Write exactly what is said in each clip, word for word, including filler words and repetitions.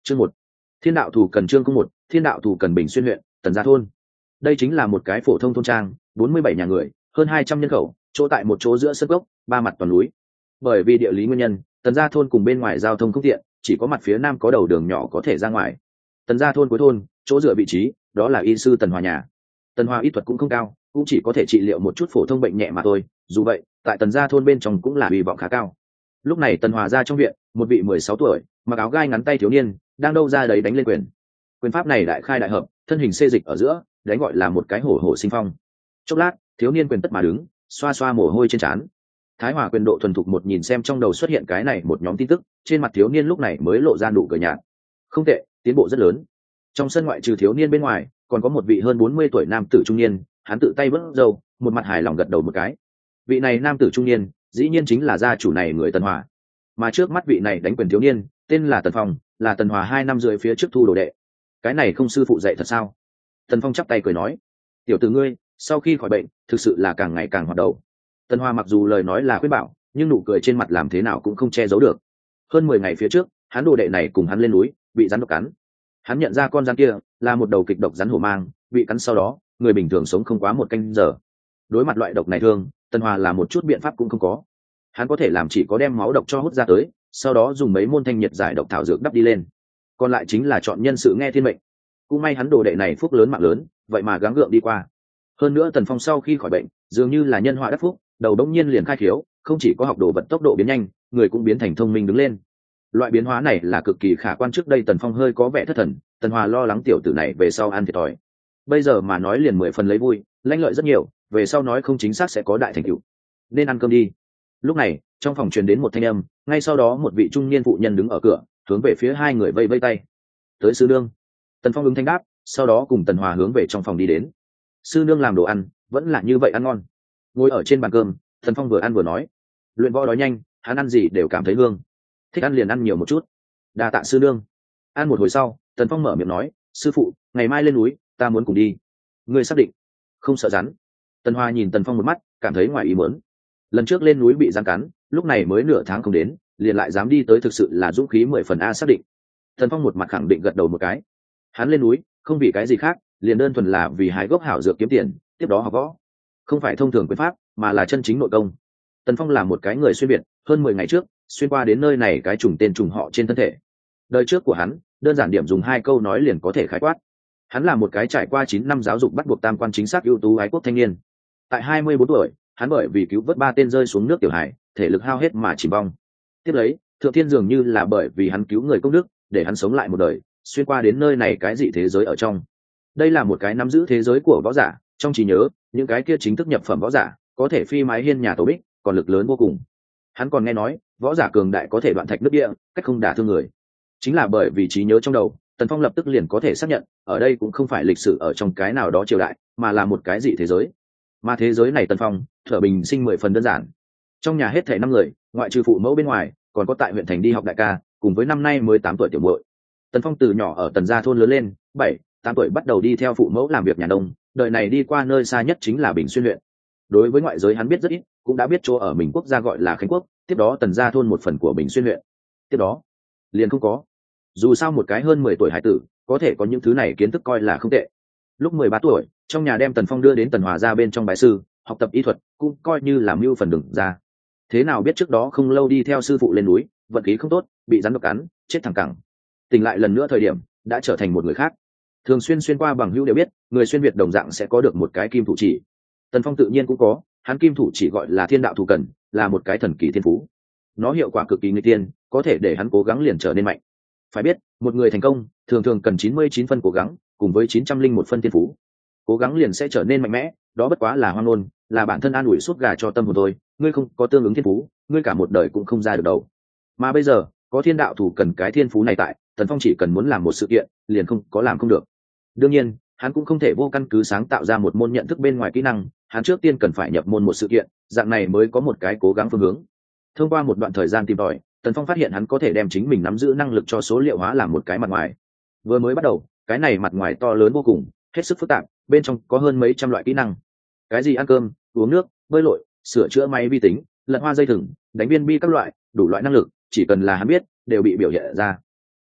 Chương một, Thiên đạo thủ cần chương không một, Thiên đạo thủ cần Bình Xuyên huyện, Tần Gia thôn. Đây chính là một cái phổ thông thôn trang, bốn mươi bảy nhà người, hơn hai trăm nhân khẩu, chỗ tại một chỗ giữa sân gốc, ba mặt toàn núi. Bởi vì địa lý nguyên nhân, Tần Gia thôn cùng bên ngoài giao thông không tiện, chỉ có mặt phía nam có đầu đường nhỏ có thể ra ngoài. Tần Gia thôn cuối thôn, chỗ dựa vị trí, đó là y sư Tần Hòa nhà. Tần Hòa y thuật cũng không cao, cũng chỉ có thể trị liệu một chút phổ thông bệnh nhẹ mà thôi. Dù vậy, tại Tần Gia thôn bên trong cũng là hy vọng khá cao. Lúc này Tần Hòa ra trong viện, một vị mười sáu tuổi, mặc áo gai ngắn tay thiếu niên, đang đâu ra đấy đánh lên quyền. Quyền pháp này đại khai đại hợp, thân hình xê dịch ở giữa, đánh gọi là một cái hổ hổ sinh phong. Chốc lát, thiếu niên quyền tất mà đứng, xoa xoa mồ hôi trên trán. Thái Hòa quyền độ thuần thục một nhìn xem trong đầu xuất hiện cái này một nhóm tin tức, trên mặt thiếu niên lúc này mới lộ ra nụ cười nhạt. Không tệ, tiến bộ rất lớn. Trong sân ngoại trừ thiếu niên bên ngoài, còn có một vị hơn bốn mươi tuổi nam tử trung niên, hắn tự tay vớt râu, một mặt hài lòng gật đầu một cái. Vị này nam tử trung niên, dĩ nhiên chính là gia chủ này người Tần Hòa. Mà trước mắt vị này đánh quyền thiếu niên, tên là Tần Phong, là Tần Hòa hai năm rưỡi phía trước thu đồ đệ. Cái này không sư phụ dạy thật sao? Tần Phong chắp tay cười nói, tiểu tử ngươi, sau khi khỏi bệnh, thực sự là càng ngày càng hoạt đầu. Tần Hòa mặc dù lời nói là khuyên bảo, nhưng nụ cười trên mặt làm thế nào cũng không che giấu được. Hơn mười ngày phía trước, hắn đồ đệ này cùng hắn lên núi, bị rắn độc cắn. Hắn nhận ra con rắn kia là một đầu kịch độc rắn hổ mang, bị cắn sau đó, người bình thường sống không quá một canh giờ. Đối mặt loại độc này thương, Tần Hòa là một chút biện pháp cũng không có. Hắn có thể làm chỉ có đem máu độc cho hút ra tới, sau đó dùng mấy môn thanh nhiệt giải độc thảo dược đắp đi lên. Còn lại chính là chọn nhân sự nghe thiên mệnh. Cũng may hắn đồ đệ này phúc lớn mạng lớn, vậy mà gắng gượng đi qua. Hơn nữa Tần Phong sau khi khỏi bệnh, dường như là nhân họa đắc phúc, đầu đống nhiên liền khai khiếu, không chỉ có học đồ vật tốc độ biến nhanh, người cũng biến thành thông minh đứng lên. Loại biến hóa này là cực kỳ khả quan, trước đây Tần Phong hơi có vẻ thất thần, Tần Hòa lo lắng tiểu tử này về sau ăn thiệt thòi. Bây giờ mà nói liền mười phần lấy vui, lãnh lợi rất nhiều, về sau nói không chính xác sẽ có đại thành tựu. Nên ăn cơm đi. Lúc này, trong phòng truyền đến một thanh âm, ngay sau đó một vị trung niên phụ nhân đứng ở cửa, hướng về phía hai người vây vây tay. Tới sư nương. Tần Phong ứng thanh đáp, sau đó cùng Tần Hòa hướng về trong phòng đi đến. Sư nương làm đồ ăn, vẫn là như vậy ăn ngon. Ngồi ở trên bàn cơm, Tần Phong vừa ăn vừa nói, luyện võ đói nhanh, hắn ăn gì đều cảm thấy hương, thích ăn liền ăn nhiều một chút. Đa tạ sư nương. Ăn một hồi sau, Tần Phong mở miệng nói, sư phụ, ngày mai lên núi, ta muốn cùng đi. Ngươi xác định? Không sợ rắn? Tần Hòa nhìn Tần Phong một mắt, cảm thấy ngoài ý muốn. Lần trước lên núi bị rắn cắn, lúc này mới nửa tháng không đến, liền lại dám đi tới, thực sự là dũng khí mười phần a. Xác định. Tần Phong một mặt khẳng định gật đầu một cái. Hắn lên núi, không vì cái gì khác, liền đơn thuần là vì hái gốc hảo dược kiếm tiền, tiếp đó học võ. Không phải thông thường quyền pháp, mà là chân chính nội công. Tần Phong là một cái người xuyên việt, hơn mười ngày trước, xuyên qua đến nơi này cái trùng tên trùng họ trên thân thể. Đời trước của hắn, đơn giản điểm dùng hai câu nói liền có thể khái quát. Hắn là một cái trải qua chín năm giáo dục bắt buộc tam quan chính xác ưu tú ái quốc thanh niên. Tại hai mươi bốn tuổi, hắn bởi vì cứu vớt ba tên rơi xuống nước tiểu hải, thể lực hao hết mà chìm vong. Tiếp lấy, Thượng Thiên dường như là bởi vì hắn cứu người công đức, để hắn sống lại một đời, xuyên qua đến nơi này cái dị thế giới ở trong. Đây là một cái nắm giữ thế giới của võ giả, trong trí nhớ, những cái kia chính thức nhập phẩm võ giả, có thể phi mái hiên nhà tổ bích, còn lực lớn vô cùng. Hắn còn nghe nói, võ giả cường đại có thể đoạn thạch nước địa, cách không đả thương người. Chính là bởi vì trí nhớ trong đầu, Tần Phong lập tức liền có thể xác nhận, ở đây cũng không phải lịch sử ở trong cái nào đó triều đại, mà là một cái dị thế giới. Mà thế giới này Tần Phong, Thở Bình sinh mười phần đơn giản. Trong nhà hết thảy năm người, ngoại trừ phụ mẫu bên ngoài, còn có tại huyện thành đi học đại ca, cùng với năm nay mới tám tuổi tiểu muội. Tần Phong từ nhỏ ở Tần Gia thôn lớn lên, bảy, tám tuổi bắt đầu đi theo phụ mẫu làm việc nhà nông, đời này đi qua nơi xa nhất chính là Bình Xuyên huyện. Đối với ngoại giới hắn biết rất ít, cũng đã biết chỗ ở mình quốc gia gọi là Khánh Quốc, tiếp đó Tần Gia thôn một phần của Bình Xuyên huyện. Tiếp đó, liền không có. Dù sao một cái hơn mười tuổi hải tử, có thể có những thứ này kiến thức coi là không tệ. Lúc mười ba tuổi, trong nhà đem Tần Phong đưa đến Tần Hòa gia bên trong bái sư, học tập y thuật, cũng coi như làm mưu phần đừng ra. Thế nào biết trước đó không lâu đi theo sư phụ lên núi, vận khí không tốt, bị rắn độc cắn, chết thẳng cẳng. Tỉnh lại lần nữa thời điểm, đã trở thành một người khác. Thường xuyên xuyên qua bằng hữu đều biết, người xuyên việt đồng dạng sẽ có được một cái kim thủ chỉ. Tần Phong tự nhiên cũng có, hắn kim thủ chỉ gọi là Thiên đạo thủ cần, là một cái thần kỳ thiên phú. Nó hiệu quả cực kỳ nguy tiên, có thể để hắn cố gắng liền trở nên mạnh. Phải biết, một người thành công, thường thường cần chín mươi chín phân cố gắng, cùng với chín trăm linh một phân thiên phú. Cố gắng liền sẽ trở nên mạnh mẽ, đó bất quá là hoang ngôn, là bản thân an ủi suốt gà cho tâm hồn thôi, ngươi không có tương ứng thiên phú, ngươi cả một đời cũng không ra được đâu. Mà bây giờ, có Thiên đạo thủ cần cái thiên phú này tại, Tần Phong chỉ cần muốn làm một sự kiện, liền không có làm không được. Đương nhiên, hắn cũng không thể vô căn cứ sáng tạo ra một môn nhận thức bên ngoài kỹ năng, hắn trước tiên cần phải nhập môn một sự kiện, dạng này mới có một cái cố gắng phương hướng. Thông qua một đoạn thời gian tìm tòi, Tần Phong phát hiện hắn có thể đem chính mình nắm giữ năng lực cho số liệu hóa làm một cái mặt ngoài. Vừa mới bắt đầu, cái này mặt ngoài to lớn vô cùng, hết sức phức tạp, bên trong có hơn mấy trăm loại kỹ năng. Cái gì ăn cơm, uống nước, bơi lội, sửa chữa máy vi tính, lật hoa dây thừng, đánh viên bi các loại, đủ loại năng lực, chỉ cần là hắn biết, đều bị biểu hiện ra.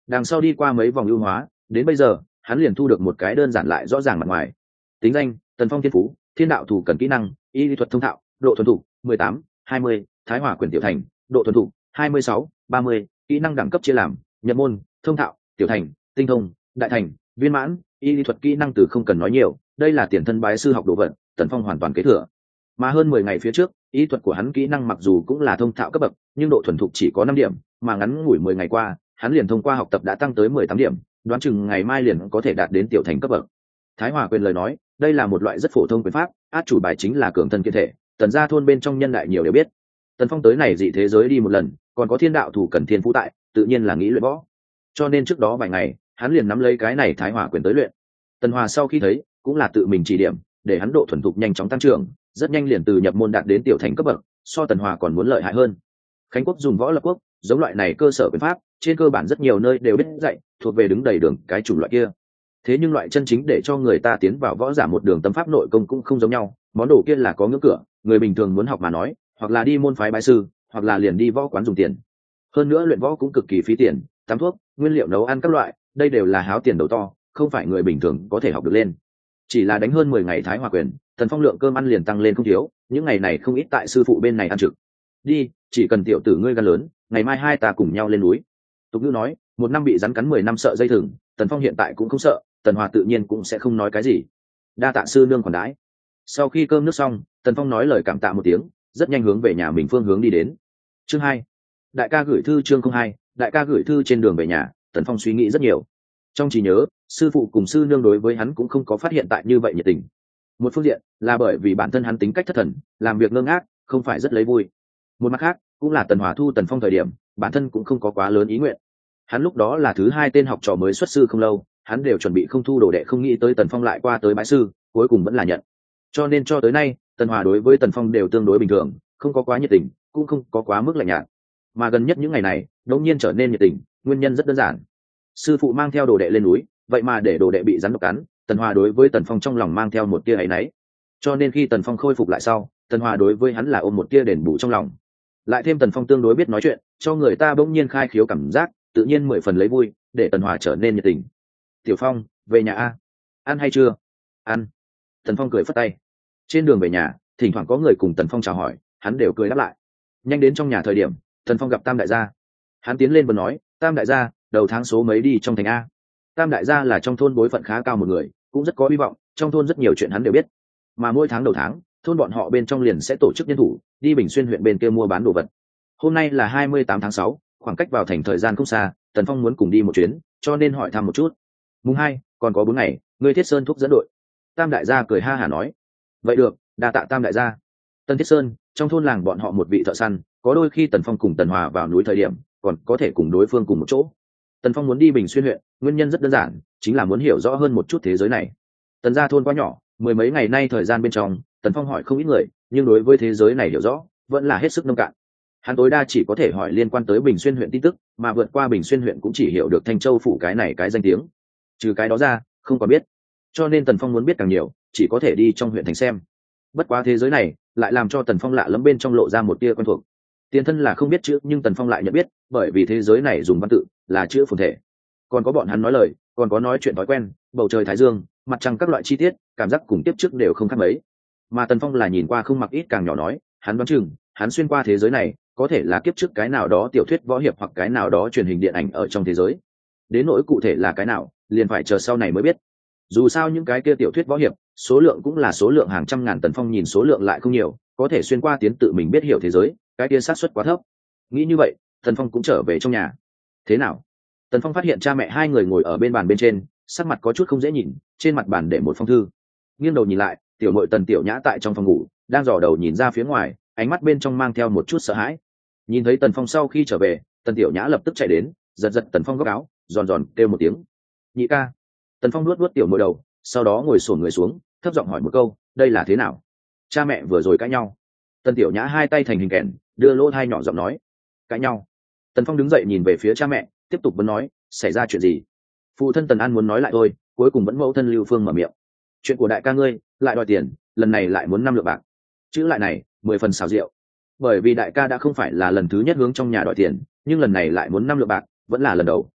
Đằng sau đi qua mấy vòng ưu hóa, đến bây giờ hắn liền thu được một cái đơn giản lại rõ ràng mặt ngoài. Tính danh: Tần Phong thiên phú, thiên đạo thủ cần kỹ năng, y lý thuật thông thạo, độ thuần thục mười tám, hai mươi, thái hỏa quyền tiểu thành, độ thuần thục hai mươi sáu, ba mươi, kỹ năng đẳng cấp chia làm nhập môn, thông thạo, tiểu thành, tinh thông, đại thành, viên mãn. Y lý thuật kỹ năng từ không cần nói nhiều, đây là tiền thân bái sư học đồ vật, Tần Phong hoàn toàn kế thừa. Mà hơn mười ngày phía trước, y thuật của hắn kỹ năng mặc dù cũng là thông thạo cấp bậc, nhưng độ thuần thục chỉ có năm điểm, mà ngắn ngủi mười ngày qua, hắn liền thông qua học tập đã tăng tới mười tám điểm, đoán chừng ngày mai liền có thể đạt đến tiểu thành cấp bậc. Thái Hòa quyền lời nói, đây là một loại rất phổ thông quyền pháp, át chủ bài chính là cường thân kiên thể, Tần gia thôn bên trong nhân đại nhiều đều biết. Tần Phong tới này dị thế giới đi một lần, còn có thiên đạo thủ cần thiên phú tại, tự nhiên là nghĩ luyện võ. Cho nên trước đó vài ngày, hắn liền nắm lấy cái này Thái Hòa quyền tới luyện. Tần Hòa sau khi thấy, cũng là tự mình chỉ điểm, để hắn độ thuần thục nhanh chóng tăng trưởng, rất nhanh liền từ nhập môn đạt đến tiểu thành cấp bậc, so Tần Hòa còn muốn lợi hại hơn. Khánh Quốc dùng võ lập quốc, giống loại này cơ sở quyền pháp, trên cơ bản rất nhiều nơi đều biết dạy, thuộc về đứng đầy đường cái chủng loại kia. Thế nhưng loại chân chính để cho người ta tiến vào võ giả một đường tâm pháp nội công cũng không giống nhau, món đồ kia là có ngưỡng cửa, người bình thường muốn học mà nói, hoặc là đi môn phái bái sư, hoặc là liền đi võ quán dùng tiền. Hơn nữa luyện võ cũng cực kỳ phí tiền, tắm thuốc, nguyên liệu nấu ăn các loại, đây đều là háo tiền đầu to, không phải người bình thường có thể học được lên. Chỉ là đánh hơn mười ngày Thái Hòa quyền, Tần Phong lượng cơm ăn liền tăng lên không thiếu, những ngày này không ít tại sư phụ bên này ăn trực. Đi, chỉ cần tiểu tử ngươi gan lớn, ngày mai hai ta cùng nhau lên núi. Tục ngữ nói, một năm bị rắn cắn mười năm sợ dây thừng, Tần Phong hiện tại cũng không sợ, Tần Hòa tự nhiên cũng sẽ không nói cái gì. Đa tạ sư nương quản đãi. Sau khi cơm nước xong, Tần Phong nói lời cảm tạ một tiếng, rất nhanh hướng về nhà mình phương hướng đi đến. Chương hai, đại ca gửi thư. Chương không hai, đại ca gửi thư. Trên đường về nhà, Tần Phong suy nghĩ rất nhiều. Trong trí nhớ, sư phụ cùng sư nương đối với hắn cũng không có phát hiện tại như vậy nhiệt tình. Một phương diện là bởi vì bản thân hắn tính cách thất thần, làm việc ngơ ngác, không phải rất lấy vui. Một mặt khác, cũng là Tần Hòa thu Tần Phong thời điểm, bản thân cũng không có quá lớn ý nguyện. Hắn lúc đó là thứ hai tên học trò mới xuất sư không lâu, hắn đều chuẩn bị không thu đồ đệ, không nghĩ tới Tần Phong lại qua tới bái sư, cuối cùng vẫn là nhận. Cho nên cho tới nay, Tần Hòa đối với Tần Phong đều tương đối bình thường, không có quá nhiệt tình, cũng không có quá mức lạnh nhạt. Mà gần nhất những ngày này, đột nhiên trở nên nhiệt tình, nguyên nhân rất đơn giản. Sư phụ mang theo đồ đệ lên núi, vậy mà để đồ đệ bị rắn độc cắn, Tần Hòa đối với Tần Phong trong lòng mang theo một tia áy náy. Cho nên khi Tần Phong khôi phục lại sau, Tần Hòa đối với hắn là ôm một tia đền bù trong lòng. Lại thêm Tần Phong tương đối biết nói chuyện, cho người ta bỗng nhiên khai khiếu cảm giác, tự nhiên mười phần lấy vui, để Tần Hòa trở nên nhiệt tình. Tiểu Phong, về nhà a. Ăn hay chưa? Ăn. Tần Phong cười phất tay. Trên đường về nhà, thỉnh thoảng có người cùng Tần Phong chào hỏi, hắn đều cười đáp lại. Nhanh đến trong nhà thời điểm, Tần Phong gặp Tam đại gia. Hắn tiến lên và nói, Tam đại gia, đầu tháng số mấy đi trong thành a? Tam đại gia là trong thôn bối phận khá cao một người, cũng rất có hy vọng, trong thôn rất nhiều chuyện hắn đều biết. Mà mỗi tháng đầu tháng, thôn bọn họ bên trong liền sẽ tổ chức nhân thủ đi Bình Xuyên huyện bên kia mua bán đồ vật. Hôm nay là hai mươi tám tháng sáu, khoảng cách vào thành thời gian không xa, Tần Phong muốn cùng đi một chuyến, cho nên hỏi thăm một chút. Mùng hai, còn có bốn ngày, ngươi Thiết Sơn thúc dẫn đội. Tam đại gia cười ha hả nói. Vậy được, đa tạ Tam đại gia. Tân Thiết Sơn, trong thôn làng bọn họ một vị thợ săn, có đôi khi Tần Phong cùng Tần Hòa vào núi thời điểm, còn có thể cùng đối phương cùng một chỗ. Tần Phong muốn đi Bình Xuyên huyện, nguyên nhân rất đơn giản, chính là muốn hiểu rõ hơn một chút thế giới này. Tần gia thôn quá nhỏ, mười mấy ngày nay thời gian bên trong, Tần Phong hỏi không ít người, nhưng đối với thế giới này hiểu rõ, vẫn là hết sức nông cạn. Hắn tối đa chỉ có thể hỏi liên quan tới Bình Xuyên huyện tin tức, mà vượt qua Bình Xuyên huyện cũng chỉ hiểu được Thanh Châu phủ cái này cái danh tiếng. Trừ cái đó ra, không còn biết. Cho nên Tần Phong muốn biết càng nhiều, chỉ có thể đi trong huyện thành xem. Bất quá thế giới này, lại làm cho Tần Phong lạ lẫm bên trong lộ ra một tia quen thuộc. Tiền thân là không biết chữ, nhưng Tần Phong lại nhận biết, bởi vì thế giới này dùng văn tự là chữ phồn thể. Còn có bọn hắn nói lời, còn có nói chuyện thói quen, bầu trời thái dương, mặt trăng các loại chi tiết, cảm giác cùng tiếp trước đều không khác mấy. Mà Tần Phong là nhìn qua không mặc ít càng nhỏ nói, hắn đoán chừng, hắn xuyên qua thế giới này, có thể là kiếp trước cái nào đó tiểu thuyết võ hiệp hoặc cái nào đó truyền hình điện ảnh ở trong thế giới. Đến nỗi cụ thể là cái nào, liền phải chờ sau này mới biết. Dù sao những cái kia tiểu thuyết võ hiệp, số lượng cũng là số lượng hàng trăm ngàn, Tần Phong nhìn số lượng lại không nhiều, có thể xuyên qua tiến tự mình biết hiểu thế giới, cái kia xác suất quá thấp. Nghĩ như vậy, Tần Phong cũng trở về trong nhà. Thế nào? Tần Phong phát hiện cha mẹ hai người ngồi ở bên bàn bên trên, sắc mặt có chút không dễ nhìn, trên mặt bàn để một phong thư. Nghiêng đầu nhìn lại, tiểu muội Tần Tiểu Nhã tại trong phòng ngủ, đang dò đầu nhìn ra phía ngoài, ánh mắt bên trong mang theo một chút sợ hãi. Nhìn thấy Tần Phong sau khi trở về, Tần Tiểu Nhã lập tức chạy đến, giật giật Tần Phong góc áo, giòn giòn kêu một tiếng. Nhị ca. Tần Phong nuốt nuốt tiểu muội đầu, sau đó ngồi xổm người xuống, thấp giọng hỏi một câu, đây là thế nào? Cha mẹ vừa rồi cãi nhau. Tần Tiểu Nhã hai tay thành hình kèn, đưa lỗ tai nhỏ giọng nói, cãi nhau. Tần Phong đứng dậy nhìn về phía cha mẹ, tiếp tục vấn nói, xảy ra chuyện gì? Phụ thân Tần An muốn nói lại thôi, cuối cùng vẫn mẫu thân Lưu Phương mở miệng. Chuyện của đại ca ngươi, lại đòi tiền, lần này lại muốn năm lượng bạc. Chữ lại này, mười phần xảo diệu. Bởi vì đại ca đã không phải là lần thứ nhất hướng trong nhà đòi tiền, nhưng lần này lại muốn năm lượng bạc, vẫn là lần đầu.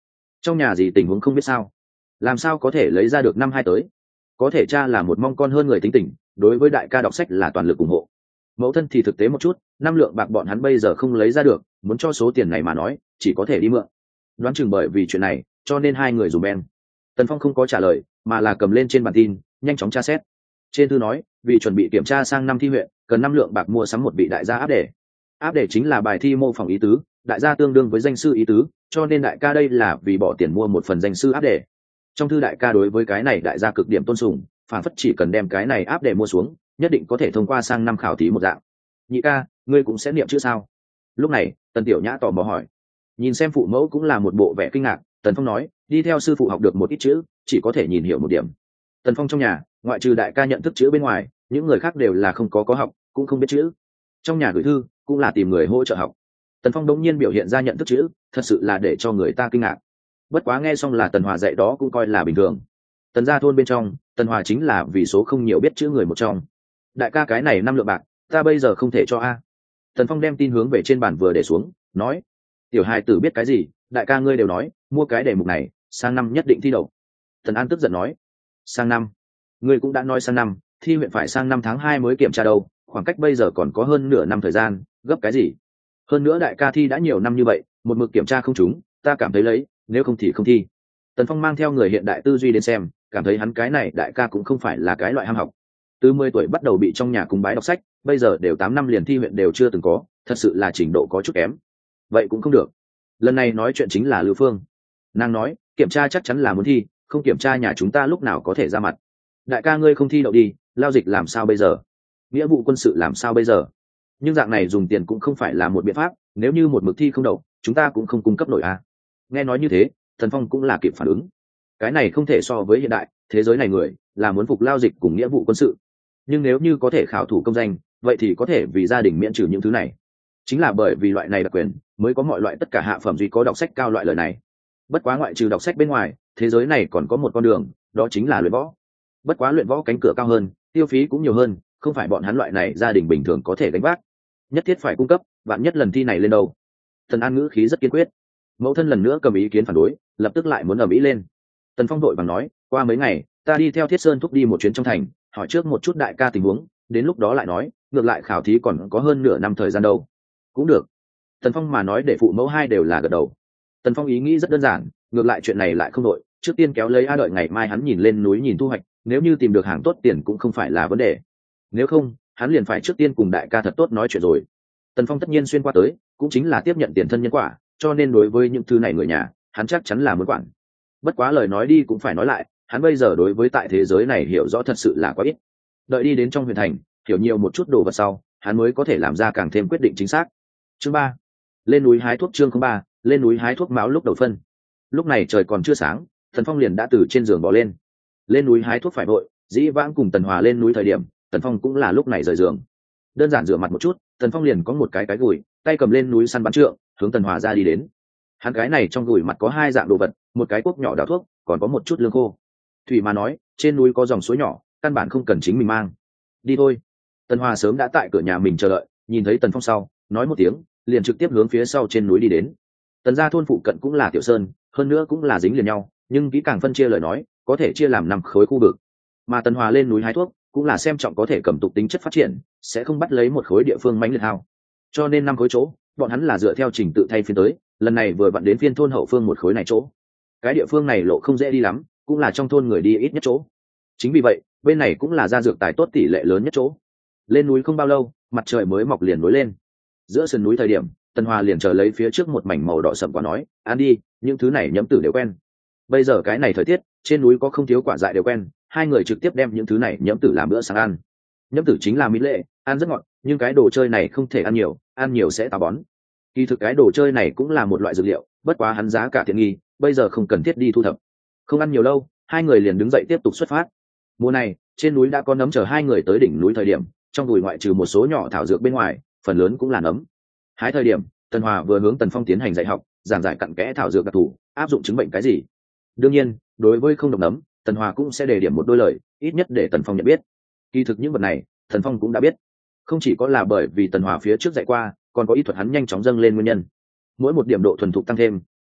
trong nhà gì tình huống không biết sao, làm sao có thể lấy ra được năm hai tới. Có thể cha là một mong con hơn người tính tình, đối với đại ca đọc sách là toàn lực ủng hộ. Mẫu thân thì thực tế một chút, năm lượng bạc bọn hắn bây giờ không lấy ra được, muốn cho số tiền này mà nói chỉ có thể đi mượn. Đoán chừng bởi vì chuyện này cho nên hai người dùng bèn. Tần Phong không có trả lời mà là cầm lên trên bản tin nhanh chóng tra xét. Trên thư nói vì chuẩn bị kiểm tra sang năm thi huyện cần năm lượng bạc mua sắm một vị đại gia áp đề. Áp đề chính là bài thi mô phỏng ý tứ, đại gia tương đương với danh sư ý tứ, cho nên đại ca đây là vì bỏ tiền mua một phần danh sư áp đề. Trong thư đại ca đối với cái này đại gia cực điểm tôn sùng, phản phất chỉ cần đem cái này áp đề mua xuống nhất định có thể thông qua sang năm khảo thí một dạng. Nhị ca, ngươi cũng sẽ niệm chữ sao? Lúc này Tần Tiểu Nhã tò mò hỏi. Nhìn xem phụ mẫu cũng là một bộ vẻ kinh ngạc, Tần Phong nói đi theo sư phụ học được một ít chữ, chỉ có thể nhìn hiểu một điểm. Tần Phong trong nhà ngoại trừ đại ca nhận thức chữ bên ngoài, những người khác đều là không có có học cũng không biết chữ. Trong nhà gửi thư cũng là tìm người hỗ trợ học. Tần Phong đống nhiên biểu hiện ra nhận thức chữ, thật sự là để cho người ta kinh ngạc. Bất quá nghe xong là Tần Hòa dạy đó cũng coi là bình thường. Tần gia thôn bên trong, Tần Hòa chính là vì số không nhiều biết chữ người một trong. Đại ca cái này năm lượng bạc ta bây giờ không thể cho a. Tần Phong đem tin hướng về trên bàn vừa để xuống, nói tiểu hài tử biết cái gì, đại ca ngươi đều nói mua cái đề mục này sang năm nhất định thi đậu. Tần An tức giận nói sang năm? Ngươi cũng đã nói sang năm, thi huyện phải sang năm tháng hai mới kiểm tra đâu, khoảng cách bây giờ còn có hơn nửa năm thời gian, gấp cái gì? Hơn nữa đại ca thi đã nhiều năm như vậy, một mực kiểm tra không trúng, ta cảm thấy lấy nếu không thì không thi. Tần Phong mang theo người hiện đại tư duy đến xem, cảm thấy hắn cái này đại ca cũng không phải là cái loại ham học. Từ mười tuổi bắt đầu bị trong nhà cùng bái đọc sách, bây giờ đều tám năm liền thi huyện đều chưa từng có, thật sự là trình độ có chút kém. Vậy cũng không được. Lần này nói chuyện chính là Lưu Phương. Nàng nói kiểm tra chắc chắn là muốn thi, không kiểm tra nhà chúng ta lúc nào có thể ra mặt. Đại ca ngươi không thi đậu đi, lao dịch làm sao bây giờ? Nghĩa vụ quân sự làm sao bây giờ? Nhưng dạng này dùng tiền cũng không phải là một biện pháp, nếu như một mực thi không đậu chúng ta cũng không cung cấp nổi à. Nghe nói như thế Thần Phong cũng là kịp phản ứng. Cái này không thể so với hiện đại, thế giới này người là muốn phục lao dịch cùng nghĩa vụ quân sự, nhưng nếu như có thể khảo thủ công danh vậy thì có thể vì gia đình miễn trừ những thứ này. Chính là bởi vì loại này đặc quyền mới có mọi loại tất cả hạ phẩm duy có đọc sách cao loại lời này. Bất quá ngoại trừ đọc sách bên ngoài, thế giới này còn có một con đường, đó chính là luyện võ. Bất quá luyện võ cánh cửa cao hơn, tiêu phí cũng nhiều hơn, không phải bọn hắn loại này gia đình bình thường có thể gánh vác. Nhất thiết phải cung cấp, vạn nhất lần thi này lên đâu. Tần An ngữ khí rất kiên quyết. Mẫu thân lần nữa cầm ý kiến phản đối, lập tức lại muốn ầm ĩ lên. Tần Phong đội bằng nói qua mấy ngày ta đi theo Thiết Sơn thúc đi một chuyến trong thành, hỏi trước một chút đại ca tình huống, đến lúc đó lại nói, ngược lại khảo thí còn có hơn nửa năm thời gian đâu. Cũng được. Tần Phong mà nói để phụ mẫu hai đều là gật đầu. Tần Phong ý nghĩ rất đơn giản, ngược lại chuyện này lại không đội, trước tiên kéo lấy a đợi ngày mai hắn nhìn lên núi nhìn thu hoạch, nếu như tìm được hàng tốt tiền cũng không phải là vấn đề. Nếu không hắn liền phải trước tiên cùng đại ca thật tốt nói chuyện rồi. Tần Phong tất nhiên xuyên qua tới cũng chính là tiếp nhận tiền thân nhân quả, cho nên đối với những thứ này người nhà hắn chắc chắn là muốn quản. Bất quá lời nói đi cũng phải nói lại, hắn bây giờ đối với tại thế giới này hiểu rõ thật sự là quá ít. Đợi đi đến trong huyện thành hiểu nhiều một chút đồ vật sau, hắn mới có thể làm ra càng thêm quyết định chính xác. Chương ba, lên núi hái thuốc. Chương ba, lên núi hái thuốc máu lúc đầu phân. Lúc này trời còn chưa sáng, Tần Phong liền đã từ trên giường bỏ lên. Lên núi hái thuốc phải vội, dĩ vãng cùng Tần Hòa lên núi thời điểm, Tần Phong cũng là lúc này rời giường. Đơn giản rửa mặt một chút, Tần Phong liền có một cái cái gùi, tay cầm lên núi săn bắn trượng, hướng Tần Hòa ra đi đến. Hắn cái này trong gùi mặt có hai dạng đồ vật, một cái cuốc nhỏ đào thuốc, còn có một chút lương khô. Thủy mà nói, trên núi có dòng suối nhỏ, căn bản không cần chính mình mang. Đi thôi. Tần Hòa sớm đã tại cửa nhà mình chờ đợi, nhìn thấy Tần Phong sau, nói một tiếng, liền trực tiếp hướng phía sau trên núi đi đến. Tần gia thôn phụ cận cũng là tiểu sơn, hơn nữa cũng là dính liền nhau, nhưng kỹ càng phân chia lời nói, có thể chia làm năm khối khu vực. Mà Tần Hòa lên núi hái thuốc, cũng là xem trọng có thể cầm tục tính chất phát triển, sẽ không bắt lấy một khối địa phương mãnh liệt hao. Cho nên năm khối chỗ, bọn hắn là dựa theo trình tự thay phiên tới, lần này vừa vặn đến phiên thôn hậu phương một khối này chỗ. Cái địa phương này lộ không dễ đi lắm, cũng là trong thôn người đi ít nhất chỗ. Chính vì vậy, bên này cũng là ra dược tài tốt tỷ lệ lớn nhất chỗ. Lên núi không bao lâu, mặt trời mới mọc liền nối lên. Giữa sườn núi thời điểm, Tần Hòa liền chờ lấy phía trước một mảnh màu đỏ sậm quả nói, ăn đi, những thứ này nhẫm tử đều quen. Bây giờ cái này thời tiết, trên núi có không thiếu quả dại đều quen, hai người trực tiếp đem những thứ này nhẫm tử làm bữa sáng ăn. Nhẫm tử chính là mỹ lệ, ăn rất ngọt, nhưng cái đồ chơi này không thể ăn nhiều, ăn nhiều sẽ táo bón. Kỳ thực cái đồ chơi này cũng là một loại dược liệu, bất quá hắn giá cả tiện nghi, bây giờ không cần thiết đi thu thập. Không ăn nhiều lâu, hai người liền đứng dậy tiếp tục xuất phát. Mùa này, trên núi đã có nấm chờ hai người tới đỉnh núi thời điểm, trong đùi ngoại trừ một số nhỏ thảo dược bên ngoài, phần lớn cũng là nấm. Hái thời điểm, Tần Hòa vừa hướng Tần Phong tiến hành dạy học, giảng giải cặn kẽ thảo dược đặc thù, áp dụng chứng bệnh cái gì. Đương nhiên, đối với không độc nấm, Tần Hòa cũng sẽ đề điểm một đôi lời, ít nhất để Tần Phong nhận biết. Kỳ thực những vật này, Tần Phong cũng đã biết. Không chỉ có là bởi vì Tần Hòa phía trước dạy qua, còn có ý thuật hắn nhanh chóng dâng lên nguyên nhân. Mỗi một điểm độ thuần thục tăng thêm,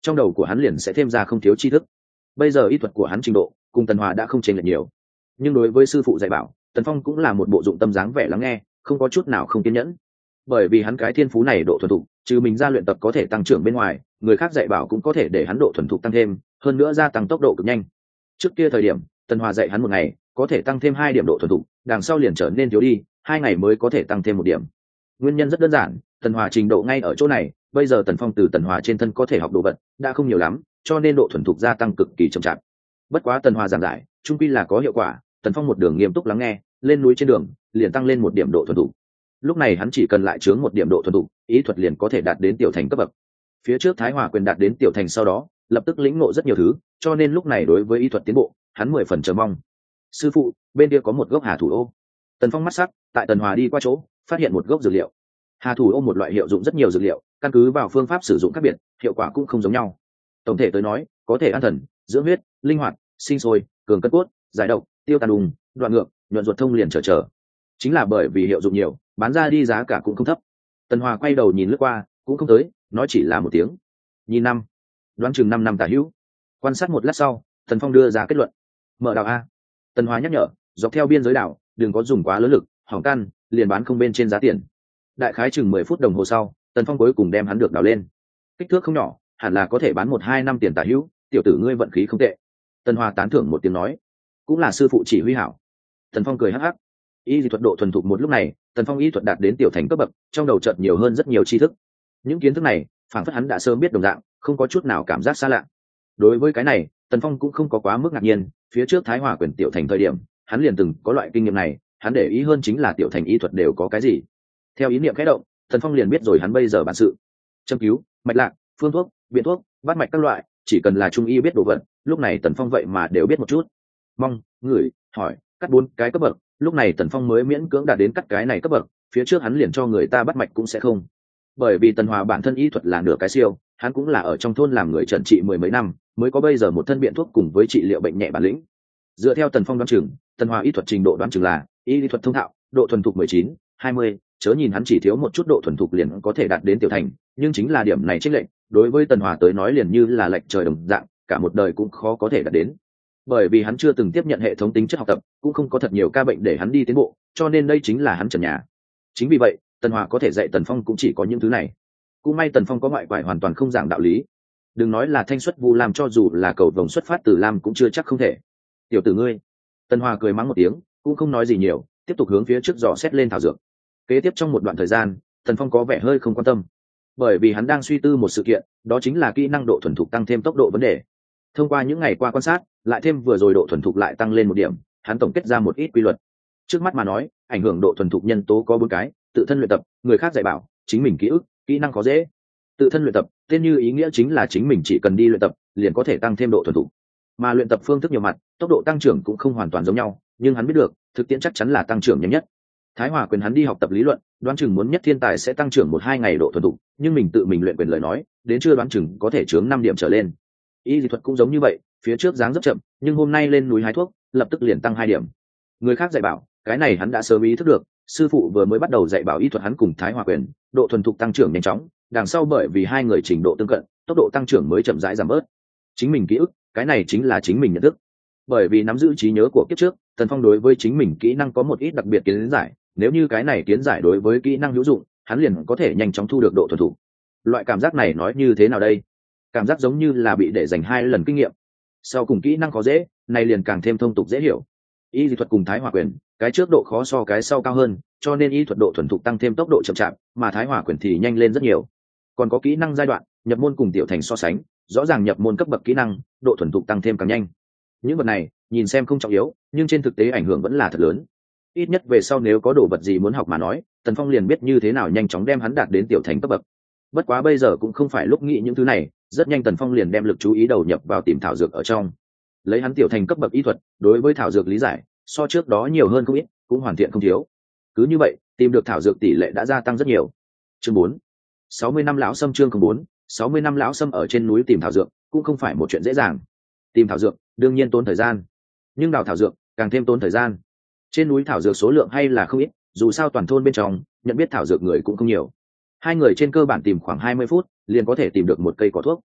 trong đầu của hắn liền sẽ thêm ra không thiếu tri thức. Bây giờ y thuật của hắn trình độ cùng Tần Hòa đã không chênh lệch nhiều, nhưng đối với sư phụ dạy bảo, Tần Phong cũng là một bộ dụng tâm dáng vẻ lắng nghe, không có chút nào không kiên nhẫn. Bởi vì hắn cái thiên phú này độ thuần thục, trừ mình ra luyện tập có thể tăng trưởng bên ngoài, người khác dạy bảo cũng có thể để hắn độ thuần thục tăng thêm, hơn nữa gia tăng tốc độ cực nhanh. Trước kia thời điểm Tần Hòa dạy hắn một ngày có thể tăng thêm hai điểm độ thuần thục, đằng sau liền trở nên thiếu đi, hai ngày mới có thể tăng thêm một điểm. Nguyên nhân rất đơn giản, Tần Hòa trình độ ngay ở chỗ này. Bây giờ Tần Phong từ Tần Hòa trên thân có thể học đồ vật đã không nhiều lắm, cho nên độ thuần thục gia tăng cực kỳ chậm chạp. Bất quá Tần Hòa giảng giải trung quy là có hiệu quả. Tần Phong một đường nghiêm túc lắng nghe, lên núi trên đường liền tăng lên một điểm độ thuần thục. Lúc này hắn chỉ cần lại chướng một điểm độ thuần thục, ý thuật liền có thể đạt đến tiểu thành cấp bậc. Phía trước Thái Hòa quyền đạt đến tiểu thành sau đó lập tức lĩnh ngộ rất nhiều thứ, cho nên lúc này đối với ý thuật tiến bộ hắn mười phần chờ mong. Sư phụ, bên kia có một gốc hà thủ ô. Tần Phong mắt sắc tại Tần Hòa đi qua chỗ phát hiện một gốc dược liệu. Hà thủ ô một loại hiệu dụng rất nhiều dược liệu, căn cứ vào phương pháp sử dụng khác biệt, hiệu quả cũng không giống nhau. Tổng thể tới nói, có thể an thần, dưỡng huyết, linh hoạt, sinh sôi, cường cân cốt, giải độc, tiêu tàn đùng, đoạn ngược, nhuận ruột thông liền trở trở. Chính là bởi vì hiệu dụng nhiều, bán ra đi giá cả cũng không thấp. Tần Hòa quay đầu nhìn lướt qua, cũng không tới, nói chỉ là một tiếng. Nhìn năm, đoán chừng năm năm tả hữu. Quan sát một lát sau, Tần Phong đưa ra kết luận. Mở đào a. Tần Hòa nhắc nhở, dọc theo biên giới đảo, đừng có dùng quá lớn lực, hỏng căn, liền bán không bên trên giá tiền. Đại khái chừng mười phút đồng hồ sau, Tần Phong cuối cùng đem hắn được đào lên. Kích thước không nhỏ, hẳn là có thể bán một hai năm tiền tả hữu, tiểu tử ngươi vận khí không tệ. Tần Hòa tán thưởng một tiếng nói, cũng là sư phụ chỉ huy hảo. Tần Phong cười hắc hắc. Y thuật độ thuần thục một lúc này, Tần Phong y thuật đạt đến tiểu thành cấp bậc, trong đầu chợt nhiều hơn rất nhiều tri thức. Những kiến thức này, phản phất hắn đã sớm biết đồng dạng, không có chút nào cảm giác xa lạ. Đối với cái này, Tần Phong cũng không có quá mức ngạc nhiên, phía trước Thái Hòa quyền tiểu thành thời điểm, hắn liền từng có loại kinh nghiệm này, hắn để ý hơn chính là tiểu thành y thuật đều có cái gì. Theo ý niệm khẽ động, Tần Phong liền biết rồi hắn bây giờ bản sự. Châm cứu, mạch lạc, phương thuốc, biện thuốc, bát mạch các loại, chỉ cần là trung y biết đồ vật, lúc này Tần Phong vậy mà đều biết một chút. Mong, ngửi, hỏi, cắt bốn cái cấp bậc, lúc này Tần Phong mới miễn cưỡng đạt đến cắt cái này cấp bậc, phía trước hắn liền cho người ta bắt mạch cũng sẽ không. Bởi vì Tần Hòa bản thân y thuật là nửa cái siêu, hắn cũng là ở trong thôn làm người trần trị mười mấy năm, mới có bây giờ một thân biện thuốc cùng với trị liệu bệnh nhẹ bản lĩnh. Dựa theo Tần Phong đoán chừng, Tần Hòa y thuật trình độ đoán chừng là y thuật thông thạo, độ thuần thục mười chín, hai mươi, chớ nhìn hắn chỉ thiếu một chút độ thuần thục liền có thể đạt đến tiểu thành, nhưng chính là điểm này chênh lệch, đối với Tần Hòa tới nói liền như là lệch trời đồng dạng, cả một đời cũng khó có thể đạt đến. Bởi vì hắn chưa từng tiếp nhận hệ thống tính chất học tập, cũng không có thật nhiều ca bệnh để hắn đi tiến bộ, cho nên đây chính là hắn trần nhà. Chính vì vậy, Tần Hòa có thể dạy Tần Phong cũng chỉ có những thứ này. Cũng may Tần Phong có ngoại quải hoàn toàn không giảng đạo lý. Đừng nói là thanh xuất Vu Lam, cho dù là cầu vồng xuất phát từ Lam cũng chưa chắc không thể. Tiểu tử ngươi. Tần Hòa cười mắng một tiếng, cũng không nói gì nhiều, tiếp tục hướng phía trước dò xét lên thảo dược. Kế tiếp trong một đoạn thời gian, Tần Phong có vẻ hơi không quan tâm, bởi vì hắn đang suy tư một sự kiện, đó chính là kỹ năng độ thuần thục tăng thêm tốc độ vấn đề. Thông qua những ngày qua quan sát, lại thêm vừa rồi độ thuần thục lại tăng lên một điểm, hắn tổng kết ra một ít quy luật. Trước mắt mà nói, ảnh hưởng độ thuần thục nhân tố có bốn cái: tự thân luyện tập, người khác dạy bảo, chính mình ký ức, kỹ năng có dễ. Tự thân luyện tập, tên như ý nghĩa chính là chính mình chỉ cần đi luyện tập, liền có thể tăng thêm độ thuần thục. Mà luyện tập phương thức nhiều mặt, tốc độ tăng trưởng cũng không hoàn toàn giống nhau, nhưng hắn biết được, thực tiễn chắc chắn là tăng trưởng nhanh nhất. Thái Hòa quyền hắn đi học tập lý luận, đoán chừng muốn nhất thiên tài sẽ tăng trưởng một hai ngày độ thuần thục, nhưng mình tự mình luyện quyền lời nói, đến chưa đoán chừng có thể chướng năm điểm trở lên. Y dị thuật cũng giống như vậy, phía trước dáng rất chậm, nhưng hôm nay lên núi hái thuốc, lập tức liền tăng hai điểm. Người khác dạy bảo, cái này hắn đã sớm ý thức được, sư phụ vừa mới bắt đầu dạy bảo y thuật hắn cùng Thái Hòa quyền, độ thuần thục tăng trưởng nhanh chóng, đằng sau bởi vì hai người trình độ tương cận, tốc độ tăng trưởng mới chậm rãi giảm bớt. Chính mình ký ức, cái này chính là chính mình nhận thức. Bởi vì nắm giữ trí nhớ của kiếp trước, Tần Phong đối với chính mình kỹ năng có một ít đặc biệt kiến giải, nếu như cái này kiến giải đối với kỹ năng hữu dụng, hắn liền có thể nhanh chóng thu được độ thuần thục. Loại cảm giác này nói như thế nào đây? Cảm giác giống như là bị để dành hai lần kinh nghiệm. Sau cùng kỹ năng có dễ, này liền càng thêm thông tục dễ hiểu. Y dị thuật cùng Thái Hòa quyền, cái trước độ khó so cái sau cao hơn, cho nên y thuật độ thuần thục tăng thêm tốc độ chậm chạp, mà Thái Hòa quyền thì nhanh lên rất nhiều. Còn có kỹ năng giai đoạn, nhập môn cùng tiểu thành so sánh, rõ ràng nhập môn cấp bậc kỹ năng, độ thuần thục tăng thêm càng nhanh. Những vật này, nhìn xem không trọng yếu, nhưng trên thực tế ảnh hưởng vẫn là thật lớn. Ít nhất về sau nếu có đồ vật gì muốn học mà nói, Tần Phong liền biết như thế nào nhanh chóng đem hắn đạt đến tiểu thành cấp bậc. Bất quá bây giờ cũng không phải lúc nghĩ những thứ này, rất nhanh Tần Phong liền đem lực chú ý đầu nhập vào tìm thảo dược ở trong. Lấy hắn tiểu thành cấp bậc y thuật, đối với thảo dược lý giải, so trước đó nhiều hơn không ít, cũng hoàn thiện không thiếu. Cứ như vậy, tìm được thảo dược tỷ lệ đã gia tăng rất nhiều. Chương bốn, sáu mươi năm lão sâm. Chương bốn, sáu mươi năm lão sâm. Ở trên núi tìm thảo dược cũng không phải một chuyện dễ dàng. Tìm thảo dược đương nhiên tốn thời gian, nhưng đào thảo dược càng thêm tốn thời gian. Trên núi thảo dược số lượng hay là không ít, dù sao toàn thôn bên trong nhận biết thảo dược người cũng không nhiều. Hai người trên cơ bản tìm khoảng hai mươi phút liền có thể tìm được một cây cỏ thuốc.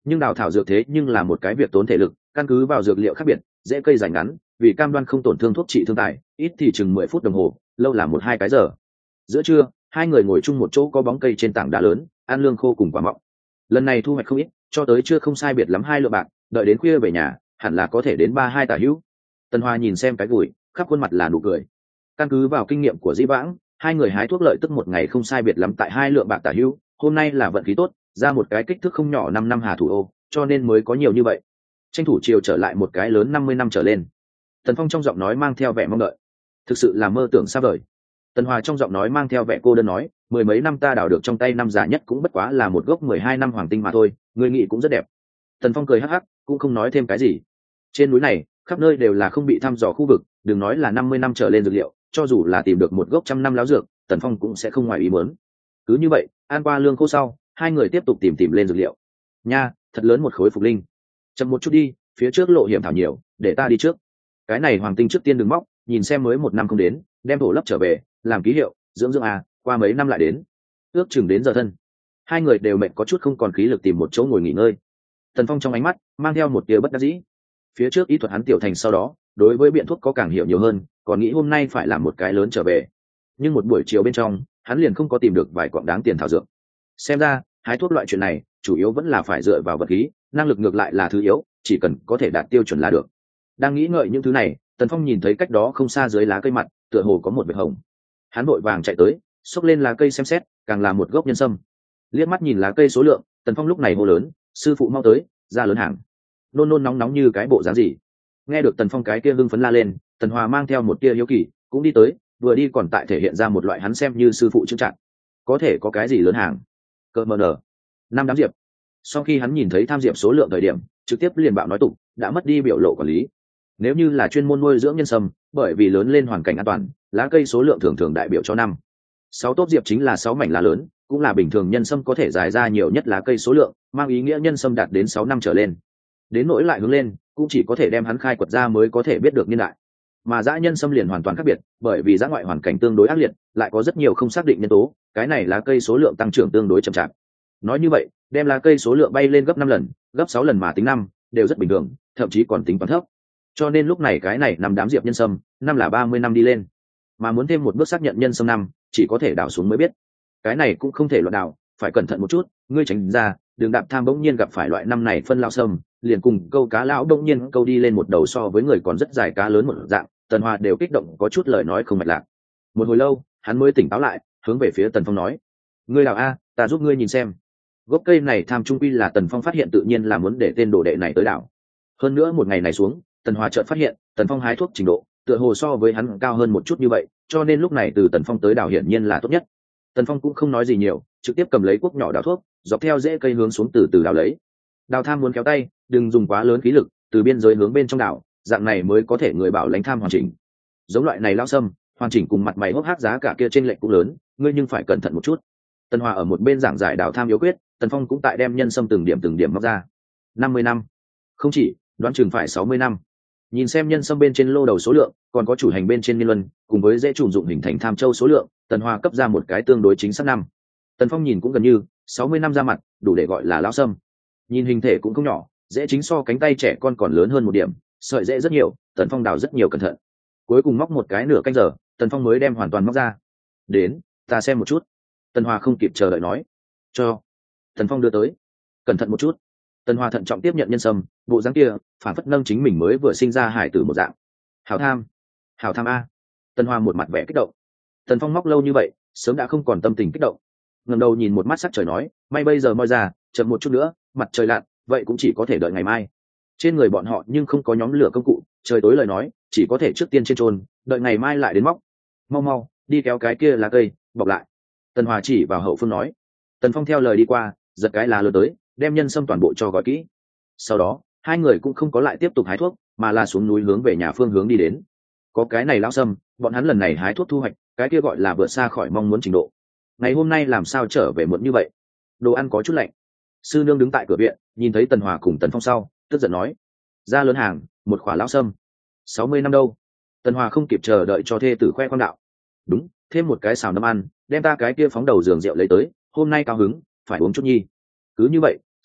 nhưng đào thảo dược thế nhưng là một cái việc tốn thể lực, căn cứ vào dược liệu khác biệt, dễ cây dài ngắn, vì cam đoan không tổn thương thuốc trị thương tài, ít thì chừng mười phút đồng hồ, lâu là một hai cái giờ. Giữa trưa, hai người ngồi chung một chỗ có bóng cây trên tảng đá lớn, ăn lương khô cùng quả mọng. Lần này thu hoạch không ít, cho tới chưa không sai biệt lắm hai lượng bạc, đợi đến khuya về nhà, hẳn là có thể đến ba hai tả hữu. Tần Hoa nhìn xem cái gùi, khắp khuôn mặt là nụ cười. Căn cứ vào kinh nghiệm của Dĩ Vãng, hai người hái thuốc lợi tức một ngày không sai biệt lắm tại hai lượng bạc tả hữu, hôm nay là vận khí tốt, ra một cái kích thước không nhỏ năm năm hà thủ ô, cho nên mới có nhiều như vậy. Tranh thủ chiều trở lại một cái lớn năm mươi năm trở lên. Tần Phong trong giọng nói mang theo vẻ mong đợi. Thực sự là mơ tưởng xa vời. Tần Hòa trong giọng nói mang theo vẻ cô đơn nói, mười mấy năm ta đào được trong tay năm già nhất cũng bất quá là một gốc mười hai năm hoàng tinh mà thôi, người nghĩ cũng rất đẹp. Tần Phong cười hắc hắc, cũng không nói thêm cái gì. Trên núi này, khắp nơi đều là không bị thăm dò khu vực, đừng nói là năm mươi năm trở lên dược liệu, cho dù là tìm được một gốc trăm năm láo dược, Tần Phong cũng sẽ không ngoài ý muốn. Cứ như vậy, ăn qua lương khô sau, hai người tiếp tục tìm tìm lên dược liệu. Nha, thật lớn một khối phục linh. Chậm một chút đi, phía trước lộ hiểm thảo nhiều, để ta đi trước. Cái này hoàng tinh trước tiên đừng móc, nhìn xem mới một năm không đến, đem thổ lấp trở về, làm ký hiệu, dưỡng dưỡng à, qua mấy năm lại đến. Ước chừng đến giờ thân, hai người đều mệt có chút không còn khí lực tìm một chỗ ngồi nghỉ ngơi. Tần Phong trong ánh mắt mang theo một tia bất đắc dĩ. Phía trước ý thuật hắn tiểu thành sau đó, đối với biện thuốc có càng hiểu nhiều hơn, còn nghĩ hôm nay phải làm một cái lớn trở về. Nhưng một buổi chiều bên trong, hắn liền không có tìm được vài quặng đáng tiền thảo dược. Xem ra, hái thuốc loại chuyện này, chủ yếu vẫn là phải dựa vào vật khí, năng lực ngược lại là thứ yếu, chỉ cần có thể đạt tiêu chuẩn là được. Đang nghĩ ngợi những thứ này, Tần Phong nhìn thấy cách đó không xa dưới lá cây mặt, tựa hồ có một vệt hồng. Hắn vội vàng chạy tới, xốc lên lá cây xem xét, càng là một gốc nhân sâm. Liếc mắt nhìn lá cây số lượng, Tần Phong lúc này hô lớn, sư phụ mau tới, ra lớn hàng. Nôn nôn nóng nóng như cái bộ dáng gì? Nghe được Tần Phong cái kia hưng phấn la lên, Tần Hòa mang theo một tia hiếu kỳ, cũng đi tới, vừa đi còn tại thể hiện ra một loại hắn xem như sư phụ chững chạc. Có thể có cái gì lớn hàng? Cơ mờ nở. Năm đám diệp. Sau khi hắn nhìn thấy tham diệp số lượng thời điểm, trực tiếp liền bạo nói tục, đã mất đi biểu lộ quản lý. Nếu như là chuyên môn nuôi dưỡng nhân sâm, bởi vì lớn lên hoàn cảnh an toàn, lá cây số lượng thường thường đại biểu cho năm sáu tốt diệp chính là sáu mảnh lá lớn, cũng là bình thường nhân sâm có thể dài ra nhiều nhất lá cây số lượng, mang ý nghĩa nhân sâm đạt đến sáu năm trở lên. Đến nỗi lại hướng lên, cũng chỉ có thể đem hắn khai quật ra mới có thể biết được niên đại. Mà dã nhân sâm liền hoàn toàn khác biệt, bởi vì dã ngoại hoàn cảnh tương đối ác liệt, lại có rất nhiều không xác định nhân tố, cái này lá cây số lượng tăng trưởng tương đối chậm chạp. Nói như vậy, đem lá cây số lượng bay lên gấp năm lần, gấp sáu lần mà tính năm, đều rất bình thường, thậm chí còn tính toán thấp. Cho nên lúc này cái này nằm đám diệp nhân sâm, năm là ba mươi năm đi lên. Mà muốn thêm một bước xác nhận nhân sâm năm, chỉ có thể đào xuống mới biết. Cái này cũng không thể loạn đào, phải cẩn thận một chút, ngươi tránh ra, đừng đạp tham bỗng nhiên gặp phải loại năm này phân lão sâm, liền cùng câu cá lão bỗng nhiên câu đi lên một đầu so với người còn rất dài cá lớn một dạng. Tần Hòa đều kích động có chút lời nói không mạch lạc. Một hồi lâu, hắn mới tỉnh táo lại, hướng về phía Tần Phong nói: "Ngươi đào a, ta giúp ngươi nhìn xem." Gốc cây này tham trung quy là Tần Phong phát hiện tự nhiên là muốn để tên đồ đệ này tới đào. Hơn nữa một ngày này xuống, Tần Hòa chợt phát hiện, Tần Phong hái thuốc trình độ, tựa hồ so với hắn cao hơn một chút như vậy, cho nên lúc này từ Tần Phong tới đào hiển nhiên là tốt nhất. Tần Phong cũng không nói gì nhiều, trực tiếp cầm lấy cuốc nhỏ đào thuốc, dọc theo rễ cây hướng xuống từ từ đào lấy. Đào tham muốn kéo tay, đừng dùng quá lớn khí lực, từ biên giới hướng bên trong đào, dạng này mới có thể người bảo lãnh tham hoàn chỉnh. Giống loại này lao sâm, hoàn chỉnh cùng mặt mày hốc hác giá cả kia trên lệnh cũng lớn, ngươi nhưng phải cẩn thận một chút. Tần Hòa ở một bên giảng giải đào tham yếu quyết, Tần Phong cũng tại đem nhân sâm từng điểm từng điểm móc ra. năm mươi năm, không chỉ, đoán chừng phải sáu mươi năm. Nhìn xem nhân sâm bên trên lô đầu số lượng, còn có chủ hành bên trên niên luân, cùng với dễ trùng dụng hình thành tham châu số lượng, Tần Hòa cấp ra một cái tương đối chính xác năm. Tần Phong nhìn cũng gần như sáu mươi năm ra mặt, đủ để gọi là lão sâm. Nhìn hình thể cũng không nhỏ, dễ chính so cánh tay trẻ con còn lớn hơn một điểm, sợi dễ rất nhiều, Tần Phong đào rất nhiều cẩn thận. Cuối cùng móc một cái nửa canh giờ, Tần Phong mới đem hoàn toàn móc ra. "Đến, ta xem một chút." Tần Hòa không kịp chờ đợi nói. "Cho." Tần Phong đưa tới. "Cẩn thận một chút." Tần Hòa thận trọng tiếp nhận nhân sâm, bộ dáng kia phản phất nâng chính mình mới vừa sinh ra hải tử một dạng. "Hảo tham, hảo tham a." Tần Hòa một mặt vẻ kích động. Tần Phong móc lâu như vậy, sớm đã không còn tâm tình kích động. Ngẩng đầu nhìn một mắt sắc trời nói, "May bây giờ moi ra, chậm một chút nữa, mặt trời lặn, vậy cũng chỉ có thể đợi ngày mai." Trên người bọn họ nhưng không có nhóm lửa công cụ, trời tối lời nói, chỉ có thể trước tiên trên trôn, đợi ngày mai lại đến móc. "Mau mau, đi kéo cái kia lá cây, bọc lại." Tần Hòa chỉ vào hậu phương nói. Tần Phong theo lời đi qua, giật cái lá lớn tới, đem nhân sâm toàn bộ cho gói kỹ. Sau đó, hai người cũng không có lại tiếp tục hái thuốc, mà là xuống núi hướng về nhà phương hướng đi đến. Có cái này lão sâm, bọn hắn lần này hái thuốc thu hoạch, cái kia gọi là vượt xa khỏi mong muốn trình độ. Ngày hôm nay làm sao trở về muộn như vậy? Đồ ăn có chút lạnh. Sư nương đứng tại cửa viện, nhìn thấy Tần Hòa cùng Tần Phong sau, tức giận nói: "Ra lớn hàng, một khỏa lão sâm, sáu mươi năm đâu?" Tần Hòa không kịp chờ đợi cho thê tử khoe khoang đạo: "Đúng, thêm một cái xào năm ăn, đem ta cái kia phóng đầu giường rượu lấy tới, hôm nay cao hứng, phải uống chút nhi." Cứ như vậy,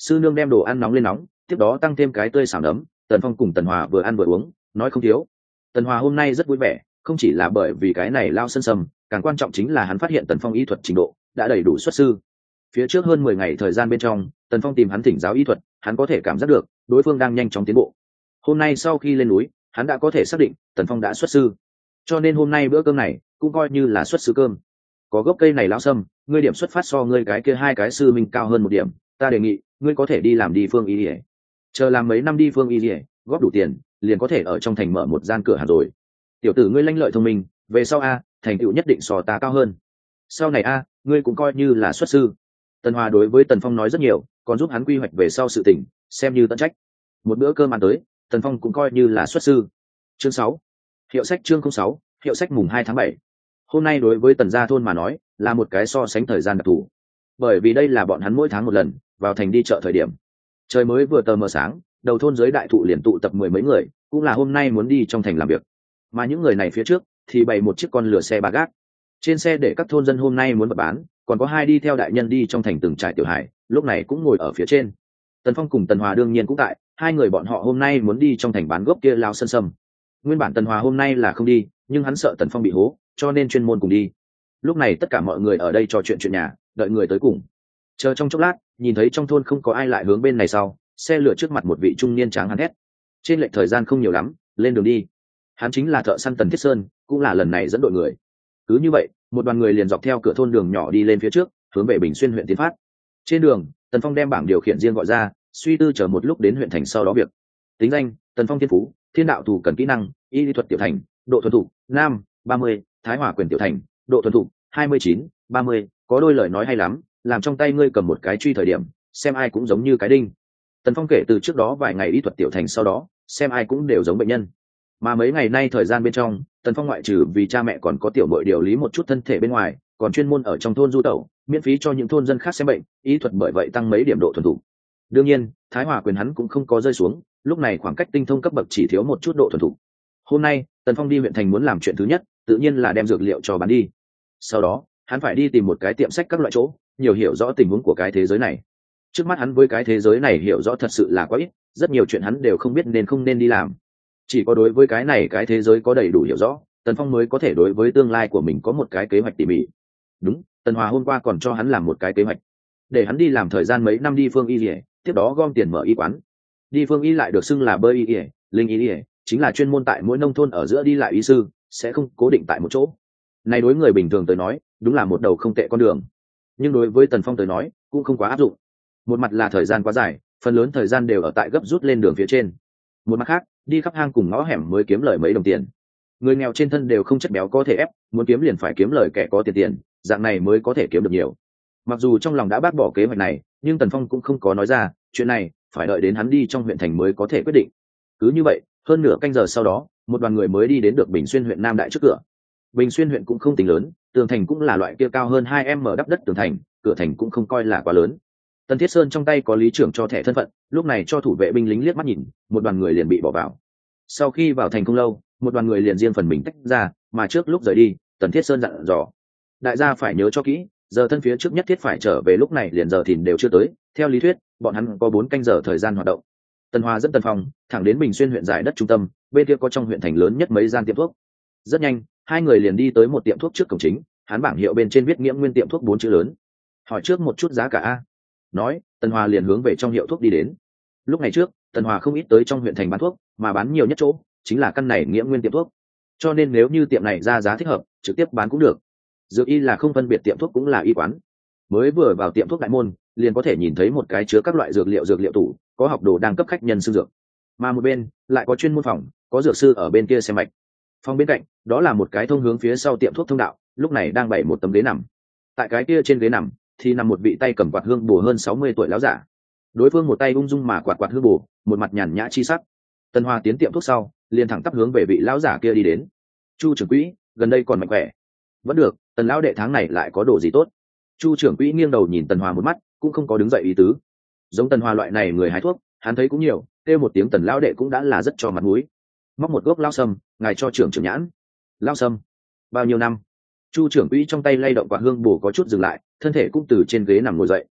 sư nương đem đồ ăn nóng lên nóng, tiếp đó tăng thêm cái tươi xào nấm. Tần Phong cùng Tần Hòa vừa ăn vừa uống, nói không thiếu. Tần Hòa hôm nay rất vui vẻ, không chỉ là bởi vì cái này lao sân sầm, càng quan trọng chính là hắn phát hiện Tần Phong y thuật trình độ đã đầy đủ xuất sư. Phía trước hơn mười ngày thời gian bên trong, Tần Phong tìm hắn thỉnh giáo y thuật, hắn có thể cảm giác được đối phương đang nhanh chóng tiến bộ. Hôm nay sau khi lên núi, hắn đã có thể xác định Tần Phong đã xuất sư, cho nên hôm nay bữa cơm này cũng coi như là xuất sư cơm. Có gốc cây này lão sâm, ngươi điểm xuất phát so ngươi cái kia hai cái sư minh cao hơn một điểm, ta đề nghị ngươi có thể đi làm đi phương y ỉa, chờ làm mấy năm đi phương y ỉa, góp đủ tiền liền có thể ở trong thành mở một gian cửa hàng rồi. Tiểu tử ngươi lanh lợi thông minh, về sau a thành tựu nhất định so ta cao hơn. Sau này a ngươi cũng coi như là xuất sư. Tần Hòa đối với Tần Phong nói rất nhiều, còn giúp hắn quy hoạch về sau sự tình, xem như tận trách. Một bữa cơm ăn tới, Tần Phong cũng coi như là xuất sư. Chương sáu, hiệu sách chương không sáu, hiệu sách mùng hai tháng bảy. Hôm nay đối với Tần gia thôn mà nói, là một cái so sánh thời gian đặc thù. Bởi vì đây là bọn hắn mỗi tháng một lần vào thành đi chợ thời điểm. Trời mới vừa tờ mờ sáng, đầu thôn dưới đại thụ liền tụ tập mười mấy người, cũng là hôm nay muốn đi trong thành làm việc. Mà những người này phía trước thì bày một chiếc con lửa xe ba gác. Trên xe để các thôn dân hôm nay muốn vật bán, còn có hai đi theo đại nhân đi trong thành từng trại tiểu hải, lúc này cũng ngồi ở phía trên. Tần Phong cùng Tần Hòa đương nhiên cũng tại, hai người bọn họ hôm nay muốn đi trong thành bán gốc kia lao sân sâm. Nguyên bản Tần Hòa hôm nay là không đi, nhưng hắn sợ Tần Phong bị hố, cho nên chuyên môn cùng đi. Lúc này tất cả mọi người ở đây trò chuyện chuyện nhà, đợi người tới cùng. Chờ trong chốc lát, nhìn thấy trong thôn không có ai lại hướng bên này sau, xe lửa trước mặt một vị trung niên tráng hắn hét. Trên lệch thời gian không nhiều lắm, lên đường đi. Hắn chính là thợ săn Tần Thiết Sơn, cũng là lần này dẫn đội người. Cứ như vậy, một đoàn người liền dọc theo cửa thôn đường nhỏ đi lên phía trước, hướng về Bình Xuyên huyện tiến phát. Trên đường, Tần Phong đem bảng điều khiển riêng gọi ra, suy tư chờ một lúc đến huyện thành sau đó việc. Tính danh: Tần Phong thiên phú, thiên đạo thủ cần kỹ năng, y lý thuật tiểu thành, độ thuần thục nam ba mươi, thái hỏa quyền tiểu thành, độ thuần thục hai mươi chín, ba mươi. Có đôi lời nói hay lắm, làm trong tay ngươi cầm một cái truy thời điểm, xem ai cũng giống như cái đinh. Tần Phong kể từ trước đó vài ngày y thuật tiểu thành sau đó, xem ai cũng đều giống bệnh nhân. Mà mấy ngày nay thời gian bên trong, Tần Phong ngoại trừ vì cha mẹ còn có tiểu muội điều lý một chút thân thể bên ngoài, còn chuyên môn ở trong thôn du tẩu, miễn phí cho những thôn dân khác xem bệnh, y thuật bởi vậy tăng mấy điểm độ thuần thục. Đương nhiên, thái hỏa quyền hắn cũng không có rơi xuống, lúc này khoảng cách tinh thông cấp bậc chỉ thiếu một chút độ thuần thục. Hôm nay, Tần Phong đi huyện thành muốn làm chuyện thứ nhất, tự nhiên là đem dược liệu cho bán đi. Sau đó, hắn phải đi tìm một cái tiệm sách các loại chỗ, nhiều hiểu rõ tình huống của cái thế giới này. Trước mắt hắn với cái thế giới này hiểu rõ thật sự là quá ít, rất nhiều chuyện hắn đều không biết nên không nên đi làm. Chỉ có đối với cái này cái thế giới có đầy đủ hiểu rõ, Tần Phong mới có thể đối với tương lai của mình có một cái kế hoạch tỉ mỉ. Đúng, Tần Hòa hôm qua còn cho hắn làm một cái kế hoạch, để hắn đi làm thời gian mấy năm đi phương y lìa, tiếp đó gom tiền mở y quán. Đi phương y lại được xưng là bơi y lìa, linh y lìa, chính là chuyên môn tại mỗi nông thôn ở giữa đi lại y sư, sẽ không cố định tại một chỗ. Này đối người bình thường tới nói, đúng là một đầu không tệ con đường. Nhưng đối với Tần Phong tới nói, cũng không quá áp dụng. Một mặt là thời gian quá dài, phần lớn thời gian đều ở tại gấp rút lên đường phía trên. Một mặt khác, đi khắp hang cùng ngõ hẻm mới kiếm lời mấy đồng tiền. Người nghèo trên thân đều không chất béo có thể ép, muốn kiếm liền phải kiếm lời kẻ có tiền tiền, dạng này mới có thể kiếm được nhiều. Mặc dù trong lòng đã bác bỏ kế hoạch này, nhưng Tần Phong cũng không có nói ra, chuyện này phải đợi đến hắn đi trong huyện thành mới có thể quyết định. Cứ như vậy, hơn nửa canh giờ sau đó, một đoàn người mới đi đến được Bình Xuyên huyện Nam Đại trước cửa. Bình Xuyên huyện cũng không tính lớn, tường thành cũng là loại kia cao hơn hai mét đắp đất tường thành, cửa thành cũng không coi là quá lớn. Tần Thiết Sơn trong tay có lý trưởng cho thẻ thân phận, lúc này cho thủ vệ binh lính liếc mắt nhìn, một đoàn người liền bị bỏ vào. Sau khi vào thành không lâu, một đoàn người liền riêng phần mình tách ra, mà trước lúc rời đi, Tần Thiết Sơn dặn dò: đại gia phải nhớ cho kỹ, giờ thân phía trước nhất thiết phải trở về, lúc này liền giờ thìn đều chưa tới, theo lý thuyết bọn hắn có bốn canh giờ thời gian hoạt động. Tần Hòa dẫn Tần Phong thẳng đến Bình Xuyên huyện giải đất trung tâm, bên kia có trong huyện thành lớn nhất mấy gian tiệm thuốc. Rất nhanh, hai người liền đi tới một tiệm thuốc trước cổng chính, hắn bảng hiệu bên trên viết Nghiễm Nguyên tiệm thuốc bốn chữ lớn. Hỏi trước một chút giá cả a. Nói, Tần Hòa liền hướng về trong hiệu thuốc đi đến. Lúc này trước, Tần Hòa không ít tới trong huyện thành bán thuốc, mà bán nhiều nhất chỗ chính là căn này Nghiễm Nguyên tiệm thuốc. Cho nên nếu như tiệm này ra giá thích hợp, trực tiếp bán cũng được. Dược y là không phân biệt tiệm thuốc cũng là y quán. Mới vừa vào tiệm thuốc đại môn, liền có thể nhìn thấy một cái chứa các loại dược liệu dược liệu tủ, có học đồ đang cấp khách nhân sử dụng. Mà một bên lại có chuyên môn phòng, có dược sư ở bên kia xem mạch. Phòng bên cạnh, đó là một cái thông hướng phía sau tiệm thuốc thông đạo, lúc này đang bày một tấm ghế nằm. Tại cái kia trên ghế nằm thì nằm một vị tay cầm quạt hương bổ hơn sáu mươi tuổi lão giả. Đối phương một tay ung dung mà quạt quạt hương bổ, một mặt nhàn nhã chi sắc. Tần Hoa tiến tiệm thuốc sau, liền thẳng tắp hướng về vị lão giả kia đi đến. Chu trưởng quỹ, gần đây còn mạnh khỏe? Vẫn được, Tần lão đệ tháng này lại có đồ gì tốt? Chu trưởng quỹ nghiêng đầu nhìn Tần Hoa một mắt, cũng không có đứng dậy ý tứ. Giống Tần Hoa loại này người hái thuốc, hắn thấy cũng nhiều, kêu một tiếng Tần lão đệ cũng đã là rất cho mặt mũi. Móc một gốc lao sâm, ngài cho trưởng trưởng nhãn. Lao sâm? Bao nhiêu năm? Chu trưởng quỹ trong tay lay động quả hương bổ có chút dừng lại, thân thể cũng từ trên ghế nằm ngồi dậy.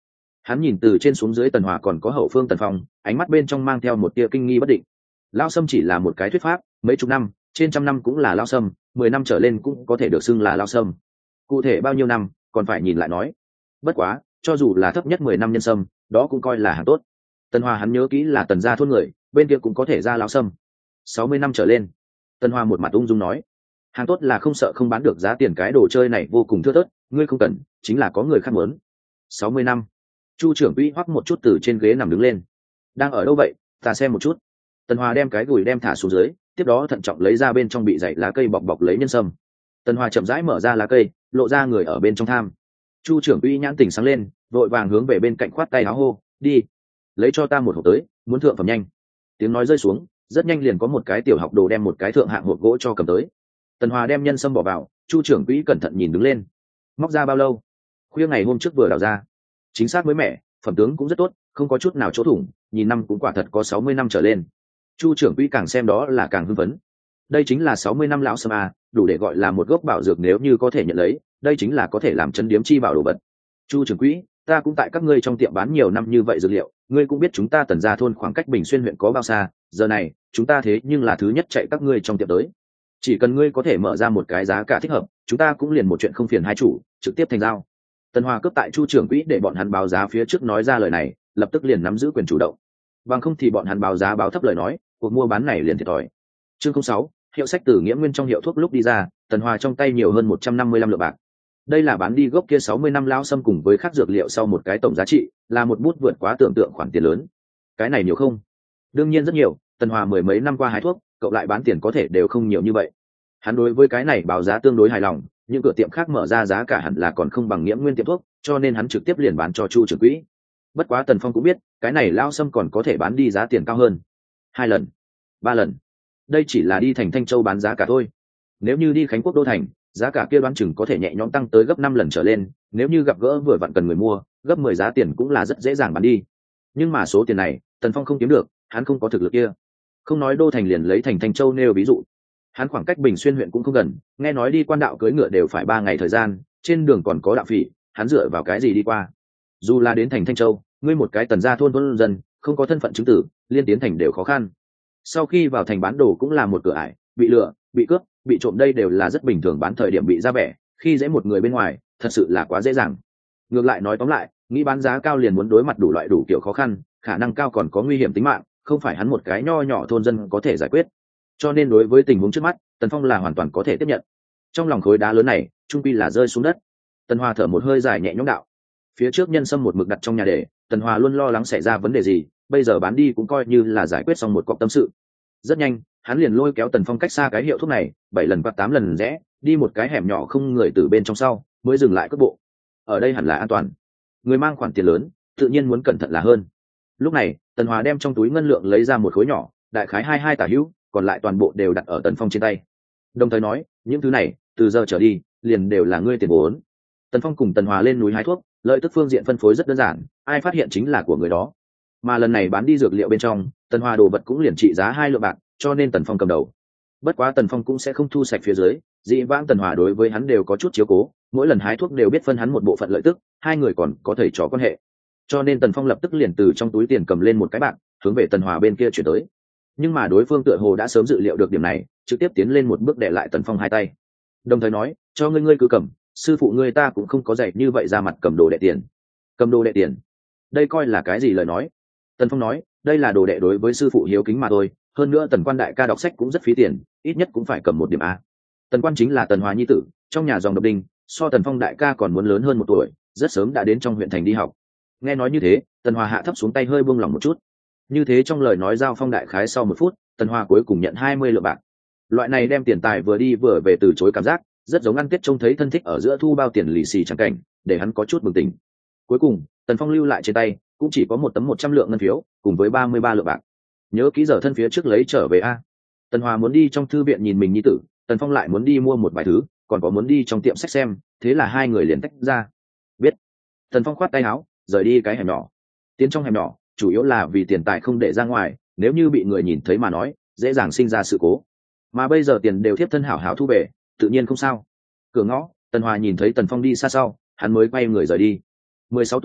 Hắn nhìn từ trên xuống dưới Tần Hòa còn có hậu phương Tần Phong, ánh mắt bên trong mang theo một tia kinh nghi bất định. Lao Sâm chỉ là một cái thuyết pháp, mấy chục năm, trên trăm năm cũng là Lao Sâm, mười năm trở lên cũng có thể được xưng là Lao Sâm. Cụ thể bao nhiêu năm, còn phải nhìn lại nói. Bất quá, cho dù là thấp nhất mười năm nhân sâm, đó cũng coi là hàng tốt. Tần Hòa hắn nhớ kỹ là Tần gia thôn người, bên kia cũng có thể ra Lao Sâm. Sáu mươi năm trở lên. Tần Hòa một mặt ung dung nói, hàng tốt là không sợ không bán được, giá tiền cái đồ chơi này vô cùng thưa thớt, ngươi không cần, chính là có người khác muốn. Sáu mươi năm. Chu trưởng quỹ hoắc một chút từ trên ghế nằm đứng lên. Đang ở đâu vậy, ta xem một chút. Tần Hòa đem cái gùi đem thả xuống dưới, tiếp đó thận trọng lấy ra bên trong bị dày lá cây bọc bọc lấy nhân sâm. Tần Hòa chậm rãi mở ra lá cây, lộ ra người ở bên trong tham. Chu trưởng quỹ nhãn tình sáng lên, vội vàng hướng về bên cạnh khoát tay áo hô, đi, lấy cho ta một hộp tới, muốn thượng phẩm nhanh. Tiếng nói rơi xuống, rất nhanh liền có một cái tiểu học đồ đem một cái thượng hạng hộp gỗ cho cầm tới. Tần Hòa đem nhân sâm bỏ vào, Chu trưởng quỹ cẩn thận nhìn đứng lên. Móc ra bao lâu? Khuya ngày hôm trước vừa đào ra. Chính xác mới mẻ, phẩm tướng cũng rất tốt, không có chút nào chỗ thủng, nhìn năm cũng quả thật có sáu mươi năm trở lên. Chu trưởng quỹ càng xem đó là càng hưng phấn. Đây chính là sáu mươi năm lão sâm a, đủ để gọi là một gốc bảo dược, nếu như có thể nhận lấy, đây chính là có thể làm chân điếm chi bảo đồ vật. Chu trưởng quỹ, ta cũng tại các ngươi trong tiệm bán nhiều năm như vậy dược liệu, ngươi cũng biết chúng ta Tần gia thôn khoảng cách Bình Xuyên huyện có bao xa, giờ này, chúng ta thế nhưng là thứ nhất chạy các ngươi trong tiệm tới. Chỉ cần ngươi có thể mở ra một cái giá cả thích hợp, chúng ta cũng liền một chuyện không phiền hai chủ, trực tiếp thành giao. Tần Hòa cướp tại Chu trưởng quỹ để bọn hắn báo giá phía trước nói ra lời này, lập tức liền nắm giữ quyền chủ động. Bằng không thì bọn hắn báo giá báo thấp lời nói, cuộc mua bán này liền thiệt thòi. Chương không sáu, hiệu sách từ Nghĩa Nguyên trong hiệu thuốc lúc đi ra, Tần Hòa trong tay nhiều hơn một trăm năm mươi lăm lượng bạc. Đây là bán đi gốc kia sáu mươi năm lão sâm cùng với khác dược liệu sau một cái tổng giá trị, là một bút vượt quá tưởng tượng khoản tiền lớn. Cái này nhiều không? Đương nhiên rất nhiều, Tần Hòa mười mấy năm qua hái thuốc, cậu lại bán tiền có thể đều không nhiều như vậy. Hắn đối với cái này báo giá tương đối hài lòng, những cửa tiệm khác mở ra giá cả hẳn là còn không bằng Nghĩa Nguyên tiệm thuốc, cho nên hắn trực tiếp liền bán cho Chu trưởng quỹ. Bất quá Tần Phong cũng biết, cái này lão sâm còn có thể bán đi giá tiền cao hơn. Hai lần, ba lần. Đây chỉ là đi thành Thanh Châu bán giá cả thôi. Nếu như đi Khánh Quốc đô thành, giá cả kia đoán chừng có thể nhẹ nhõm tăng tới gấp năm lần trở lên, nếu như gặp gỡ vừa vặn cần người mua, gấp mười giá tiền cũng là rất dễ dàng bán đi. Nhưng mà số tiền này, Tần Phong không kiếm được, hắn không có thực lực kia. Không nói đô thành, liền lấy thành Thanh Châu nêu ví dụ. Hắn khoảng cách Bình Xuyên huyện cũng không gần, nghe nói đi quan đạo cưỡi ngựa đều phải ba ngày thời gian, trên đường còn có đạo phỉ, hắn dựa vào cái gì đi qua? Dù là đến thành Thanh Châu, ngươi một cái Tần gia thôn thôn dân, không có thân phận chứng tử, liên tiến thành đều khó khăn. Sau khi vào thành bán đồ cũng là một cửa ải, bị lừa, bị cướp, bị trộm, đây đều là rất bình thường, bán thời điểm bị ra vẻ, khi dễ một người bên ngoài, thật sự là quá dễ dàng. Ngược lại nói tóm lại, nghĩ bán giá cao liền muốn đối mặt đủ loại đủ kiểu khó khăn, khả năng cao còn có nguy hiểm tính mạng, không phải hắn một cái nho nhỏ thôn dân có thể giải quyết. Cho nên đối với tình huống trước mắt, Tần Phong là hoàn toàn có thể tiếp nhận. Trong lòng khối đá lớn này, trung quy là rơi xuống đất. Tần Hòa thở một hơi dài nhẹ nhõm đạo. Phía trước nhân sâm một mực đặt trong nhà để, Tần Hòa luôn lo lắng xảy ra vấn đề gì, bây giờ bán đi cũng coi như là giải quyết xong một cọc tâm sự. Rất nhanh, hắn liền lôi kéo Tần Phong cách xa cái hiệu thuốc này, bảy lần quạt tám lần rẽ, đi một cái hẻm nhỏ không người từ bên trong sau, mới dừng lại cất bộ. Ở đây hẳn là an toàn. Người mang khoản tiền lớn, tự nhiên muốn cẩn thận là hơn. Lúc này, Tần Hòa đem trong túi ngân lượng lấy ra một khối nhỏ, đại khái hai hai tả hữu, còn lại toàn bộ đều đặt ở Tần Phong trên tay. Đồng thời nói, những thứ này, từ giờ trở đi, liền đều là ngươi tiền vốn. Tần Phong cùng Tần Hòa lên núi hái thuốc, lợi tức phương diện phân phối rất đơn giản, ai phát hiện chính là của người đó. Mà lần này bán đi dược liệu bên trong, Tần Hòa đồ vật cũng liền trị giá hai lượng bạc, cho nên Tần Phong cầm đầu. Bất quá Tần Phong cũng sẽ không thu sạch phía dưới, dị vãng Tần Hòa đối với hắn đều có chút chiếu cố, mỗi lần hái thuốc đều biết phân hắn một bộ phận lợi tức, hai người còn có thầy trò quan hệ. Cho nên Tần Phong lập tức liền từ trong túi tiền cầm lên một cái bạc, hướng về Tần Hòa bên kia chuyển tới. Nhưng mà đối phương tựa hồ đã sớm dự liệu được điểm này, trực tiếp tiến lên một bước để lại Tần Phong hai tay, đồng thời nói, cho ngươi ngươi cứ cầm, sư phụ ngươi ta cũng không có dạy như vậy ra mặt cầm đồ đệ tiền. Cầm đồ đệ tiền, đây coi là cái gì lời nói? Tần Phong nói, đây là đồ đệ đối với sư phụ hiếu kính mà thôi, hơn nữa Tần Quan đại ca đọc sách cũng rất phí tiền, ít nhất cũng phải cầm một điểm a. Tần Quan chính là Tần Hòa nhi tử, trong nhà dòng độc đinh, so Tần Phong đại ca còn muốn lớn hơn một tuổi, rất sớm đã đến trong huyện thành đi học. Nghe nói như thế, Tần Hòa hạ thấp xuống tay, hơi buông lỏng một chút. Như thế trong lời nói giao phong đại khái sau một phút, Tần Hòa cuối cùng nhận hai mươi lượng bạc. Loại này đem tiền tài vừa đi vừa về từ chối cảm giác, rất giống ăn tết trông thấy thân thích ở giữa thu bao tiền lì xì chẳng cảnh, để hắn có chút bừng tỉnh. Cuối cùng, Tần Phong lưu lại trên tay cũng chỉ có một tấm một trăm lượng ngân phiếu, cùng với ba mươi ba lượng bạc. Nhớ kỹ giờ thân phía trước lấy trở về a. Tần Hòa muốn đi trong thư viện nhìn mình nhi tử, Tần Phong lại muốn đi mua một vài thứ, còn có muốn đi trong tiệm sách xem, thế là hai người liền tách ra. Biết. Tần Phong khoát tay áo, rời đi cái hẻm nhỏ. Tiến trong hẻm nhỏ, chủ yếu là vì tiền tài không để ra ngoài, nếu như bị người nhìn thấy mà nói, dễ dàng sinh ra sự cố. Mà bây giờ tiền đều thiếp thân hảo hảo thu về, tự nhiên không sao. Cửa ngõ, Tần Hòa nhìn thấy Tần Phong đi xa sau, hắn mới quay người rời đi. Mười sáu tuổi,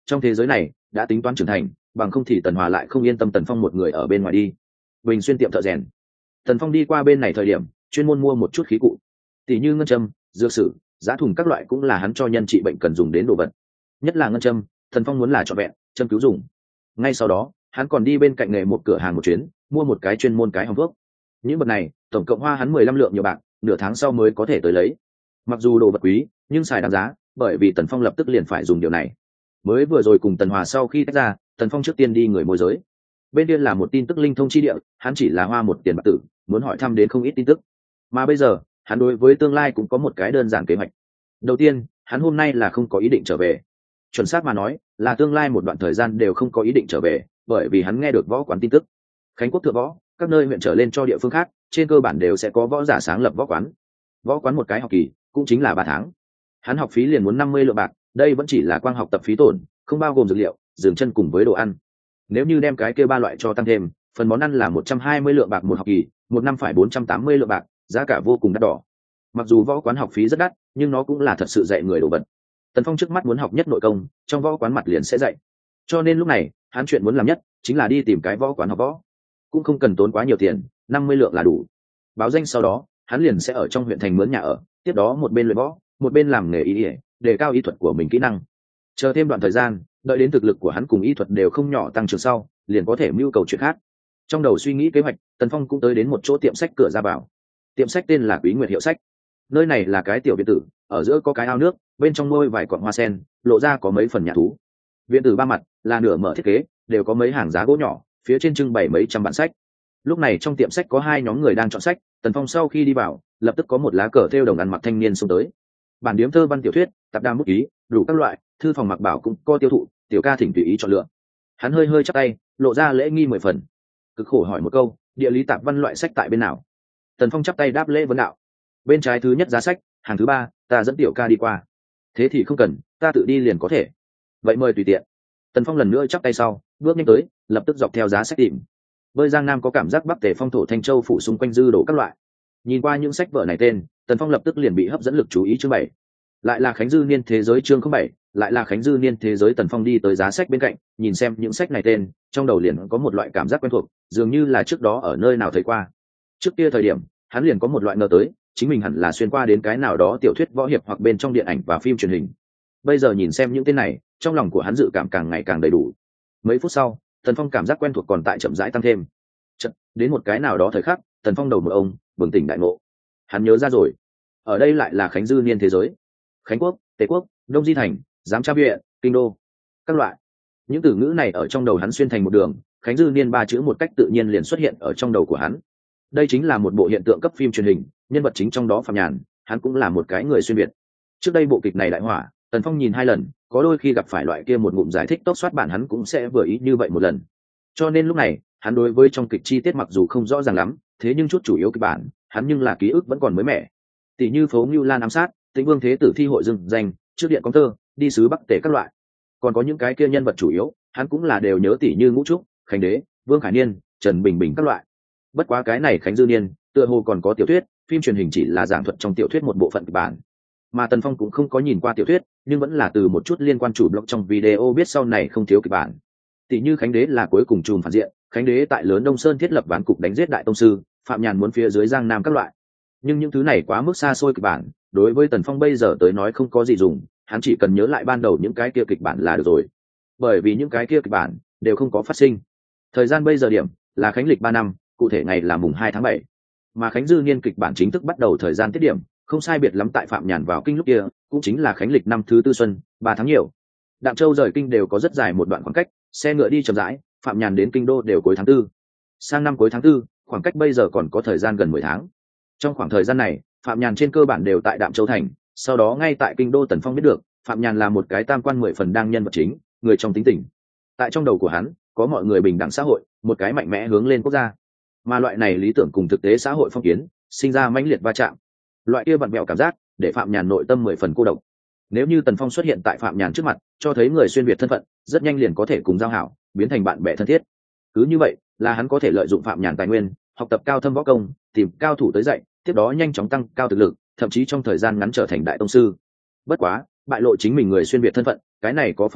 trong thế giới này đã tính toán trưởng thành, bằng không thì Tần Hòa lại không yên tâm Tần Phong một người ở bên ngoài đi. Bình Xuyên tiệm thợ rèn. Tần Phong đi qua bên này thời điểm chuyên môn mua một chút khí cụ, tỉ như ngân châm, dược sử, giá thùng các loại cũng là hắn cho nhân trị bệnh cần dùng đến đồ vật. Nhất là ngân châm, Tần Phong muốn là trọn vẹn châm cứu dùng. Ngay sau đó hắn còn đi bên cạnh nghề một cửa hàng một chuyến, mua một cái chuyên môn cái hòm thuốc. Những vật này tổng cộng hoa hắn mười lăm lượng nhiều bạc, nửa tháng sau mới có thể tới lấy. Mặc dù đồ vật quý nhưng xài đáng giá, bởi vì Tần Phong lập tức liền phải dùng điều này. Mới vừa rồi cùng Tần Hòa sau khi tách ra, Tần Phong trước tiên đi người môi giới. Bên kia là một tin tức linh thông chi địa, hắn chỉ là hoa một tiền bạc tử, muốn hỏi thăm đến không ít tin tức. Mà bây giờ hắn đối với tương lai cũng có một cái đơn giản kế hoạch. Đầu tiên, hắn hôm nay là không có ý định trở về. Chuẩn xác mà nói là tương lai một đoạn thời gian đều không có ý định trở về, bởi vì hắn nghe được võ quán tin tức. Khánh Quốc thượng võ, các nơi huyện trở lên cho địa phương khác, trên cơ bản đều sẽ có võ giả sáng lập võ quán. Võ quán một cái học kỳ cũng chính là ba tháng. Hắn học phí liền muốn năm mươi lượng bạc, đây vẫn chỉ là quang học tập phí tổn, không bao gồm dược liệu, dừng chân cùng với đồ ăn. Nếu như đem cái kia ba loại cho tăng thêm, phần món ăn là một trăm hai mươi lượng bạc một học kỳ, một năm phải bốn trăm tám mươi lượng bạc, giá cả vô cùng đắt đỏ. Mặc dù võ quán học phí rất đắt, nhưng nó cũng là thật sự dạy người đồ vật. Tần Phong trước mắt muốn học nhất nội công, trong võ quán mặt liền sẽ dạy. Cho nên lúc này, hắn chuyện muốn làm nhất chính là đi tìm cái võ quán học võ. Cũng không cần tốn quá nhiều tiền, năm mươi lượng là đủ. Báo danh sau đó, hắn liền sẽ ở trong huyện thành mướn nhà ở, tiếp đó một bên luyện võ, một bên làm nghề y y, đề cao y thuật của mình kỹ năng. Chờ thêm đoạn thời gian, đợi đến thực lực của hắn cùng y thuật đều không nhỏ tăng trưởng sau, liền có thể mưu cầu chuyện khác. Trong đầu suy nghĩ kế hoạch, Tần Phong cũng tới đến một chỗ tiệm sách cửa ra vào. Tiệm sách tên là Quý Nguyệt Hiệu Sách. Nơi này là cái tiểu viện tử, ở giữa có cái ao nước, bên trong nuôi vài cọng hoa sen, lộ ra có mấy phần nhà thú. Viện tử ba mặt là nửa mở thiết kế, đều có mấy hàng giá gỗ nhỏ, phía trên trưng bày mấy trăm bản sách. Lúc này trong tiệm sách có hai nhóm người đang chọn sách. Tần Phong sau khi đi vào, lập tức có một lá cờ thêu đồng ăn mặc thanh niên xông tới. Bản điếm thơ văn tiểu thuyết, tạp đa bút ký, đủ các loại, thư phòng mặc bảo cũng có tiêu thụ, tiểu ca thỉnh tùy ý chọn lựa. Hắn hơi hơi chắp tay, lộ ra lễ nghi mười phần. Cực khổ hỏi một câu, địa lý tạp văn loại sách tại bên nào? Tần Phong chắp tay đáp lễ vấn đạo. Bên trái thứ nhất giá sách, hàng thứ ba, ta dẫn tiểu ca đi qua. Thế thì không cần, ta tự đi liền có thể. Vậy mời tùy tiện. Tần Phong lần nữa chắp tay sau, bước nhanh tới, lập tức dọc theo giá sách tìm. Bơi Giang Nam có cảm giác Bắc Tề phong thổ Thanh Châu phủ xung quanh dư đổ các loại. Nhìn qua những sách vở này tên, Tần Phong lập tức liền bị hấp dẫn lực chú ý chương bảy. Lại là Khánh Dư Niên Thế Giới chương không bảy, lại là Khánh Dư Niên Thế Giới. Tần Phong đi tới giá sách bên cạnh, nhìn xem những sách này tên, trong đầu liền có một loại cảm giác quen thuộc, dường như là trước đó ở nơi nào thấy qua. Trước kia thời điểm, hắn liền có một loại ngờ tới, chính mình hẳn là xuyên qua đến cái nào đó tiểu thuyết võ hiệp hoặc bên trong điện ảnh và phim truyền hình. Bây giờ nhìn xem những tên này, trong lòng của hắn dự cảm càng ngày càng đầy đủ. Mấy phút sau, Tần Phong cảm giác quen thuộc còn tại chậm rãi tăng thêm. Chật, đến một cái nào đó thời khắc, Tần Phong đầu một ông bừng tỉnh đại ngộ. Hắn nhớ ra rồi, ở đây lại là Khánh Dư Niên Thế Giới. Khánh Quốc, Tề Quốc, Đông Di Thành, Giám Tra Viện, Kinh Đô, các loại. Những từ ngữ này ở trong đầu hắn xuyên thành một đường, Khánh Dư Niên ba chữ một cách tự nhiên liền xuất hiện ở trong đầu của hắn. Đây chính là một bộ hiện tượng cấp phim truyền hình, nhân vật chính trong đó Phạm Nhàn, hắn cũng là một cái người xuyên việt. Trước đây bộ kịch này đại hỏa, Tần Phong nhìn hai lần, có đôi khi gặp phải loại kia một ngụm giải thích tốc soát bản hắn cũng sẽ vừa ý như vậy một lần. Cho nên lúc này, hắn đối với trong kịch chi tiết mặc dù không rõ ràng lắm, thế nhưng chút chủ yếu kịch bản, hắn nhưng là ký ức vẫn còn mới mẻ. Tỷ như phố Ngưu Lan ám sát, Tĩnh Vương Thế Tử thi hội dừng danh, trước điện công tơ, đi sứ Bắc Tề các loại. Còn có những cái kia nhân vật chủ yếu, hắn cũng là đều nhớ tỷ như Ngũ Trúc, Khánh Đế, Vương Khải Niên, Trần Bình Bình các loại. Bất quá cái này Khánh Dư Niên, tựa hồ còn có tiểu thuyết, phim truyền hình chỉ là giảng thuật trong tiểu thuyết một bộ phận kịch bản. Mà Tần Phong cũng không có nhìn qua tiểu thuyết, nhưng vẫn là từ một chút liên quan chủ blog trong video biết sau này không thiếu kịch bản. Tỷ như Khánh Đế là cuối cùng trùm phản diện, Khánh Đế tại Lớn Đông Sơn thiết lập ván cục đánh giết đại tông sư, Phạm Nhàn muốn phía dưới Giang Nam các loại. Nhưng những thứ này quá mức xa xôi kịch bản, đối với Tần Phong bây giờ tới nói không có gì dùng, hắn chỉ cần nhớ lại ban đầu những cái kia kịch bản là được rồi. Bởi vì những cái kia kịch bản đều không có phát sinh. Thời gian bây giờ điểm là Khánh lịch ba năm, cụ thể ngày là mùng hai tháng bảy. Mà Khánh Dư Niên kịch bản chính thức bắt đầu thời gian tiết điểm, không sai biệt lắm tại Phạm Nhàn vào kinh lúc kia, cũng chính là Khánh lịch năm thứ tư xuân, ba tháng nhiều. Đạm Châu rời kinh đều có rất dài một đoạn khoảng cách, xe ngựa đi chậm rãi, Phạm Nhàn đến kinh đô đều cuối tháng tư. Sang năm cuối tháng tư, khoảng cách bây giờ còn có thời gian gần mười tháng. Trong khoảng thời gian này, Phạm Nhàn trên cơ bản đều tại Đạm Châu thành, sau đó ngay tại kinh đô Tần Phong biết được, Phạm Nhàn là một cái tam quan mười phần đang nhân vật chính, người trong tính tình. Tại trong đầu của hắn, có mọi người bình đẳng xã hội, một cái mạnh mẽ hướng lên quốc gia. Mà loại này lý tưởng cùng thực tế xã hội phong kiến, sinh ra mãnh liệt va chạm. Loại kia vặn vẹo cảm giác, để Phạm Nhàn nội tâm mười phần cô độc. Nếu như Tần Phong xuất hiện tại Phạm Nhàn trước mặt, cho thấy người xuyên việt thân phận, rất nhanh liền có thể cùng giao hảo, biến thành bạn bè thân thiết. Cứ như vậy, là hắn có thể lợi dụng Phạm Nhàn tài nguyên, học tập cao thâm võ công, tìm cao thủ tới dạy, tiếp đó nhanh chóng tăng cao thực lực, thậm chí trong thời gian ngắn trở thành đại tông sư. Bất quá, bại lộ chính mình người xuyên việt thân phận, cái này có phong hiểm,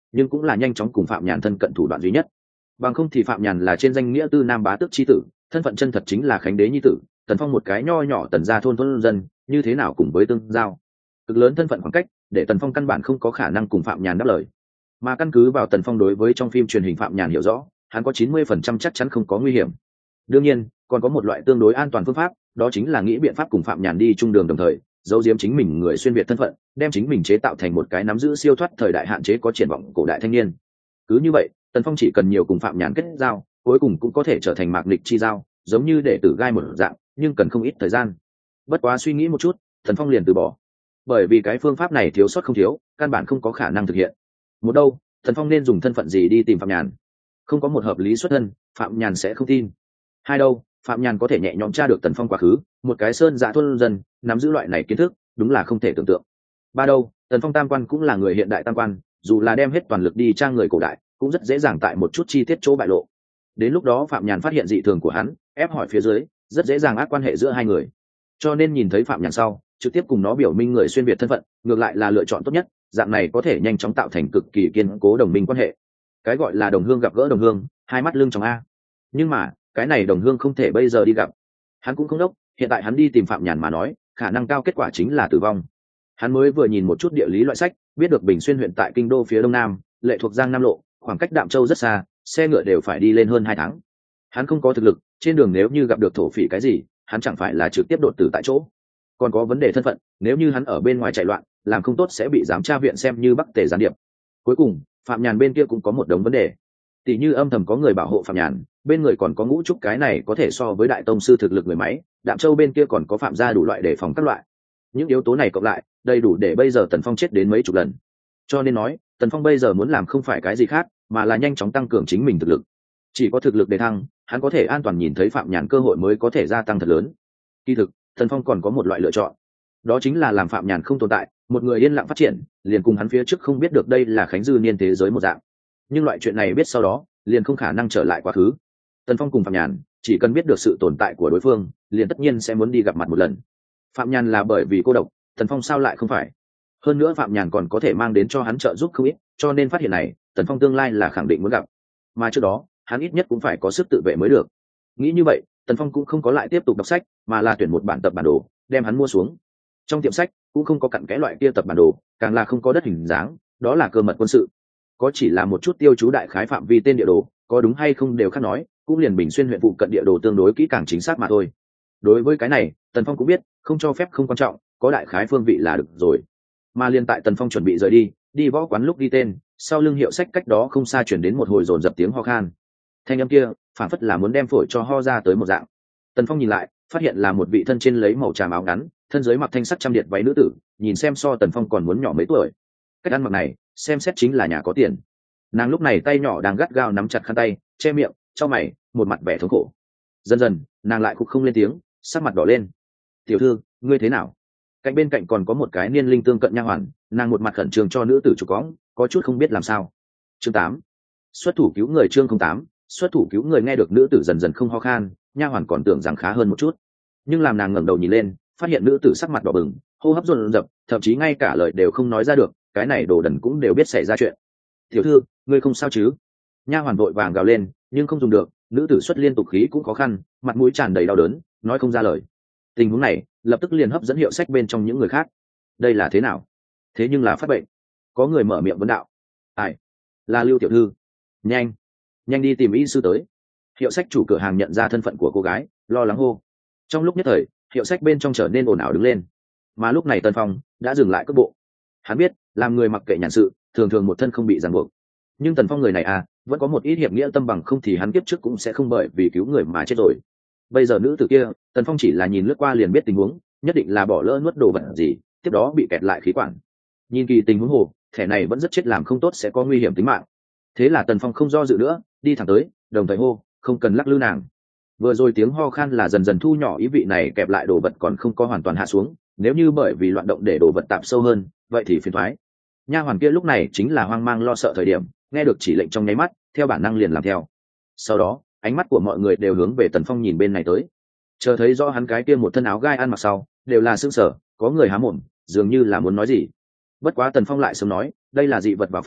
nhưng cũng là nhanh chóng cùng phạm nhàn thân cận thủ đoạn duy nhất. Bằng không thì phạm nhàn là trên danh nghĩa tư nam bá tước chi tử, thân phận chân thật chính là khánh đế nhi tử, Tần Phong một cái nho nhỏ tần gia thôn thôn dân, như thế nào cùng với tương giao. Cực lớn thân phận khoảng cách để Tần Phong căn bản không có khả năng cùng phạm nhàn đáp lời. Mà căn cứ vào Tần Phong đối với trong phim truyền hình phạm nhàn hiểu rõ, hắn có chín mươi phần trăm chắc chắn không có nguy hiểm. Đương nhiên còn có một loại tương đối an toàn phương pháp, đó chính là nghĩ biện pháp cùng phạm nhàn đi chung đường, đồng thời giấu giếm chính mình người xuyên việt thân phận, đem chính mình chế tạo thành một cái nắm giữ siêu thoát thời đại hạn chế có triển vọng cổ đại thanh niên. Cứ như vậy Tần Phong chỉ cần nhiều cùng phạm nhàn kết giao, cuối cùng cũng có thể trở thành mạc lịch chi giao, giống như đệ tử gai một dạng, nhưng cần không ít thời gian. Bất quá suy nghĩ một chút, Tần Phong liền từ bỏ, bởi vì cái phương pháp này thiếu sót không thiếu, căn bản không có khả năng thực hiện. Một đâu Tần Phong nên dùng thân phận gì đi tìm phạm nhàn? Không có một hợp lý xuất thân, phạm nhàn sẽ không tin. Hai đâu phạm nhàn có thể nhẹ nhõm tra được Tần Phong quá khứ, một cái sơn dạ thôn dân nắm giữ loại này kiến thức đúng là không thể tưởng tượng. Ba đâu Tần Phong tam quan cũng là người hiện đại tam quan, dù là đem hết toàn lực đi tra người cổ đại cũng rất dễ dàng tại một chút chi tiết chỗ bại lộ. Đến lúc đó phạm nhàn phát hiện dị thường của hắn, ép hỏi phía dưới, rất dễ dàng ác quan hệ giữa hai người. Cho nên nhìn thấy phạm nhàn sau, trực tiếp cùng nó biểu minh người xuyên việt thân phận, ngược lại là lựa chọn tốt nhất, dạng này có thể nhanh chóng tạo thành cực kỳ kiên cố đồng minh quan hệ. Cái gọi là đồng hương gặp gỡ đồng hương, hai mắt lưng trong a. Nhưng mà cái này đồng hương không thể bây giờ đi gặp, hắn cũng không đốc, hiện tại hắn đi tìm phạm nhàn mà nói, khả năng cao kết quả chính là tử vong. Hắn mới vừa nhìn một chút địa lý loại sách, biết được Bình Xuyên huyện tại kinh đô phía đông nam, lệ thuộc Giang Nam lộ, khoảng cách Đạm Châu rất xa, xe ngựa đều phải đi lên hơn hai tháng. Hắn không có thực lực, trên đường nếu như gặp được thổ phỉ cái gì, hắn chẳng phải là trực tiếp đột tử tại chỗ. Còn có vấn đề thân phận, nếu như hắn ở bên ngoài chạy loạn, làm không tốt sẽ bị giám tra viện xem như Bắc Tề gián điệp. Cuối cùng phạm nhàn bên kia cũng có một đống vấn đề, tỷ như âm thầm có người bảo hộ phạm nhàn, bên người còn có Ngũ Trúc cái này có thể so với đại tông sư thực lực người máy, Đạm Châu bên kia còn có phạm gia đủ loại đề phòng các loại. Những yếu tố này cộng lại đầy đủ để bây giờ Tần Phong chết đến mấy chục lần. Cho nên nói Tần Phong bây giờ muốn làm không phải cái gì khác, mà là nhanh chóng tăng cường chính mình thực lực. Chỉ có thực lực để thăng, hắn có thể an toàn nhìn thấy phạm nhàn cơ hội mới có thể gia tăng thật lớn. Kỳ thực Tần Phong còn có một loại lựa chọn, đó chính là làm phạm nhàn không tồn tại, một người yên lặng phát triển, liền cùng hắn phía trước không biết được đây là Khánh Dư Niên thế giới một dạng. Nhưng loại chuyện này biết sau đó liền không khả năng trở lại quá khứ. Tần Phong cùng phạm nhàn chỉ cần biết được sự tồn tại của đối phương, liền tất nhiên sẽ muốn đi gặp mặt một lần. Phạm nhàn là bởi vì cô độc, Tần Phong sao lại không phải? Hơn nữa phạm nhàn còn có thể mang đến cho hắn trợ giúp không ít, cho nên phát hiện này Tần Phong tương lai là khẳng định muốn gặp. Mà trước đó hắn ít nhất cũng phải có sức tự vệ mới được. Nghĩ như vậy Tần Phong cũng không có lại tiếp tục đọc sách, mà là tuyển một bản tập bản đồ đem hắn mua xuống. Trong tiệm sách cũng không có cặn kẽ loại kia tập bản đồ, càng là không có đất hình dáng, đó là cơ mật quân sự. Có chỉ là một chút tiêu chú đại khái phạm vi tên địa đồ, có đúng hay không đều khác nói, cũng liền Bình Xuyên huyện phụ cận địa đồ tương đối kỹ càng chính xác mà thôi. Đối với cái này Tần Phong cũng biết, không cho phép không quan trọng, có đại khái phương vị là được rồi. Mà liên tại Tần Phong chuẩn bị rời đi đi võ quán lúc đi tên, sau lưng hiệu sách cách đó không xa chuyển đến một hồi dồn dập tiếng ho khan. Thanh âm kia phản phất là muốn đem phổi cho ho ra tới một dạng. Tần Phong nhìn lại phát hiện là một vị thân trên lấy màu tràm áo ngắn, thân dưới mặc thanh sắc trăm điệt váy nữ tử, nhìn xem so Tần Phong còn muốn nhỏ mấy tuổi. Cách ăn mặc này xem xét chính là nhà có tiền. Nàng lúc này tay nhỏ đang gắt gao nắm chặt khăn tay, che miệng chau mày, một mặt vẻ thống khổ. Dần dần nàng lại khục không lên tiếng, sắc mặt đỏ lên. Tiểu thư, ngươi thế nào? Cạnh bên cạnh còn có một cái niên linh tương cận nha hoàn, nàng một mặt khẩn trương cho nữ tử chụp cõng, có chút không biết làm sao. Chương tám, xuất thủ cứu người. Chương không tám, xuất thủ cứu người. Nghe được nữ tử dần dần không ho khan, nha hoàn còn tưởng rằng khá hơn một chút, nhưng làm nàng ngẩng đầu nhìn lên, phát hiện nữ tử sắc mặt đỏ bừng, hô hấp dồn dập, thậm chí ngay cả lời đều không nói ra được. Cái này đồ đần cũng đều biết xảy ra chuyện. Tiểu thư, ngươi không sao chứ? Nha hoàn vội vàng gào lên, nhưng không dùng được, nữ tử xuất liên tục khí cũng khó khăn, mặt mũi tràn đầy đau đớn, nói không ra lời. Tình huống này lập tức liền hấp dẫn hiệu sách bên trong những người khác. Đây là thế nào? Thế nhưng là phát bệnh. Có người mở miệng vấn đạo. Ai? Là Lưu tiểu thư. Nhanh, nhanh đi tìm y sư tới. Hiệu sách chủ cửa hàng nhận ra thân phận của cô gái, lo lắng hô. Trong lúc nhất thời hiệu sách bên trong trở nên ồn ào đứng lên. Mà lúc này Tần Phong đã dừng lại cước bộ. Hắn biết làm người mặc kệ nhàn sự thường thường một thân không bị ràng buộc, nhưng Tần Phong người này à vẫn có một ít hiệp nghĩa tâm, bằng không thì hắn kiếp trước cũng sẽ không bởi vì cứu người mà chết rồi. Bây giờ nữ tử kia Tần Phong chỉ là nhìn lướt qua liền biết tình huống, nhất định là bỏ lỡ nuốt đồ vật gì, tiếp đó bị kẹt lại khí quản. Nhìn kỳ tình huống hồ thẻ này vẫn rất chết, làm không tốt sẽ có nguy hiểm tính mạng. Thế là Tần Phong không do dự nữa, đi thẳng tới, đồng thời hô, không cần lắc lư nàng. Vừa rồi tiếng ho khan là dần dần thu nhỏ, ý vị này kẹp lại đồ vật còn không có hoàn toàn hạ xuống, nếu như bởi vì loạn động để đồ vật tạm sâu hơn, vậy thì phiền thoái. Nha hoàn kia lúc này chính là hoang mang lo sợ thời điểm, nghe được chỉ lệnh trong nháy mắt, theo bản năng liền làm theo. Sau đó ánh mắt của mọi người đều hướng về Tần Phong nhìn bên này tới, chờ thấy rõ hắn cái kia một thân áo gai ăn mặc sau, đều là sững sờ, có người há mồm dường như là muốn nói gì. Bất quá Tần Phong lại sớm nói, đây là dị vật vào phổi,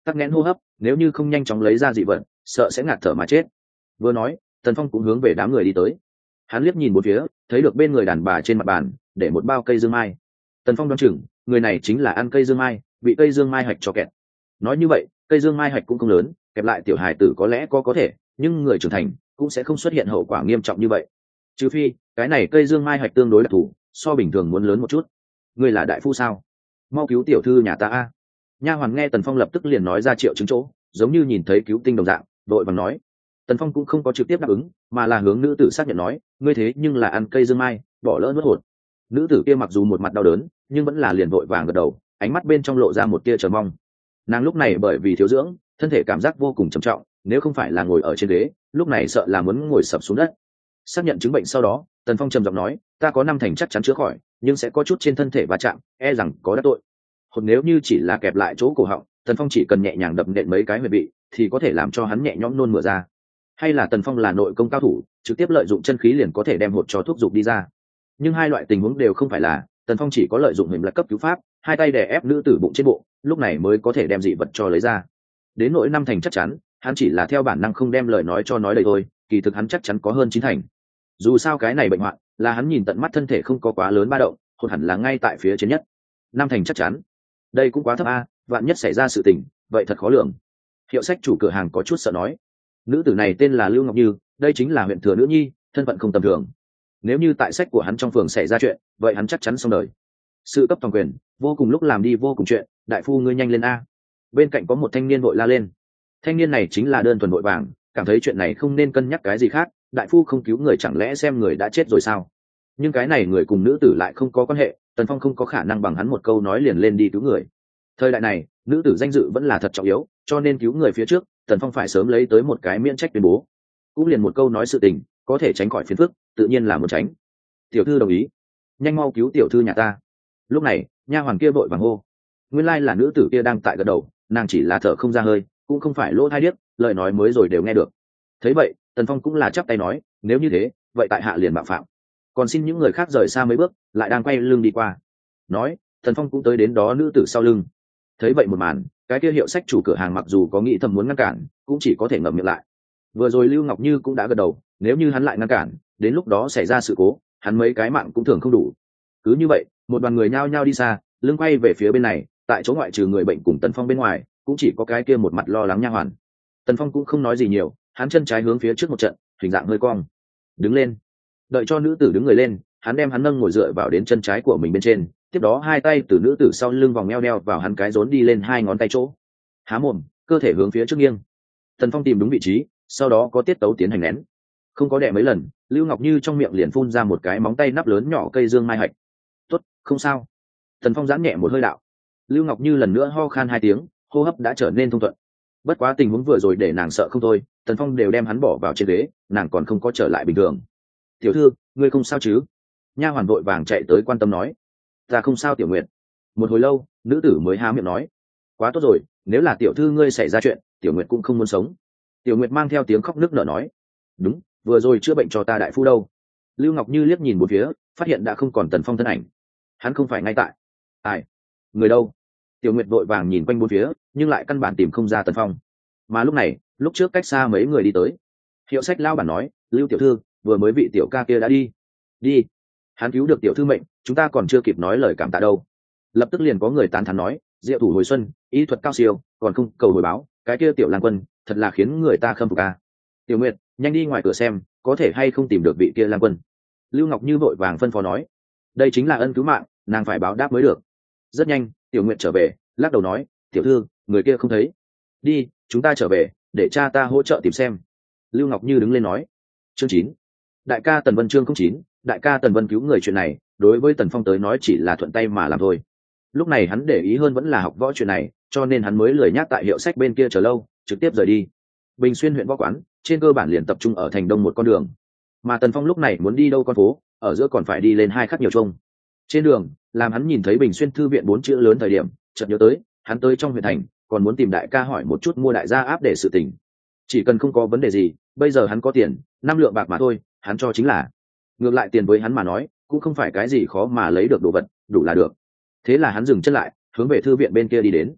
tắc nghẽn hô hấp, nếu như không nhanh chóng lấy ra dị vật sợ sẽ ngạt thở mà chết. Vừa nói, Tần Phong cũng hướng về đám người đi tới. Hắn liếc nhìn một phía, thấy được bên người đàn bà trên mặt bàn để một bao cây dương mai. Tần Phong đoán chừng người này chính là ăn cây dương mai, bị cây dương mai hạch cho kẹt. Nói như vậy, cây dương mai hạch cũng không lớn, kẹp lại tiểu hài tử có lẽ có có thể, nhưng người trưởng thành cũng sẽ không xuất hiện hậu quả nghiêm trọng như vậy. Trừ phi cái này cây dương mai hạch tương đối đặc thù, so bình thường muốn lớn một chút. Ngươi là đại phu sao? Mau cứu tiểu thư nhà ta a. Nha hoàn nghe Tần Phong lập tức liền nói ra triệu chứng chỗ, giống như nhìn thấy cứu tinh đồng dạng, đội bằng nói. Tần Phong cũng không có trực tiếp đáp ứng, mà là hướng nữ tử xác nhận nói, ngươi thế nhưng là ăn cây dương mai, bỏ lỡ nuốt hột. Nữ tử kia mặc dù một mặt đau đớn, nhưng vẫn là liền vội vàng gật đầu, ánh mắt bên trong lộ ra một tia chờ mong. Nàng lúc này bởi vì thiếu dưỡng, thân thể cảm giác vô cùng trầm trọng, nếu không phải là ngồi ở trên ghế, lúc này sợ là muốn ngồi sập xuống đất. Xác nhận chứng bệnh sau đó, Tần Phong trầm giọng nói, ta có năm thành chắc chắn chữa khỏi, nhưng sẽ có chút trên thân thể va chạm, e rằng có đắc tội. Hột nếu như chỉ là kẹp lại chỗ cổ họng, Tần Phong chỉ cần nhẹ nhàng đập nện mấy cái huyệt vị, thì có thể làm cho hắn nhẹ nhõm nôn mửa ra. Hay là Tần Phong là nội công cao thủ, trực tiếp lợi dụng chân khí liền có thể đem hột cho thuốc dục đi ra. Nhưng hai loại tình huống đều không phải là, Tần Phong chỉ có lợi dụng hình là cấp cứu pháp, hai tay đè ép nữ tử bụng trên bộ, lúc này mới có thể đem dị vật cho lấy ra. Đến nỗi năm thành chắc chắn, hắn chỉ là theo bản năng không đem lời nói cho nói đầy thôi, kỳ thực hắn chắc chắn có hơn chín thành. Dù sao cái này bệnh hoạn, là hắn nhìn tận mắt thân thể không có quá lớn ba động, hột hẳn là ngay tại phía trên nhất. Năm thành chắc chắn. Đây cũng quá thấp a, vạn nhất xảy ra sự tình, vậy thật khó lường. Hiệu sách chủ cửa hàng có chút sợ nói. Nữ tử này tên là Lưu Ngọc Như, đây chính là huyện thừa nữ nhi, thân phận không tầm thường. Nếu như tại sách của hắn trong phường xảy ra chuyện, vậy hắn chắc chắn xong đời. Sự cấp toàn quyền, vô cùng lúc làm đi vô cùng chuyện, đại phu ngươi nhanh lên a. Bên cạnh có một thanh niên vội la lên. Thanh niên này chính là đơn thuần vội vàng, cảm thấy chuyện này không nên cân nhắc cái gì khác, đại phu không cứu người chẳng lẽ xem người đã chết rồi sao? Nhưng cái này người cùng nữ tử lại không có quan hệ, Tần Phong không có khả năng bằng hắn một câu nói liền lên đi cứu người. Thời đại này, nữ tử danh dự vẫn là thật trọng yếu, cho nên cứu người phía trước, Tần Phong phải sớm lấy tới một cái miễn trách tuyên bố. Cũng liền một câu nói sự tình, có thể tránh khỏi phiền phức, tự nhiên là một tránh. Tiểu thư đồng ý, nhanh mau cứu tiểu thư nhà ta. Lúc này, nha hoàn kia vội vàng hô. Nguyên lai là nữ tử kia đang tại gật đầu, nàng chỉ là thở không ra hơi, cũng không phải lỗ tai điếc, lời nói mới rồi đều nghe được. Thấy vậy, Tần Phong cũng là chắp tay nói, nếu như thế, vậy tại hạ liền mạo phạm, còn xin những người khác rời xa mấy bước, lại đang quay lưng đi qua. Nói, Tần Phong cũng tới đến đó nữ tử sau lưng. Thấy vậy một màn, cái kia hiệu sách chủ cửa hàng mặc dù có nghĩ thầm muốn ngăn cản, cũng chỉ có thể ngậm miệng lại. Vừa rồi Lưu Ngọc Như cũng đã gật đầu, nếu như hắn lại ngăn cản, đến lúc đó xảy ra sự cố, hắn mấy cái mạng cũng thường không đủ. Cứ như vậy, một đoàn người nhao nhao đi xa, lưng quay về phía bên này, tại chỗ ngoại trừ người bệnh cùng Tần Phong bên ngoài, cũng chỉ có cái kia một mặt lo lắng nha hoàn. Tần Phong cũng không nói gì nhiều, hắn chân trái hướng phía trước một trận, hình dạng hơi cong. Đứng lên. Đợi cho nữ tử đứng người lên, hắn đem hắn nâng ngồi dựa vào đến chân trái của mình bên trên, tiếp đó hai tay từ nữ tử sau lưng vòng eo đeo vào hắn cái rốn đi lên hai ngón tay chỗ. Há mồm, cơ thể hướng phía trước nghiêng. Tần Phong tìm đúng vị trí, sau đó có tiết tấu tiến hành nén. Không có đẻ mấy lần, Lưu Ngọc Như trong miệng liền phun ra một cái móng tay nắp lớn nhỏ cây dương mai hạch. Tốt, không sao. Tần Phong giãn nhẹ một hơi đạo. Lưu Ngọc Như lần nữa ho khan hai tiếng, hô hấp đã trở nên thông thuận. Bất quá tình huống vừa rồi để nàng sợ không thôi, Tần Phong đều đem hắn bỏ vào trên ghế, nàng còn không có trở lại bình thường. Tiểu thư, ngươi không sao chứ? Nha hoàn vội vàng chạy tới quan tâm nói. Ta không sao Tiểu Nguyệt. Một hồi lâu, nữ tử mới há miệng nói. Quá tốt rồi, nếu là tiểu thư ngươi xảy ra chuyện, Tiểu Nguyệt cũng không muốn sống. Tiểu Nguyệt mang theo tiếng khóc nức nở nói. Đúng, vừa rồi chữa bệnh cho ta đại phu đâu? Lưu Ngọc Như liếc nhìn một phía, phát hiện đã không còn Tần Phong thân ảnh. Hắn không phải ngay tại. Ai? Người đâu? Tiểu Nguyệt vội vàng nhìn quanh bốn phía, nhưng lại căn bản tìm không ra Tần Phong. Mà lúc này, lúc trước cách xa mấy người đi tới. Hiệu sách lao bản nói, Lưu tiểu thư, vừa mới vị tiểu ca kia đã đi. Đi. Hắn cứu được tiểu thư mệnh, chúng ta còn chưa kịp nói lời cảm tạ đâu. Lập tức liền có người tán thán nói, diệu thủ hồi xuân, ý thuật cao siêu, còn không cầu hồi báo, cái kia tiểu lang quân, thật là khiến người ta khâm phục ca. Tiểu Nguyệt, nhanh đi ngoài cửa xem, có thể hay không tìm được vị kia lang quân. Lưu Ngọc Như vội vàng phân phó nói, đây chính là ân cứu mạng, nàng phải báo đáp mới được. Rất nhanh, Tiểu Nguyệt trở về, lắc đầu nói, tiểu thư, người kia không thấy. Đi, chúng ta trở về, để cha ta hỗ trợ tìm xem. Lưu Ngọc Như đứng lên nói. Chương chín. Đại ca Tần Vân chương không chín, đại ca Tần Vân cứu người chuyện này, đối với Tần Phong tới nói chỉ là thuận tay mà làm thôi. Lúc này hắn để ý hơn vẫn là học võ chuyện này, cho nên hắn mới lười nhắc tại hiệu sách bên kia chờ lâu, trực tiếp rời đi. Bình Xuyên huyện võ quán, trên cơ bản liền tập trung ở thành đông một con đường. Mà Tần Phong lúc này muốn đi đâu con phố, ở giữa còn phải đi lên hai khắc nhiều chung. Trên đường, làm hắn nhìn thấy Bình Xuyên thư viện bốn chữ lớn thời điểm, chợt nhớ tới, hắn tới trong huyện thành, còn muốn tìm đại ca hỏi một chút mua đại gia áp để sự tình. Chỉ cần không có vấn đề gì, bây giờ hắn có tiền, năm lượng bạc mà thôi, hắn cho chính là. Ngược lại tiền với hắn mà nói, cũng không phải cái gì khó mà lấy được đồ vật, đủ là được. Thế là hắn dừng chân lại, hướng về thư viện bên kia đi đến.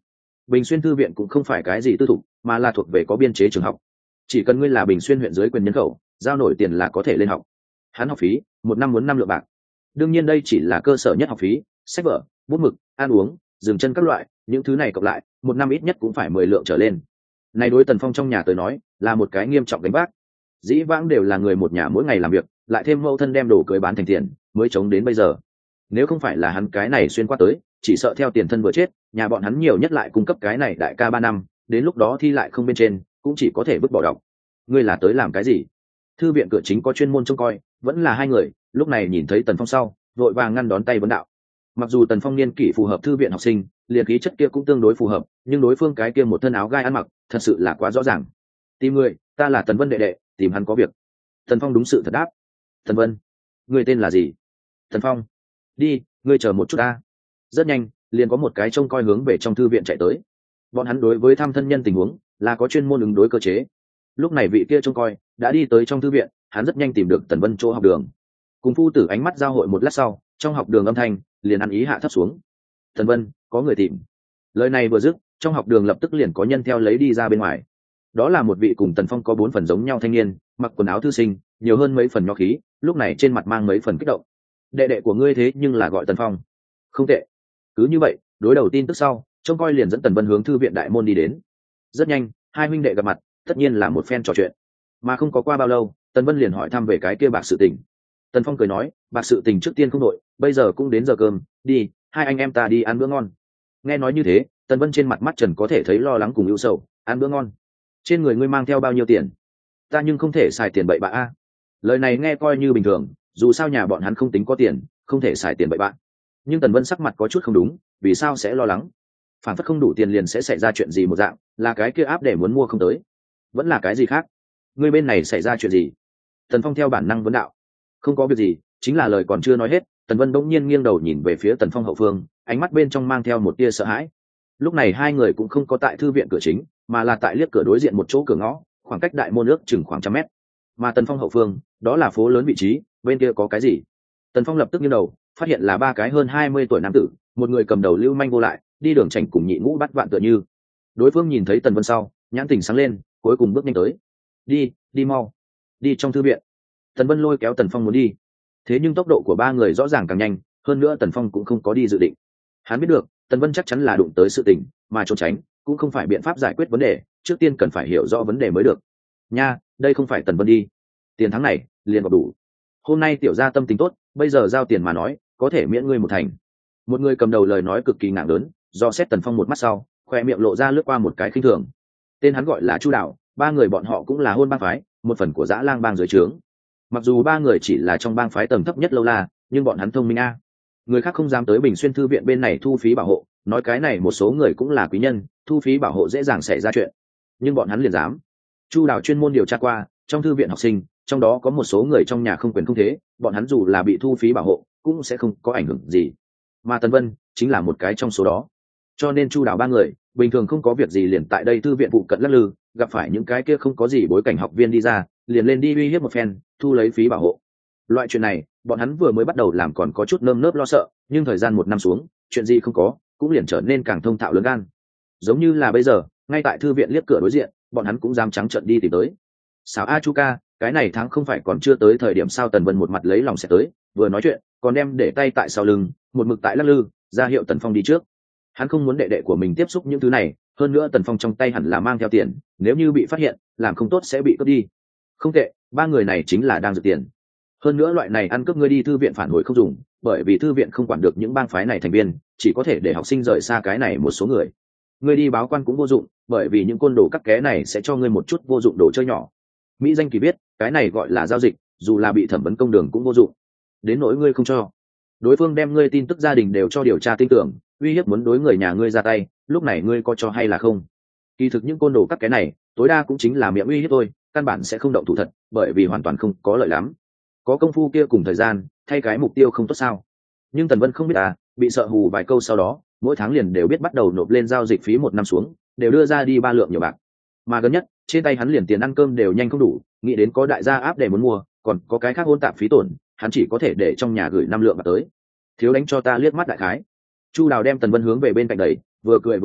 Bình Xuyên thư viện cũng không phải cái gì tư thục, mà là thuộc về có biên chế trường học. Chỉ cần ngươi là Bình Xuyên huyện dưới quyền nhân khẩu, giao nổi tiền là có thể lên học. Hắn học phí một năm muốn năm lượng bạc. Đương nhiên đây chỉ là cơ sở nhất học phí, sách vở, bút mực, ăn uống, dừng chân các loại, những thứ này cộng lại một năm ít nhất cũng phải mười lượng trở lên. Này đối Tần Phong trong nhà tới nói là một cái nghiêm trọng gánh vác. Dĩ vãng đều là người một nhà mỗi ngày làm việc, lại thêm mẫu thân đem đồ cưới bán thành tiền mới chống đến bây giờ. Nếu không phải là hắn cái này xuyên qua tới, chỉ sợ theo tiền thân vừa chết, nhà bọn hắn nhiều nhất lại cung cấp cái này đại ca ba năm, đến lúc đó thi lại không bên trên cũng chỉ có thể vứt bỏ đọc. Ngươi là tới làm cái gì? Thư viện cửa chính có chuyên môn trông coi, vẫn là hai người, lúc này nhìn thấy Tần Phong sau vội vàng ngăn đón tay vấn đạo. Mặc dù Tần Phong niên kỷ phù hợp thư viện học sinh, liền khí chất kia cũng tương đối phù hợp, nhưng đối phương cái kia một thân áo gai ăn mặc thật sự là quá rõ ràng. Tìm người, ta là Tần Vân đệ đệ, tìm hắn có việc. Tần Phong đúng sự thật đáp. Tần Vân, người tên là gì? Tần Phong. Đi, ngươi chờ một chút ta. Rất nhanh liền có một cái trông coi hướng về trong thư viện chạy tới. Bọn hắn đối với thăm thân nhân tình huống là có chuyên môn ứng đối cơ chế. Lúc này vị kia trông coi đã đi tới trong thư viện, hắn rất nhanh tìm được Tần Vân chỗ học đường. Cùng phu tử ánh mắt giao hội một lát sau, trong học đường âm thanh liền ăn ý hạ thấp xuống. Tần Vân, có người tìm. Lời này vừa dứt, trong học đường lập tức liền có nhân theo lấy đi ra bên ngoài. Đó là một vị cùng Tần Phong có bốn phần giống nhau thanh niên, mặc quần áo thư sinh, nhiều hơn mấy phần nho khí, lúc này trên mặt mang mấy phần kích động. Đệ đệ của ngươi thế nhưng là gọi Tần Phong. Không tệ. Cứ như vậy, đối đầu tin tức sau, trông coi liền dẫn Tần Vân hướng thư viện đại môn đi đến. Rất nhanh, hai huynh đệ gặp mặt, tất nhiên là một phen trò chuyện. Mà không có qua bao lâu, Tần Vân liền hỏi thăm về cái kia bạc sự tình. Tần Phong cười nói, bạc sự tình trước tiên không đội, bây giờ cũng đến giờ cơm, đi, hai anh em ta đi ăn bữa ngon. Nghe nói như thế, Tần Vân trên mặt mắt trần có thể thấy lo lắng cùng ưu sầu. Ăn bữa ngon? Trên người ngươi mang theo bao nhiêu tiền? Ta nhưng không thể xài tiền bậy bạ a. Lời này nghe coi như bình thường, dù sao nhà bọn hắn không tính có tiền, không thể xài tiền bậy bạ. Nhưng Tần Vân sắc mặt có chút không đúng, vì sao sẽ lo lắng? Phản phất không đủ tiền liền sẽ xảy ra chuyện gì một dạng, là cái kia áp để muốn mua không tới, vẫn là cái gì khác? Ngươi bên này xảy ra chuyện gì? Tần Phong theo bản năng vấn đạo. Không có việc gì, chính là lời còn chưa nói hết, Tần Vân bỗng nhiên nghiêng đầu nhìn về phía Tần Phong hậu phương, ánh mắt bên trong mang theo một tia sợ hãi. Lúc này hai người cũng không có tại thư viện cửa chính, mà là tại liếc cửa đối diện một chỗ cửa ngõ, khoảng cách đại môn ước chừng khoảng trăm mét. Mà Tần Phong hậu phương, đó là phố lớn vị trí, bên kia có cái gì? Tần Phong lập tức nghiêng đầu, phát hiện là ba cái hơn hai mươi tuổi nam tử, một người cầm đầu lưu manh vô lại, đi đường chảnh cùng nhị ngũ bắt vạn tựa như. Đối phương nhìn thấy Tần Vân sau, nhãn tình sáng lên, cuối cùng bước nhanh tới. Đi, đi mau, đi trong thư viện. Tần Vân lôi kéo Tần Phong muốn đi, thế nhưng tốc độ của ba người rõ ràng càng nhanh, hơn nữa Tần Phong cũng không có đi dự định. Hắn biết được Tần Vân chắc chắn là đụng tới sự tình, mà trốn tránh cũng không phải biện pháp giải quyết vấn đề, trước tiên cần phải hiểu rõ vấn đề mới được. Nha, đây không phải Tần Vân đi. Tiền tháng này liền gặp đủ. Hôm nay tiểu gia tâm tình tốt, bây giờ giao tiền mà nói, có thể miễn ngươi một thành. Một người cầm đầu lời nói cực kỳ ngạo lớn, do xét Tần Phong một mắt sau, khoe miệng lộ ra lướt qua một cái khinh thường. Tên hắn gọi là Chu Đạo, ba người bọn họ cũng là hôn bang phái, một phần của Dã Lang bang dưới trướng. Mặc dù ba người chỉ là trong bang phái tầng thấp nhất lâu la, nhưng bọn hắn thông minh a. Người khác không dám tới Bình Xuyên thư viện bên này thu phí bảo hộ, nói cái này một số người cũng là quý nhân, thu phí bảo hộ dễ dàng xảy ra chuyện. Nhưng bọn hắn liền dám. Chu Đào chuyên môn điều tra qua, trong thư viện học sinh, trong đó có một số người trong nhà không quyền không thế, bọn hắn dù là bị thu phí bảo hộ, cũng sẽ không có ảnh hưởng gì. Mà Tần Vân chính là một cái trong số đó. Cho nên Chu Đào ba người, bình thường không có việc gì liền tại đây thư viện phụ cận lắc lư, gặp phải những cái kia không có gì bối cảnh học viên đi ra, liền lên đi uy hiếp một phen, thu lấy phí bảo hộ. Loại chuyện này, bọn hắn vừa mới bắt đầu làm còn có chút nơm nớp lo sợ, nhưng thời gian một năm xuống, chuyện gì không có, cũng liền trở nên càng thông thạo lớn gan. Giống như là bây giờ, ngay tại thư viện liếc cửa đối diện, bọn hắn cũng dám trắng trợn đi tìm tới. Xảo a Chu ca, cái này tháng không phải còn chưa tới thời điểm sao? Tần Vân một mặt lấy lòng sẽ tới, vừa nói chuyện, còn đem để tay tại sau lưng, một mực tại lắc lư, ra hiệu Tần Phong đi trước. Hắn không muốn đệ đệ của mình tiếp xúc những thứ này, hơn nữa Tần Phong trong tay hẳn là mang theo tiền, nếu như bị phát hiện, làm không tốt sẽ bị cướp đi. Không tệ, ba người này chính là đang giật tiền. Hơn nữa loại này ăn cướp ngươi đi thư viện phản hồi không dùng, bởi vì thư viện không quản được những bang phái này thành viên, chỉ có thể để học sinh rời xa cái này một số người. Ngươi đi báo quan cũng vô dụng, bởi vì những côn đồ cắt ké này sẽ cho ngươi một chút vô dụng đồ chơi nhỏ. Mỹ danh kỳ biết, cái này gọi là giao dịch, dù là bị thẩm vấn công đường cũng vô dụng. Đến nỗi ngươi không cho, đối phương đem ngươi tin tức gia đình đều cho điều tra tin tưởng, uy hiếp muốn đối người nhà ngươi ra tay, lúc này ngươi có cho hay là không? Kỳ thực những côn đồ cắt ké này, tối đa cũng chính là miệng uy hiếp thôi, căn bản sẽ không động thủ thật, bởi vì hoàn toàn không có lợi lắm. Có công phu kia cùng thời gian, thay cái mục tiêu không tốt sao? Nhưng Tần Vân không biết à, bị sợ hù vài câu sau đó, mỗi tháng liền đều biết bắt đầu nộp lên giao dịch phí một năm xuống, đều đưa ra đi ba lượng nhiều bạc. Mà gần nhất, trên tay hắn liền tiền ăn cơm đều nhanh không đủ, nghĩ đến có đại gia áp để muốn mua, còn có cái khác hôn tạp phí tổn, hắn chỉ có thể để trong nhà gửi năm lượng bạc tới. Thiếu đánh cho ta liếc mắt đại khái. Chu Đào đem Tần Vân hướng về bên cạnh đẩy, vừa cười vừa nói,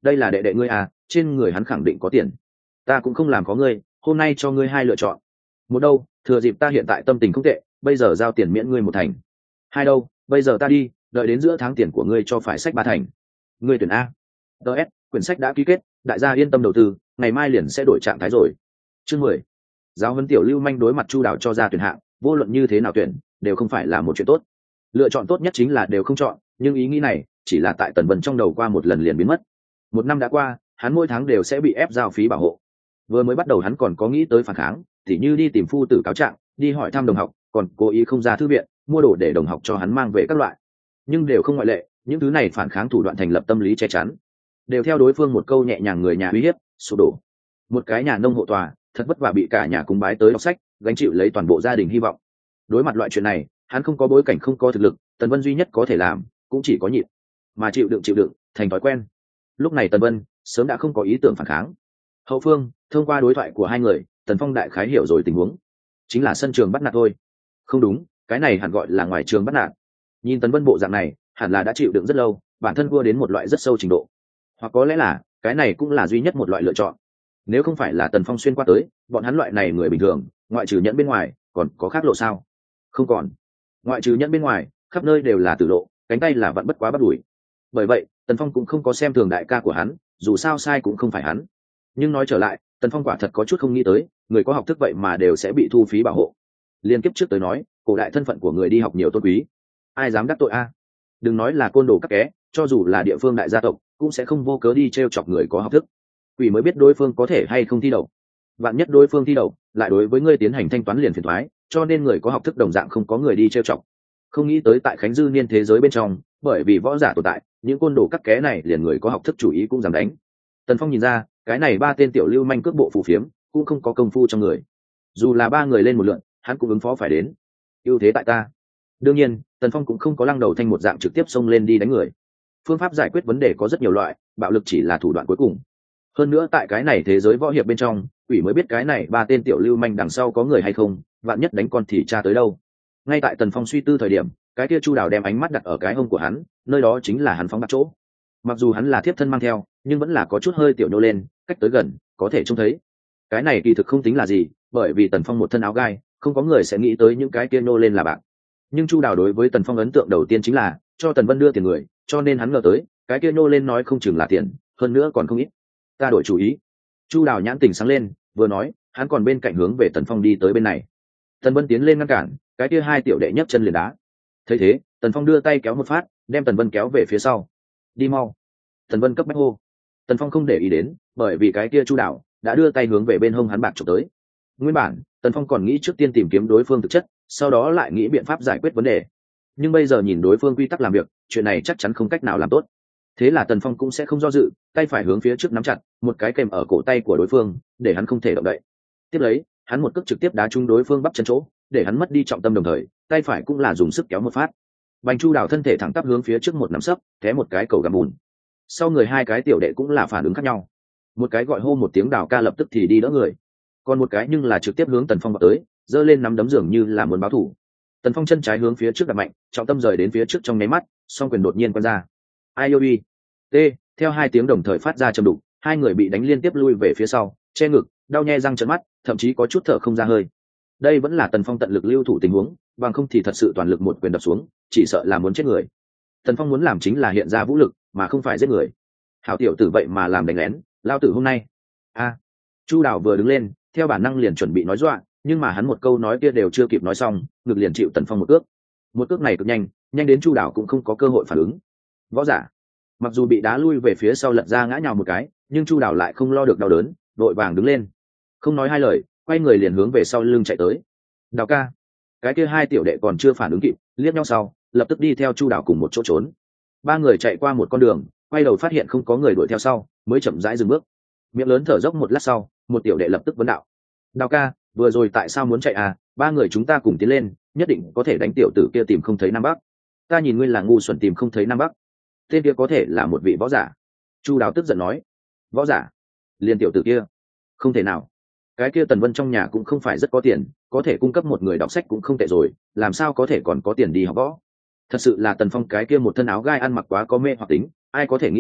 đây là đệ đệ ngươi à, trên người hắn khẳng định có tiền. Ta cũng không làm có ngươi, hôm nay cho ngươi hai lựa chọn. Một đâu, thừa dịp ta hiện tại tâm tình không tệ, bây giờ giao tiền miễn ngươi một thành. Hai đâu, bây giờ ta đi, đợi đến giữa tháng tiền của ngươi cho phải sách ba thành. Ngươi tuyển a. ds quyển sách đã ký kết, đại gia yên tâm đầu tư, ngày mai liền sẽ đổi trạng thái rồi. Chương mười. Giáo huấn tiểu lưu manh đối mặt Chu Đào cho ra tuyển hạng, vô luận như thế nào tuyển đều không phải là một chuyện tốt. Lựa chọn tốt nhất chính là đều không chọn, nhưng ý nghĩ này chỉ là tại Tần Vân trong đầu qua một lần liền biến mất. Một năm đã qua, hắn mỗi tháng đều sẽ bị ép giao phí bảo hộ. Vừa mới bắt đầu hắn còn có nghĩ tới phản kháng, tỉ như đi tìm phu tử cáo trạng, đi hỏi thăm đồng học, còn cố ý không ra thư viện, mua đồ để đồng học cho hắn mang về các loại. Nhưng đều không ngoại lệ, những thứ này phản kháng thủ đoạn thành lập tâm lý che chắn, đều theo đối phương một câu nhẹ nhàng người nhà uy hiếp, sụp đổ. Một cái nhà nông hộ tòa, thật vất vả bị cả nhà cúng bái tới đọc sách, gánh chịu lấy toàn bộ gia đình hy vọng. Đối mặt loại chuyện này, hắn không có bối cảnh, không có thực lực, Tần Vân duy nhất có thể làm cũng chỉ có nhịn, mà chịu đựng chịu đựng thành thói quen. Lúc này Tần Vân sớm đã không có ý tưởng phản kháng. Hậu phương, thông qua đối thoại của hai người, Tần Phong đại khái hiểu rồi tình huống, chính là sân trường bắt nạt thôi. Không đúng, cái này hẳn gọi là ngoài trường bắt nạt. Nhìn Tần Vân bộ dạng này, hẳn là đã chịu đựng rất lâu, bản thân vua đến một loại rất sâu trình độ, hoặc có lẽ là cái này cũng là duy nhất một loại lựa chọn. Nếu không phải là Tần Phong xuyên qua tới, bọn hắn loại này người bình thường, ngoại trừ nhẫn bên ngoài, còn có khác lộ sao? Không còn. Ngoại trừ nhẫn bên ngoài, khắp nơi đều là tử lộ, cánh tay là vẫn bất quá bắt đuổi. Bởi vậy, Tần Phong cũng không có xem thường đại ca của hắn, dù sao sai cũng không phải hắn. Nhưng nói trở lại, Tần Phong quả thật có chút không nghĩ tới, người có học thức vậy mà đều sẽ bị thu phí bảo hộ. Liên kiếp trước tới nói, cổ đại thân phận của người đi học nhiều tôn quý, ai dám đắc tội a? Đừng nói là côn đồ các ké, cho dù là địa phương đại gia tộc, cũng sẽ không vô cớ đi trêu chọc người có học thức. Quỷ mới biết đối phương có thể hay không thi đậu. Vạn nhất đối phương thi đậu, lại đối với ngươi tiến hành thanh toán liền phiền toái, cho nên người có học thức đồng dạng không có người đi trêu chọc. Không nghĩ tới tại Khánh Dư Niên thế giới bên trong, bởi vì võ giả tồn tại, những côn đồ các ké này liền người có học thức chủ ý cũng dám đánh. Tần Phong nhìn ra, cái này ba tên tiểu lưu manh cước bộ phù phiếm, cũng không có công phu trong người. Dù là ba người lên một lượn, hắn cũng ứng phó phải đến. Ưu thế tại ta. Đương nhiên, Tần Phong cũng không có lăng đầu thanh một dạng trực tiếp xông lên đi đánh người. Phương pháp giải quyết vấn đề có rất nhiều loại, bạo lực chỉ là thủ đoạn cuối cùng. Hơn nữa tại cái này thế giới võ hiệp bên trong, quỷ mới biết cái này ba tên tiểu lưu manh đằng sau có người hay không, vạn nhất đánh con thì cha tới đâu. Ngay tại Tần Phong suy tư thời điểm, cái kia Chu Đào đem ánh mắt đặt ở cái hông của hắn, nơi đó chính là hắn phóng bạc chỗ. Mặc dù hắn là thiếp thân mang theo, nhưng vẫn là có chút hơi tiểu nô lên, cách tới gần có thể trông thấy. Cái này kỳ thực không tính là gì, bởi vì Tần Phong một thân áo gai, không có người sẽ nghĩ tới những cái kia nô lên là bạc. Nhưng Chu Đào đối với Tần Phong ấn tượng đầu tiên chính là cho Tần Vân đưa tiền người, cho nên hắn ngờ tới cái kia nô lên nói không chừng là tiền, hơn nữa còn không ít. Ta đổi chủ ý. Chu Đào nhãn tình sáng lên, vừa nói, hắn còn bên cạnh hướng về Tần Phong đi tới bên này. Tần Vân tiến lên ngăn cản, cái kia hai tiểu đệ nhấc chân liền đá. Thấy thế, Tần Phong đưa tay kéo một phát, đem Tần Vân kéo về phía sau. Đi mau. Tần Vân cấp bách hô. Tần Phong không để ý đến, bởi vì cái kia Chu Đào đã đưa tay hướng về bên hông hắn bạc chụp tới. Nguyên bản, Tần Phong còn nghĩ trước tiên tìm kiếm đối phương thực chất, sau đó lại nghĩ biện pháp giải quyết vấn đề. Nhưng bây giờ nhìn đối phương quy tắc làm việc, chuyện này chắc chắn không cách nào làm tốt. Thế là Tần Phong cũng sẽ không do dự, tay phải hướng phía trước nắm chặt, một cái kềm ở cổ tay của đối phương, để hắn không thể động đậy. Tiếp lấy, hắn một cước trực tiếp đá trúng đối phương bắp chân chỗ, để hắn mất đi trọng tâm, đồng thời, tay phải cũng là dùng sức kéo một phát. Bành Chu Đào thân thể thẳng tắp hướng phía trước một nắm sấp, té một cái cầu gầm bùn. Sau người hai cái tiểu đệ cũng là phản ứng khác nhau. Một cái gọi hô một tiếng Đào ca lập tức thì đi đỡ người, còn một cái nhưng là trực tiếp hướng Tần Phong vào tới, giơ lên nắm đấm dường như là muốn báo thủ. Tần Phong chân trái hướng phía trước đập mạnh, trọng tâm rời đến phía trước trong nháy mắt, song quyền đột nhiên quăng ra. I O U T, theo hai tiếng đồng thời phát ra trầm đục, hai người bị đánh liên tiếp lui về phía sau, che ngực, đau nhe răng trợn mắt, thậm chí có chút thở không ra hơi. Đây vẫn là Tần Phong tận lực lưu thủ tình huống, bằng không thì thật sự toàn lực một quyền đập xuống, chỉ sợ là muốn chết người. Tần Phong muốn làm chính là hiện ra vũ lực, mà không phải giết người. Hảo tiểu tử vậy mà làm đánh lén, lao tử hôm nay. A. Chu Đào vừa đứng lên, theo bản năng liền chuẩn bị nói dọa, nhưng mà hắn một câu nói kia đều chưa kịp nói xong, ngực liền chịu Tần Phong một cước. Một cước này cực nhanh, nhanh đến Chu Đào cũng không có cơ hội phản ứng. Võ giả, mặc dù bị đá lui về phía sau lật ra ngã nhào một cái, nhưng Chu Đào lại không lo được đau đớn, vội vàng đứng lên, không nói hai lời, quay người liền hướng về sau lưng chạy tới. Đào ca. Cái kia hai tiểu đệ còn chưa phản ứng kịp, liếc nhau sau, lập tức đi theo Chu Đào cùng một chỗ trốn. Ba người chạy qua một con đường, quay đầu phát hiện không có người đuổi theo sau, mới chậm rãi dừng bước. Miệng lớn thở dốc một lát sau, một tiểu đệ lập tức vấn đạo: Đào ca, vừa rồi tại sao muốn chạy à? Ba người chúng ta cùng tiến lên, nhất định có thể đánh tiểu tử kia tìm không thấy Nam Bắc. Ta nhìn ngươi là ngu xuẩn tìm không thấy Nam Bắc. Tên kia có thể là một vị võ giả. Chu Đào tức giận nói. Võ giả? Liên tiểu tử kia? Không thể nào. Cái kia Tần Vân trong nhà cũng không phải rất có tiền, có thể cung cấp một người đọc sách cũng không tệ rồi, làm sao có thể còn có tiền đi học võ? Thật sự là Tần Phong cái kia một thân áo gai ăn mặc quá có mê hoặc tính, ai có thể nghĩ tới,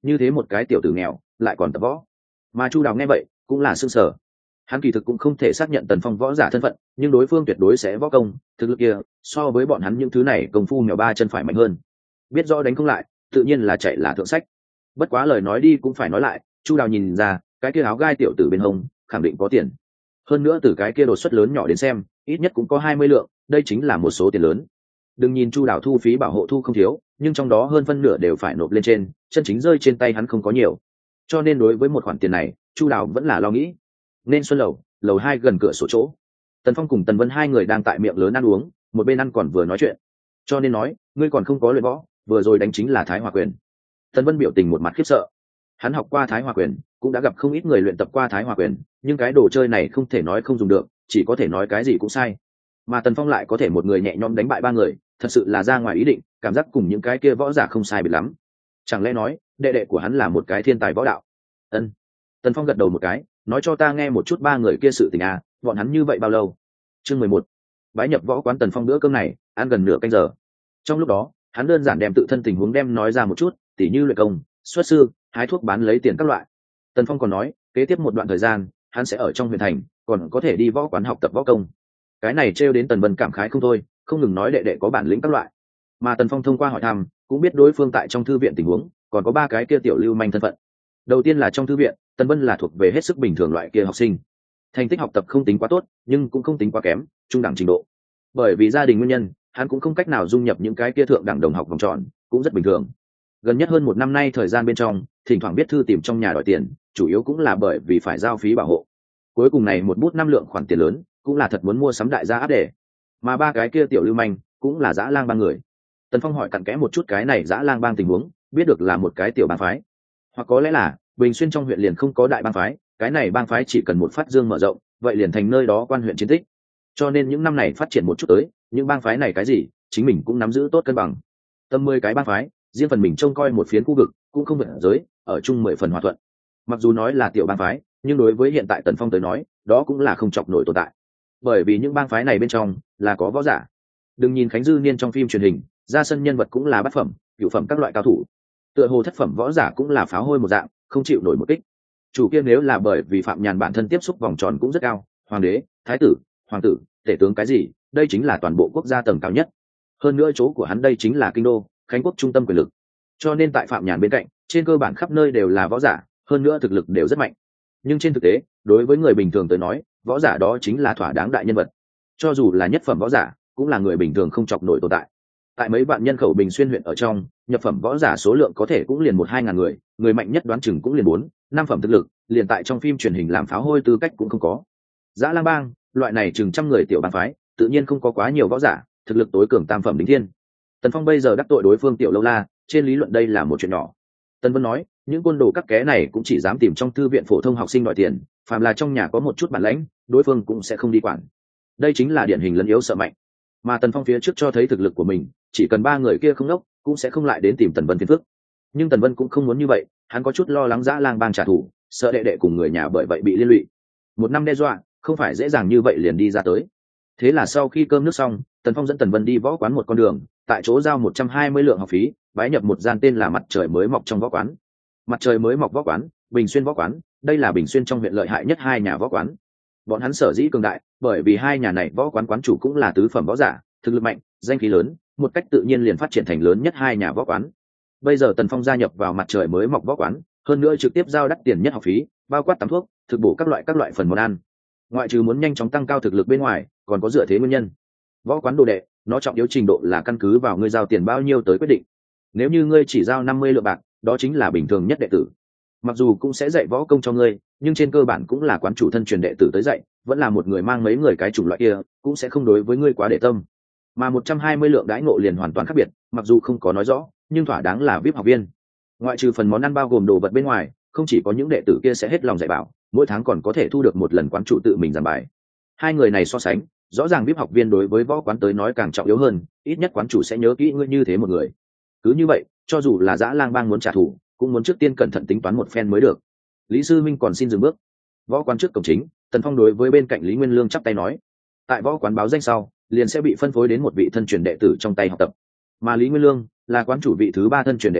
như thế một cái tiểu tử nghèo lại còn tập võ. Mà Chu Đào nghe vậy cũng là sương sở. Hắn kỳ thực cũng không thể xác nhận Tần Phong võ giả thân phận, nhưng đối phương tuyệt đối sẽ võ công, thực lực kia so với bọn hắn những thứ này công phu mèo ba chân phải mạnh hơn. Biết rõ đánh không lại, tự nhiên là chạy là thượng sách. Bất quá lời nói đi cũng phải nói lại, Chu Đào nhìn ra cái kia áo gai tiểu tử bên hông khẳng định có tiền. Hơn nữa từ cái kia đột xuất lớn nhỏ đến xem, ít nhất cũng có hai mươi lượng, đây chính là một số tiền lớn. Đừng nhìn Chu Đào thu phí bảo hộ thu không thiếu, nhưng trong đó hơn phân nửa đều phải nộp lên trên, chân chính rơi trên tay hắn không có nhiều. Cho nên đối với một khoản tiền này, Chu Đào vẫn là lo nghĩ. Nên Xuân lầu, lầu hai gần cửa sổ chỗ. Tần Phong cùng Tần Vân hai người đang tại miệng lớn ăn uống, một bên ăn còn vừa nói chuyện. Cho nên nói, ngươi còn không có luyện võ, vừa rồi đánh chính là Thái Hòa quyền. Tần Vân biểu tình một mặt khiếp sợ. Hắn học qua Thái Hòa quyền, cũng đã gặp không ít người luyện tập qua Thái Hòa quyền, nhưng cái đồ chơi này không thể nói không dùng được, chỉ có thể nói cái gì cũng sai. Mà Tần Phong lại có thể một người nhẹ nhõm đánh bại ba người, thật sự là ra ngoài ý định, cảm giác cùng những cái kia võ giả không sai biệt lắm. Chẳng lẽ nói, đệ đệ của hắn là một cái thiên tài võ đạo? Ân. Tần Phong gật đầu một cái, nói cho ta nghe một chút ba người kia sự tình à, bọn hắn như vậy bao lâu? Chương mười một. Bái nhập võ quán. Tần Phong bữa cơm này ăn gần nửa canh giờ. Trong lúc đó, hắn đơn giản đem tự thân tình huống đem nói ra một chút, tỉ như luyện công, xuất sư, hái thuốc bán lấy tiền các loại. Tần Phong còn nói, kế tiếp một đoạn thời gian, hắn sẽ ở trong huyện thành, còn có thể đi võ quán học tập võ công. Cái này trêu đến Tần Vân cảm khái không thôi, không ngừng nói đệ đệ có bản lĩnh các loại. Mà Tần Phong thông qua hỏi thăm, cũng biết đối phương tại trong thư viện tình huống, còn có ba cái kia tiểu lưu manh thân phận. Đầu tiên là trong thư viện, Tần Vân là thuộc về hết sức bình thường loại kia học sinh, thành tích học tập không tính quá tốt, nhưng cũng không tính quá kém, trung đẳng trình độ. Bởi vì gia đình nguyên nhân, hắn cũng không cách nào dung nhập những cái kia thượng đẳng đồng học vòng tròn, cũng rất bình thường. Gần nhất hơn một năm nay thời gian bên trong, thỉnh thoảng biết thư tìm trong nhà đòi tiền, chủ yếu cũng là bởi vì phải giao phí bảo hộ. Cuối cùng này một bút năm lượng khoản tiền lớn, cũng là thật muốn mua sắm đại gia áp để. Mà ba cái kia tiểu lưu manh cũng là dã lang ba người. Tần Phong hỏi cặn kẽ một chút cái này dã lang bang tình huống, biết được là một cái tiểu bang phái, hoặc có lẽ là Bình Xuyên trong huyện liền không có đại bang phái, cái này bang phái chỉ cần một phát dương mở rộng, vậy liền thành nơi đó quan huyện chiến tích. Cho nên những năm này phát triển một chút tới, những bang phái này cái gì, chính mình cũng nắm giữ tốt cân bằng. Tầm mười cái bang phái, riêng phần mình trông coi một phiến khu vực, cũng không vượt giới, ở chung mười phần hòa thuận. Mặc dù nói là tiểu bang phái, nhưng đối với hiện tại Tần Phong tới nói, đó cũng là không chọc nổi tồn tại. Bởi vì những bang phái này bên trong là có võ giả. Đừng nhìn Khánh Dư Niên trong phim truyền hình, ra sân nhân vật cũng là bát phẩm, cửu phẩm các loại cao thủ. Tựa hồ thất phẩm võ giả cũng là pháo hôi một dạng, không chịu nổi một kích. Chủ kia nếu là bởi vì Phạm Nhàn bản thân tiếp xúc vòng tròn cũng rất cao, hoàng đế, thái tử, hoàng tử, tể tướng cái gì, đây chính là toàn bộ quốc gia tầng cao nhất. Hơn nữa chỗ của hắn đây chính là kinh đô, Khánh quốc trung tâm quyền lực. Cho nên tại Phạm Nhàn bên cạnh, trên cơ bản khắp nơi đều là võ giả, hơn nữa thực lực đều rất mạnh. Nhưng trên thực tế, đối với người bình thường tới nói, võ giả đó chính là thỏa đáng đại nhân vật. Cho dù là nhất phẩm võ giả, cũng là người bình thường không chọc nổi tồn tại. Tại mấy vạn nhân khẩu Bình Xuyên huyện ở trong, nhập phẩm võ giả số lượng có thể cũng liền một hai ngàn người, người mạnh nhất đoán chừng cũng liền bốn năm phẩm thực lực, liền tại trong phim truyền hình làm pháo hôi tư cách cũng không có. Dã lang bang, loại này chừng trăm người tiểu bang phái, tự nhiên không có quá nhiều võ giả, thực lực tối cường tam phẩm đỉnh thiên. Tần Phong bây giờ đắc tội đối phương tiểu lâu la, trên lý luận đây là một chuyện nhỏ. Tần Vân nói, những côn đồ các ké này cũng chỉ dám tìm trong thư viện phổ thông học sinh đòi tiền, phàm là trong nhà có một chút bản lãnh, đối phương cũng sẽ không đi quản. Đây chính là điển hình lấn yếu sợ mạnh. Mà Tần Phong phía trước cho thấy thực lực của mình, chỉ cần ba người kia không đốc, cũng sẽ không lại đến tìm Tần Vân phiền phức. Nhưng Tần Vân cũng không muốn như vậy, hắn có chút lo lắng dã lang bang trả thù, sợ đệ đệ cùng người nhà bởi vậy bị liên lụy. Một năm đe dọa, không phải dễ dàng như vậy liền đi ra tới. Thế là sau khi cơm nước xong, Tần Phong dẫn Tần Vân đi võ quán một con đường, tại chỗ giao một trăm hai mươi lượng học phí, bái nhập một gian tên là Mặt Trời Mới Mọc trong võ quán. Mặt Trời Mới Mọc võ quán, Bình Xuyên võ quán, đây là Bình Xuyên trong huyện lợi hại nhất hai nhà võ quán. Bọn hắn sở dĩ cường đại, bởi vì hai nhà này võ quán quán chủ cũng là tứ phẩm võ giả, thực lực mạnh, danh khí lớn, một cách tự nhiên liền phát triển thành lớn nhất hai nhà võ quán. Bây giờ Tần Phong gia nhập vào Mặt Trời Mới Mọc võ quán, hơn nữa trực tiếp giao đắt tiền nhất học phí, bao quát tắm thuốc, thực bổ các loại các loại phần món ăn. Ngoại trừ muốn nhanh chóng tăng cao thực lực bên ngoài, còn có dựa thế nguyên nhân. Võ quán đồ đệ, nó trọng yếu trình độ là căn cứ vào ngươi giao tiền bao nhiêu tới quyết định. Nếu như ngươi chỉ giao năm mươi lượng bạc, đó chính là bình thường nhất đệ tử. Mặc dù cũng sẽ dạy võ công cho ngươi, nhưng trên cơ bản cũng là quán chủ thân truyền đệ tử tới dạy, vẫn là một người mang mấy người cái chủng loại kia, cũng sẽ không đối với ngươi quá để tâm. Mà một trăm hai mươi lượng đãi ngộ liền hoàn toàn khác biệt, mặc dù không có nói rõ, nhưng thỏa đáng là vi ai pi học viên. Ngoại trừ phần món ăn bao gồm đồ vật bên ngoài, không chỉ có những đệ tử kia sẽ hết lòng dạy bảo, mỗi tháng còn có thể thu được một lần quán chủ tự mình giảng bài. Hai người này so sánh, rõ ràng vi ai pi học viên đối với võ quán tới nói càng trọng yếu hơn, ít nhất quán chủ sẽ nhớ kỹ ngươi như thế một người. Cứ như vậy, cho dù là dã lang bang muốn trả thù, cũng muốn trước tiên cẩn thận tính toán một phen mới được. Lý sư minh còn xin dừng bước. Võ quán trước cổng chính, Tần Phong đối với bên cạnh Lý Nguyên Lương chắp tay nói, tại võ quán báo danh sau, liền sẽ bị phân phối đến một vị thân truyền đệ tử trong tay học tập. Mà Lý Nguyên Lương là quán chủ vị thứ ba thân truyền đệ tử,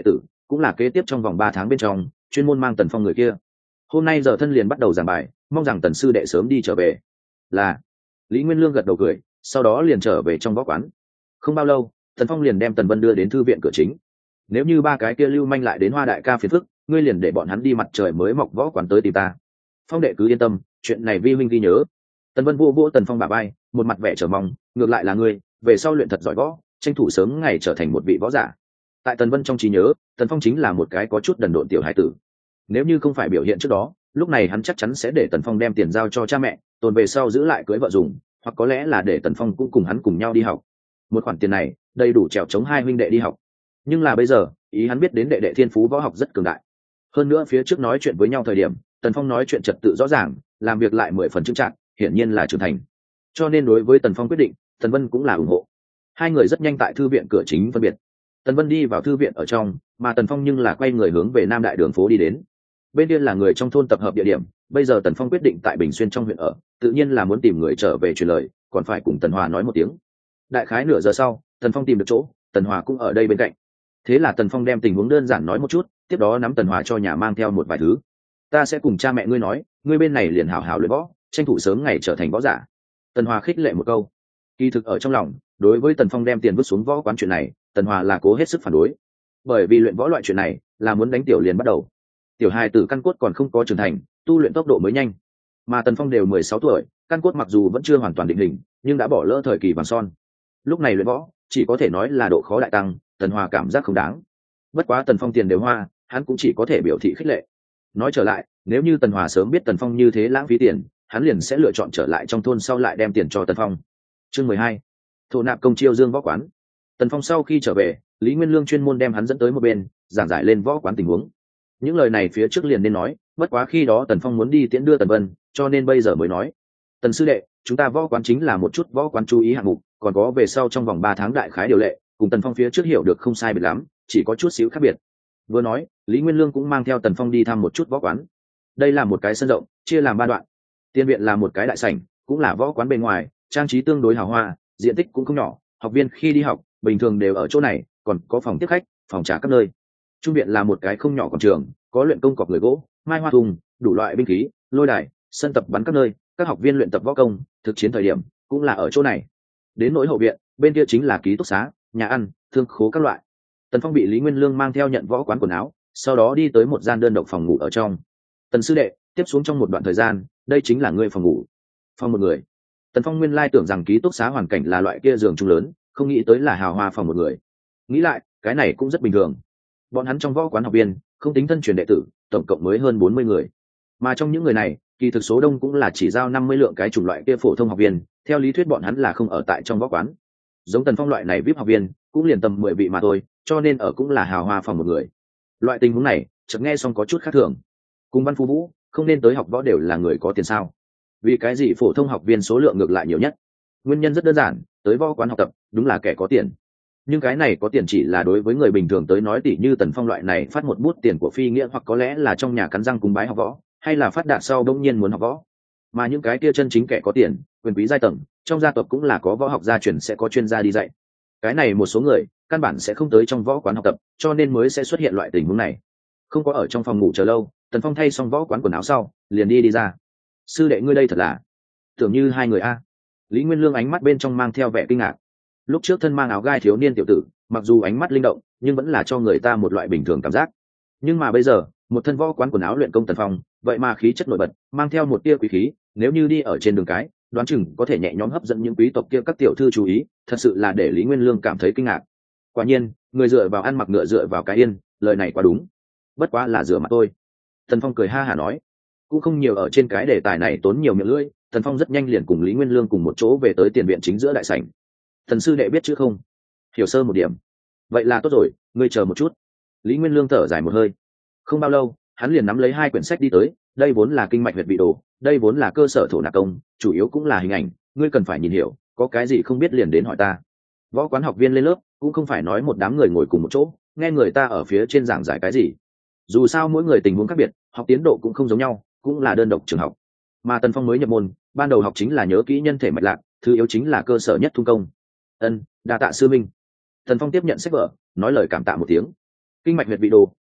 cũng là kế tiếp trong vòng ba tháng bên trong chuyên môn mang Tần Phong người kia. Hôm nay giờ thân liền bắt đầu giảng bài, mong rằng Tần sư đệ sớm đi trở về. Là. Lý Nguyên Lương gật đầu cười, sau đó liền trở về trong võ quán. Không bao lâu, Tần Phong liền đem Tần Vân đưa đến thư viện cửa chính. Nếu như ba cái kia lưu manh lại đến Hoa đại ca phiền phức, ngươi liền để bọn hắn đi mặt trời mới mọc võ quán tới tìm ta. Phong đệ cứ yên tâm, chuyện này vi huynh ghi nhớ. Tần Vân vô vô Tần Phong bả vai, một mặt vẻ chờ mong, ngược lại là ngươi, về sau luyện thật giỏi võ, tranh thủ sớm ngày trở thành một vị võ giả. Tại Tần Vân trong trí nhớ, Tần Phong chính là một cái có chút đần độn tiểu hải tử. Nếu như không phải biểu hiện trước đó, lúc này hắn chắc chắn sẽ để Tần Phong đem tiền giao cho cha mẹ, tồn về sau giữ lại cưới vợ dùng, hoặc có lẽ là để Tần Phong cũng cùng hắn cùng nhau đi học. Một khoản tiền này đầy đủ trèo chống hai huynh đệ đi học. Nhưng là bây giờ, ý hắn biết đến đệ đệ thiên phú võ học rất cường đại. Hơn nữa phía trước nói chuyện với nhau thời điểm, Tần Phong nói chuyện trật tự rõ ràng, làm việc lại mười phần chững chạc, hiển nhiên là trưởng thành. Cho nên đối với Tần Phong quyết định, Tần Vân cũng là ủng hộ. Hai người rất nhanh tại thư viện cửa chính phân biệt. Tần Vân đi vào thư viện ở trong, mà Tần Phong nhưng là quay người hướng về Nam Đại đường phố đi đến. Bên kia là người trong thôn tập hợp địa điểm, bây giờ Tần Phong quyết định tại Bình Xuyên trong huyện ở, tự nhiên là muốn tìm người trở về truyền lời, còn phải cùng Tần Hòa nói một tiếng. Đại khái nửa giờ sau, Tần Phong tìm được chỗ, Tần Hòa cũng ở đây bên cạnh. Thế là Tần Phong đem tình huống đơn giản nói một chút, tiếp đó nắm Tần Hòa cho nhà mang theo một vài thứ. Ta sẽ cùng cha mẹ ngươi nói, ngươi bên này liền hảo hảo luyện võ, tranh thủ sớm ngày trở thành võ giả. Tần Hòa khích lệ một câu. Kỳ thực ở trong lòng, đối với Tần Phong đem tiền vứt xuống võ quán chuyện này, Tần Hòa là cố hết sức phản đối. Bởi vì luyện võ loại chuyện này là muốn đánh tiểu liền bắt đầu. Tiểu hài tử căn cốt còn không có trưởng thành, tu luyện tốc độ mới nhanh. Mà Tần Phong đều mười sáu tuổi, căn cốt mặc dù vẫn chưa hoàn toàn định hình, nhưng đã bỏ lỡ thời kỳ vàng son. Lúc này luyện võ, chỉ có thể nói là độ khó đại tăng, Tần Hòa cảm giác không đáng. Bất quá Tần Phong tiền đều hoa, hắn cũng chỉ có thể biểu thị khích lệ. Nói trở lại, nếu như Tần Hòa sớm biết Tần Phong như thế lãng phí tiền, hắn liền sẽ lựa chọn trở lại trong thôn sau lại đem tiền cho Tần Phong. Chương mười hai, thổ nạp công chiêu dương võ quán. Tần Phong sau khi trở về, Lý Nguyên Lương chuyên môn đem hắn dẫn tới một bên, giảng giải lên võ quán tình huống. Những lời này phía trước liền nên nói, bất quá khi đó Tần Phong muốn đi tiễn đưa Tần Vân, cho nên bây giờ mới nói. Tần sư đệ, chúng ta võ quán chính là một chút võ quán chú ý hạng mục, còn có về sau trong vòng ba tháng đại khái điều lệ, cùng Tần Phong phía trước hiểu được không sai biệt lắm, chỉ có chút xíu khác biệt. Vừa nói, Lý Nguyên Lương cũng mang theo Tần Phong đi thăm một chút võ quán. Đây là một cái sân rộng, chia làm ba đoạn. Tiên viện là một cái đại sảnh, cũng là võ quán bên ngoài, trang trí tương đối hào hoa, diện tích cũng không nhỏ, học viên khi đi học bình thường đều ở chỗ này, còn có phòng tiếp khách, phòng trà các nơi. Trung viện là một cái không nhỏ quảng trường, có luyện công cọc người gỗ, mai hoa thùng, đủ loại binh khí, lôi đài, sân tập bắn các nơi, các học viên luyện tập võ công, thực chiến thời điểm cũng là ở chỗ này. Đến nỗi hậu viện, bên kia chính là ký túc xá, nhà ăn, thương khố các loại. Tần Phong bị Lý Nguyên Lương mang theo nhận võ quán quần áo, sau đó đi tới một gian đơn độc phòng ngủ ở trong. Tần sư đệ, tiếp xuống trong một đoạn thời gian, đây chính là ngươi phòng ngủ. Phòng một người. Tần Phong nguyên lai tưởng rằng ký túc xá hoàn cảnh là loại kia giường chung lớn, không nghĩ tới là hào hoa phòng một người. Nghĩ lại, cái này cũng rất bình thường. Bọn hắn trong võ quán học viên, không tính thân truyền đệ tử, tổng cộng mới hơn bốn mươi người. Mà trong những người này, kỳ thực số đông cũng là chỉ giao năm mươi lượng cái chủng loại kia phổ thông học viên, theo lý thuyết bọn hắn là không ở tại trong võ quán. Giống Tần Phong loại này vê i pê học viên, cũng liền tầm mười vị mà thôi, cho nên ở cũng là hào hoa phòng một người. Loại tình huống này, chợt nghe xong có chút khác thường. Cùng Văn Phú Vũ, không nên tới học võ đều là người có tiền sao? Vì cái gì phổ thông học viên số lượng ngược lại nhiều nhất? Nguyên nhân rất đơn giản, tới võ quán học tập, đúng là kẻ có tiền. Nhưng cái này có tiền chỉ là đối với người bình thường tới nói, tỷ như Tần Phong loại này phát một bút tiền của phi nghĩa, hoặc có lẽ là trong nhà cắn răng cúng bái học võ, hay là phát đạt sau đông nhiên muốn học võ. Mà những cái kia chân chính kẻ có tiền, quyền quý giai tầng, trong gia tộc cũng là có võ học gia truyền, sẽ có chuyên gia đi dạy. Cái này một số người căn bản sẽ không tới trong võ quán học tập, cho nên mới sẽ xuất hiện loại tình huống này. Không có ở trong phòng ngủ chờ lâu, Tần Phong thay xong võ quán quần áo sau, liền đi đi ra. Sư đệ ngươi đây thật là, tưởng như hai người a. Lý Nguyên Lương ánh mắt bên trong mang theo vẻ kinh ngạc. Lúc trước thân mang áo gai thiếu niên tiểu tử, mặc dù ánh mắt linh động, nhưng vẫn là cho người ta một loại bình thường cảm giác. Nhưng mà bây giờ, một thân võ quán quần áo luyện công Tần Phong, vậy mà khí chất nổi bật, mang theo một tia quý khí, nếu như đi ở trên đường cái, đoán chừng có thể nhẹ nhõm hấp dẫn những quý tộc kia các tiểu thư chú ý, thật sự là để Lý Nguyên Lương cảm thấy kinh ngạc. Quả nhiên, người dựa vào ăn mặc ngựa dựa vào cái yên, lời này quá đúng. Bất quá là rửa mặt thôi. Tần Phong cười ha hả nói, cũng không nhiều ở trên cái đề tài này tốn nhiều miệng lưỡi. Tần Phong rất nhanh liền cùng Lý Nguyên Lương cùng một chỗ về tới tiền viện chính giữa đại sảnh. Thần sư đệ biết chứ không? Hiểu sơ một điểm. Vậy là tốt rồi, ngươi chờ một chút. Lý Nguyên Lương thở dài một hơi. Không bao lâu, hắn liền nắm lấy hai quyển sách đi tới. Đây vốn là kinh mạch huyệt vị đồ, đây vốn là cơ sở thổ nạp công, chủ yếu cũng là hình ảnh, ngươi cần phải nhìn hiểu, có cái gì không biết liền đến hỏi ta. Võ quán học viên lên lớp cũng không phải nói một đám người ngồi cùng một chỗ, nghe người ta ở phía trên giảng giải cái gì. Dù sao mỗi người tình huống khác biệt, học tiến độ cũng không giống nhau, cũng là đơn độc trường học. Mà Tần Phong mới nhập môn, ban đầu học chính là nhớ kỹ nhân thể mạch lạc, thứ yếu chính là cơ sở nhất thung công. Ân, đa tạ sư minh. Tần Phong tiếp nhận sách vở, nói lời cảm tạ một tiếng. Kinh mạch huyệt vị đồ,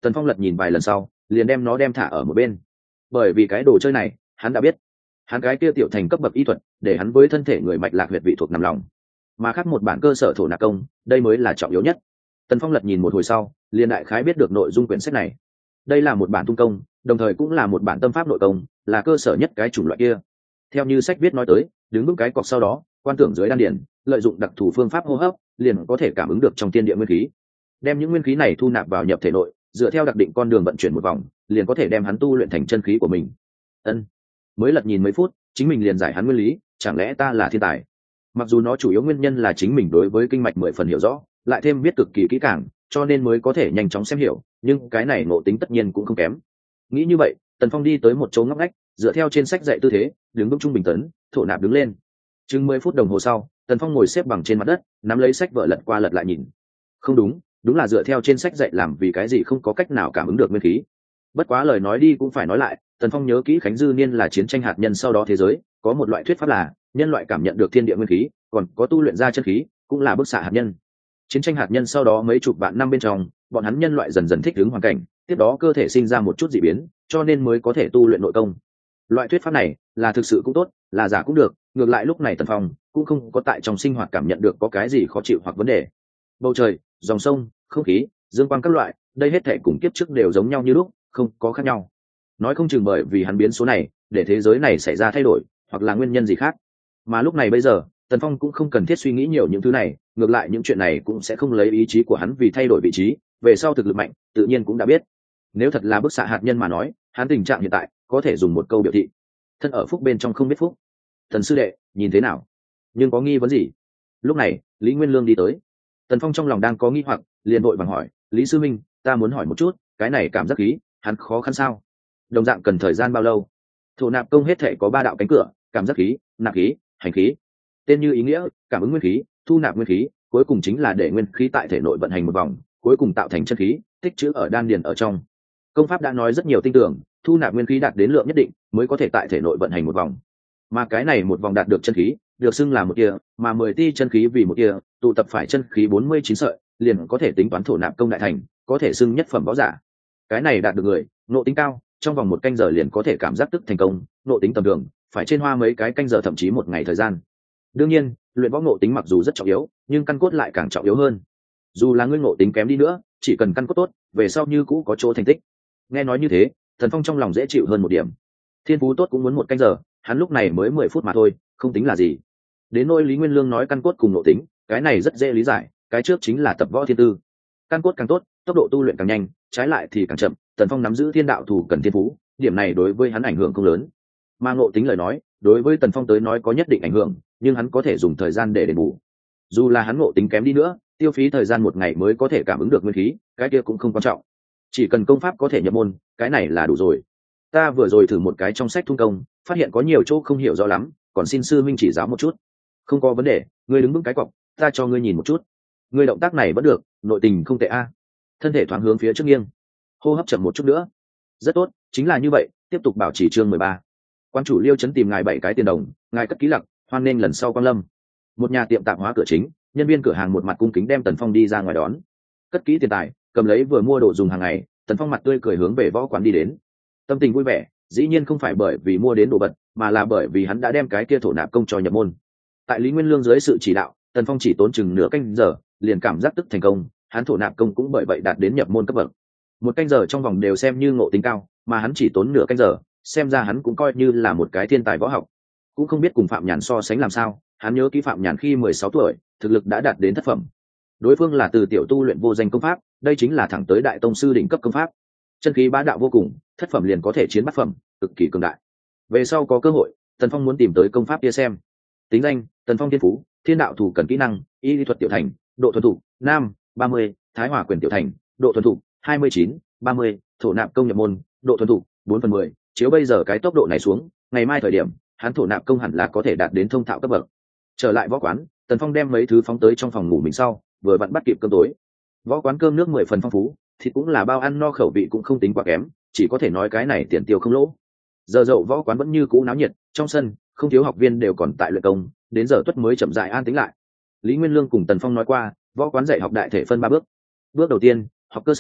Tần Phong lật nhìn vài lần sau liền đem nó đem thả ở một bên, bởi vì cái đồ chơi này hắn đã biết, hắn cái kia tiểu thành cấp bậc y thuật để hắn với thân thể người mạch lạc huyệt vị thuộc nằm lòng, mà khác một bản cơ sở thổ nạp công đây mới là trọng yếu nhất. Tần Phong lật nhìn một hồi sau liền đại khái biết được nội dung quyển sách này. Đây là một bản tung công, đồng thời cũng là một bản tâm pháp nội công, là cơ sở nhất cái chủng loại kia. Theo như sách viết nói tới, đứng bước cái cọc sau đó quan tưởng dưới đan điển, lợi dụng đặc thù phương pháp hô hấp liền có thể cảm ứng được trong thiên địa nguyên khí, đem những nguyên khí này thu nạp vào nhập thể nội, dựa theo đặc định con đường vận chuyển một vòng liền có thể đem hắn tu luyện thành chân khí của mình. Ân, mới lật nhìn mấy phút chính mình liền giải hắn nguyên lý, chẳng lẽ ta là thiên tài? Mặc dù nó chủ yếu nguyên nhân là chính mình đối với kinh mạch mười phần hiểu rõ, lại thêm biết cực kỳ kỹ càng, cho nên mới có thể nhanh chóng xem hiểu, nhưng cái này ngộ tính tất nhiên cũng không kém. Nghĩ như vậy, Tần Phong đi tới một chỗ ngóc ngách, dựa theo trên sách dạy tư thế đứng vững trung bình tấn, thổ nạp đứng lên. Chừng mười phút đồng hồ sau, Tần Phong ngồi xếp bằng trên mặt đất, nắm lấy sách vợ lật qua lật lại nhìn. Không đúng, đúng là dựa theo trên sách dạy làm, vì cái gì không có cách nào cảm ứng được nguyên khí. Bất quá lời nói đi cũng phải nói lại, Tần Phong nhớ kỹ Khánh Dư Niên là chiến tranh hạt nhân sau đó thế giới có một loại thuyết pháp là nhân loại cảm nhận được thiên địa nguyên khí, còn có tu luyện ra chân khí, cũng là bức xạ hạt nhân. Chiến tranh hạt nhân sau đó mấy chục vạn năm bên trong, bọn hắn nhân loại dần dần thích ứng hoàn cảnh, tiếp đó cơ thể sinh ra một chút dị biến, cho nên mới có thể tu luyện nội công. Loại thuyết pháp này là thực sự cũng tốt, là giả cũng được, ngược lại lúc này Tần Phong cũng không có tại trong sinh hoạt cảm nhận được có cái gì khó chịu hoặc vấn đề. Bầu trời, dòng sông, không khí, dương quang các loại, đây hết thảy cùng kiếp trước đều giống nhau như lúc, không có khác nhau. Nói không chừng bởi vì hắn biến số này để thế giới này xảy ra thay đổi, hoặc là nguyên nhân gì khác. Mà lúc này bây giờ Tần Phong cũng không cần thiết suy nghĩ nhiều những thứ này, ngược lại những chuyện này cũng sẽ không lấy ý chí của hắn vì thay đổi vị trí, về sau thực lực mạnh tự nhiên cũng đã biết. Nếu thật là bức xạ hạt nhân mà nói, hắn tình trạng hiện tại có thể dùng một câu biểu thị: thân ở phúc bên trong không biết phúc. Tần sư đệ nhìn thế nào, nhưng có nghi vấn gì? Lúc này Lý Nguyên Lương đi tới. Tần Phong trong lòng đang có nghi hoặc, liền vội vàng hỏi: Lý sư minh, ta muốn hỏi một chút, cái này cảm giác khí hắn khó khăn sao? Đồng dạng cần thời gian bao lâu? Thổ nạp công hết thể có ba đạo cánh cửa: cảm giác khí, nạp khí, hành khí. Tên như ý nghĩa, cảm ứng nguyên khí, thu nạp nguyên khí, cuối cùng chính là để nguyên khí tại thể nội vận hành một vòng, cuối cùng tạo thành chân khí, tích trữ ở đan điền ở trong. Công pháp đã nói rất nhiều tinh tưởng, thu nạp nguyên khí đạt đến lượng nhất định mới có thể tại thể nội vận hành một vòng, mà cái này một vòng đạt được chân khí được xưng là một tia, mà mười ti chân khí vì một tia, tụ tập phải chân khí bốn mươi chín sợi, liền có thể tính toán thổ nạp công đại thành, có thể xưng nhất phẩm võ giả. Cái này đạt được người nộ tính cao, trong vòng một canh giờ liền có thể cảm giác tức thành công, nộ tính tầm thường phải trên hoa mấy cái canh giờ thậm chí một ngày thời gian. Đương nhiên luyện võ ngộ tính mặc dù rất trọng yếu, nhưng căn cốt lại càng trọng yếu hơn. Dù là ngươi ngộ tính kém đi nữa, chỉ cần căn cốt tốt, về sau như cũ có chỗ thành tích. Nghe nói như thế, Thần Phong trong lòng dễ chịu hơn một điểm. Thiên phú tốt cũng muốn một canh giờ, hắn lúc này mới mười phút mà thôi, không tính là gì. Đến nỗi Lý Nguyên Lương nói căn cốt cùng ngộ tính, cái này rất dễ lý giải, cái trước chính là tập võ thiên tư. Căn cốt càng tốt, tốc độ tu luyện càng nhanh, trái lại thì càng chậm. Tần Phong nắm giữ thiên đạo thủ cần thiên phú, điểm này đối với hắn ảnh hưởng không lớn. Mà ngộ tính lời nói, đối với Tần Phong tới nói có nhất định ảnh hưởng, nhưng hắn có thể dùng thời gian để đền bù. Dù là hắn ngộ tính kém đi nữa, tiêu phí thời gian một ngày mới có thể cảm ứng được nguyên khí, cái kia cũng không quan trọng. Chỉ cần công pháp có thể nhập môn, cái này là đủ rồi. Ta vừa rồi thử một cái trong sách thung công, phát hiện có nhiều chỗ không hiểu rõ lắm, còn xin sư minh chỉ giáo một chút. Không có vấn đề, ngươi đứng vững cái cọc, ta cho ngươi nhìn một chút. Ngươi động tác này vẫn được, nội tình không tệ a. Thân thể thoáng hướng phía trước nghiêng, hô hấp chậm một chút nữa. Rất tốt, chính là như vậy, tiếp tục bảo trì chương mười ba. Quan chủ Liêu Chấn tìm ngài bảy cái tiền đồng, ngài cất ký lặc, hoan nên lần sau quan lâm. Một nhà tiệm tạp hóa cửa chính, nhân viên cửa hàng một mặt cung kính đem Tần Phong đi ra ngoài đón. Cất kỹ tiền tài, cầm lấy vừa mua đồ dùng hàng ngày, Tần Phong mặt tươi cười hướng về võ quán đi đến. Tâm tình vui vẻ, dĩ nhiên không phải bởi vì mua đến đồ vật, mà là bởi vì hắn đã đem cái kia thổ nạp công cho nhập môn. Tại Lý Nguyên Lương dưới sự chỉ đạo, Tần Phong chỉ tốn chừng nửa canh giờ, liền cảm giác tức thành công, hắn thổ nạp công cũng bởi vậy đạt đến nhập môn cấp bậc. Một canh giờ trong vòng đều xem như ngộ tính cao, mà hắn chỉ tốn nửa canh giờ, xem ra hắn cũng coi như là một cái thiên tài võ học. Cũng không biết cùng Phạm Nhàn so sánh làm sao, hắn nhớ kỹ Phạm Nhàn khi mười sáu tuổi, thực lực đã đạt đến thất phẩm. Đối phương là từ tiểu tu luyện vô danh công pháp, đây chính là thẳng tới đại tông sư đỉnh cấp công pháp. Chân khí bá đạo vô cùng, thất phẩm liền có thể chiến bát phẩm, cực kỳ cường đại. Về sau có cơ hội, Tần Phong muốn tìm tới công pháp kia xem. Tính danh: Tần Phong thiên phú, thiên đạo thủ cần kỹ năng, y lý thuật tiểu thành, độ thuần thục nam ba mươi, thái hòa quyền tiểu thành, độ thuần thục hai mươi chín, ba mươi, thổ nạp công nhập môn, độ thuần thục bốn phần mười. Chiếu bây giờ cái tốc độ này xuống, ngày mai thời điểm hắn thổ nạp công hẳn là có thể đạt đến thông thạo cấp bậc. Trở lại võ quán, Tần Phong đem mấy thứ phóng tới trong phòng ngủ mình sau, vừa vặn bắt kịp cơm tối. Võ quán cơm nước mười phần phong phú, thịt cũng là bao ăn no, khẩu vị cũng không tính quá kém, chỉ có thể nói cái này tiền tiêu không lỗ. Giờ dậu võ quán vẫn như cũ náo nhiệt, trong sân không thiếu học viên đều còn tại luyện công, đến giờ tuất mới chậm rãi an tĩnh lại. Lý Nguyên Lương cùng Tần Phong nói qua, võ quán dạy học đại thể phân ba bước. Bước đầu tiên, học cơ sở,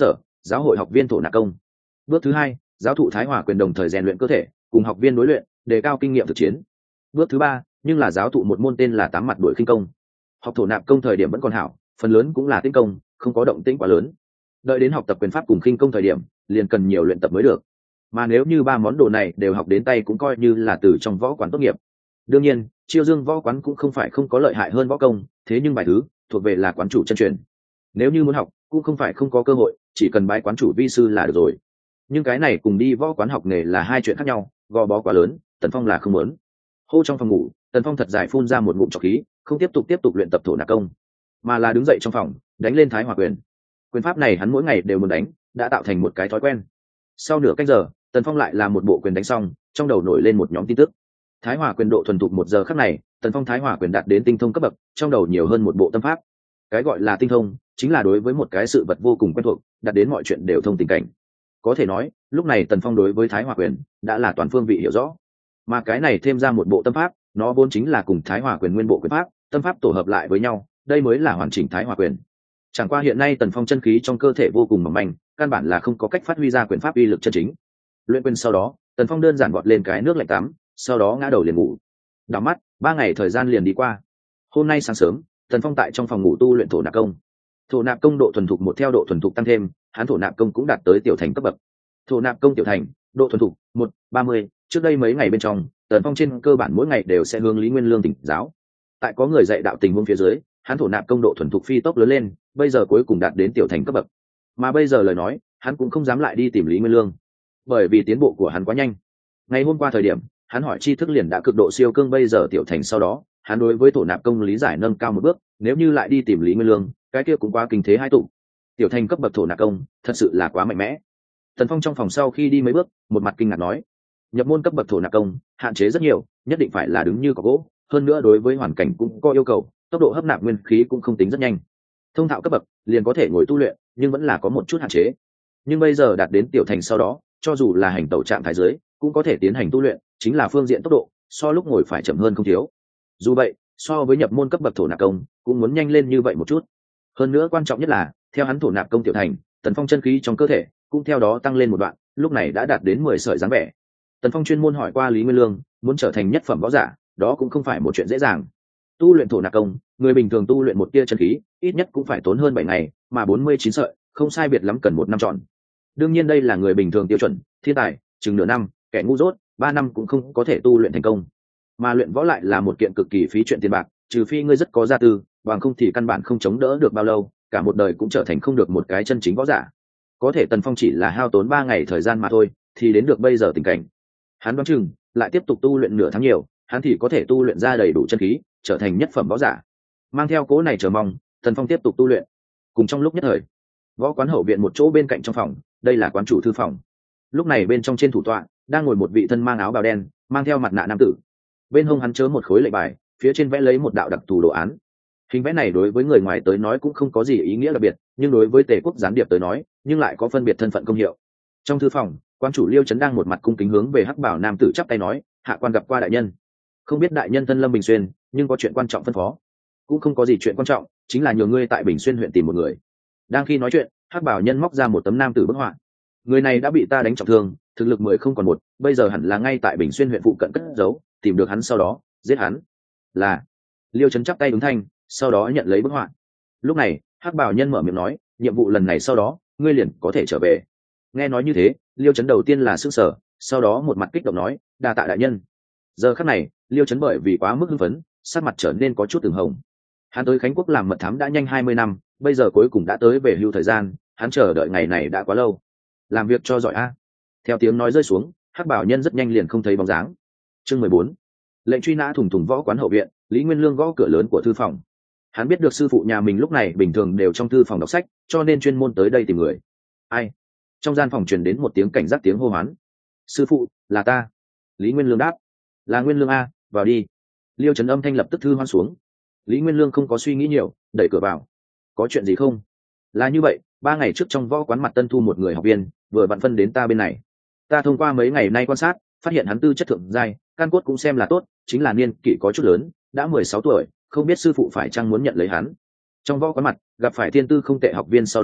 giáo hội học viên thổ nạp công. Bước thứ hai, giáo thụ thái hòa quyền đồng thời rèn luyện cơ thể, cùng học viên đối luyện, đề cao kinh nghiệm thực chiến. Bước thứ ba, nhưng là giáo thụ một môn tên là tám mặt đuổi khinh công. Học thổ nạp công thời điểm vẫn còn hảo, phần lớn cũng là tĩnh công, không có động tĩnh quá lớn. Đợi đến học tập quyền pháp cùng khinh công thời điểm, liền cần nhiều luyện tập mới được. Mà nếu như ba món đồ này đều học đến tay cũng coi như là từ trong võ quán tốt nghiệp. Đương nhiên, Chiêu Dương võ quán cũng không phải không có lợi hại hơn võ công, thế nhưng bài thứ thuộc về là quán chủ chân truyền. Nếu như muốn học, cũng không phải không có cơ hội, chỉ cần bái quán chủ vi sư là được rồi. Nhưng cái này cùng đi võ quán học nghề là hai chuyện khác nhau, gò bó quá lớn, Tần Phong là không muốn. Hô trong phòng ngủ, Tần Phong thật dài phun ra một ngụm trọc khí, không tiếp tục tiếp tục luyện tập thổ nạp công, mà là đứng dậy trong phòng, đánh lên Thái Hòa quyền. Quyền pháp này hắn mỗi ngày đều muốn đánh, đã tạo thành một cái thói quen. Sau nửa canh giờ, Tần Phong lại làm một bộ quyền đánh xong, trong đầu nổi lên một nhóm tin tức. Thái Hòa quyền độ thuần thục một giờ khắc này, Tần Phong Thái Hòa quyền đạt đến tinh thông cấp bậc, trong đầu nhiều hơn một bộ tâm pháp. Cái gọi là tinh thông, chính là đối với một cái sự vật vô cùng quen thuộc, đạt đến mọi chuyện đều thông tình cảnh. Có thể nói, lúc này Tần Phong đối với Thái Hòa quyền đã là toàn phương vị hiểu rõ. Mà cái này thêm ra một bộ tâm pháp, nó vốn chính là cùng Thái Hòa quyền nguyên bộ quyền pháp, tâm pháp tổ hợp lại với nhau, đây mới là hoàn chỉnh Thái Hòa quyền. Chẳng qua hiện nay Tần Phong chân khí trong cơ thể vô cùng mỏng manh, căn bản là không có cách phát huy ra quyền pháp uy lực chân chính. Luyện quyền sau đó, Tần Phong đơn giản vọt lên cái nước lạnh tắm, sau đó ngã đầu liền ngủ. Đảo mắt, ba ngày thời gian liền đi qua. Hôm nay sáng sớm, Tần Phong tại trong phòng ngủ tu luyện thổ nạp công. Thổ nạp công độ thuần thục một theo độ thuần thục tăng thêm, hắn thổ nạp công cũng đạt tới tiểu thành cấp bậc. Thổ nạp công tiểu thành, độ thuần thục một ba mươi. Trước đây mấy ngày bên trong, Tần Phong trên cơ bản mỗi ngày đều sẽ hướng Lý Nguyên Lương tỉnh giáo. Tại có người dạy đạo tình huống phía dưới, hắn thổ nạp công độ thuần thục phi tốc lớn lên, bây giờ cuối cùng đạt đến tiểu thành cấp bậc. Mà bây giờ lời nói, hắn cũng không dám lại đi tìm Lý Nguyên Lương, bởi vì tiến bộ của hắn quá nhanh. Ngày hôm qua thời điểm, hắn hỏi tri thức liền đã cực độ siêu cương, bây giờ tiểu thành sau đó, hắn đối với thổ nạp công lý giải nâng cao một bước, nếu như lại đi tìm Lý Nguyên Lương, cái kia cũng quá kinh thế hai tụ. Tiểu thành cấp bậc thổ nạp công, thật sự là quá mạnh mẽ. Tần Phong trong phòng sau khi đi mấy bước, một mặt kinh ngạc nói: nhập môn cấp bậc thổ nạp công, hạn chế rất nhiều, nhất định phải là đứng như có gỗ, hơn nữa đối với hoàn cảnh cũng có yêu cầu, tốc độ hấp nạp nguyên khí cũng không tính rất nhanh. Thông thạo cấp bậc liền có thể ngồi tu luyện, nhưng vẫn là có một chút hạn chế. Nhưng bây giờ đạt đến tiểu thành sau đó, cho dù là hành tẩu trạng thái dưới, cũng có thể tiến hành tu luyện, chính là phương diện tốc độ, so lúc ngồi phải chậm hơn không thiếu. Dù vậy, so với nhập môn cấp bậc thổ nạp công, cũng muốn nhanh lên như vậy một chút. Hơn nữa quan trọng nhất là, theo hắn thổ nạp công tiểu thành, Tần Phong chân khí trong cơ thể cũng theo đó tăng lên một đoạn, lúc này đã đạt đến mười sợi dáng vẻ. Tần Phong chuyên môn hỏi qua Lý Nguyên Lương, muốn trở thành nhất phẩm võ giả, đó cũng không phải một chuyện dễ dàng. Tu luyện thổ nạp công, người bình thường tu luyện một tia chân khí, ít nhất cũng phải tốn hơn bảy ngày, mà bốn mươi chín sợi, không sai biệt lắm cần một năm trọn. Đương nhiên đây là người bình thường tiêu chuẩn, thiên tài, chừng nửa năm, kẻ ngu dốt, ba năm cũng không có thể tu luyện thành công. Mà luyện võ lại là một kiện cực kỳ phí chuyện tiền bạc, trừ phi ngươi rất có gia tư, bằng không thì căn bản không chống đỡ được bao lâu, cả một đời cũng trở thành không được một cái chân chính võ giả. Có thể Tần Phong chỉ là hao tốn ba ngày thời gian mà thôi, thì đến được bây giờ tình cảnh. Hắn đoán chừng lại tiếp tục tu luyện nửa tháng nhiều, hắn thì có thể tu luyện ra đầy đủ chân khí, trở thành nhất phẩm võ giả. Mang theo cố này chờ mong, Tần Phong tiếp tục tu luyện. Cùng trong lúc nhất thời, võ quán hậu viện một chỗ bên cạnh trong phòng, đây là quán chủ thư phòng. Lúc này bên trong trên thủ tọa đang ngồi một vị thân mang áo bào đen, mang theo mặt nạ nam tử. Bên hông hắn chớ một khối lệnh bài, phía trên vẽ lấy một đạo đặc thù đồ án. Hình vẽ này đối với người ngoài tới nói cũng không có gì ý nghĩa đặc biệt, nhưng đối với Tề quốc gián điệp tới nói, nhưng lại có phân biệt thân phận công hiệu. Trong thư phòng, quan chủ Liêu Chấn đang một mặt cung kính hướng về hắc bảo nam tử chắp tay nói: hạ quan gặp qua đại nhân. Không biết đại nhân thân lâm Bình Xuyên, nhưng có chuyện quan trọng phân phó. Cũng không có gì chuyện quan trọng, chính là nhờ ngươi tại Bình Xuyên huyện tìm một người. Đang khi nói chuyện, hắc bảo nhân móc ra một tấm nam tử bức họa. Người này đã bị ta đánh trọng thương, thực lực mười không còn một, bây giờ hẳn là ngay tại Bình Xuyên huyện phụ cận cất giấu, tìm được hắn sau đó giết hắn. Là. Liêu Chấn chắp tay ứng thanh, sau đó nhận lấy bức họa. Lúc này hắc bảo nhân mở miệng nói: nhiệm vụ lần này sau đó ngươi liền có thể trở về. Nghe nói như thế, Liêu Chấn đầu tiên là sững sờ, sau đó một mặt kích động nói: đa tạ đại nhân. Giờ khắc này, Liêu Chấn bởi vì quá mức hưng phấn, sắc mặt trở nên có chút từng hồng. Hắn tới Khánh Quốc làm mật thám đã nhanh hai mươi năm, bây giờ cuối cùng đã tới về hưu thời gian, hắn chờ đợi ngày này đã quá lâu. Làm việc cho giỏi a. Theo tiếng nói rơi xuống, hắc bảo nhân rất nhanh liền không thấy bóng dáng. Chương mười bốn. Lệnh truy nã thủng thủng võ quán hậu viện. Lý Nguyên Lương gõ cửa lớn của thư phòng. Hắn biết được sư phụ nhà mình lúc này bình thường đều trong thư phòng đọc sách, cho nên chuyên môn tới đây tìm người. Ai? Trong gian phòng truyền đến một tiếng cảnh giác tiếng hô hoán. Sư phụ, là ta. Lý Nguyên Lương đáp. Là Nguyên Lương a, vào đi. Liêu Chấn âm thanh lập tức thư hoan xuống. Lý Nguyên Lương không có suy nghĩ nhiều, đẩy cửa vào. Có chuyện gì không? Là như vậy, ba ngày trước trong võ quán mặt tân thu một người học viên, vừa vặn phân đến ta bên này. Ta thông qua mấy ngày nay quan sát, phát hiện hắn tư chất thượng giai, căn cốt cũng xem là tốt, chính là niên kỷ có chút lớn, đã mười sáu tuổi, không biết sư phụ phải chăng muốn nhận lấy hắn. Trong võ quán mặt, gặp phải thiên tư không tệ học viên sau đó,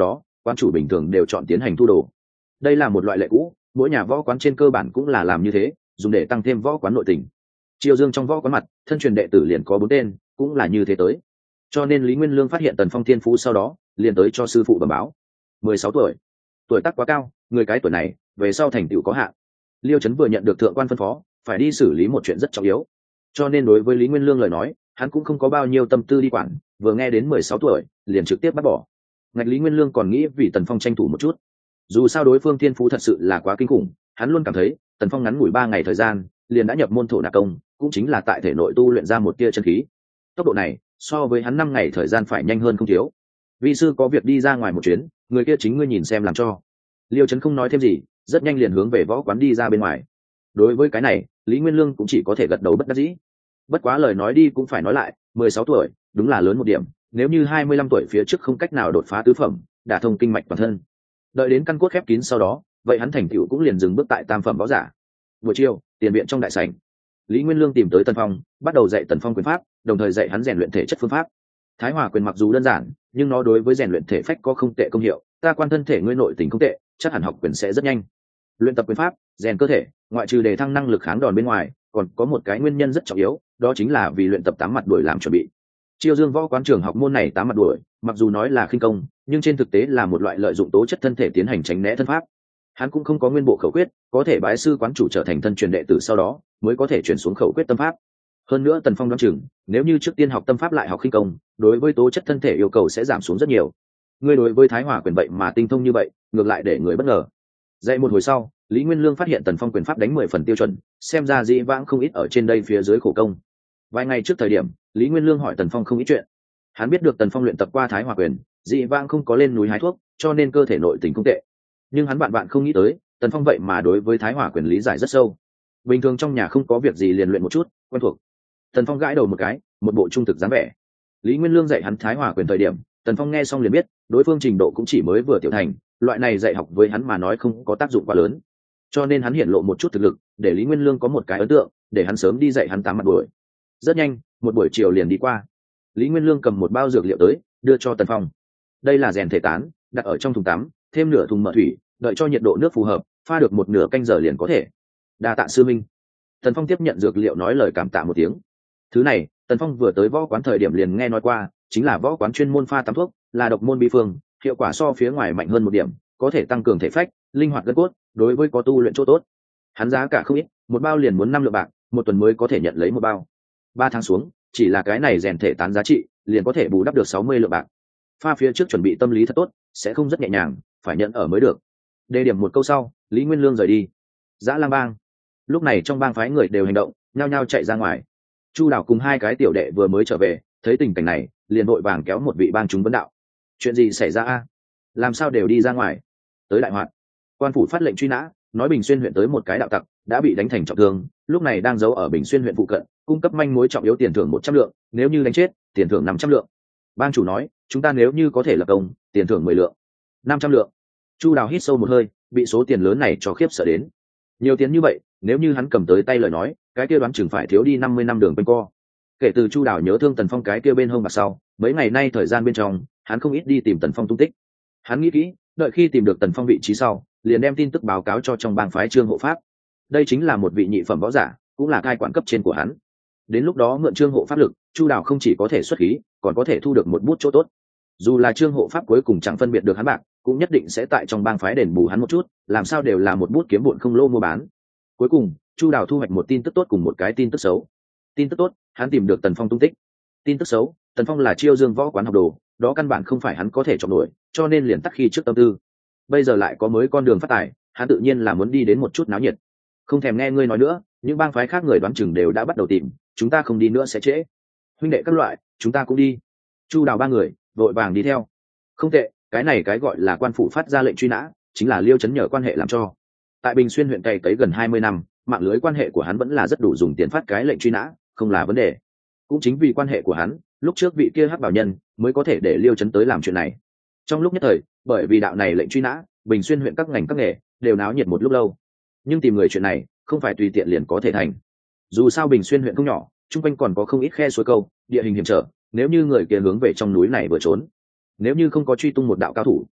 quán chủ bình thường đều chọn tiến hành thu đồ. Đây là một loại lệ cũ, mỗi nhà võ quán trên cơ bản cũng là làm như thế, dùng để tăng thêm võ quán nội tình. Triều Dương trong võ quán mặt, thân truyền đệ tử liền có bốn tên, cũng là như thế tới. Cho nên Lý Nguyên Lương phát hiện Tần Phong thiên phú sau đó, liền tới cho sư phụ bẩm báo. mười sáu tuổi, tuổi tác quá cao, người cái tuổi này, về sau thành tựu có hạn. Liêu Chấn vừa nhận được thượng quan phân phó, phải đi xử lý một chuyện rất trọng yếu. Cho nên đối với Lý Nguyên Lương lời nói, hắn cũng không có bao nhiêu tâm tư đi quản, vừa nghe đến mười sáu tuổi, liền trực tiếp bắt bỏ. Ngạch Lý Nguyên Lương còn nghĩ vì Tần Phong tranh thủ một chút. Dù sao đối phương thiên phú thật sự là quá kinh khủng, hắn luôn cảm thấy, Tần Phong ngắn ngủi ba ngày thời gian, liền đã nhập môn thổ nạp công, cũng chính là tại thể nội tu luyện ra một tia chân khí. Tốc độ này, so với hắn năm ngày thời gian phải nhanh hơn không thiếu. Vi sư có việc đi ra ngoài một chuyến, người kia chính ngươi nhìn xem làm cho. Liêu Chấn không nói thêm gì, rất nhanh liền hướng về võ quán đi ra bên ngoài. Đối với cái này, Lý Nguyên Lương cũng chỉ có thể gật đầu bất đắc dĩ. Bất quá lời nói đi cũng phải nói lại, mười sáu tuổi, đúng là lớn một điểm, nếu như hai mươi lăm tuổi phía trước không cách nào đột phá tứ phẩm, đả thông kinh mạch toàn thân. Đợi đến căn cốt khép kín sau đó, vậy hắn thành tựu cũng liền dừng bước tại tam phẩm võ giả. Buổi chiều, tiền viện trong đại sảnh, Lý Nguyên Lương tìm tới Tần Phong, bắt đầu dạy Tần Phong quyền pháp, đồng thời dạy hắn rèn luyện thể chất phương pháp. Thái Hòa quyền mặc dù đơn giản, nhưng nó đối với rèn luyện thể phách có không tệ công hiệu, ta quan thân thể ngươi nội tình không tệ, chắc hẳn học quyền sẽ rất nhanh. Luyện tập quyền pháp, rèn cơ thể, ngoại trừ để thăng năng lực kháng đòn bên ngoài, còn có một cái nguyên nhân rất trọng yếu, đó chính là vì luyện tập tám mặt đuổi làm chuẩn bị. Chiêu Dương võ quán trường học môn này tám mặt đuổi, mặc dù nói là khinh công, nhưng trên thực tế là một loại lợi dụng tố chất thân thể tiến hành tránh né thân pháp. Hắn cũng không có nguyên bộ khẩu quyết, có thể bái sư quán chủ trở thành thân truyền đệ tử sau đó, mới có thể chuyển xuống khẩu quyết tâm pháp. Hơn nữa Tần Phong đoán chừng, nếu như trước tiên học tâm pháp lại học khinh công, đối với tố chất thân thể yêu cầu sẽ giảm xuống rất nhiều. Ngươi đối với Thái Hòa quyền vậy mà tinh thông như vậy, ngược lại để người bất ngờ. Dạy một hồi sau, Lý Nguyên Lương phát hiện Tần Phong quyền pháp đánh mười phần tiêu chuẩn, xem ra dĩ vãng không ít ở trên đây phía dưới khổ công. Vài ngày trước thời điểm, Lý Nguyên Lương hỏi Tần Phong không ít chuyện. Hắn biết được Tần Phong luyện tập qua Thái Hòa quyền, dĩ vãng không có lên núi hái thuốc, cho nên cơ thể nội tình không tệ. Nhưng hắn bạn bạn không nghĩ tới, Tần Phong vậy mà đối với Thái Hòa quyền lý giải rất sâu. Bình thường trong nhà không có việc gì liền luyện một chút, quen thuộc. Tần Phong gãi đầu một cái, một bộ trung thực dáng vẻ. Lý Nguyên Lương dạy hắn Thái Hòa quyền thời điểm, Tần Phong nghe xong liền biết, đối phương trình độ cũng chỉ mới vừa tiểu thành, loại này dạy học với hắn mà nói không có tác dụng quá lớn. Cho nên hắn hiện lộ một chút thực lực, để Lý Nguyên Lương có một cái ấn tượng, để hắn sớm đi dạy hắn tám mặt đuổi. Rất nhanh, một buổi chiều liền đi qua. Lý Nguyên Lương cầm một bao dược liệu tới, đưa cho Tần Phong. Đây là rèn thể tán, đặt ở trong thùng tắm, thêm nửa thùng mỡ thủy, đợi cho nhiệt độ nước phù hợp, pha được một nửa canh giờ liền có thể. Đa tạ sư minh. Tần Phong tiếp nhận dược liệu nói lời cảm tạ một tiếng. Thứ này, Tần Phong vừa tới võ quán thời điểm liền nghe nói qua, chính là võ quán chuyên môn pha tắm thuốc, là độc môn bí phương, hiệu quả so phía ngoài mạnh hơn một điểm, có thể tăng cường thể phách, linh hoạt gân cốt, đối với có tu luyện chỗ tốt. Hắn giá cả không ít, một bao liền muốn năm lượng bạc, một tuần mới có thể nhận lấy một bao. Ba tháng xuống, chỉ là cái này rèn thể tán giá trị, liền có thể bù đắp được sáu mươi lượng bạc. Pha phía trước chuẩn bị tâm lý thật tốt, sẽ không rất nhẹ nhàng, phải nhận ở mới được. Đề điểm một câu sau, Lý Nguyên Lương rời đi. Dã Lang bang. Lúc này trong bang phái người đều hành động, nhao nhao chạy ra ngoài. Chu Đào cùng hai cái tiểu đệ vừa mới trở về, thấy tình cảnh này, liền vội vàng kéo một vị bang chúng vấn đạo. Chuyện gì xảy ra a? Làm sao đều đi ra ngoài? Tới đại hoạn. Quan phủ phát lệnh truy nã, nói Bình Xuyên huyện tới một cái đạo tặc, đã bị đánh thành trọng thương, lúc này đang giấu ở Bình Xuyên huyện phụ cận, cung cấp manh mối trọng yếu tiền thưởng một trăm lượng, nếu như đánh chết, tiền thưởng năm trăm lượng. Bang chủ nói, chúng ta nếu như có thể lập công, tiền thưởng mười lượng. năm trăm lượng. Chu Đào hít sâu một hơi, bị số tiền lớn này cho khiếp sợ đến. Nhiều tiền như vậy, nếu như hắn cầm tới tay lời nói, cái kia đoán chừng phải thiếu đi năm mươi năm đường quanh co. Kể từ Chu Đào nhớ thương Tần Phong cái kia bên hông mặt sau, mấy ngày nay thời gian bên trong, hắn không ít đi tìm Tần Phong tung tích. Hắn nghĩ kỹ, đợi khi tìm được Tần Phong vị trí sau, liền đem tin tức báo cáo cho trong bang phái Trương Hộ Pháp. Đây chính là một vị nhị phẩm võ giả, cũng là cai quản cấp trên của hắn. Đến lúc đó mượn Trương Hộ Pháp lực, Chu Đào không chỉ có thể xuất khí, còn có thể thu được một bút chỗ tốt. Dù là Trương Hộ Pháp cuối cùng chẳng phân biệt được hắn bạc, cũng nhất định sẽ tại trong bang phái đền bù hắn một chút, làm sao đều là một bút kiếm bộn không lô mua bán. Cuối cùng, Chu Đào thu hoạch một tin tức tốt cùng một cái tin tức xấu. Tin tức tốt, hắn tìm được Tần Phong tung tích. Tin tức xấu, Tần Phong là Chiêu Dương võ quán học đồ, đó căn bản không phải hắn có thể chọn đuổi, cho nên liền tắc khi trước tâm tư. Bây giờ lại có mới con đường phát tài, hắn tự nhiên là muốn đi đến một chút náo nhiệt. Không thèm nghe ngươi nói nữa, những bang phái khác người đoán chừng đều đã bắt đầu tìm, chúng ta không đi nữa sẽ trễ. Huynh đệ các loại, chúng ta cũng đi. Chu Đào ba người vội vàng đi theo. Không tệ, cái này cái gọi là quan phủ phát ra lệnh truy nã, chính là Liêu Chấn nhờ quan hệ làm cho. Tại Bình Xuyên huyện cày cấy gần hai mươi năm, mạng lưới quan hệ của hắn vẫn là rất đủ dùng tiền phát cái lệnh truy nã, không là vấn đề. Cũng chính vì quan hệ của hắn, lúc trước vị kia hắc bảo nhân mới có thể để Liêu Chấn tới làm chuyện này. Trong lúc nhất thời, bởi vì đạo này lệnh truy nã, Bình Xuyên huyện các ngành các nghề đều náo nhiệt một lúc lâu. Nhưng tìm người chuyện này, không phải tùy tiện liền có thể thành. Dù sao Bình Xuyên huyện không nhỏ, chung quanh còn có không ít khe suối câu, địa hình hiểm trở, nếu như người kia hướng về trong núi này vừa trốn, nếu như không có truy tung một đạo cao thủ,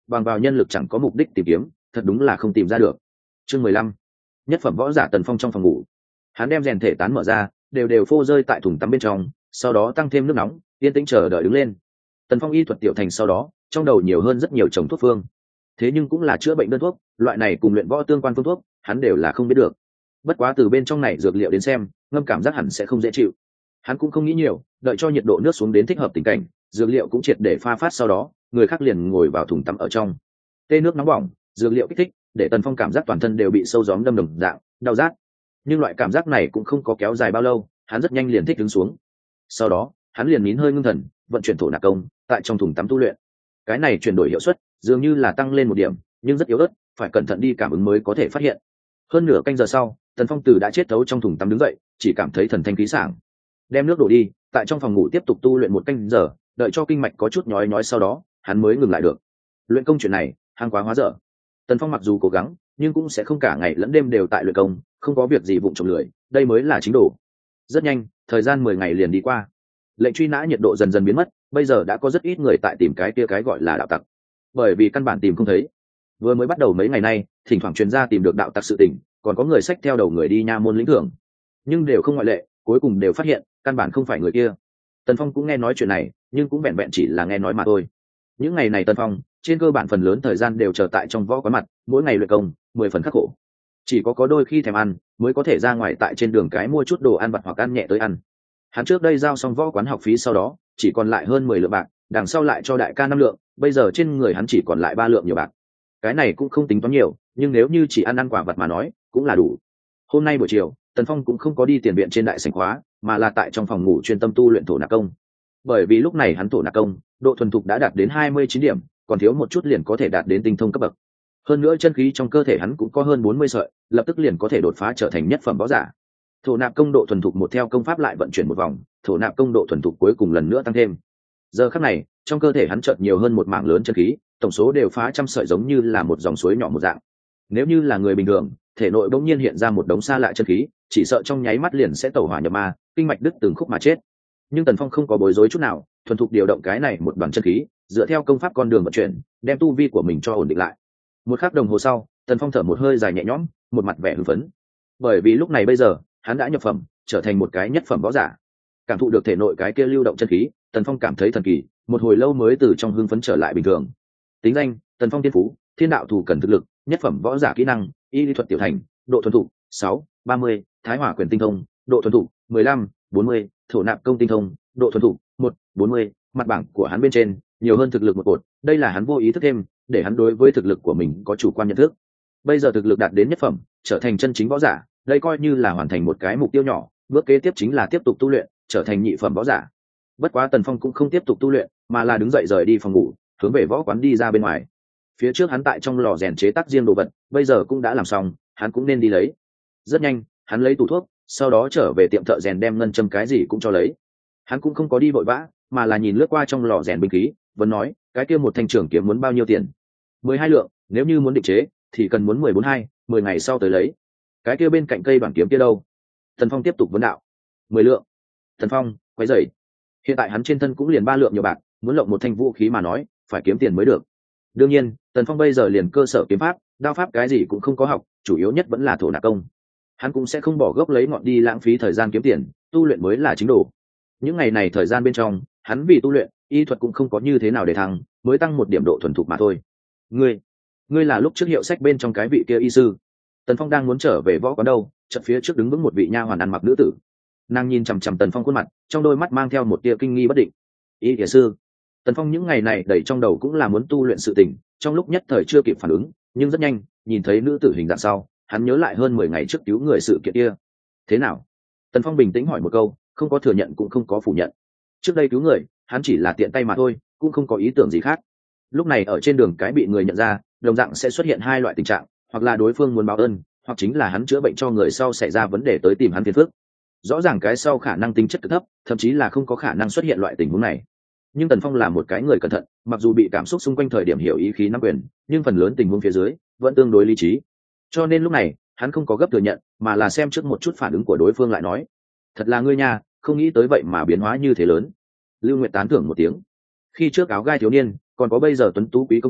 bằng vào nhân lực chẳng có mục đích tìm kiếm thật đúng là không tìm ra được. Chương mười lăm. Nhất phẩm võ giả Tần Phong trong phòng ngủ, hắn đem rèn thể tán mở ra, đều đều phô rơi tại thùng tắm bên trong, sau đó tăng thêm nước nóng, yên tĩnh chờ đợi đứng lên. Tần Phong y thuật tiểu thành sau đó, trong đầu nhiều hơn rất nhiều chồng thuốc phương, thế nhưng cũng là chữa bệnh đơn thuốc, loại này cùng luyện võ tương quan phương thuốc hắn đều là không biết được. Bất quá từ bên trong này dược liệu đến xem, ngâm cảm giác hẳn sẽ không dễ chịu. Hắn cũng không nghĩ nhiều, đợi cho nhiệt độ nước xuống đến thích hợp tình cảnh, dược liệu cũng triệt để pha phát sau đó, người khác liền ngồi vào thùng tắm ở trong. Tê nước nóng bỏng, dược liệu kích thích, để Tần Phong cảm giác toàn thân đều bị sâu gióm đâm đồng dạng, đau rát. Nhưng loại cảm giác này cũng không có kéo dài bao lâu, hắn rất nhanh liền thích đứng xuống. Sau đó, hắn liền nín hơi ngưng thần, vận chuyển thổ nạp công, tại trong thùng tắm tu luyện. Cái này chuyển đổi hiệu suất, dường như là tăng lên một điểm, nhưng rất yếu ớt, phải cẩn thận đi cảm ứng mới có thể phát hiện. Hơn nửa canh giờ sau, Tần Phong từ đã chết thấu trong thùng tắm đứng dậy, chỉ cảm thấy thần thanh khí sảng. Đem nước đổ đi, tại trong phòng ngủ tiếp tục tu luyện một canh giờ, đợi cho kinh mạch có chút nhói nhói sau đó, hắn mới ngừng lại được. Luyện công chuyện này, hàng quá hóa dở. Tần Phong mặc dù cố gắng, nhưng cũng sẽ không cả ngày lẫn đêm đều tại luyện công, không có việc gì vụng trộm lười, đây mới là chính đồ. Rất nhanh, thời gian mười ngày liền đi qua. Lệnh truy nã nhiệt độ dần dần biến mất, bây giờ đã có rất ít người tại tìm cái kia cái gọi là đạo tặc, bởi vì căn bản tìm không thấy. Vừa mới bắt đầu mấy ngày nay, thỉnh thoảng truyền ra tìm được đạo tặc sự tình, còn có người xách theo đầu người đi nha môn lĩnh thưởng, nhưng đều không ngoại lệ, cuối cùng đều phát hiện căn bản không phải người kia. Tần Phong cũng nghe nói chuyện này, nhưng cũng vẹn vẹn chỉ là nghe nói mà thôi. Những ngày này Tần Phong trên cơ bản phần lớn thời gian đều chờ tại trong võ quán mặt, mỗi ngày luyện công mười phần khắc khổ, chỉ có có đôi khi thèm ăn mới có thể ra ngoài tại trên đường cái mua chút đồ ăn vặt hoặc ăn nhẹ tới ăn. Hắn trước đây giao xong võ quán học phí sau đó chỉ còn lại hơn mười lượng bạc, đằng sau lại cho đại ca năm lượng, bây giờ trên người hắn chỉ còn lại ba lượng nhiều bạc. Cái này cũng không tính toán nhiều, nhưng nếu như chỉ ăn ăn quả vật mà nói cũng là đủ. Hôm nay buổi chiều Tần Phong cũng không có đi tiền viện trên đại sảnh khóa, mà là tại trong phòng ngủ chuyên tâm tu luyện thổ nạp công. Bởi vì lúc này hắn thổ nạp công độ thuần thục đã đạt đến hai mươi chín điểm, còn thiếu một chút liền có thể đạt đến tinh thông cấp bậc. Hơn nữa chân khí trong cơ thể hắn cũng có hơn bốn mươi sợi, lập tức liền có thể đột phá trở thành nhất phẩm võ giả. Thổ nạp công độ thuần thục một theo công pháp lại vận chuyển một vòng, thổ nạp công độ thuần thục cuối cùng lần nữa tăng thêm. Giờ khắc này, trong cơ thể hắn chợt nhiều hơn một mảng lớn chân khí, tổng số đều phá trăm sợi giống như là một dòng suối nhỏ một dạng. Nếu như là người bình thường, thể nội bỗng nhiên hiện ra một đống xa lạ chân khí, chỉ sợ trong nháy mắt liền sẽ tẩu hỏa nhập ma, kinh mạch đứt từng khúc mà chết. Nhưng Tần Phong không có bối rối chút nào, thuần thục điều động cái này một đoàn chân khí, dựa theo công pháp con đường vận chuyển, đem tu vi của mình cho ổn định lại. Một khắc đồng hồ sau, Tần Phong thở một hơi dài nhẹ nhõm, một mặt vẻ hưng phấn. Bởi vì lúc này bây giờ, hắn đã nhập phẩm, trở thành một cái nhất phẩm võ giả. Cảm thụ được thể nội cái kia lưu động chân khí, Tần Phong cảm thấy thần kỳ, một hồi lâu mới từ trong hưng phấn trở lại bình thường. Tính danh: Tần Phong Thiên Phú, Thiên Đạo Thủ Cần thực lực, nhất phẩm võ giả kỹ năng, y lý thuật tiểu thành, độ thuần thục sáu, ba mươi, Thái Hỏa Quyền tinh thông, độ thuần thục mười lăm, bốn mươi, Thổ Nạp Công tinh thông, độ thuần thục một, bốn mươi. Mặt bảng của hắn bên trên nhiều hơn thực lực một cột, đây là hắn vô ý thức thêm, để hắn đối với thực lực của mình có chủ quan nhận thức. Bây giờ thực lực đạt đến nhất phẩm, trở thành chân chính võ giả, đây coi như là hoàn thành một cái mục tiêu nhỏ, bước kế tiếp chính là tiếp tục tu luyện, trở thành nhị phẩm võ giả. Bất quá Tần Phong cũng không tiếp tục tu luyện, mà là đứng dậy rời đi phòng ngủ, hướng về võ quán đi ra bên ngoài. Phía trước hắn tại trong lò rèn chế tác riêng đồ vật, bây giờ cũng đã làm xong, hắn cũng nên đi lấy. Rất nhanh, hắn lấy tủ thuốc, sau đó trở về tiệm thợ rèn đem ngân châm cái gì cũng cho lấy. Hắn cũng không có đi vội vã, mà là nhìn lướt qua trong lò rèn binh khí, vẫn nói, cái kia một thanh trường kiếm muốn bao nhiêu tiền? Mười hai lượng, nếu như muốn định chế, thì cần muốn mười bốn hai, mười ngày sau tới lấy. Cái kia bên cạnh cây bản kiếm kia đâu? Tần Phong tiếp tục vấn đạo. Mười lượng. Tần Phong quấy rầy. Hiện tại hắn trên thân cũng liền ba lượng nhiều bạc, muốn lộng một thanh vũ khí mà nói, phải kiếm tiền mới được. Đương nhiên, Tần Phong bây giờ liền cơ sở kiếm pháp, đao pháp cái gì cũng không có học, chủ yếu nhất vẫn là thổ nạp công. Hắn cũng sẽ không bỏ gốc lấy ngọn đi lãng phí thời gian kiếm tiền, tu luyện mới là chính đồ. Những ngày này thời gian bên trong, hắn vì tu luyện, y thuật cũng không có như thế nào để thăng, mới tăng một điểm độ thuần thục mà thôi. Ngươi, ngươi là lúc trước hiệu sách bên trong cái vị kia y sư. Tần Phong đang muốn trở về võ quán đâu, chợt phía trước đứng vững một vị nha hoàn ăn mặc nữ tử. Nàng nhìn chằm chằm Tần Phong khuôn mặt, trong đôi mắt mang theo một tia kinh nghi bất định. Y y sư. Tần Phong những ngày này đầy trong đầu cũng là muốn tu luyện sự tình, trong lúc nhất thời chưa kịp phản ứng, nhưng rất nhanh, nhìn thấy nữ tử hình dạng sau, hắn nhớ lại hơn mười ngày trước cứu người sự kiện kia. Thế nào? Tần Phong bình tĩnh hỏi một câu, không có thừa nhận cũng không có phủ nhận. Trước đây cứu người, hắn chỉ là tiện tay mà thôi, cũng không có ý tưởng gì khác. Lúc này ở trên đường cái bị người nhận ra, đồng dạng sẽ xuất hiện hai loại tình trạng, hoặc là đối phương muốn báo ơn, hoặc chính là hắn chữa bệnh cho người sau xảy ra vấn đề tới tìm hắn phiền phức. Rõ ràng cái sau khả năng tính chất cực thấp, thậm chí là không có khả năng xuất hiện loại tình huống này. Nhưng Tần Phong là một cái người cẩn thận, mặc dù bị cảm xúc xung quanh thời điểm hiểu ý khí nắm quyền, nhưng phần lớn tình huống phía dưới vẫn tương đối lý trí. Cho nên lúc này, hắn không có gấp thừa nhận, mà là xem trước một chút phản ứng của đối phương lại nói: "Thật là ngươi nha, không nghĩ tới vậy mà biến hóa như thế lớn." Lưu Nguyệt tán thưởng một tiếng. Khi trước áo gai thiếu niên, còn có bây giờ tuấn tú quý công tử,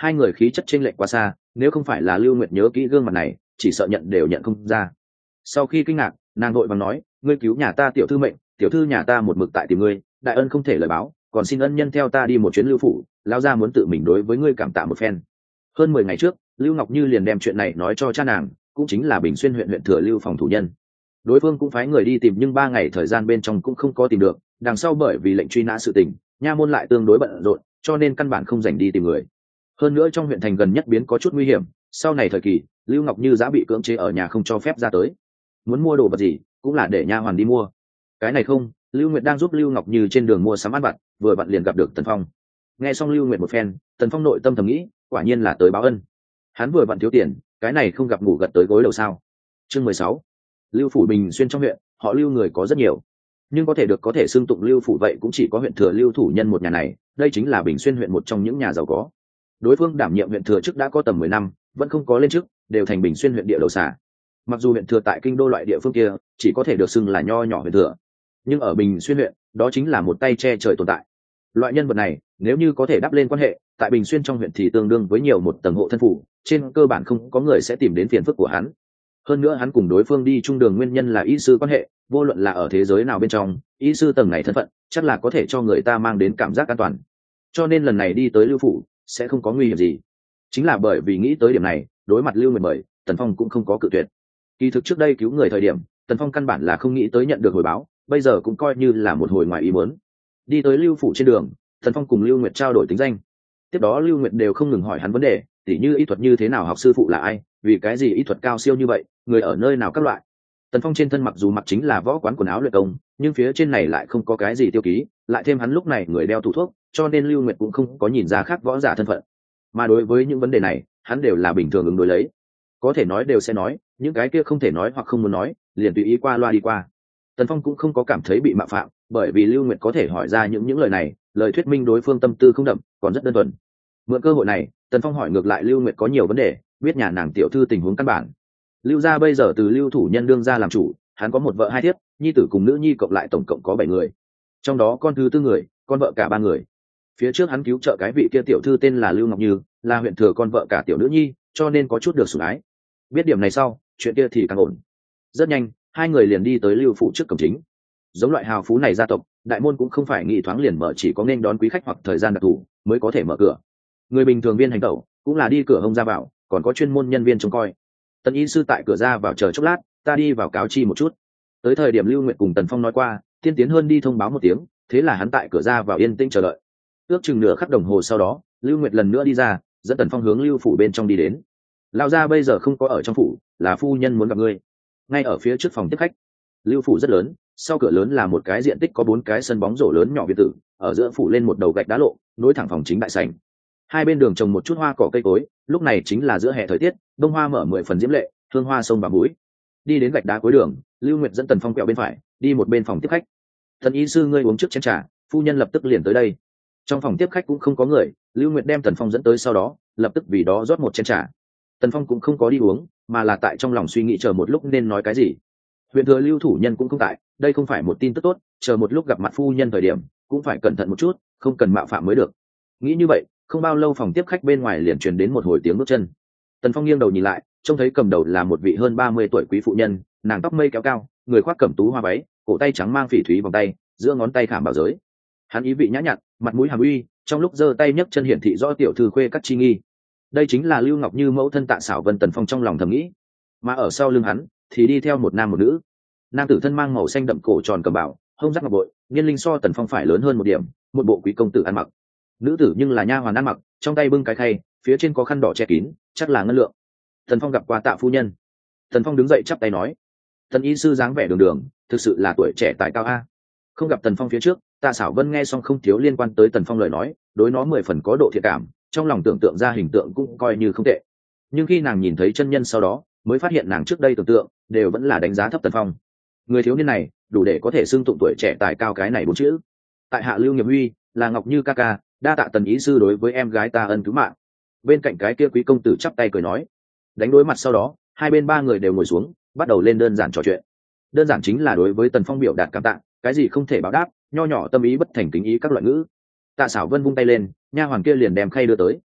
hai người khí chất chênh lệch quá xa, nếu không phải là Lưu Nguyệt nhớ kỹ gương mặt này, chỉ sợ nhận đều nhận không ra. Sau khi kinh ngạc, nàng vội vàng nói, ngươi cứu nhà ta tiểu thư mệnh, tiểu thư nhà ta một mực tại tìm ngươi, đại ân không thể lời báo, còn xin ân nhân theo ta đi một chuyến Lưu phủ, lão gia muốn tự mình đối với ngươi cảm tạ một phen. Hơn mười ngày trước, Lưu Ngọc Như liền đem chuyện này nói cho cha nàng, cũng chính là Bình Xuyên huyện huyện thừa Lưu phòng thủ nhân. Đối phương cũng phái người đi tìm nhưng ba ngày thời gian bên trong cũng không có tìm được, đằng sau bởi vì lệnh truy nã sự tình, nha môn lại tương đối bận rộn, cho nên căn bản không dành đi tìm người. Hơn nữa trong huyện thành gần nhất biến có chút nguy hiểm, sau này thời kỳ, Lưu Ngọc Như đã bị cưỡng chế ở nhà không cho phép ra tới. Muốn mua đồ vật gì, cũng là để nha hoàn đi mua. Cái này không, Lưu Nguyệt đang giúp Lưu Ngọc Như trên đường mua sắm ăn vặt, vừa vặn liền gặp được Tần Phong. Nghe xong Lưu Nguyệt một phen, Tần Phong nội tâm thầm nghĩ, quả nhiên là tới báo ân. Hắn vừa vặn thiếu tiền, cái này không gặp ngủ gật tới gối đầu sao? Chương mười sáu. Lưu phủ Bình Xuyên trong huyện, họ Lưu người có rất nhiều, nhưng có thể được có thể xưng tụng Lưu phủ vậy cũng chỉ có huyện thừa Lưu thủ nhân một nhà này, đây chính là Bình Xuyên huyện một trong những nhà giàu có. Đối phương đảm nhiệm huyện thừa trước đã có tầm mười năm, vẫn không có lên chức, đều thành Bình Xuyên huyện địa đầu xả. Mặc dù huyện thừa tại kinh đô loại địa phương kia chỉ có thể được xưng là nho nhỏ huyện thừa, nhưng ở Bình Xuyên huyện, đó chính là một tay che trời tồn tại. Loại nhân vật này, nếu như có thể đắp lên quan hệ, tại Bình Xuyên trong huyện thì tương đương với nhiều một tầng hộ thân phủ, trên cơ bản không có người sẽ tìm đến phiền phức của hắn. Hơn nữa hắn cùng đối phương đi chung đường nguyên nhân là y sư quan hệ, vô luận là ở thế giới nào bên trong, y sư tầng này thân phận chắc là có thể cho người ta mang đến cảm giác an toàn. Cho nên lần này đi tới Lưu phủ sẽ không có nguy hiểm gì. Chính là bởi vì nghĩ tới điểm này, đối mặt Lưu Nguyệt mời, Tần Phong cũng không có cự tuyệt. Kỳ thực trước đây cứu người thời điểm, Tần Phong căn bản là không nghĩ tới nhận được hồi báo, bây giờ cũng coi như là một hồi ngoài ý muốn. Đi tới Lưu phủ trên đường, Tần Phong cùng Lưu Nguyệt trao đổi tính danh. Tiếp đó Lưu Nguyệt đều không ngừng hỏi hắn vấn đề, tỉ như y thuật như thế nào, học sư phụ là ai, vì cái gì y thuật cao siêu như vậy, người ở nơi nào các loại. Tần Phong trên thân mặc dù mặc chính là võ quán quần áo luyện công, nhưng phía trên này lại không có cái gì tiêu ký, lại thêm hắn lúc này người đeo tủ thuốc, cho nên Lưu Nguyệt cũng không có nhìn ra khác võ giả thân phận. Mà đối với những vấn đề này, hắn đều là bình thường ứng đối lấy. Có thể nói đều sẽ nói, những cái kia không thể nói hoặc không muốn nói, liền tùy ý qua loa đi qua. Tần Phong cũng không có cảm thấy bị mạo phạm, bởi vì Lưu Nguyệt có thể hỏi ra những những lời này, lời thuyết minh đối phương tâm tư không đậm, còn rất đơn thuần. Mượn cơ hội này, Tần Phong hỏi ngược lại Lưu Nguyệt có nhiều vấn đề, biết nhà nàng tiểu thư tình huống căn bản. Lưu gia bây giờ từ Lưu thủ nhân đương ra làm chủ, hắn có một vợ hai thiếp, nhi tử cùng nữ nhi cộng lại tổng cộng có bảy người, trong đó con thứ tư người, con vợ cả ba người. Phía trước hắn cứu trợ cái vị kia tiểu thư tên là Lưu Ngọc Như, là huyện thừa con vợ cả tiểu nữ nhi, cho nên có chút được sủng ái. Biết điểm này sau, chuyện kia thì càng ổn. Rất nhanh, hai người liền đi tới Lưu phủ trước cổng chính. Giống loại hào phú này gia tộc, đại môn cũng không phải nghị thoáng liền mở, chỉ có nên đón quý khách hoặc thời gian đặc thù mới có thể mở cửa. Người bình thường viên hành tẩu cũng là đi cửa hông ra vào, còn có chuyên môn nhân viên trông coi. Tần y sư tại cửa ra vào chờ chốc lát, ta đi vào cáo chi một chút. Tới thời điểm Lưu Nguyệt cùng Tần Phong nói qua, tiên tiến hơn đi thông báo một tiếng, thế là hắn tại cửa ra vào yên tĩnh chờ đợi. Ước chừng nửa khắc đồng hồ sau đó, Lưu Nguyệt lần nữa đi ra, dẫn Tần Phong hướng Lưu phủ bên trong đi đến. Lão gia bây giờ không có ở trong phủ, là phu nhân muốn gặp ngươi. Ngay ở phía trước phòng tiếp khách. Lưu phủ rất lớn, sau cửa lớn là một cái diện tích có bốn cái sân bóng rổ lớn nhỏ biệt tử, ở giữa phủ lên một đầu gạch đá lộ, nối thẳng phòng chính đại sảnh. Hai bên đường trồng một chút hoa cỏ cây cối, lúc này chính là giữa hè thời tiết, bông hoa mở mười phần diễm lệ, hương hoa sông vào mũi. Đi đến gạch đá cuối đường, Lưu Nguyệt dẫn Tần Phong quẹo bên phải, đi một bên phòng tiếp khách. Thần y sư ngươi uống trước chén trà, phu nhân lập tức liền tới đây. Trong phòng tiếp khách cũng không có người, Lưu Nguyệt đem Tần Phong dẫn tới sau đó, lập tức vì đó rót một chén trà. Tần Phong cũng không có đi uống, mà là tại trong lòng suy nghĩ chờ một lúc nên nói cái gì. Huyện thừa Lưu thủ nhân cũng không tại, đây không phải một tin tức tốt, chờ một lúc gặp mặt phu nhân thời điểm, cũng phải cẩn thận một chút, không cần mạo phạm mới được. Nghĩ như vậy, không bao lâu phòng tiếp khách bên ngoài liền truyền đến một hồi tiếng bước chân. Tần Phong nghiêng đầu nhìn lại, trông thấy cầm đầu là một vị hơn ba mươi tuổi quý phụ nhân, nàng tóc mây kéo cao, người khoác cẩm tú hoa váy, cổ tay trắng mang phỉ thúy vòng tay, giữa ngón tay khảm bảo giới. Hắn ý vị nhã nhặn, mặt mũi hàm uy, trong lúc giơ tay nhấc chân hiển thị rõ tiểu thư khuê các chi nghi. Đây chính là Lưu Ngọc Như mẫu thân Tạ Sảo Vân. Tần Phong trong lòng thầm nghĩ. Mà ở sau lưng hắn thì đi theo một nam một nữ. Nam tử thân mang màu xanh đậm cổ tròn cầm bảo, hông rắc ngọc bội, niên linh so Tần Phong phải lớn hơn một điểm, một bộ quý công tử ăn mặc. Nữ tử nhưng là nha hoàn ăn mặc, trong tay bưng cái khay, phía trên có khăn đỏ che kín, chắc là ngân lượng. Tần Phong gặp qua Tạ phu nhân. Tần Phong đứng dậy chắp tay nói. Tần y sư dáng vẻ đường đường, thực sự là tuổi trẻ tài cao a. Không gặp Tần Phong phía trước, Tạ Sảo Vân nghe xong không thiếu liên quan tới Tần Phong lời nói, đối nó mười phần có độ thiện cảm, trong lòng tưởng tượng ra hình tượng cũng coi như không tệ. Nhưng khi nàng nhìn thấy chân nhân sau đó, mới phát hiện nàng trước đây tưởng tượng đều vẫn là đánh giá thấp Tần Phong. Người thiếu niên này đủ để có thể xưng tụng tuổi trẻ tài cao cái này bốn chữ. Tại hạ Lưu Nghiệp Huy, là Ngọc Như ca ca, đa tạ Tần ý sư đối với em gái ta ân cứu mạng. Bên cạnh cái kia quý công tử chắp tay cười nói. Đánh đối mặt sau đó, hai bên ba người đều ngồi xuống, bắt đầu lên đơn giản trò chuyện. Đơn giản chính là đối với Tần Phong biểu đạt cảm tạ, cái gì không thể báo đáp, nho nhỏ tâm ý bất thành kính ý các loại ngữ. Tạ Sảo Vân vung tay lên, nha hoàn kia liền đem khay đưa tới.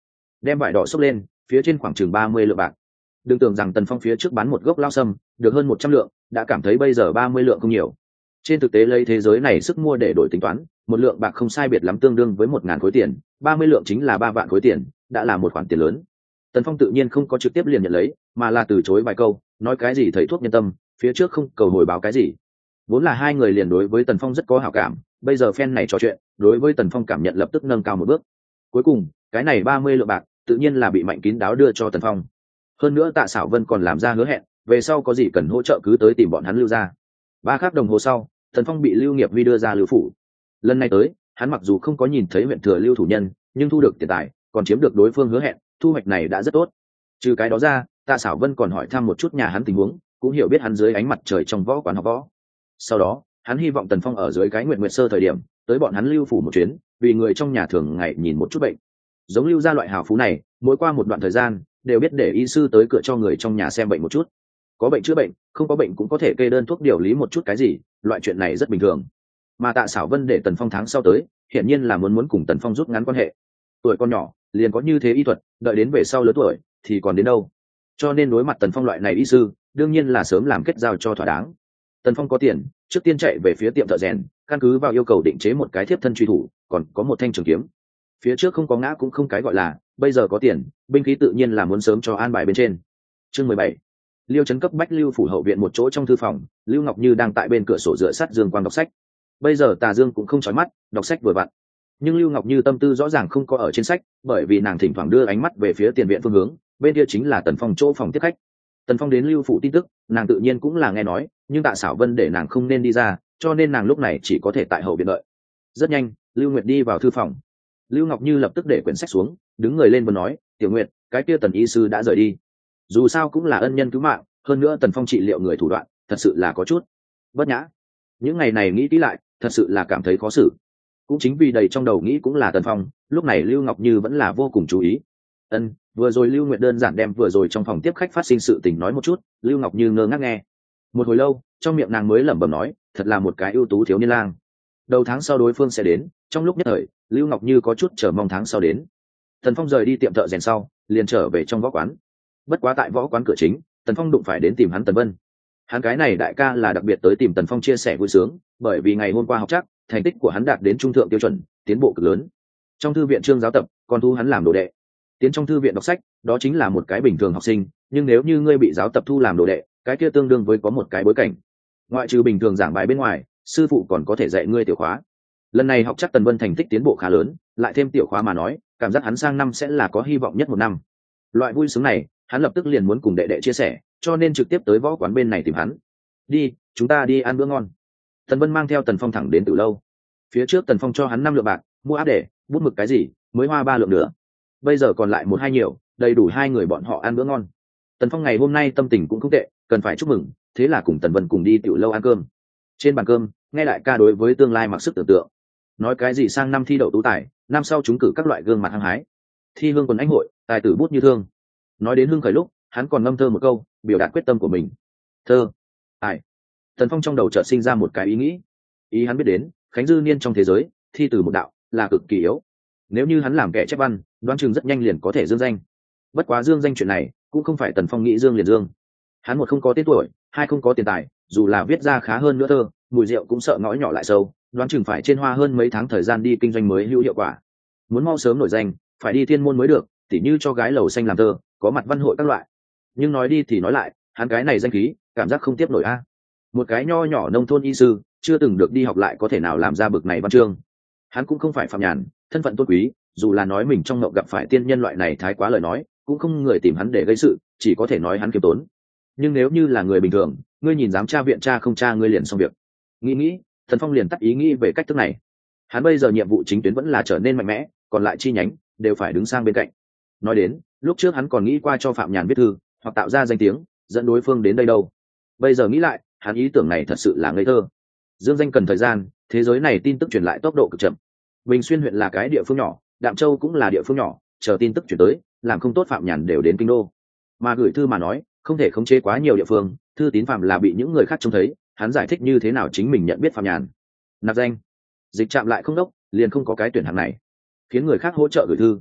đem vải đỏ xốc lên, phía trên khoảng chừng ba mươi lượng bạc. Đừng tưởng rằng Tần Phong phía trước bán một gốc lao sâm được hơn một trăm lượng, đã cảm thấy bây giờ ba mươi lượng không nhiều. Trên thực tế lấy thế giới này sức mua để đổi tính toán, một lượng bạc không sai biệt lắm tương đương với một ngàn khối tiền, ba mươi lượng chính là ba vạn khối tiền, đã là một khoản tiền lớn. Tần Phong tự nhiên không có trực tiếp liền nhận lấy, mà là từ chối vài câu, nói cái gì thầy thuốc nhân tâm, phía trước không cầu hồi báo cái gì. Vốn là hai người liền đối với Tần Phong rất có hảo cảm, bây giờ phen này trò chuyện, đối với Tần Phong cảm nhận lập tức nâng cao một bước. Cuối cùng, cái này ba mươi lượng bạc, tự nhiên là bị Mạnh Kín Đáo đưa cho Tần Phong. Hơn nữa Tạ Sảo Vân còn làm ra hứa hẹn, về sau có gì cần hỗ trợ cứ tới tìm bọn hắn Lưu gia. Ba khắc đồng hồ sau, Tần Phong bị Lưu Nghiệp Huy đưa ra Lưu phủ. Lần này tới, hắn mặc dù không có nhìn thấy huyện thừa Lưu thủ nhân, nhưng thu được tiền tài, còn chiếm được đối phương hứa hẹn, thu hoạch này đã rất tốt. Trừ cái đó ra, Tạ Sảo Vân còn hỏi thăm một chút nhà hắn tình huống, cũng hiểu biết hắn dưới ánh mặt trời trong võ quán học võ. Sau đó, hắn hy vọng Tần Phong ở dưới cái Nguyệt Nguyệt Sơ thời điểm, tới bọn hắn Lưu phủ một chuyến, vì người trong nhà thường ngày nhìn một chút bệnh. Giống Lưu gia loại hào phú này, mỗi qua một đoạn thời gian, đều biết để y sư tới cửa cho người trong nhà xem bệnh một chút. Có bệnh chữa bệnh, không có bệnh cũng có thể kê đơn thuốc điều lý một chút cái gì, loại chuyện này rất bình thường. Mà Tạ Sảo Vân để Tần Phong tháng sau tới, hiển nhiên là muốn muốn cùng Tần Phong rút ngắn quan hệ. Tuổi con nhỏ, liền có như thế y thuật, đợi đến về sau lớn tuổi thì còn đến đâu. Cho nên đối mặt Tần Phong loại này y sư, đương nhiên là sớm làm kết giao cho thỏa đáng. Tần Phong có tiền, trước tiên chạy về phía tiệm thợ rèn, căn cứ vào yêu cầu định chế một cái thiếp thân truy thủ, còn có một thanh trường kiếm. Phía trước không có ngã cũng không cái gọi là, bây giờ có tiền, binh khí tự nhiên là muốn sớm cho an bài bên trên. Chương mười bảy. Liêu trấn cấp bách Lưu phủ hậu viện một chỗ trong thư phòng, Lưu Ngọc Như đang tại bên cửa sổ dựa sát dương quang đọc sách. Bây giờ tà dương cũng không chói mắt, đọc sách vừa vặn. Nhưng Lưu Ngọc Như tâm tư rõ ràng không có ở trên sách, bởi vì nàng thỉnh thoảng đưa ánh mắt về phía tiền viện phương hướng, bên kia chính là Tần Phong chỗ phòng tiếp khách. Tần Phong đến Lưu phủ tin tức, nàng tự nhiên cũng là nghe nói, nhưng Tạ Sảo Vân để nàng không nên đi ra, cho nên nàng lúc này chỉ có thể tại hậu viện đợi. Rất nhanh, Lưu Nguyệt đi vào thư phòng. Lưu Ngọc Như lập tức để quyển sách xuống, đứng người lên và nói, "Tiểu Nguyệt, cái kia Tần y sư đã rời đi. Dù sao cũng là ân nhân cứu mạng, hơn nữa Tần Phong trị liệu người thủ đoạn, thật sự là có chút bất nhã. Những ngày này nghĩ kỹ lại, thật sự là cảm thấy khó xử." Cũng chính vì đầy trong đầu nghĩ cũng là Tần Phong, lúc này Lưu Ngọc Như vẫn là vô cùng chú ý. Ân, vừa rồi Lưu Nguyệt đơn giản đem vừa rồi trong phòng tiếp khách phát sinh sự tình nói một chút, Lưu Ngọc Như ngơ ngác nghe. Một hồi lâu, trong miệng nàng mới lẩm bẩm nói, thật là một cái ưu tú thiếu niên lang. Đầu tháng sau đối phương sẽ đến, trong lúc nhất thời, Lưu Ngọc Như có chút chờ mong tháng sau đến. Tần Phong rời đi tiệm thợ rèn sau, liền trở về trong võ quán. Bất quá tại võ quán cửa chính, Tần Phong đụng phải đến tìm hắn Tần Vân. Hắn cái này đại ca là đặc biệt tới tìm Tần Phong chia sẻ vui sướng, bởi vì ngày hôm qua học chắc, thành tích của hắn đạt đến trung thượng tiêu chuẩn, tiến bộ cực lớn. Trong thư viện Trương giáo tập, còn thu hắn làm đồ đệ. Tiến trong thư viện đọc sách, đó chính là một cái bình thường học sinh, nhưng nếu như ngươi bị giáo tập thu làm đồ đệ, cái kia tương đương với có một cái bối cảnh. Ngoại trừ bình thường giảng bài bên ngoài, sư phụ còn có thể dạy ngươi tiểu khóa. Lần này học chắc Tần Vân thành tích tiến bộ khá lớn, lại thêm tiểu khóa mà nói, cảm giác hắn sang năm sẽ là có hy vọng nhất một năm. Loại vui sướng này, hắn lập tức liền muốn cùng đệ đệ chia sẻ, cho nên trực tiếp tới võ quán bên này tìm hắn. "Đi, chúng ta đi ăn bữa ngon." Tần Vân mang theo Tần Phong thẳng đến Tử lâu. Phía trước Tần Phong cho hắn năm lượng bạc, mua áp để, bút mực cái gì, mới hoa ba lượng nữa. Bây giờ còn lại một hai nhiều, đầy đủ hai người bọn họ ăn bữa ngon. Tần Phong ngày hôm nay tâm tình cũng không tệ, cần phải chúc mừng, thế là cùng Tần Vân cùng đi Tử lâu ăn cơm. Trên bàn cơm, nghe đại ca đối với tương lai mặc sức tưởng tượng, nói cái gì sang năm thi đậu tú tài, năm sau trúng cử các loại gương mặt hăng hái, thi hương quần anh hội, tài tử bút như thương. Nói đến hưng khởi lúc, hắn còn ngâm thơ một câu, biểu đạt quyết tâm của mình. Thơ, tài. Tần Phong trong đầu chợt sinh ra một cái ý nghĩ. Ý hắn biết đến, Khánh Dư Niên trong thế giới, thi từ một đạo là cực kỳ yếu. Nếu như hắn làm kẻ chép văn, đoán chừng rất nhanh liền có thể dương danh. Bất quá dương danh chuyện này, cũng không phải Tần Phong nghĩ dương liền dương. Hắn một không có tên tuổi, hai không có tiền tài, dù là viết ra khá hơn nữa thơ, mùi rượu cũng sợ ngõ nhỏ lại sâu, đoán chừng phải trên hoa hơn mấy tháng thời gian đi kinh doanh mới hữu hiệu quả. Muốn mau sớm nổi danh, phải đi thiên môn mới được, tỉ như cho gái lầu xanh làm thơ, có mặt văn hội các loại. Nhưng nói đi thì nói lại, hắn cái này danh khí, cảm giác không tiếp nổi a. Một cái nho nhỏ nông thôn y sư, chưa từng được đi học lại có thể nào làm ra bực này văn chương. Hắn cũng không phải phạm nhàn, thân phận tôn quý, dù là nói mình trong ngộng gặp phải tiên nhân loại này thái quá lời nói, cũng không người tìm hắn để gây sự, chỉ có thể nói hắn kiêm tốn. Nhưng nếu như là người bình thường, ngươi nhìn dám tra viện tra không tra ngươi liền xong việc. Nghĩ nghĩ, Tần Phong liền tắt ý nghĩ về cách thức này. Hắn bây giờ nhiệm vụ chính tuyến vẫn là trở nên mạnh mẽ, còn lại chi nhánh đều phải đứng sang bên cạnh. Nói đến, lúc trước hắn còn nghĩ qua cho Phạm Nhàn viết thư, hoặc tạo ra danh tiếng, dẫn đối phương đến đây đâu. Bây giờ nghĩ lại, hắn ý tưởng này thật sự là ngây thơ. Dương danh cần thời gian, thế giới này tin tức truyền lại tốc độ cực chậm. Bình Xuyên huyện là cái địa phương nhỏ, Đạm Châu cũng là địa phương nhỏ, chờ tin tức chuyển tới, làm không tốt Phạm Nhàn đều đến kinh đô. Mà gửi thư mà nói, không thể khống chế quá nhiều địa phương, thư tín phạm là bị những người khác trông thấy, hắn giải thích như thế nào chính mình nhận biết Phạm Nhàn. Nạp danh, dịch trạm lại không đốc, liền không có cái tuyển hạng này, khiến người khác hỗ trợ gửi thư.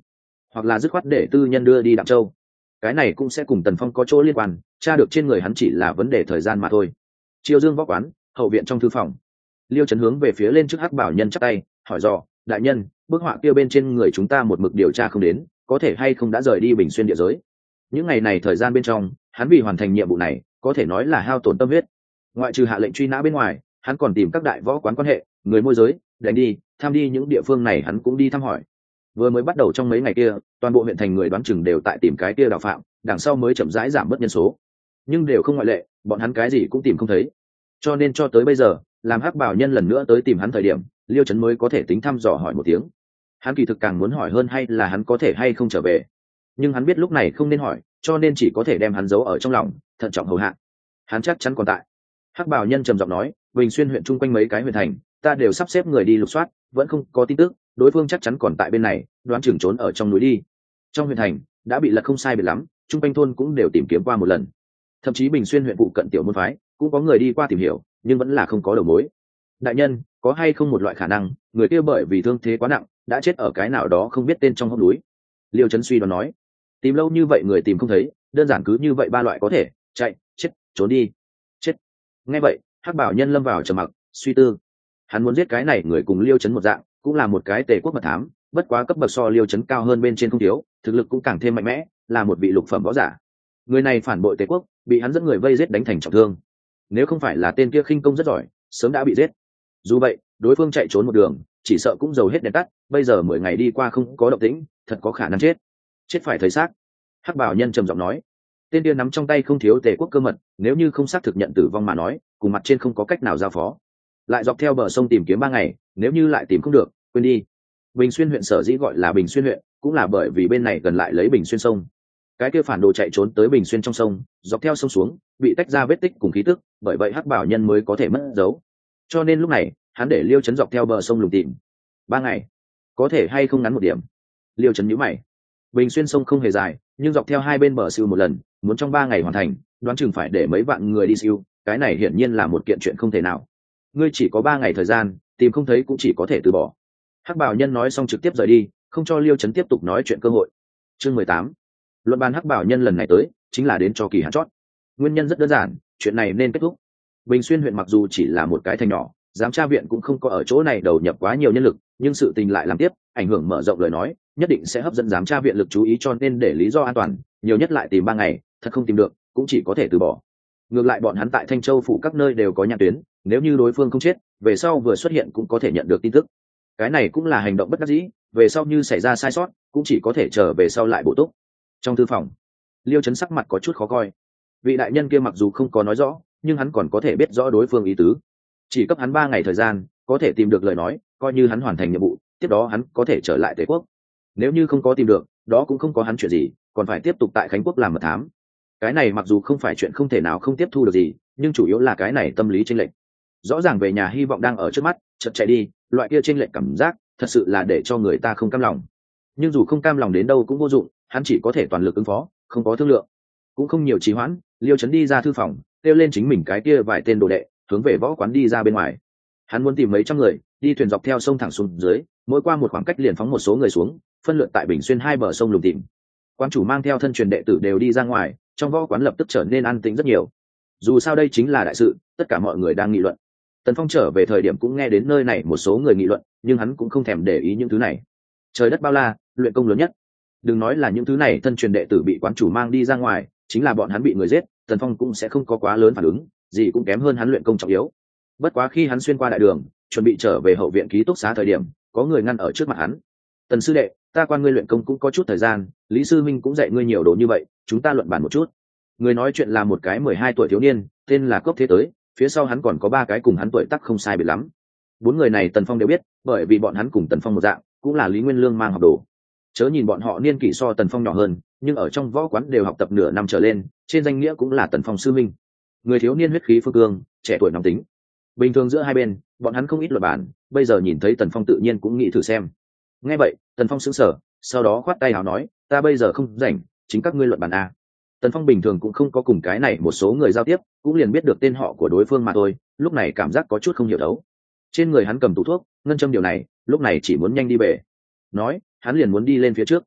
hoặc là dứt khoát để tư nhân đưa đi Đặng Châu. Cái này cũng sẽ cùng Tần Phong có chỗ liên quan, tra được trên người hắn chỉ là vấn đề thời gian mà thôi. Chiêu Dương võ quán, hậu viện trong thư phòng, Liêu Chấn hướng về phía lên trước Hắc Bảo Nhân chắp tay, hỏi dò: đại nhân, bức họa kia bên trên người chúng ta một mực điều tra không đến, có thể hay không đã rời đi Bình Xuyên địa giới? Những ngày này thời gian bên trong, hắn vì hoàn thành nhiệm vụ này, có thể nói là hao tổn tâm huyết. Ngoại trừ hạ lệnh truy nã bên ngoài, hắn còn tìm các đại võ quán quan hệ, người môi giới, đánh đi, tham đi những địa phương này hắn cũng đi thăm hỏi. Vừa mới bắt đầu trong mấy ngày kia, toàn bộ huyện thành người đoán chừng đều tại tìm cái kia đạo phạm, đằng sau mới chậm rãi giảm bớt nhân số, nhưng đều không ngoại lệ, bọn hắn cái gì cũng tìm không thấy. Cho nên cho tới bây giờ, làm Hắc Bảo Nhân lần nữa tới tìm hắn thời điểm, Liêu Chấn mới có thể tính thăm dò hỏi một tiếng. Hắn kỳ thực càng muốn hỏi hơn hay là hắn có thể hay không trở về, nhưng hắn biết lúc này không nên hỏi, cho nên chỉ có thể đem hắn giấu ở trong lòng, thận trọng hầu hạ. Hắn chắc chắn còn tại. Hắc Bảo Nhân trầm giọng nói: Bình Xuyên huyện chung quanh mấy cái huyện thành, ta đều sắp xếp người đi lục soát, vẫn không có tin tức, đối phương chắc chắn còn tại bên này, đoán chừng trốn ở trong núi đi. Trong huyện thành đã bị lật không sai biệt lắm, chung quanh thôn cũng đều tìm kiếm qua một lần, thậm chí Bình Xuyên huyện phụ cận tiểu môn phái cũng có người đi qua tìm hiểu, nhưng vẫn là không có đầu mối. Đại nhân, có hay không một loại khả năng, người kia bởi vì thương thế quá nặng, đã chết ở cái nào đó không biết tên trong hốc núi? Liêu Chấn suy đoán nói. Tìm lâu như vậy người tìm không thấy, đơn giản cứ như vậy ba loại có thể: chạy, chết, trốn đi. Chết. Nghe vậy, Hắc Bảo Nhân lâm vào trầm mặc, suy tư. Hắn muốn giết cái này người cùng Liêu Chấn một dạng, cũng là một cái Tề quốc mật thám, bất quá cấp bậc so Liêu Chấn cao hơn bên trên không thiếu, thực lực cũng càng thêm mạnh mẽ, là một vị lục phẩm võ giả. Người này phản bội Tề quốc, bị hắn dẫn người vây giết đánh thành trọng thương. Nếu không phải là tên kia khinh công rất giỏi, sớm đã bị giết. Dù vậy, đối phương chạy trốn một đường, chỉ sợ cũng dầu hết đèn tắt, bây giờ mười ngày đi qua không có động tĩnh, thật có khả năng chết. Chết phải thấy xác. Hắc Bảo Nhân trầm giọng nói. Tên kia nắm trong tay không thiếu Tề quốc cơ mật, nếu như không xác thực nhận tử vong mà nói, cùng mặt trên không có cách nào giao phó. Lại dọc theo bờ sông tìm kiếm ba ngày, nếu như lại tìm không được, quên đi. Bình Xuyên huyện sở dĩ gọi là Bình Xuyên huyện, cũng là bởi vì bên này gần lại lấy Bình Xuyên sông. Cái kia phản đồ chạy trốn tới Bình Xuyên trong sông, dọc theo sông xuống, bị tách ra vết tích cùng khí tức, bởi vậy Hắc Bảo Nhân mới có thể mất dấu. Cho nên lúc này, hắn để Liêu Chấn dọc theo bờ sông lùng tìm. Ba ngày, có thể hay không ngắn một điểm? Liêu Chấn nhíu mày. Bình Xuyên sông không hề dài, nhưng dọc theo hai bên bờ siêu một lần, muốn trong ba ngày hoàn thành, đoán chừng phải để mấy vạn người đi siêu, cái này hiển nhiên là một kiện chuyện không thể nào. Ngươi chỉ có ba ngày thời gian, tìm không thấy cũng chỉ có thể từ bỏ. Hắc Bảo Nhân nói xong trực tiếp rời đi, không cho Liêu Chấn tiếp tục nói chuyện cơ hội. Chương mười tám. Luận bàn Hắc Bảo Nhân lần này tới, chính là đến cho kỳ hạn chót. Nguyên nhân rất đơn giản, chuyện này nên kết thúc. Bình Xuyên huyện mặc dù chỉ là một cái thành nhỏ, giám tra viện cũng không có ở chỗ này đầu nhập quá nhiều nhân lực, nhưng sự tình lại làm tiếp, ảnh hưởng mở rộng lời nói, nhất định sẽ hấp dẫn giám tra viện lực chú ý, cho nên để lý do an toàn, nhiều nhất lại tìm ba ngày, thật không tìm được, cũng chỉ có thể từ bỏ. Ngược lại bọn hắn tại Thanh Châu phủ các nơi đều có nhãn tuyến, nếu như đối phương không chết, về sau vừa xuất hiện cũng có thể nhận được tin tức. Cái này cũng là hành động bất đắc dĩ, về sau như xảy ra sai sót, cũng chỉ có thể chờ về sau lại bổ túc. Trong thư phòng, Liêu Chấn sắc mặt có chút khó coi. Vị đại nhân kia mặc dù không có nói rõ, nhưng hắn còn có thể biết rõ đối phương ý tứ. Chỉ cấp hắn ba ngày thời gian, có thể tìm được lời nói, coi như hắn hoàn thành nhiệm vụ, tiếp đó hắn có thể trở lại Tề quốc. Nếu như không có tìm được, đó cũng không có hắn chuyện gì, còn phải tiếp tục tại Khánh quốc làm mật thám. Cái này mặc dù không phải chuyện không thể nào không tiếp thu được gì, nhưng chủ yếu là cái này tâm lý chênh lệch. Rõ ràng về nhà hy vọng đang ở trước mắt, chợt chạy đi, loại kia chênh lệch cảm giác, thật sự là để cho người ta không cam lòng. Nhưng dù không cam lòng đến đâu cũng vô dụng, hắn chỉ có thể toàn lực ứng phó, không có thương lượng, cũng không nhiều trì hoãn. Liêu Chấn đi ra thư phòng, kêu lên chính mình cái kia vài tên đồ đệ, hướng về võ quán đi ra bên ngoài. Hắn muốn tìm mấy trăm người, đi thuyền dọc theo sông thẳng xuống dưới, mỗi qua một khoảng cách liền phóng một số người xuống, phân lượt tại Bình Xuyên hai bờ sông lùng tìm. Quan chủ mang theo thân truyền đệ tử đều đi ra ngoài, trong võ quán lập tức trở nên an tĩnh rất nhiều. Dù sao đây chính là đại sự, tất cả mọi người đang nghị luận. Tần Phong trở về thời điểm cũng nghe đến nơi này một số người nghị luận, nhưng hắn cũng không thèm để ý những thứ này. Trời đất bao la, luyện công lớn nhất. Đừng nói là những thứ này thân truyền đệ tử bị quán chủ mang đi ra ngoài, chính là bọn hắn bị người giết, Tần Phong cũng sẽ không có quá lớn phản ứng, gì cũng kém hơn hắn luyện công trọng yếu. Bất quá khi hắn xuyên qua đại đường, chuẩn bị trở về hậu viện ký túc xá thời điểm, có người ngăn ở trước mặt hắn. Tần sư đệ, ta quan ngươi luyện công cũng có chút thời gian, Lý sư minh cũng dạy ngươi nhiều đồ như vậy, chúng ta luận bàn một chút. Người nói chuyện là một cái mười hai tuổi thiếu niên, tên là Cốc Thế Tới, phía sau hắn còn có ba cái cùng hắn tuổi tác không sai biệt lắm. Bốn người này Tần Phong đều biết, bởi vì bọn hắn cùng Tần Phong một dạng, cũng là Lý Nguyên Lương mang học đồ. Chớ nhìn bọn họ niên kỷ so Tần Phong nhỏ hơn, nhưng ở trong võ quán đều học tập nửa năm trở lên, trên danh nghĩa cũng là Tần Phong sư minh. Người thiếu niên huyết khí phương cương, trẻ tuổi nóng tính. Bình thường giữa hai bên, bọn hắn không ít luận bàn, bây giờ nhìn thấy Tần Phong tự nhiên cũng nghĩ thử xem. Nghe vậy, Tần Phong sững sờ, sau đó khoát tay áo nói, ta bây giờ không rảnh, chính các ngươi luận bàn a. Tần Phong bình thường cũng không có cùng cái này một số người giao tiếp, cũng liền biết được tên họ của đối phương mà thôi, lúc này cảm giác có chút không hiểu đấu. Trên người hắn cầm tủ thuốc, ngân châm điều này, lúc này chỉ muốn nhanh đi về. Nói, hắn liền muốn đi lên phía trước.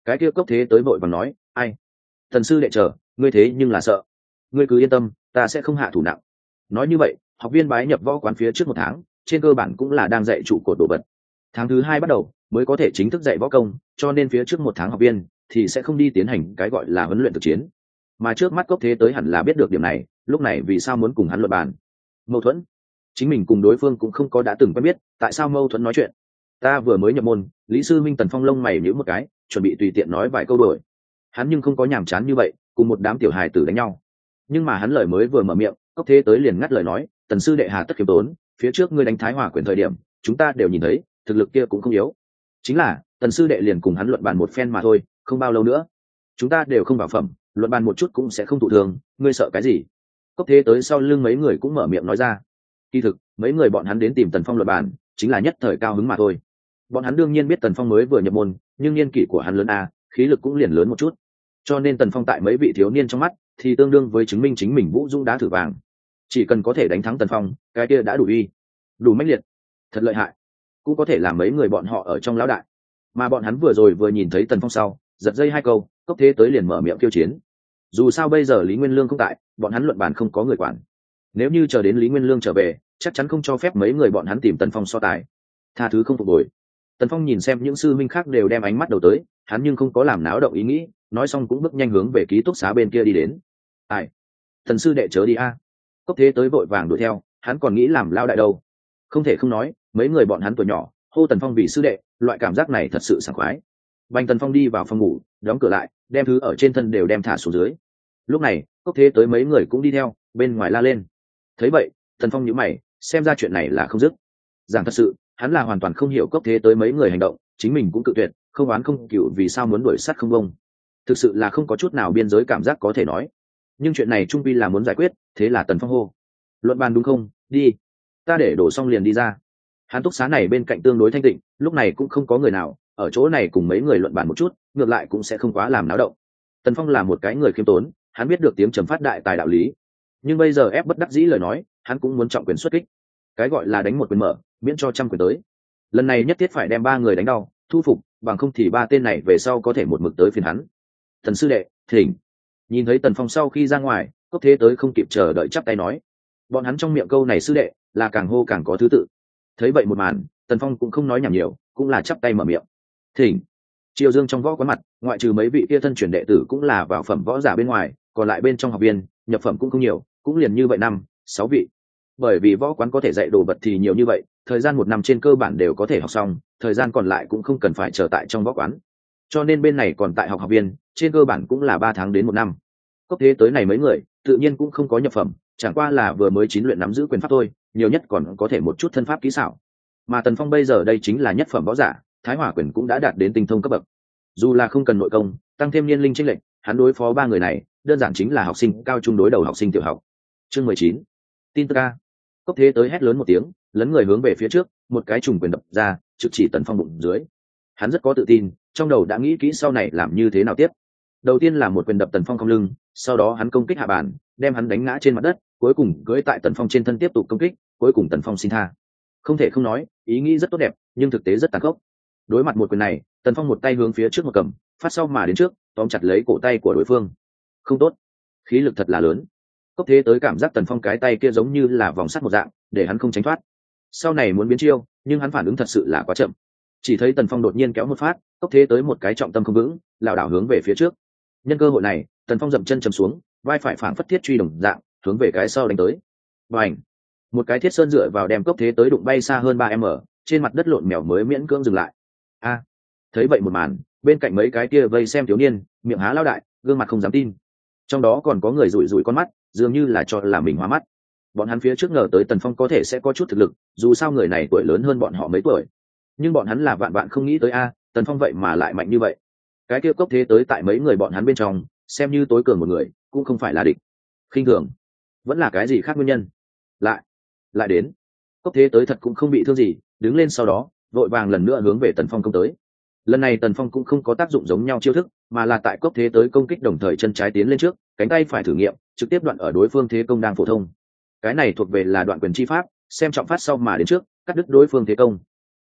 Cái kia cốc thế tới vội và nói, ai? Tần sư đệ chờ, ngươi thế nhưng là sợ. Ngươi cứ yên tâm, ta sẽ không hạ thủ nặng. Nói như vậy, học viên bái nhập võ quán phía trước một tháng, trên cơ bản cũng là đang dạy trụ cột đồ vật. Tháng thứ hai bắt đầu mới có thể chính thức dạy võ công, cho nên phía trước một tháng học viên thì sẽ không đi tiến hành cái gọi là huấn luyện thực chiến. Mà trước mắt cốc thế tới hẳn là biết được điểm này, lúc này vì sao muốn cùng hắn luận bàn? Mâu thuẫn. Chính mình cùng đối phương cũng không có đã từng quen biết, tại sao mâu thuẫn nói chuyện? Ta vừa mới nhập môn, Lý sư minh Tần Phong lông mày nhíu một cái, chuẩn bị tùy tiện nói vài câu đổi. Hắn nhưng không có nhàm chán như vậy, cùng một đám tiểu hài tử đánh nhau. Nhưng mà hắn lời mới vừa mở miệng, cốc thế tới liền ngắt lời nói, Tần sư đệ hà tất khiêm tốn, phía trước ngươi đánh Thái Hòa quyền thời điểm, chúng ta đều nhìn thấy, thực lực kia cũng không yếu. Chính là, Tần sư đệ liền cùng hắn luận bàn một phen mà thôi, không bao lâu nữa, chúng ta đều không vào phẩm, luận bàn một chút cũng sẽ không thụ thường, ngươi sợ cái gì? Cốc thế tới sau lưng mấy người cũng mở miệng nói ra. Kỳ thực, mấy người bọn hắn đến tìm Tần Phong luận bàn, chính là nhất thời cao hứng mà thôi. Bọn hắn đương nhiên biết Tần Phong mới vừa nhập môn, nhưng niên kỷ của hắn lớn a, khí lực cũng liền lớn một chút. Cho nên Tần Phong tại mấy vị thiếu niên trong mắt, thì tương đương với chứng minh chính mình vũ dũng đá thử vàng. Chỉ cần có thể đánh thắng Tần Phong, cái kia đã đủ uy, đủ mãnh liệt, thật lợi hại, cũng có thể làm mấy người bọn họ ở trong lão đại. Mà bọn hắn vừa rồi vừa nhìn thấy Tần Phong sau, giật dây hai câu, cốc thế tới liền mở miệng khiêu chiến. Dù sao bây giờ Lý Nguyên Lương không tại, bọn hắn luận bàn không có người quản. Nếu như chờ đến Lý Nguyên Lương trở về, chắc chắn không cho phép mấy người bọn hắn tìm Tần Phong so tài. Tha thứ không phục hồi. Tần Phong nhìn xem những sư minh khác đều đem ánh mắt đầu tới, hắn nhưng không có làm náo động ý nghĩ, nói xong cũng bước nhanh hướng về ký túc xá bên kia đi đến. Ai? Thần sư đệ chớ đi a. Cốc thế tới vội vàng đuổi theo, hắn còn nghĩ làm lao đại đâu. Không thể không nói, mấy người bọn hắn tuổi nhỏ, hô Tần Phong vì sư đệ, loại cảm giác này thật sự sảng khoái. Bành Tần Phong đi vào phòng ngủ, đóng cửa lại, đem thứ ở trên thân đều đem thả xuống dưới. Lúc này, Cốc thế tới mấy người cũng đi theo, bên ngoài la lên. Thấy vậy, Tần Phong nhíu mày, xem ra chuyện này là không dứt. Giảng thật sự, hắn là hoàn toàn không hiểu Cốc thế tới mấy người hành động, chính mình cũng cự tuyệt, không oán không cừu vì sao muốn đuổi sát không bông. Thực sự là không có chút nào biên giới cảm giác có thể nói. Nhưng chuyện này trung quy là muốn giải quyết, thế là Tần Phong hô: luận bàn đúng không? Đi, ta để đổ xong liền đi ra. Hắn túc xá này bên cạnh tương đối thanh tịnh, lúc này cũng không có người nào ở chỗ này cùng mấy người luận bàn một chút, ngược lại cũng sẽ không quá làm náo động. Tần Phong là một cái người khiêm tốn, hắn biết được tiếng trầm phát đại tài đạo lý, nhưng bây giờ ép bất đắc dĩ lời nói, hắn cũng muốn trọng quyền xuất kích. Cái gọi là đánh một quyền mở, miễn cho trăm quyền tới. Lần này nhất thiết phải đem ba người đánh đau, thu phục, bằng không thì ba tên này về sau có thể một mực tới phiền hắn. Thần sư đệ, thỉnh. Nhìn thấy Tần Phong sau khi ra ngoài, Cốc thế tới không kịp chờ đợi chắp tay nói. Bọn hắn trong miệng câu này sư đệ, là càng hô càng có thứ tự. Thấy vậy một màn, Tần Phong cũng không nói nhảm nhiều, cũng là chắp tay mở miệng. Thỉnh. Triều Dương trong võ quán mặt, ngoại trừ mấy vị kia thân truyền đệ tử cũng là vào phẩm võ giả bên ngoài, còn lại bên trong học viên, nhập phẩm cũng không nhiều, cũng liền như vậy năm, sáu vị. Bởi vì võ quán có thể dạy đồ vật thì nhiều như vậy, thời gian một năm trên cơ bản đều có thể học xong, thời gian còn lại cũng không cần phải chờ tại trong võ quán. Cho nên bên này còn tại học học viên, trên cơ bản cũng là ba tháng đến một năm. Cốc thế tới này mấy người, tự nhiên cũng không có nhập phẩm, chẳng qua là vừa mới chín luyện nắm giữ quyền pháp thôi, nhiều nhất còn có thể một chút thân pháp kỹ xảo. Mà Tần Phong bây giờ đây chính là nhất phẩm võ giả, Thái Hỏa quyền cũng đã đạt đến tinh thông cấp bậc. Dù là không cần nội công, tăng thêm niên linh chênh lệch, hắn đối phó ba người này, đơn giản chính là học sinh cao trung đối đầu học sinh tiểu học. Chương mười chín. Tin tức a. Cốc thế tới hét lớn một tiếng, lấn người hướng về phía trước, một cái trùng quyền đập ra, trực chỉ Tần Phong bụng dưới. Hắn rất có tự tin, trong đầu đã nghĩ kỹ sau này làm như thế nào tiếp. Đầu tiên là một quyền đập Tần Phong không lưng, sau đó hắn công kích hạ bàn, đem hắn đánh ngã trên mặt đất, cuối cùng cưỡi tại Tần Phong trên thân tiếp tục công kích, cuối cùng Tần Phong xin tha. Không thể không nói, ý nghĩ rất tốt đẹp, nhưng thực tế rất tàn khốc. Đối mặt một quyền này, Tần Phong một tay hướng phía trước một cầm, phát sau mà đến trước, tóm chặt lấy cổ tay của đối phương. Không tốt, khí lực thật là lớn. Cốc thế tới cảm giác Tần Phong cái tay kia giống như là vòng sắt một dạng, để hắn không tránh thoát. Sau này muốn biến chiêu, nhưng hắn phản ứng thật sự là quá chậm. Chỉ thấy Tần Phong đột nhiên kéo một phát, Cốc thế tới một cái trọng tâm không vững, lảo đảo hướng về phía trước. Nhân cơ hội này, Tần Phong dậm chân chầm xuống, vai phải phảng phất thiết truy đồng dạng, hướng về cái sau đánh tới. Bành! Một cái thiết sơn dựa vào đem Cốc thế tới đụng bay xa hơn ba mét, trên mặt đất lộn mèo mới miễn cưỡng dừng lại. A! Thấy vậy một màn, bên cạnh mấy cái kia vây xem thiếu niên, miệng há lao đại, gương mặt không dám tin. Trong đó còn có người rủi rủi con mắt, dường như là cho là mình hoa mắt. Bọn hắn phía trước ngờ tới Tần Phong có thể sẽ có chút thực lực, dù sao người này tuổi lớn hơn bọn họ mấy tuổi. Nhưng bọn hắn là vạn vạn không nghĩ tới a, Tần Phong vậy mà lại mạnh như vậy. Cái kia Cốc thế tới tại mấy người bọn hắn bên trong, xem như tối cường một người, cũng không phải là địch. Khinh thường, vẫn là cái gì khác nguyên nhân. Lại, lại đến. Cốc thế tới thật cũng không bị thương gì, đứng lên sau đó, vội vàng lần nữa hướng về Tần Phong công tới. Lần này Tần Phong cũng không có tác dụng giống nhau chiêu thức, mà là tại Cốc thế tới công kích đồng thời chân trái tiến lên trước, cánh tay phải thử nghiệm, trực tiếp đoạn ở đối phương thế công đang phổ thông. Cái này thuộc về là đoạn quyền chi pháp, xem trọng phát sau mà đến trước, cắt đứt đối phương thế công.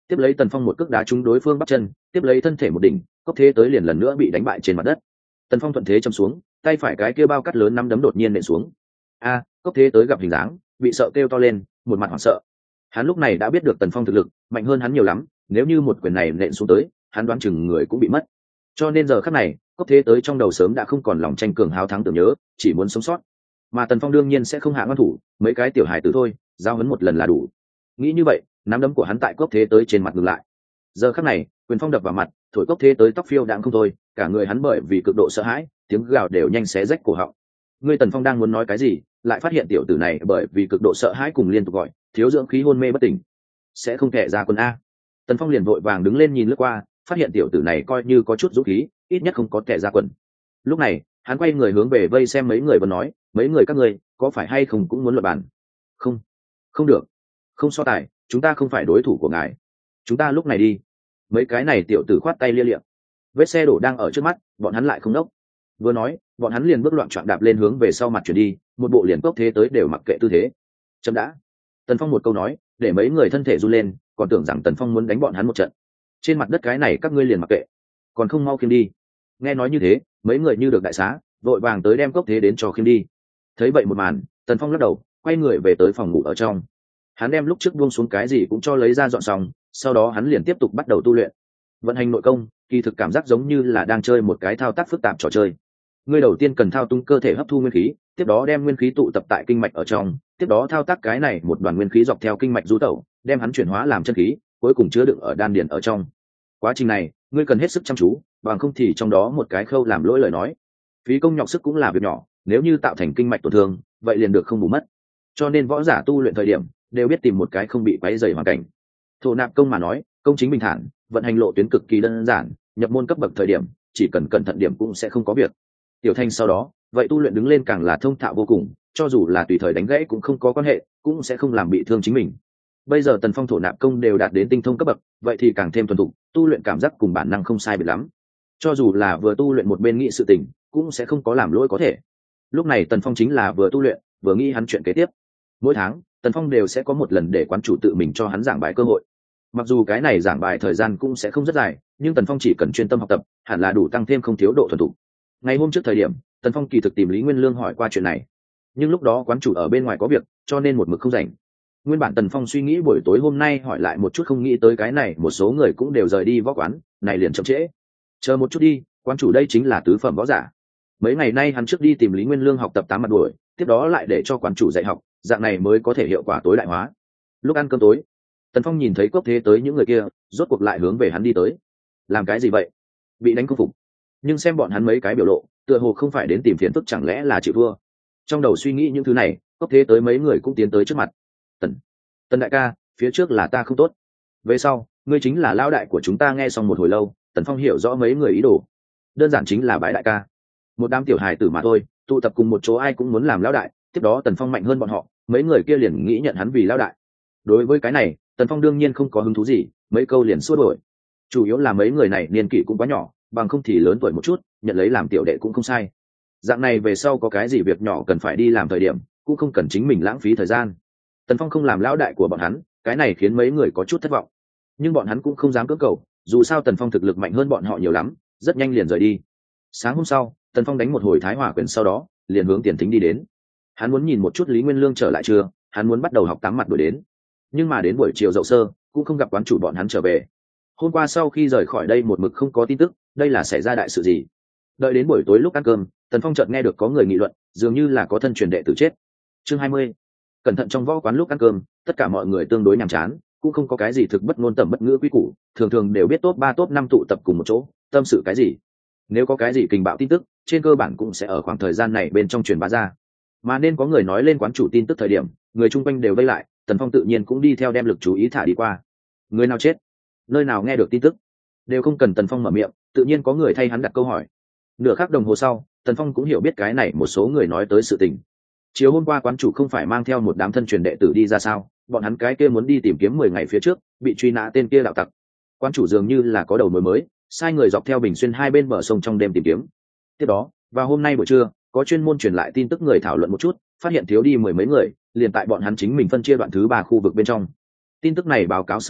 tiếp lấy Tần Phong một cước đá trúng đối phương bắp chân, tiếp lấy thân thể một đỉnh, Cốc Thế Tới liền lần nữa bị đánh bại trên mặt đất. Tần Phong thuận thế châm xuống, tay phải cái kia bao cắt lớn nắm đấm đột nhiên nện xuống. A, Cốc Thế Tới gặp hình dáng, bị sợ kêu to lên, một mặt hoảng sợ. Hắn lúc này đã biết được Tần Phong thực lực mạnh hơn hắn nhiều lắm, nếu như một quyền này nện xuống tới, hắn đoán chừng người cũng bị mất. Cho nên giờ khắc này, Cốc Thế Tới trong đầu sớm đã không còn lòng tranh cường hào thắng tưởng nhớ, chỉ muốn sống sót. Mà Tần Phong đương nhiên sẽ không hạ ngoan thủ, mấy cái tiểu hài tử thôi, giao huấn một lần là đủ. Nghĩ như vậy, nắm đấm của hắn tại Cốc Thế Tới trên mặt ngừng lại. Giờ khắc này, quyền phong đập vào mặt, thổi Cốc Thế Tới tóc phiêu đãng không thôi, cả người hắn bởi vì cực độ sợ hãi, tiếng gào đều nhanh xé rách cổ họng. Ngươi Tần Phong đang muốn nói cái gì, lại phát hiện tiểu tử này bởi vì cực độ sợ hãi cùng liên tục gọi, thiếu dưỡng khí hôn mê bất tỉnh, sẽ không thể ra quân a. Tần Phong liền vội vàng đứng lên nhìn lướt qua, phát hiện tiểu tử này coi như có chút dũng khí, ít nhất không có kẻ ra quần. Lúc này, hắn quay người hướng về vây xem mấy người và nói, mấy người các ngươi có phải hay không cũng muốn luận bàn? Không, không được, không so tài, chúng ta không phải đối thủ của ngài, chúng ta lúc này đi. Mấy cái này tiểu tử khoát tay lia liệm, vết xe đổ đang ở trước mắt, bọn hắn lại không đốc. Vừa nói, bọn hắn liền bước loạn trọn đạp lên hướng về sau mặt chuyển đi, một bộ liền Cốc Thế Tới đều mặc kệ tư thế. Chấm đã. Tần Phong một câu nói, để mấy người thân thể run lên, còn tưởng rằng Tần Phong muốn đánh bọn hắn một trận. Trên mặt đất cái này các ngươi liền mặc kệ, còn không mau khiêng đi. Nghe nói như thế, mấy người như được đại xá, vội vàng tới đem Cốc Thế đến cho khiêng đi. Thấy vậy một màn, Tần Phong lắc đầu, quay người về tới phòng ngủ ở trong. Hắn đem lúc trước buông xuống cái gì cũng cho lấy ra dọn xong, sau đó hắn liền tiếp tục bắt đầu tu luyện. Vận hành nội công, kỳ thực cảm giác giống như là đang chơi một cái thao tác phức tạp trò chơi. Ngươi đầu tiên cần thao túng cơ thể hấp thu nguyên khí, tiếp đó đem nguyên khí tụ tập tại kinh mạch ở trong, tiếp đó thao tác cái này một đoàn nguyên khí dọc theo kinh mạch du tẩu, đem hắn chuyển hóa làm chân khí, cuối cùng chứa đựng ở đan điền ở trong. Quá trình này, ngươi cần hết sức chăm chú, bằng không thì trong đó một cái khâu làm lỗi lời nói, phí công nhọc sức cũng là việc nhỏ, nếu như tạo thành kinh mạch tổn thương, vậy liền được không bù mất. Cho nên võ giả tu luyện thời điểm đều biết tìm một cái không bị quấy rầy hoàn cảnh. Thổ nạp công mà nói, công chính bình thản, vận hành lộ tuyến cực kỳ đơn giản, nhập môn cấp bậc thời điểm, chỉ cần cẩn thận điểm cũng sẽ không có việc. Tiểu thành sau đó, vậy tu luyện đứng lên càng là thông thạo vô cùng, cho dù là tùy thời đánh gãy cũng không có quan hệ, cũng sẽ không làm bị thương chính mình. Bây giờ Tần Phong thổ nạp công đều đạt đến tinh thông cấp bậc, vậy thì càng thêm thuần thục, tu luyện cảm giác cùng bản năng không sai biệt lắm. Cho dù là vừa tu luyện một bên nghĩ sự tình, cũng sẽ không có làm lỗi có thể. Lúc này Tần Phong chính là vừa tu luyện, vừa nghĩ hắn chuyện kế tiếp. Mỗi tháng, Tần Phong đều sẽ có một lần để quán chủ tự mình cho hắn giảng bài cơ hội. Mặc dù cái này giảng bài thời gian cũng sẽ không rất dài, nhưng Tần Phong chỉ cần chuyên tâm học tập, hẳn là đủ tăng thêm không thiếu độ thuần thục. Ngày hôm trước thời điểm, Tần Phong kỳ thực tìm Lý Nguyên Lương hỏi qua chuyện này, nhưng lúc đó quán chủ ở bên ngoài có việc, cho nên một mực không rảnh. Nguyên bản Tần Phong suy nghĩ buổi tối hôm nay hỏi lại một chút, không nghĩ tới cái này một số người cũng đều rời đi võ quán, này liền chậm trễ. Chờ một chút đi, quán chủ đây chính là tứ phẩm võ giả. Mấy ngày nay hắn trước đi tìm Lý Nguyên Lương học tập tám mặt đuổi, tiếp đó lại để cho quán chủ dạy học, dạng này mới có thể hiệu quả tối đại hóa. Lúc ăn cơm tối, Tần Phong nhìn thấy Cốc Thế tới những người kia, rốt cuộc lại hướng về hắn đi tới. Làm cái gì vậy? Bị đánh không phục. Nhưng xem bọn hắn mấy cái biểu lộ, tựa hồ không phải đến tìm phiền phức, chẳng lẽ là chịu thua. Trong đầu suy nghĩ những thứ này, Cốc Thế tới mấy người cũng tiến tới trước mặt. Tần, Tần đại ca, phía trước là ta không tốt. Về sau, ngươi chính là lão đại của chúng ta. Nghe xong một hồi lâu, Tần Phong hiểu rõ mấy người ý đồ. Đơn giản chính là bãi đại ca. Một đám tiểu hài tử mà thôi, tụ tập cùng một chỗ ai cũng muốn làm lão đại. Tiếp đó Tần Phong mạnh hơn bọn họ, mấy người kia liền nghĩ nhận hắn vì lão đại. Đối với cái này, Tần Phong đương nhiên không có hứng thú gì, mấy câu liền xua đuổi. Chủ yếu là mấy người này niên kỷ cũng quá nhỏ, bằng không thì lớn tuổi một chút, nhận lấy làm tiểu đệ cũng không sai. Dạng này về sau có cái gì việc nhỏ cần phải đi làm thời điểm, cũng không cần chính mình lãng phí thời gian. Tần Phong không làm lão đại của bọn hắn, cái này khiến mấy người có chút thất vọng. Nhưng bọn hắn cũng không dám cưỡng cầu, dù sao Tần Phong thực lực mạnh hơn bọn họ nhiều lắm, rất nhanh liền rời đi. Sáng hôm sau, Tần Phong đánh một hồi Thái Hỏa quyền, sau đó liền hướng Tiền Thính đi đến. Hắn muốn nhìn một chút Lý Nguyên Lương trở lại chưa, hắn muốn bắt đầu học tám mặt đuổi đến. Nhưng mà đến buổi chiều dậu sơ, cũng không gặp quán chủ bọn hắn trở về. Hôm qua sau khi rời khỏi đây một mực không có tin tức, đây là xảy ra đại sự gì? Đợi đến buổi tối lúc ăn cơm, Tần Phong chợt nghe được có người nghị luận, dường như là có thân truyền đệ tử chết. Chương hai mươi. Cẩn thận. Trong võ quán lúc ăn cơm, tất cả mọi người tương đối nhàm chán, cũng không có cái gì thực bất ngôn tầm bất ngữ quý củ, thường thường đều biết top ba top năm tụ tập cùng một chỗ, tâm sự cái gì. Nếu có cái gì kinh bạo tin tức, trên cơ bản cũng sẽ ở khoảng thời gian này bên trong truyền bá ra. Mà nên có người nói lên quán chủ tin tức thời điểm, người chung quanh đều vây lại, Tần Phong tự nhiên cũng đi theo đem lực chú ý thả đi qua. Người nào chết? Nơi nào nghe được tin tức? Đều không cần Tần Phong mở miệng, tự nhiên có người thay hắn đặt câu hỏi. Nửa khắc đồng hồ sau, Tần Phong cũng hiểu biết cái này một số người nói tới sự tình. Chiều hôm qua quán chủ không phải mang theo một đám thân truyền đệ tử đi ra sao? Bọn hắn cái kia muốn đi tìm kiếm mười ngày phía trước, bị truy nã tên kia đạo tặc. Quán chủ dường như là có đầu mối mới, sai người dọc theo Bình Xuyên hai bên bờ sông trong đêm tìm kiếm. Tiếp đó, vào hôm nay buổi trưa, có chuyên môn truyền lại tin tức người thảo luận một chút, phát hiện thiếu đi mười mấy người, liền tại bọn hắn chính mình phân chia đoạn thứ ba khu vực bên trong. Tin tức này báo cáo sau đó,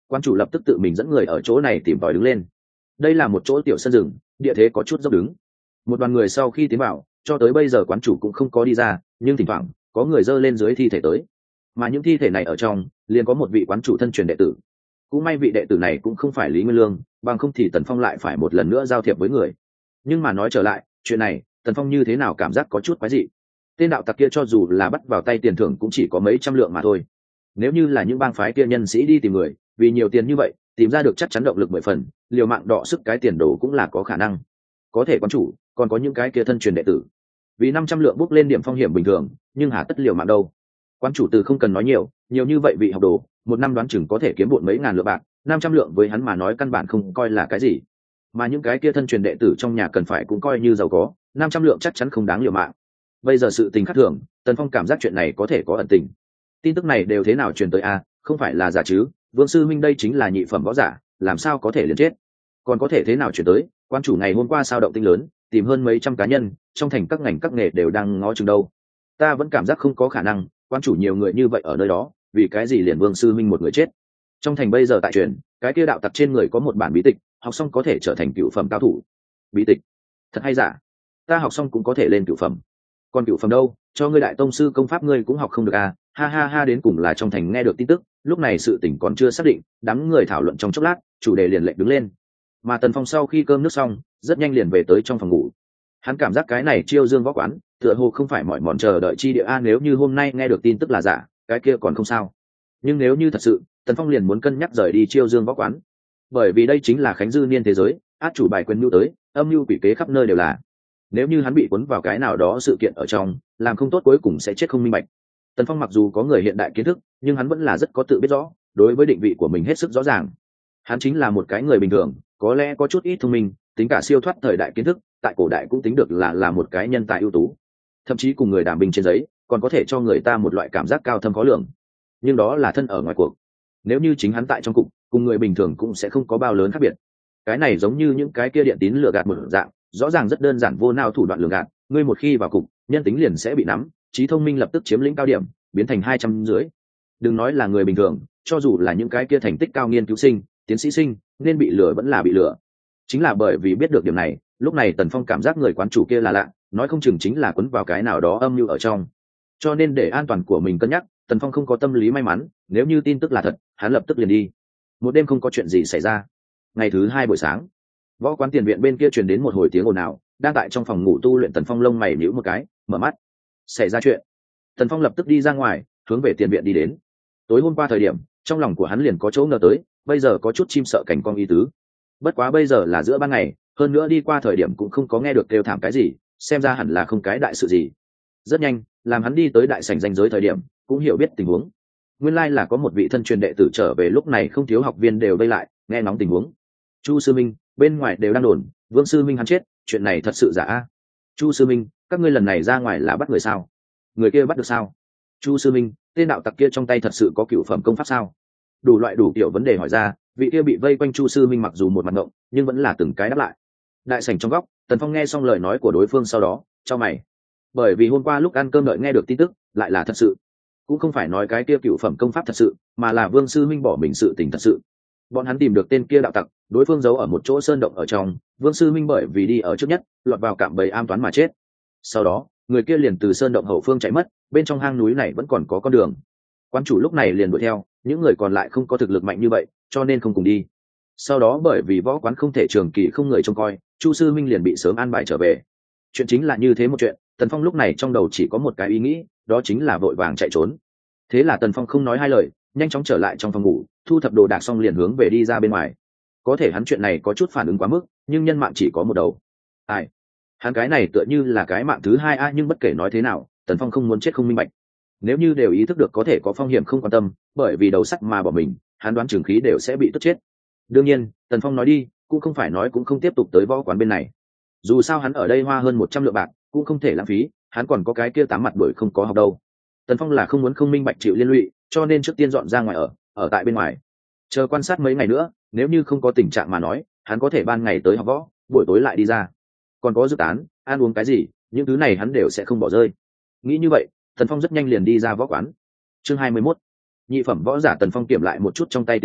Quan chủ lập tức tự mình dẫn người ở chỗ này tìm tòi đứng lên. Đây là một chỗ tiểu sân rừng, địa thế có chút dốc đứng. Một đoàn người sau khi tiến vào, cho tới bây giờ quán chủ cũng không có đi ra, nhưng thỉnh thoảng có người dơ lên dưới thi thể tới. Mà những thi thể này ở trong, liền có một vị quán chủ thân truyền đệ tử. Cũng may vị đệ tử này cũng không phải Lý Nguyên Lương, bằng không thì Tần Phong lại phải một lần nữa giao thiệp với người. Nhưng mà nói trở lại, chuyện này, Tần Phong như thế nào cảm giác có chút quái dị. Tên đạo tặc kia cho dù là bắt vào tay tiền thưởng cũng chỉ có mấy trăm lượng mà thôi. Nếu như là những bang phái kia nhân sĩ đi tìm người, vì nhiều tiền như vậy, tìm ra được chắc chắn động lực mười phần, liều mạng đọ sức cái tiền đồ cũng là có khả năng. Có thể quán chủ, còn có những cái kia thân truyền đệ tử. Vì năm trăm lượng bút lên điểm phong hiểm bình thường, nhưng hà tất liều mạng đâu. Quán chủ từ không cần nói nhiều, nhiều như vậy vị học đồ, một năm đoán chừng có thể kiếm bộn mấy ngàn lượng bạc, năm trăm lượng với hắn mà nói căn bản không coi là cái gì. Mà những cái kia thân truyền đệ tử trong nhà cần phải cũng coi như giàu có, năm trăm lượng chắc chắn không đáng liều mạng. Bây giờ sự tình khác thường, Tần Phong cảm giác chuyện này có thể có ẩn tình. Tin tức này đều thế nào truyền tới a, không phải là giả chứ? Vương sư minh đây chính là nhị phẩm võ giả, làm sao có thể liền chết? Còn có thể thế nào truyền tới? Quan chủ ngày hôm qua sao động tinh lớn, tìm hơn mấy trăm cá nhân, trong thành các ngành các nghề đều đang ngó chừng đâu. Ta vẫn cảm giác không có khả năng, quan chủ nhiều người như vậy ở nơi đó, vì cái gì liền Vương sư minh một người chết? Trong thành bây giờ tại truyền, cái kia đạo tặc trên người có một bản bí tịch, học xong có thể trở thành cửu phẩm cao thủ. Bí tịch? Thật hay giả? Ta học xong cũng có thể lên cửu phẩm. Còn cửu phẩm đâu, cho ngươi đại tông sư công pháp ngươi cũng học không được à? Ha ha ha, đến cùng là trong thành nghe được tin tức, lúc này sự tình còn chưa xác định, đám người thảo luận trong chốc lát, chủ đề liền lệnh đứng lên. Mà Tần Phong sau khi cơm nước xong, rất nhanh liền về tới trong phòng ngủ. Hắn cảm giác cái này chiêu dương võ quán, tựa hồ không phải mọi mòn chờ đợi chi địa a, nếu như hôm nay nghe được tin tức là giả, cái kia còn không sao. Nhưng nếu như thật sự, Tần Phong liền muốn cân nhắc rời đi chiêu dương võ quán. Bởi vì đây chính là Khánh Dư Niên thế giới, át chủ bài quyền mưu tới, âm mưu quỷ kế khắp nơi đều là. Nếu như hắn bị cuốn vào cái nào đó sự kiện ở trong, làm không tốt cuối cùng sẽ chết không minh bạch. Tần Phong mặc dù có người hiện đại kiến thức, nhưng hắn vẫn là rất có tự biết rõ, đối với định vị của mình hết sức rõ ràng. Hắn chính là một cái người bình thường, có lẽ có chút ít thông minh, tính cả siêu thoát thời đại kiến thức, tại cổ đại cũng tính được là là một cái nhân tài ưu tú. Thậm chí cùng người đảm bình trên giấy, còn có thể cho người ta một loại cảm giác cao thâm khó lường. Nhưng đó là thân ở ngoài cuộc. Nếu như chính hắn tại trong cục, cùng người bình thường cũng sẽ không có bao lớn khác biệt. Cái này giống như những cái kia điện tín lừa gạt một dạng, rõ ràng rất đơn giản vô nào thủ đoạn lừa gạt, ngươi một khi vào cục, nhân tính liền sẽ bị nắm, trí thông minh lập tức chiếm lĩnh cao điểm, biến thành hai trăm dưới. Đừng nói là người bình thường, cho dù là những cái kia thành tích cao nghiên cứu sinh, tiến sĩ sinh, nên bị lừa vẫn là bị lừa. Chính là bởi vì biết được điểm này, lúc này Tần Phong cảm giác người quán chủ kia là lạ, nói không chừng chính là cuốn vào cái nào đó âm mưu ở trong. Cho nên để an toàn của mình cân nhắc, Tần Phong không có tâm lý may mắn, nếu như tin tức là thật, hắn lập tức liền đi. Một đêm không có chuyện gì xảy ra. Ngày thứ hai buổi sáng, võ quán tiền viện bên kia truyền đến một hồi tiếng ồn ào, đang tại trong phòng ngủ tu luyện Tần Phong lông mày nhíu một cái, mở mắt. Xảy ra chuyện. Tần Phong lập tức đi ra ngoài, hướng về tiền viện đi đến. Tối hôm qua thời điểm, trong lòng của hắn liền có chỗ ngờ tới, bây giờ có chút chim sợ cảnh con ý tứ. Bất quá bây giờ là giữa ban ngày, hơn nữa đi qua thời điểm cũng không có nghe được kêu thảm cái gì, xem ra hẳn là không cái đại sự gì. Rất nhanh, làm hắn đi tới đại sảnh danh giới thời điểm, cũng hiểu biết tình huống. Nguyên lai là có một vị thân truyền đệ tử trở về, lúc này không thiếu học viên đều vây lại, nghe ngóng tình huống. Chu sư minh, bên ngoài đều đang đồn, Vương sư minh hắn chết, chuyện này thật sự giả a? Chu sư minh, các ngươi lần này ra ngoài là bắt người sao? Người kia bắt được sao? Chu sư minh, tên đạo tặc kia trong tay thật sự có cửu phẩm công pháp sao? Đủ loại đủ kiểu vấn đề hỏi ra, vị kia bị vây quanh Chu sư minh mặc dù một mặt ngộng, nhưng vẫn là từng cái đáp lại. Đại sảnh trong góc, Tần Phong nghe xong lời nói của đối phương sau đó, chau mày. Bởi vì hôm qua lúc ăn cơm đợi nghe được tin tức, lại là thật sự. Cũng không phải nói cái kia cửu phẩm công pháp thật sự, mà là Vương sư minh bỏ mình sự tình thật sự. Bọn hắn tìm được tên kia đạo tặc, đối phương giấu ở một chỗ sơn động ở trong, Vương sư minh bởi vì đi ở trước nhất, lọt vào cạm bẫy am toán mà chết. Sau đó, người kia liền từ sơn động hậu phương chạy mất, bên trong hang núi này vẫn còn có con đường. Quan chủ lúc này liền đuổi theo, những người còn lại không có thực lực mạnh như vậy, cho nên không cùng đi. Sau đó bởi vì võ quán không thể trường kỳ không người trông coi, Chu sư minh liền bị sớm an bài trở về. Chuyện chính là như thế một chuyện, Tần Phong lúc này trong đầu chỉ có một cái ý nghĩ, đó chính là vội vàng chạy trốn. Thế là Tần Phong không nói hai lời, nhanh chóng trở lại trong phòng ngủ, thu thập đồ đạc xong liền hướng về đi ra bên ngoài. Có thể hắn chuyện này có chút phản ứng quá mức, nhưng nhân mạng chỉ có một đầu. Ai? Hắn cái này tựa như là cái mạng thứ hai a, nhưng bất kể nói thế nào, Tần Phong không muốn chết không minh bạch. Nếu như đều ý thức được có thể có phong hiểm không quan tâm, bởi vì đầu sắt mà bỏ mình, hắn đoán trường khí đều sẽ bị tức chết. Đương nhiên, Tần Phong nói đi, cũng không phải nói cũng không tiếp tục tới võ quán bên này. Dù sao hắn ở đây hoa hơn một trăm lượng bạc, cũng không thể lãng phí, hắn còn có cái kia tám mặt đuổi không có học đâu. Tần Phong là không muốn không minh bạch chịu liên lụy, cho nên trước tiên dọn ra ngoài ở, ở tại bên ngoài. Chờ quan sát mấy ngày nữa, nếu như không có tình trạng mà nói, hắn có thể ban ngày tới học võ, buổi tối lại đi ra. Còn có dự tán, ăn uống cái gì, những thứ này hắn đều sẽ không bỏ rơi. Nghĩ như vậy, Tần Phong rất nhanh liền đi ra võ quán. Chương hai mươi mốt. Nhị phẩm võ giả Tần Phong kiểm lại một chút trong tay tiền tài,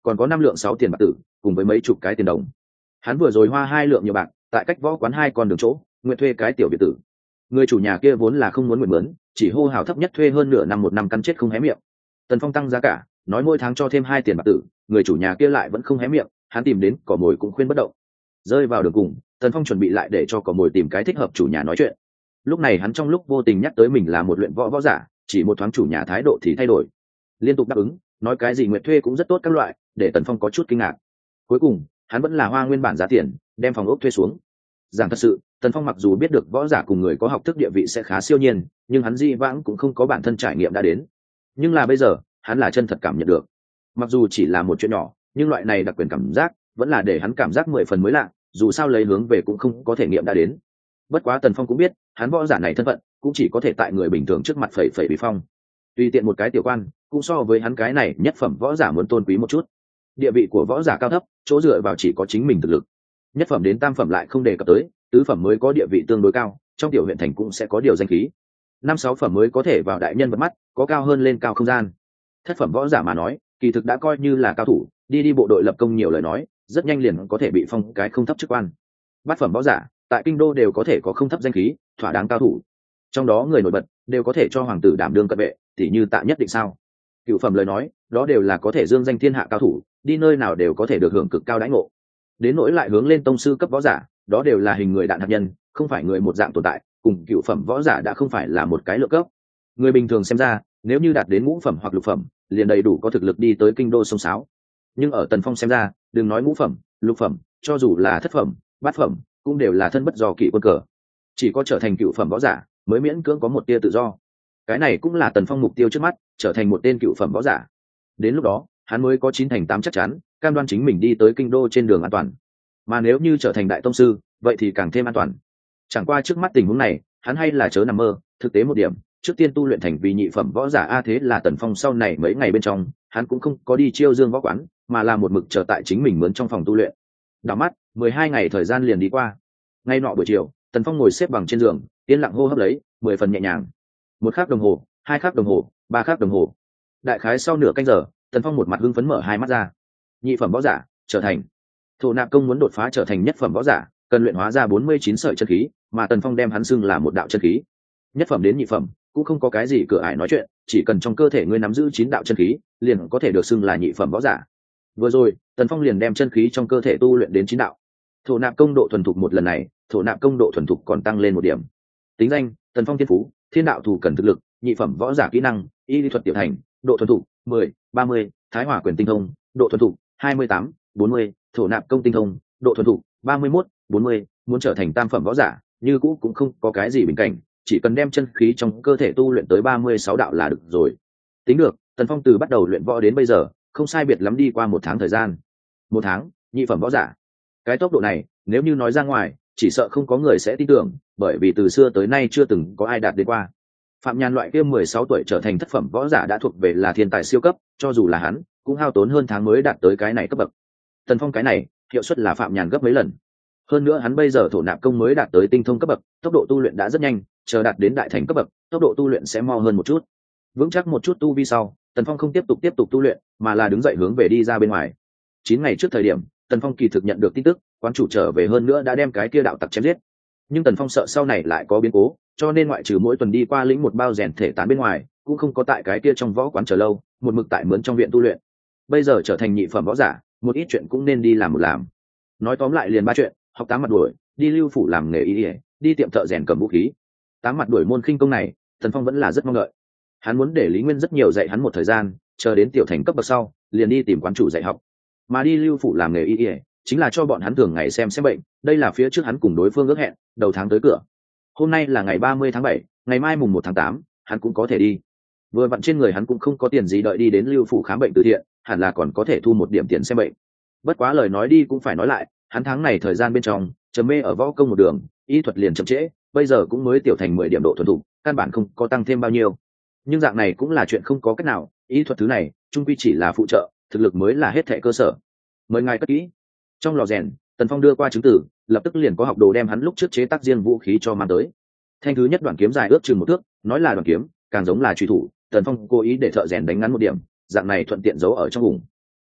còn có năm lượng sáu tiền bạc tử cùng với mấy chục cái tiền đồng. Hắn vừa rồi hoa hai lượng nhiều bạc tại cách võ quán hai con đường chỗ nguyện thuê cái tiểu biệt tử. Người chủ nhà kia vốn là không muốn nguyện mướn, chỉ hô hào thấp nhất thuê hơn nửa năm một năm căn chết không hé miệng. Tần Phong tăng giá cả, nói mỗi tháng cho thêm hai tiền bạc tử, người chủ nhà kia lại vẫn không hé miệng, hắn tìm đến cỏ mồi cũng khuyên bất động. Rơi vào đường cùng, Tần Phong chuẩn bị lại để cho cỏ mồi tìm cái thích hợp chủ nhà nói chuyện. Lúc này hắn trong lúc vô tình nhắc tới mình là một luyện võ võ giả, chỉ một thoáng chủ nhà thái độ thì thay đổi, liên tục đáp ứng, nói cái gì nguyện thuê cũng rất tốt các loại, để Tần Phong có chút kinh ngạc. Cuối cùng, hắn vẫn là hoa nguyên bản giá tiền, đem phòng ốc thuê xuống. Giảng thật sự, Tần Phong mặc dù biết được võ giả cùng người có học thức địa vị sẽ khá siêu nhiên, nhưng hắn di vãng cũng không có bản thân trải nghiệm đã đến. Nhưng là bây giờ, hắn là chân thật cảm nhận được. Mặc dù chỉ là một chuyện nhỏ, nhưng loại này đặc quyền cảm giác vẫn là để hắn cảm giác mười phần mới lạ, dù sao lấy hướng về cũng không có thể nghiệm đã đến. Bất quá Tần Phong cũng biết, hắn võ giả này thân phận cũng chỉ có thể tại người bình thường trước mặt phẩy phẩy bị phong. Tùy tiện một cái tiểu quan, cũng so với hắn cái này nhất phẩm võ giả muốn tôn quý một chút. Địa vị của võ giả cao thấp, chỗ dựa vào chỉ có chính mình thực lực. Nhất phẩm đến tam phẩm lại không đề cập tới, tứ phẩm mới có địa vị tương đối cao, trong tiểu huyện thành cũng sẽ có điều danh khí. Năm sáu phẩm mới có thể vào đại nhân vật mắt, có cao hơn lên cao không gian. Thất phẩm võ giả mà nói, kỳ thực đã coi như là cao thủ, đi đi bộ đội lập công nhiều lời nói, rất nhanh liền có thể bị phong cái không thấp chức quan. Bát phẩm võ giả, tại kinh đô đều có thể có không thấp danh khí, thỏa đáng cao thủ. Trong đó người nổi bật đều có thể cho hoàng tử đảm đương cận vệ, tỉ như Tạ Nhất Định sao. Cửu phẩm lời nói, đó đều là có thể dương danh thiên hạ cao thủ, đi nơi nào đều có thể được hưởng cực cao đãi ngộ. Đến nỗi lại hướng lên tông sư cấp võ giả, đó đều là hình người đạn hạt nhân, không phải người một dạng tồn tại, cùng cửu phẩm võ giả đã không phải là một cái lượng cấp. Người bình thường xem ra, nếu như đạt đến ngũ phẩm hoặc lục phẩm, liền đầy đủ có thực lực đi tới kinh đô sông sáo. Nhưng ở Tần Phong xem ra, đừng nói ngũ phẩm, lục phẩm, cho dù là thất phẩm, bát phẩm, cũng đều là thân bất do kỵ quân cờ. Chỉ có trở thành cửu phẩm võ giả, mới miễn cưỡng có một tia tự do. Cái này cũng là Tần Phong mục tiêu trước mắt, trở thành một tên cửu phẩm võ giả. Đến lúc đó, hắn mới có chín thành tám chắc chắn, cam đoan chính mình đi tới kinh đô trên đường an toàn. Mà nếu như trở thành đại tông sư, vậy thì càng thêm an toàn. Chẳng qua trước mắt tình huống này, hắn hay là chớ nằm mơ, thực tế một điểm, trước tiên tu luyện thành vì nhị phẩm võ giả a thế là Tần Phong sau này mấy ngày bên trong, hắn cũng không có đi chiêu dương võ quán, mà là một mực chờ tại chính mình mướn trong phòng tu luyện. Đảo mắt, mười hai ngày thời gian liền đi qua. Ngay nọ buổi chiều, Tần Phong ngồi xếp bằng trên giường, yên lặng hô hấp lấy, mười phần nhẹ nhàng. Một khắc đồng hồ, hai khắc đồng hồ, ba khắc đồng hồ. Đại khái sau nửa canh giờ, Tần Phong một mặt hưng phấn mở hai mắt ra. Nhị phẩm võ giả, trở thành. Thổ Nạp Công muốn đột phá trở thành nhất phẩm võ giả, cần luyện hóa ra bốn mươi chín sợi chân khí, mà Tần Phong đem hắn xưng là một đạo chân khí. Nhất phẩm đến nhị phẩm, cũng không có cái gì cửa ải nói chuyện, chỉ cần trong cơ thể ngươi nắm giữ chín đạo chân khí, liền có thể được xưng là nhị phẩm võ giả. Vừa rồi, Tần Phong liền đem chân khí trong cơ thể tu luyện đến chín đạo. Thổ Nạp Công độ thuần thục một lần này, Thổ Nạp Công độ thuần thục còn tăng lên một điểm. Tính danh: Tần Phong thiên phú, thiên đạo thủ cần thực lực, nhị phẩm võ giả kỹ năng, y lý thuật tiểu thành, độ thuần thục mười, ba mươi, Thái Hỏa quyền tinh thông, độ thuần thục hai mươi tám, bốn mươi, Thổ Nạp Công tinh thông, độ thuần thục ba mươi mốt, bốn mươi, muốn trở thành tam phẩm võ giả, như cũ cũng không có cái gì bình cảnh, chỉ cần đem chân khí trong cơ thể tu luyện tới ba mươi sáu đạo là được rồi. Tính được, Tần Phong từ bắt đầu luyện võ đến bây giờ, không sai biệt lắm đi qua một tháng thời gian. Một tháng, nhị phẩm võ giả. Cái tốc độ này, nếu như nói ra ngoài, chỉ sợ không có người sẽ tin tưởng, bởi vì từ xưa tới nay chưa từng có ai đạt đến qua. Phạm Nhàn loại kia mười sáu tuổi trở thành thất phẩm võ giả đã thuộc về là thiên tài siêu cấp, cho dù là hắn, cũng hao tốn hơn tháng mới đạt tới cái này cấp bậc. Tần Phong cái này, hiệu suất là Phạm Nhàn gấp mấy lần. Hơn nữa hắn bây giờ Thổ Nạp Công mới đạt tới tinh thông cấp bậc, tốc độ tu luyện đã rất nhanh, chờ đạt đến đại thành cấp bậc, tốc độ tu luyện sẽ mo hơn một chút. Vững chắc một chút tu vi sau, Tần Phong không tiếp tục tiếp tục tu luyện, mà là đứng dậy hướng về đi ra bên ngoài. Chín ngày trước thời điểm, Tần Phong kỳ thực nhận được tin tức, quán chủ trở về hơn nữa đã đem cái kia đạo tặc chém giết. Nhưng Tần Phong sợ sau này lại có biến cố, cho nên ngoại trừ mỗi tuần đi qua lĩnh một bao rèn thể tán bên ngoài, cũng không có tại cái kia trong võ quán chờ lâu, một mực tại mướn trong viện tu luyện. Bây giờ trở thành nhị phẩm võ giả, một ít chuyện cũng nên đi làm một làm. Nói tóm lại liền ba chuyện: học tám mặt đuổi, đi lưu phủ làm nghề y, đi tiệm thợ rèn cầm vũ khí. Tám mặt đuổi môn khinh công này, Tần Phong vẫn là rất mong đợi. Hắn muốn để Lý Nguyên rất nhiều dạy hắn một thời gian, chờ đến tiểu thành cấp bậc sau, liền đi tìm quán chủ dạy học. Mà đi lưu phủ làm nghề y, chính là cho bọn hắn thường ngày xem xem bệnh, đây là phía trước hắn cùng đối phương ước hẹn, đầu tháng tới cửa. Hôm nay là ngày ba mươi tháng bảy, ngày mai mùng một tháng tám, hắn cũng có thể đi. Vừa vặn trên người hắn cũng không có tiền gì đợi đi đến lưu phủ khám bệnh từ thiện, hẳn là còn có thể thu một điểm tiền xem bệnh. Bất quá lời nói đi cũng phải nói lại, hắn tháng này thời gian bên trong, trầm mê ở võ công một đường, y thuật liền chậm trễ, bây giờ cũng mới tiểu thành mười điểm độ thuần thục, căn bản không có tăng thêm bao nhiêu. Nhưng dạng này cũng là chuyện không có cách nào, y thuật thứ này, chung quy chỉ là phụ trợ, thực lực mới là hết thệ cơ sở. Mời ngài cất kỹ. Trong lò rèn, Tần Phong đưa qua chứng tử, lập tức liền có học đồ đem hắn lúc trước chế tác riêng vũ khí cho mang tới. Thanh thứ nhất đoạn kiếm dài ước chừng một thước, nói là đoạn kiếm, càng giống là truy thủ, Tần Phong cố ý để thợ rèn đánh ngắn một điểm, dạng này thuận tiện giấu ở trong vùng.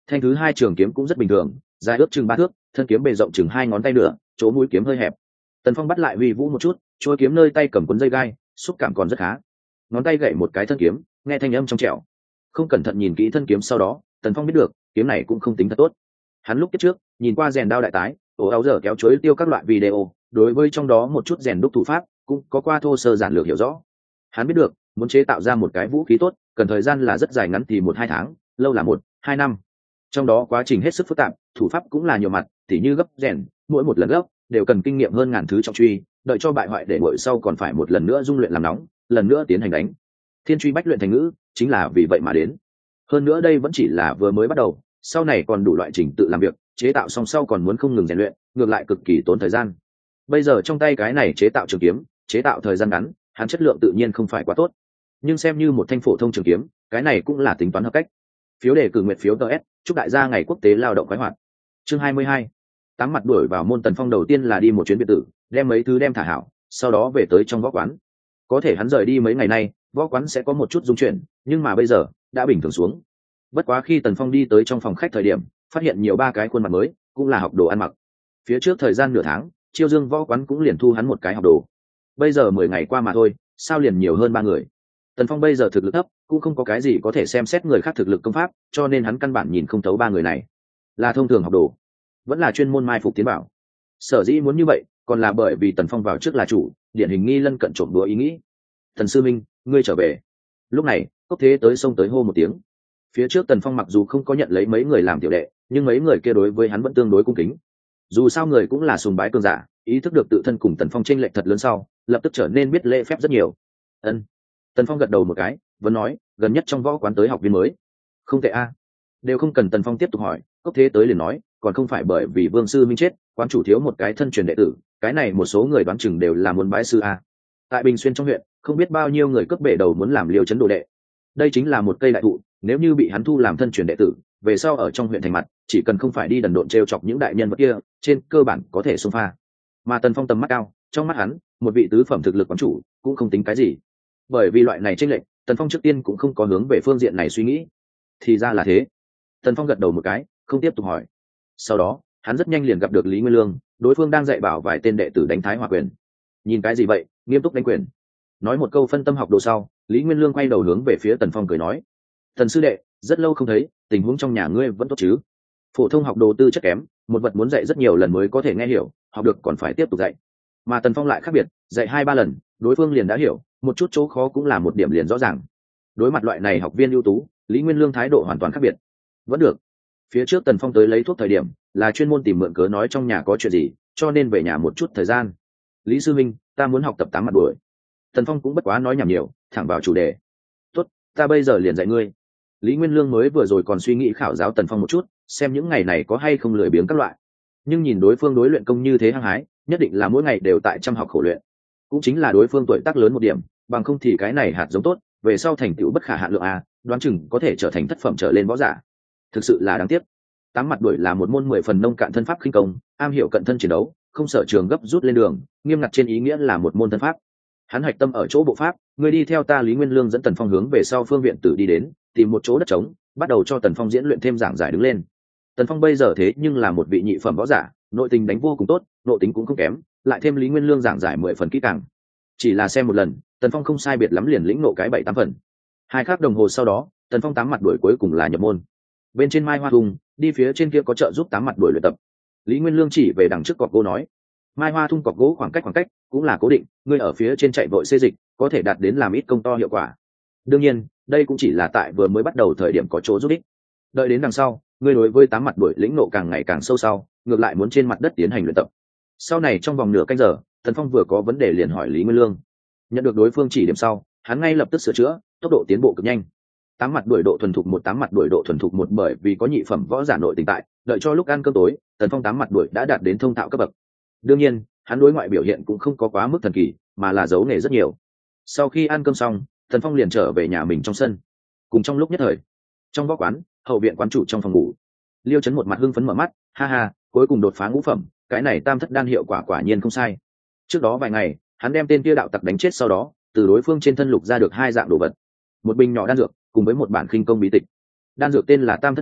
Thanh thứ hai trường kiếm cũng rất bình thường, dài ước chừng ba thước, thân kiếm bề rộng chừng hai ngón tay nữa, chỗ mũi kiếm hơi hẹp. Tần Phong bắt lại Huy Vũ một chút, chuôi kiếm nơi tay cầm cuốn dây gai, xúc cảm còn rất khá. Ngón tay gậy một cái thân kiếm, nghe thanh âm trong trẻo. Không cẩn thận nhìn kỹ thân kiếm sau đó, Tần Phong biết được, kiếm này cũng không tính thật tốt. Hắn lúc trước nhìn qua rèn đao đại tái, ổ áo giờ kéo chuối tiêu các loại video, đối với trong đó một chút rèn đúc thủ pháp, cũng có qua thô sơ giản lược hiểu rõ. Hắn biết được, muốn chế tạo ra một cái vũ khí tốt, cần thời gian là rất dài, ngắn thì một hai tháng, lâu là một hai năm. Trong đó quá trình hết sức phức tạp, thủ pháp cũng là nhiều mặt, tỉ như gấp rèn, mỗi một lần gấp đều cần kinh nghiệm hơn ngàn thứ trong truy, đợi cho bại hoại để nguội sau còn phải một lần nữa dung luyện làm nóng, lần nữa tiến hành đánh. Thiên truy bách luyện thành ngữ, chính là vì vậy mà đến. Hơn nữa đây vẫn chỉ là vừa mới bắt đầu, sau này còn đủ loại trình tự làm việc, chế tạo xong sau còn muốn không ngừng rèn luyện, ngược lại cực kỳ tốn thời gian. Bây giờ trong tay cái này chế tạo trường kiếm, chế tạo thời gian ngắn, hắn chất lượng tự nhiên không phải quá tốt, nhưng xem như một thanh phổ thông trường kiếm, cái này cũng là tính toán hợp cách. Phiếu đề cử nguyện phiếu tê ét, chúc đại gia ngày quốc tế lao động khoái hoạt. Chương hai mươi hai, tám mặt đuổi vào môn. Tần Phong đầu tiên là đi một chuyến biệt tử, đem mấy thứ đem thả hảo, sau đó về tới trong võ quán. Có thể hắn rời đi mấy ngày nay, võ quán sẽ có một chút dung chuyển, nhưng mà bây giờ đã bình thường xuống. Bất quá khi Tần Phong đi tới trong phòng khách thời điểm, phát hiện nhiều ba cái khuôn mặt mới, cũng là học đồ ăn mặc. Phía trước thời gian nửa tháng, Chiêu Dương võ quán cũng liền thu hắn một cái học đồ. Bây giờ mười ngày qua mà thôi, sao liền nhiều hơn ba người? Tần Phong bây giờ thực lực thấp, cũng không có cái gì có thể xem xét người khác thực lực công pháp, cho nên hắn căn bản nhìn không thấu ba người này. Là thông thường học đồ, vẫn là chuyên môn mai phục tiến bảo. Sở dĩ muốn như vậy, còn là bởi vì Tần Phong vào trước là chủ, điển hình nghi lân cận trộm đùa ý nghĩ. Thần sư minh, ngươi trở về. Lúc này, Cốc Thế tới xông tới hô một tiếng. Phía trước Tần Phong mặc dù không có nhận lấy mấy người làm tiểu đệ, nhưng mấy người kia đối với hắn vẫn tương đối cung kính. Dù sao người cũng là sùng bái cường giả, ý thức được tự thân cùng Tần Phong chênh lệch thật lớn sau, lập tức trở nên biết lễ phép rất nhiều. Ân. Tần Phong gật đầu một cái, vẫn nói, gần nhất trong võ quán tới học viên mới. Không tệ a. Đều không cần Tần Phong tiếp tục hỏi, Cốc Thế tới liền nói, còn không phải bởi vì Vương sư minh chết, quán chủ thiếu một cái thân truyền đệ tử, cái này một số người đoán chừng đều là muốn bái sư a. Tại Bình Xuyên trong huyện, không biết bao nhiêu người cướp bể đầu muốn làm liều chấn đồ đệ. Đây chính là một cây đại thụ, nếu như bị hắn thu làm thân truyền đệ tử, về sau ở trong huyện thành mặt, chỉ cần không phải đi đần độn trêu chọc những đại nhân vật kia, trên cơ bản có thể xông pha. Mà Tần Phong tầm mắt cao, trong mắt hắn, một vị tứ phẩm thực lực quán chủ cũng không tính cái gì. Bởi vì loại này chênh lệch, Tần Phong trước tiên cũng không có hướng về phương diện này suy nghĩ. Thì ra là thế. Tần Phong gật đầu một cái, không tiếp tục hỏi. Sau đó, hắn rất nhanh liền gặp được Lý Nguyên Lương, đối phương đang dạy bảo vài tên đệ tử đánh Thái Hỏa quyền. Nhìn cái gì vậy, nghiêm túc đánh quyền. Nói một câu phân tâm học đồ sau, Lý Nguyên Lương quay đầu hướng về phía Tần Phong cười nói: "Thần sư đệ, rất lâu không thấy, tình huống trong nhà ngươi vẫn tốt chứ?" Phổ thông học đồ tư chất kém, một vật muốn dạy rất nhiều lần mới có thể nghe hiểu, học được còn phải tiếp tục dạy. Mà Tần Phong lại khác biệt, dạy hai ba lần, đối phương liền đã hiểu, một chút chỗ khó cũng là một điểm liền rõ ràng. Đối mặt loại này học viên ưu tú, Lý Nguyên Lương thái độ hoàn toàn khác biệt. Vẫn được. Phía trước Tần Phong tới lấy thuốc thời điểm, là chuyên môn tìm mượn cớ nói trong nhà có chuyện gì, cho nên về nhà một chút thời gian. Lý sư minh, ta muốn học tập tám mặt đuổi. Tần Phong cũng bất quá nói nhảm nhiều, thẳng vào chủ đề. Tốt, ta bây giờ liền dạy ngươi. Lý Nguyên Lương mới vừa rồi còn suy nghĩ khảo giáo Tần Phong một chút, xem những ngày này có hay không lười biếng các loại. Nhưng nhìn đối phương đối luyện công như thế hăng hái, nhất định là mỗi ngày đều tại chăm học khổ luyện. Cũng chính là đối phương tuổi tác lớn một điểm, bằng không thì cái này hạt giống tốt, về sau thành tựu bất khả hạn lượng a, đoán chừng có thể trở thành thất phẩm trở lên võ giả. Thực sự là đáng tiếc. Tám mặt đuổi là một môn mười phần nông cạn thân pháp khinh công, am hiểu cận thân chiến đấu, không sợ trường gấp rút lên đường, nghiêm ngặt trên ý nghĩa là một môn thân pháp. Hắn hạch tâm ở chỗ bộ pháp, người đi theo ta. Lý Nguyên Lương dẫn Tần Phong hướng về sau phương viện tử đi đến, tìm một chỗ đất trống, bắt đầu cho Tần Phong diễn luyện thêm giảng giải đứng lên. Tần Phong bây giờ thế nhưng là một vị nhị phẩm võ giả, nội tình đánh vô cùng tốt, nội tính cũng không kém, lại thêm Lý Nguyên Lương giảng giải mười phần kỹ càng. Chỉ là xem một lần, Tần Phong không sai biệt lắm liền lĩnh nộ cái bảy tám phần. Hai khắc đồng hồ sau đó, Tần Phong tám mặt đuổi cuối cùng là nhập môn. Bên trên Mai Hoa Thung, đi phía trên kia có trợ giúp tám mặt đuổi luyện tập. Lý Nguyên Lương chỉ về đằng trước cọc gỗ nói: Mai Hoa Thung cọc gỗ khoảng cách khoảng cách cũng là cố định, ngươi ở phía trên chạy vội xê dịch, có thể đạt đến làm ít công to hiệu quả. Đương nhiên, đây cũng chỉ là tại vừa mới bắt đầu thời điểm có chỗ giúp ích. Đợi đến đằng sau, ngươi đối với tám mặt đuổi lĩnh nộ càng ngày càng sâu sau, ngược lại muốn trên mặt đất tiến hành luyện tập. Sau này trong vòng nửa canh giờ, Tần Phong vừa có vấn đề liền hỏi Lý Nguyên Lương. Nhận được đối phương chỉ điểm sau, hắn ngay lập tức sửa chữa, tốc độ tiến bộ cực nhanh. Tám mặt đuổi độ thuần thục một tám mặt đuổi độ thuần thục một bởi vì có nhị phẩm võ giả nội tình tại, đợi cho lúc ăn cơm tối, Tần Phong tám mặt đuổi đã đạt đến thông thạo cấp bậc. Đương nhiên, hắn đối ngoại biểu hiện cũng không có quá mức thần kỳ, mà là giấu nghề rất nhiều. Sau khi ăn cơm xong, Tần Phong liền trở về nhà mình trong sân. Cùng trong lúc nhất thời, trong võ quán, hậu viện quán chủ trong phòng ngủ, Liêu Chấn một mặt hưng phấn mở mắt, ha ha, cuối cùng đột phá ngũ phẩm, cái này tam thất đan hiệu quả quả nhiên không sai. Trước đó vài ngày, hắn đem tên kia đạo tặc đánh chết sau đó, từ đối phương trên thân lục ra được hai dạng đồ vật, một bình nhỏ đan dược, cùng với một bản khinh công bí tịch. Đan dược tên là Tam Thất Đan,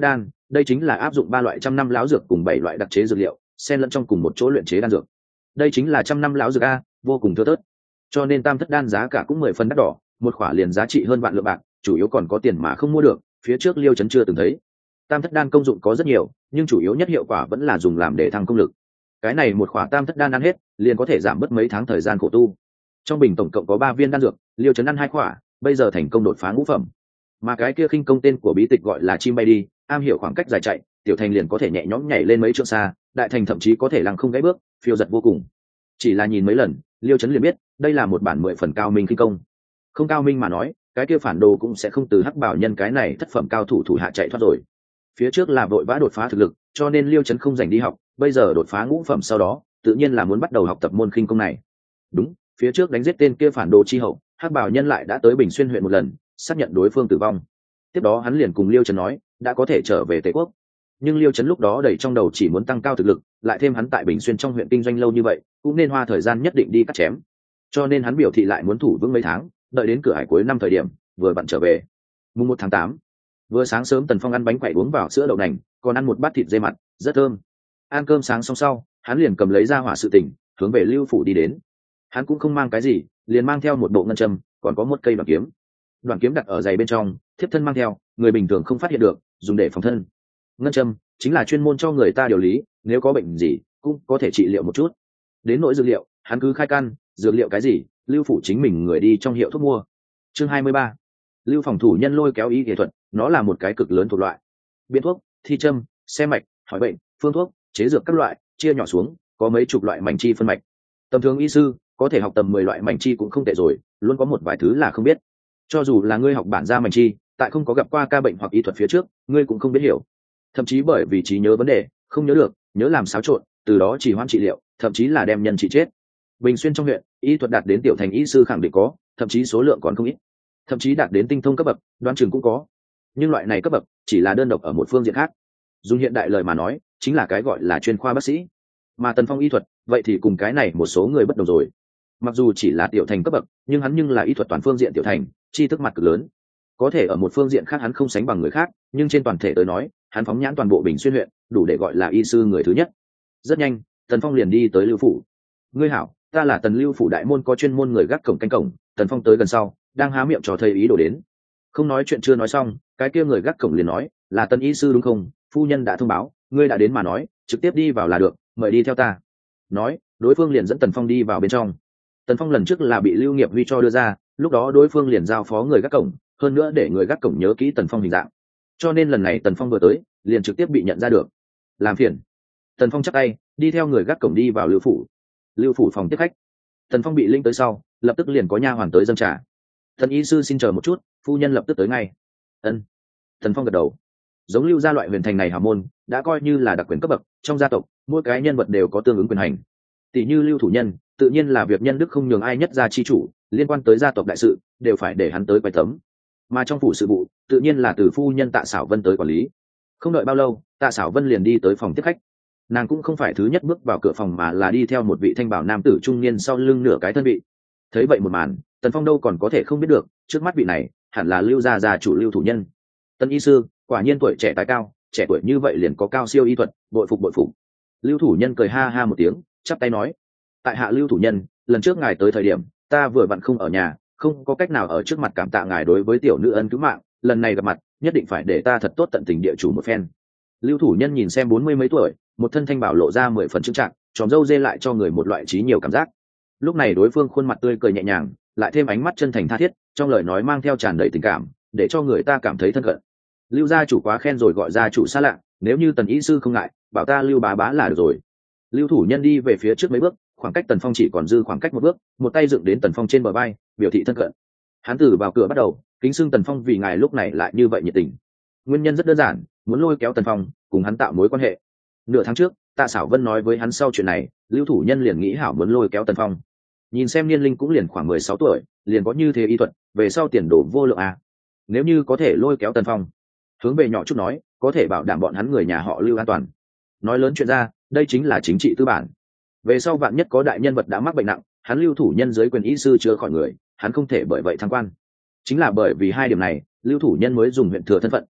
đây chính là áp dụng ba loại trăm năm lão dược cùng bảy loại đặc chế dược liệu xen lẫn trong cùng một chỗ luyện chế đan dược. Đây chính là trăm năm lão dược a, vô cùng thưa thớt. Cho nên tam thất đan giá cả cũng mười phần đắt đỏ, một khỏa liền giá trị hơn vạn lượng bạc, chủ yếu còn có tiền mà không mua được, phía trước Liêu Chấn chưa từng thấy. Tam thất đan công dụng có rất nhiều, nhưng chủ yếu nhất hiệu quả vẫn là dùng làm để thăng công lực. Cái này một khỏa tam thất đan ăn hết, liền có thể giảm bớt mấy tháng thời gian khổ tu. Trong bình tổng cộng có ba viên đan dược, Liêu Chấn ăn hai khỏa, bây giờ thành công đột phá ngũ phẩm. Mà cái kia khinh công tên của bí tịch gọi là chim bay đi, am hiểu khoảng cách dài chạy, tiểu thành liền có thể nhẹ nhõm nhảy lên mấy trượng xa, đại thành thậm chí có thể lăng không gãy bước, phiêu giật vô cùng. Chỉ là nhìn mấy lần, Liêu Chấn liền biết, đây là một bản mười phần cao minh khinh công. Không cao minh mà nói, cái kia phản đồ cũng sẽ không từ hắc bảo nhân cái này thất phẩm cao thủ thủ hạ chạy thoát rồi. Phía trước là vội vã đột phá thực lực, cho nên Liêu Chấn không dành đi học, bây giờ đột phá ngũ phẩm sau đó, tự nhiên là muốn bắt đầu học tập môn khinh công này. Đúng, phía trước đánh giết tên kia phản đồ chi hậu, hắc bảo nhân lại đã tới Bình Xuyên huyện một lần, xác nhận đối phương tử vong. Tiếp đó hắn liền cùng Liêu Chấn nói, đã có thể trở về Tề Quốc. Nhưng Liêu Chấn lúc đó đầy trong đầu chỉ muốn tăng cao thực lực, lại thêm hắn tại Bình Xuyên trong huyện kinh doanh lâu như vậy, cũng nên hoa thời gian nhất định đi cắt chém. Cho nên hắn biểu thị lại muốn thủ vững mấy tháng, đợi đến cửa hải cuối năm thời điểm, vừa vặn trở về. Mùng một tháng tám, vừa sáng sớm Tần Phong ăn bánh quẩy uống vào sữa đậu nành, còn ăn một bát thịt dê mặt, rất thơm. Ăn cơm sáng xong sau, hắn liền cầm lấy ra hỏa sự tình, hướng về Lưu phủ đi đến. Hắn cũng không mang cái gì, liền mang theo một bộ ngân châm, còn có một cây đoạn kiếm. Đoạn kiếm đặt ở giày bên trong, thiếp thân mang theo, người bình thường không phát hiện được, dùng để phòng thân. Ngân châm chính là chuyên môn cho người ta điều lý, nếu có bệnh gì cũng có thể trị liệu một chút. Đến nỗi dược liệu, hắn cứ khai căn, dược liệu cái gì, Lưu phủ chính mình người đi trong hiệu thuốc mua. Chương hai mươi ba, Lưu phòng thủ nhân lôi kéo y y thuật, nó là một cái cực lớn thuộc loại. Biện thuốc, thi châm, xe mạch, hỏi bệnh, phương thuốc, chế dược các loại, chia nhỏ xuống, có mấy chục loại mảnh chi phân mạch. Tầm thường y sư có thể học tầm mười loại mảnh chi cũng không tệ rồi, luôn có một vài thứ là không biết. Cho dù là ngươi học bản gia mảnh chi, tại không có gặp qua ca bệnh hoặc y thuật phía trước, ngươi cũng không biết hiểu. Thậm chí bởi vì trí nhớ vấn đề, không nhớ được, nhớ làm xáo trộn, từ đó chỉ hoãn trị liệu, thậm chí là đem nhân trị chết. Bình Xuyên trong huyện, y thuật đạt đến tiểu thành y sư khẳng định có, thậm chí số lượng còn không ít, thậm chí đạt đến tinh thông cấp bậc, đoán chừng cũng có. Nhưng loại này cấp bậc chỉ là đơn độc ở một phương diện khác. Dùng hiện đại lời mà nói, chính là cái gọi là chuyên khoa bác sĩ. Mà Tần Phong y thuật, vậy thì cùng cái này một số người bất đồng rồi. Mặc dù chỉ là tiểu thành cấp bậc, nhưng hắn nhưng là y thuật toàn phương diện tiểu thành, tri thức mặt cực lớn. Có thể ở một phương diện khác hắn không sánh bằng người khác, nhưng trên toàn thể tới nói, hắn phóng nhãn toàn bộ Bình Xuyên huyện, đủ để gọi là y sư người thứ nhất. Rất nhanh, Tần Phong liền đi tới Lưu phủ. Ngươi hảo, ta là Tần Lưu phủ đại môn có chuyên môn người gác cổng canh cổng. Tần Phong tới gần sau, đang há miệng cho thầy ý đồ đến. Không nói chuyện chưa nói xong, cái kia người gác cổng liền nói, là Tần y sư đúng không? Phu nhân đã thông báo, ngươi đã đến mà nói, trực tiếp đi vào là được, mời đi theo ta. Nói, đối phương liền dẫn Tần Phong đi vào bên trong. Tần Phong lần trước là bị Lưu Nghiệp Huy cho đưa ra, lúc đó đối phương liền giao phó người gác cổng, hơn nữa để người gác cổng nhớ kỹ Tần Phong hình dạng. Cho nên lần này Tần Phong vừa tới, liền trực tiếp bị nhận ra được. Làm phiền. Tần Phong chắp tay, đi theo người gác cổng đi vào Lưu phủ. Lưu phủ phòng tiếp khách. Tần Phong bị linh tới sau, lập tức liền có nha hoàn tới dâng trà. Thần y sư xin chờ một chút, phu nhân lập tức tới ngay. Ân. Tần Phong gật đầu. Giống Lưu gia loại huyền thành này hào môn, đã coi như là đặc quyền cấp bậc, trong gia tộc, mỗi cái nhân vật đều có tương ứng quyền hành. Tỷ như Lưu thủ nhân, tự nhiên là việc nhân đức không nhường ai nhất gia chi chủ, liên quan tới gia tộc đại sự, đều phải để hắn tới quay tấm. Mà trong phủ sự vụ, tự nhiên là từ phu nhân Tạ Sảo Vân tới quản lý. Không đợi bao lâu, Tạ Sảo Vân liền đi tới phòng tiếp khách. Nàng cũng không phải thứ nhất bước vào cửa phòng mà là đi theo một vị thanh bảo nam tử trung niên sau lưng nửa cái thân vị. Thấy vậy một màn, Tần Phong đâu còn có thể không biết được, trước mắt vị này hẳn là Lưu gia gia chủ Lưu thủ nhân. Tân y sư, quả nhiên tuổi trẻ tài cao, trẻ tuổi như vậy liền có cao siêu y thuật, bội phục bội phục. Lưu thủ nhân cười ha ha một tiếng, chắp tay nói: tại hạ Lưu thủ nhân, lần trước ngài tới thời điểm, ta vừa vặn không ở nhà, không có cách nào ở trước mặt cảm tạ ngài đối với tiểu nữ ân cứu mạng, lần này gặp mặt, nhất định phải để ta thật tốt tận tình địa chủ một phen. Lưu thủ nhân nhìn xem bốn mươi mấy tuổi, một thân thanh bảo lộ ra mười phần trưng trạng, tròm râu dê lại cho người một loại trí nhiều cảm giác. Lúc này đối phương khuôn mặt tươi cười nhẹ nhàng, lại thêm ánh mắt chân thành tha thiết, trong lời nói mang theo tràn đầy tình cảm, để cho người ta cảm thấy thân cận. Lưu gia chủ quá khen rồi, gọi gia chủ xa lạ, nếu như Tần y sư không ngại, bảo ta Lưu bá bá là được rồi. Lưu thủ nhân đi về phía trước mấy bước, khoảng cách Tần Phong chỉ còn dư khoảng cách một bước, một tay dựng đến Tần Phong trên bờ vai, biểu thị thân cận. Hắn từ vào cửa bắt đầu, kính xưng Tần Phong vì ngài lúc này lại như vậy nhiệt tình. Nguyên nhân rất đơn giản, muốn lôi kéo Tần Phong, cùng hắn tạo mối quan hệ. Nửa tháng trước, Tạ Sảo Vân nói với hắn sau chuyện này, Lưu thủ nhân liền nghĩ hảo muốn lôi kéo Tần Phong. Nhìn xem niên linh cũng liền khoảng mười sáu tuổi, liền có như thế y thuật, về sau tiền đồ vô lượng à. Nếu như có thể lôi kéo Tần Phong, hướng về nhỏ chút nói, có thể bảo đảm bọn hắn người nhà họ Lưu an toàn. Nói lớn chuyện ra, đây chính là chính trị tư bản. Về sau vạn nhất có đại nhân vật đã mắc bệnh nặng, hắn Lưu thủ nhân dưới quyền y sư chữa khỏi người, hắn không thể bởi vậy thăng quan. Chính là bởi vì hai điểm này, Lưu thủ nhân mới dùng huyện thừa thân phận,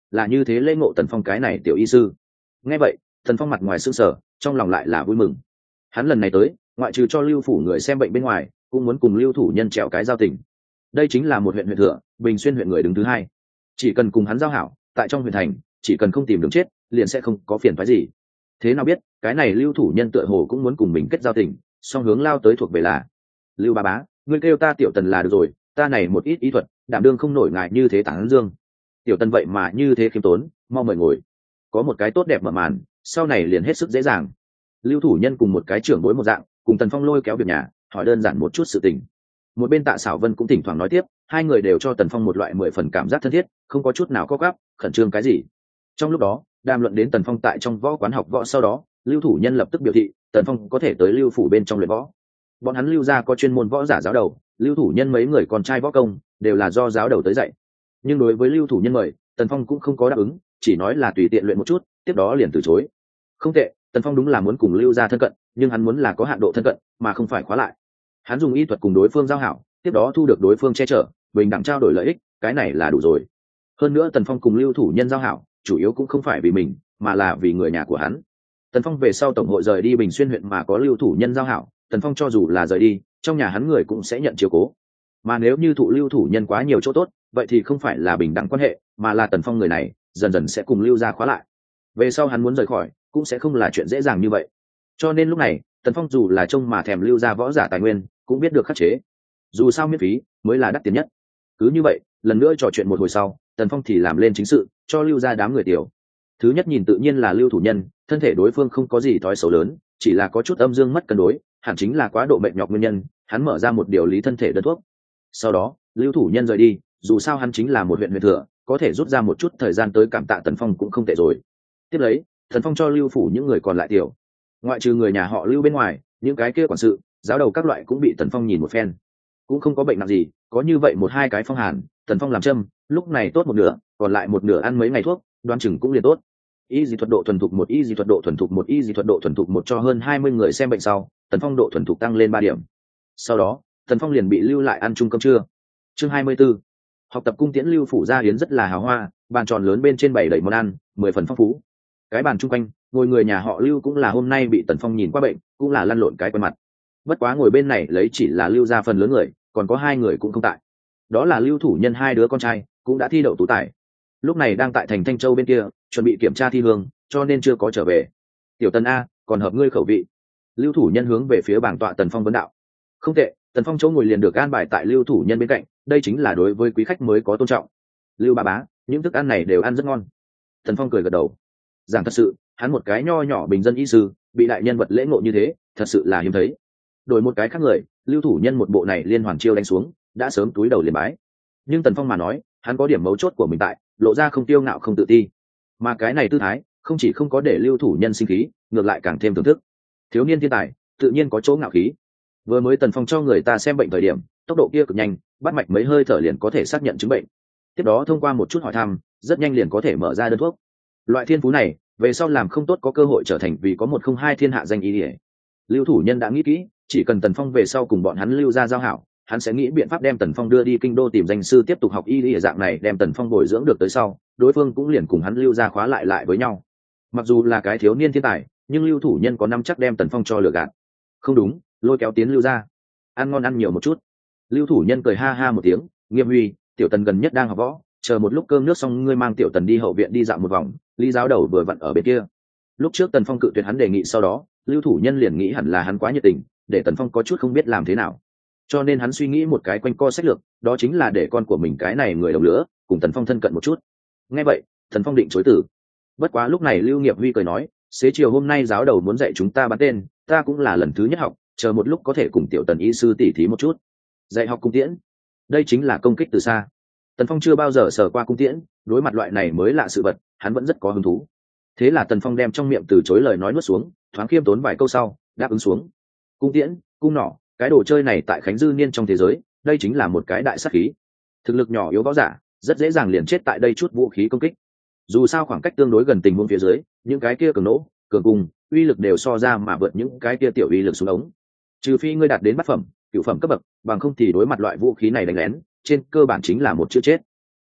là như thế lễ ngộ tần phong cái này tiểu y sư. Nghe vậy tần phong mặt ngoài sững sờ, trong lòng lại là vui mừng. Hắn lần này tới ngoại trừ cho lưu phủ người xem bệnh bên ngoài, cũng muốn cùng lưu thủ nhân trèo cái giao tình. Đây chính là một huyện huyện thừa, Bình Xuyên huyện người đứng thứ hai, chỉ cần cùng hắn giao hảo, tại trong huyện thành chỉ cần không tìm đường chết liền sẽ không có phiền phái gì. Thế nào biết cái này lưu thủ nhân tựa hồ cũng muốn cùng mình kết giao tình, song hướng lao tới thuộc về là: Lưu ba bá, ngươi kêu ta tiểu tần là được rồi, ta này một ít ý thuật đảm đương không nổi ngài như thế tán dương. Tiểu tần vậy mà như thế khiêm tốn, mau mời ngồi, có một cái tốt đẹp mở màn, sau này liền hết sức dễ dàng. Lưu thủ nhân cùng một cái trưởng bối một dạng, cùng tần phong lôi kéo việc nhà, hỏi đơn giản một chút sự tình. Một bên Tạ Sảo Vân cũng thỉnh thoảng nói tiếp, hai người đều cho tần phong một loại mười phần cảm giác thân thiết, không có chút nào có gáp khẩn trương cái gì. Trong lúc đó đàm luận đến tần phong tại trong võ quán học võ, sau đó lưu thủ nhân lập tức biểu thị tần phong có thể tới lưu phủ bên trong luyện võ. Bọn hắn lưu gia có chuyên môn võ giả giáo đầu, lưu thủ nhân mấy người con trai võ công đều là do giáo đầu tới dạy. Nhưng đối với lưu thủ nhân mời, tần phong cũng không có đáp ứng, chỉ nói là tùy tiện luyện một chút, tiếp đó liền từ chối. Không tệ, tần phong đúng là muốn cùng lưu gia thân cận, nhưng hắn muốn là có hạn độ thân cận mà không phải khóa lại. Hắn dùng y thuật cùng đối phương giao hảo, tiếp đó thu được đối phương che chở, bình đẳng trao đổi lợi ích, cái này là đủ rồi. Hơn nữa tần phong cùng lưu thủ nhân giao hảo chủ yếu cũng không phải vì mình, mà là vì người nhà của hắn. Tần phong về sau tổng hội rời đi Bình Xuyên huyện mà có lưu thủ nhân giao hảo, tần phong cho dù là rời đi, trong nhà hắn người cũng sẽ nhận chiếu cố. Mà nếu như thụ lưu thủ nhân quá nhiều chỗ tốt, vậy thì không phải là bình đẳng quan hệ, mà là tần phong người này dần dần sẽ cùng lưu gia khóa lại. Về sau hắn muốn rời khỏi cũng sẽ không là chuyện dễ dàng như vậy. Cho nên lúc này tần phong dù là trông mà thèm lưu gia võ giả tài nguyên, cũng biết được khắc chế. Dù sao miễn phí mới là đắt tiền nhất. Cứ như vậy lần nữa trò chuyện một hồi sau, tần phong thì làm lên chính sự, cho lưu gia đám người tiểu. Thứ nhất nhìn tự nhiên là lưu thủ nhân, thân thể đối phương không có gì thói xấu lớn, chỉ là có chút âm dương mất cân đối, hẳn chính là quá độ bệnh nhọc nguyên nhân. Hắn mở ra một điều lý thân thể đơn thuốc. Sau đó lưu thủ nhân rời đi, dù sao hắn chính là một huyện huyện thừa, có thể rút ra một chút thời gian tới cảm tạ tần phong cũng không tệ rồi. Tiếp lấy tần phong cho lưu phủ những người còn lại tiểu, ngoại trừ người nhà họ lưu bên ngoài, những cái kia quản sự giáo đầu các loại cũng bị tần phong nhìn một phen, cũng không có bệnh nặng gì, có như vậy một hai cái phong hàn, tần phong làm châm, lúc này tốt một nửa, còn lại một nửa ăn mấy ngày thuốc, đoan chừng cũng liền tốt. Y dị thuật độ thuần thục một, y dị thuật độ thuần thục một, y dị thuật độ thuần thục một cho hơn hai mươi người xem bệnh sau, tần phong độ thuần thục tăng lên ba điểm. Sau đó tần phong liền bị lưu lại ăn chung cơm trưa. Chương hai mươi 24. Học tập cung tiễn. Lưu phủ gia yến rất là hào hoa, bàn tròn lớn bên trên bày đầy món ăn, mười phần phong phú. Cái bàn chung quanh ngồi người nhà họ lưu cũng là hôm nay bị tần phong nhìn qua bệnh, cũng là lăn lộn cái quen mặt. Bất quá ngồi bên này lấy chỉ là lưu gia phần lớn người, còn có hai người cũng không tại. Đó là lưu thủ nhân hai đứa con trai, cũng đã thi đậu tú tài, lúc này đang tại thành Thanh Châu bên kia chuẩn bị kiểm tra thi hương, cho nên chưa có trở về. Tiểu Tần a, còn hợp ngươi khẩu vị. Lưu thủ nhân hướng về phía bảng tọa tần phong vấn đạo. Không tệ, tần phong chỗ ngồi liền được an bài tại lưu thủ nhân bên cạnh, đây chính là đối với quý khách mới có tôn trọng. Lưu ba bá, những thức ăn này đều ăn rất ngon. Tần phong cười gật đầu. Giảng thật sự, hắn một cái nho nhỏ bình dân y sư bị đại nhân vật lễ ngộ như thế, thật sự là hiếm thấy. Đổi một cái khác người, lưu thủ nhân một bộ này liên hoàn chiêu đánh xuống, đã sớm túi đầu liền bái. Nhưng tần phong mà nói, hắn có điểm mấu chốt của mình tại, lộ ra không tiêu ngạo không tự ti, mà cái này tư thái không chỉ không có để lưu thủ nhân sinh khí, ngược lại càng thêm thưởng thức. Thiếu niên thiên tài tự nhiên có chỗ ngạo khí. Vừa mới tần phong cho người ta xem bệnh thời điểm, tốc độ kia cực nhanh, bắt mạch mấy hơi thở liền có thể xác nhận chứng bệnh, tiếp đó thông qua một chút hỏi thăm, rất nhanh liền có thể mở ra đơn thuốc. Loại thiên phú này về sau làm không tốt có cơ hội trở thành vì có một không hai thiên hạ danh y ỉa. Lưu thủ nhân đã nghĩ kỹ, chỉ cần tần phong về sau cùng bọn hắn lưu ra giao hảo, hắn sẽ nghĩ biện pháp đem tần phong đưa đi kinh đô tìm danh sư tiếp tục học y ỉa, dạng này đem tần phong bồi dưỡng được tới sau, đối phương cũng liền cùng hắn lưu ra khóa lại lại với nhau. Mặc dù là cái thiếu niên thiên tài, nhưng lưu thủ nhân có năm chắc đem tần phong cho lừa gạt. Không đúng, lôi kéo tiến lưu ra, ăn ngon ăn nhiều một chút. Lưu thủ nhân cười ha ha một tiếng, Nghiêm Huy, tiểu tần gần nhất đang học võ, chờ một lúc cơm nước xong ngươi mang tiểu tần đi hậu viện đi dạo một vòng. Lý giáo đầu vừa vặn ở bên kia. Lúc trước tần phong cự tuyệt hắn đề nghị, sau đó lưu thủ nhân liền nghĩ hẳn là hắn quá nhiệt tình, để tần phong có chút không biết làm thế nào, cho nên hắn suy nghĩ một cái quanh co sách lược, đó chính là để con của mình cái này người đồng lứa cùng tần phong thân cận một chút. Nghe vậy tần phong định chối từ. Bất quá lúc này Lưu Nghiệp Huy cười nói, xế chiều hôm nay giáo đầu muốn dạy chúng ta bắn tên, ta cũng là lần thứ nhất học, chờ một lúc có thể cùng tiểu tần y sư tỉ thí một chút. Dạy học cung tiễn, đây chính là công kích từ xa. Tần phong chưa bao giờ sờ qua cung tiễn, đối mặt loại này mới lạ sự vật, hắn vẫn rất có hứng thú. Thế là tần phong đem trong miệng từ chối lời nói nuốt xuống, thoáng khiêm tốn vài câu sau đáp ứng xuống. Cung tiễn, cung nỏ, cái đồ chơi này tại Khánh Dư Niên trong thế giới, đây chính là một cái đại sát khí. Thực lực nhỏ yếu võ giả rất dễ dàng liền chết tại đây chút vũ khí công kích. Dù sao khoảng cách tương đối gần tình huống phía dưới, những cái kia cường nỗ, cường cung, uy lực đều so ra mà vượt những cái kia tiểu uy lực xuống ống. Trừ phi ngươi đạt đến bát phẩm, cửu phẩm cấp bậc, bằng không thì đối mặt loại vũ khí này đánh lén, trên cơ bản chính là một chữ chết.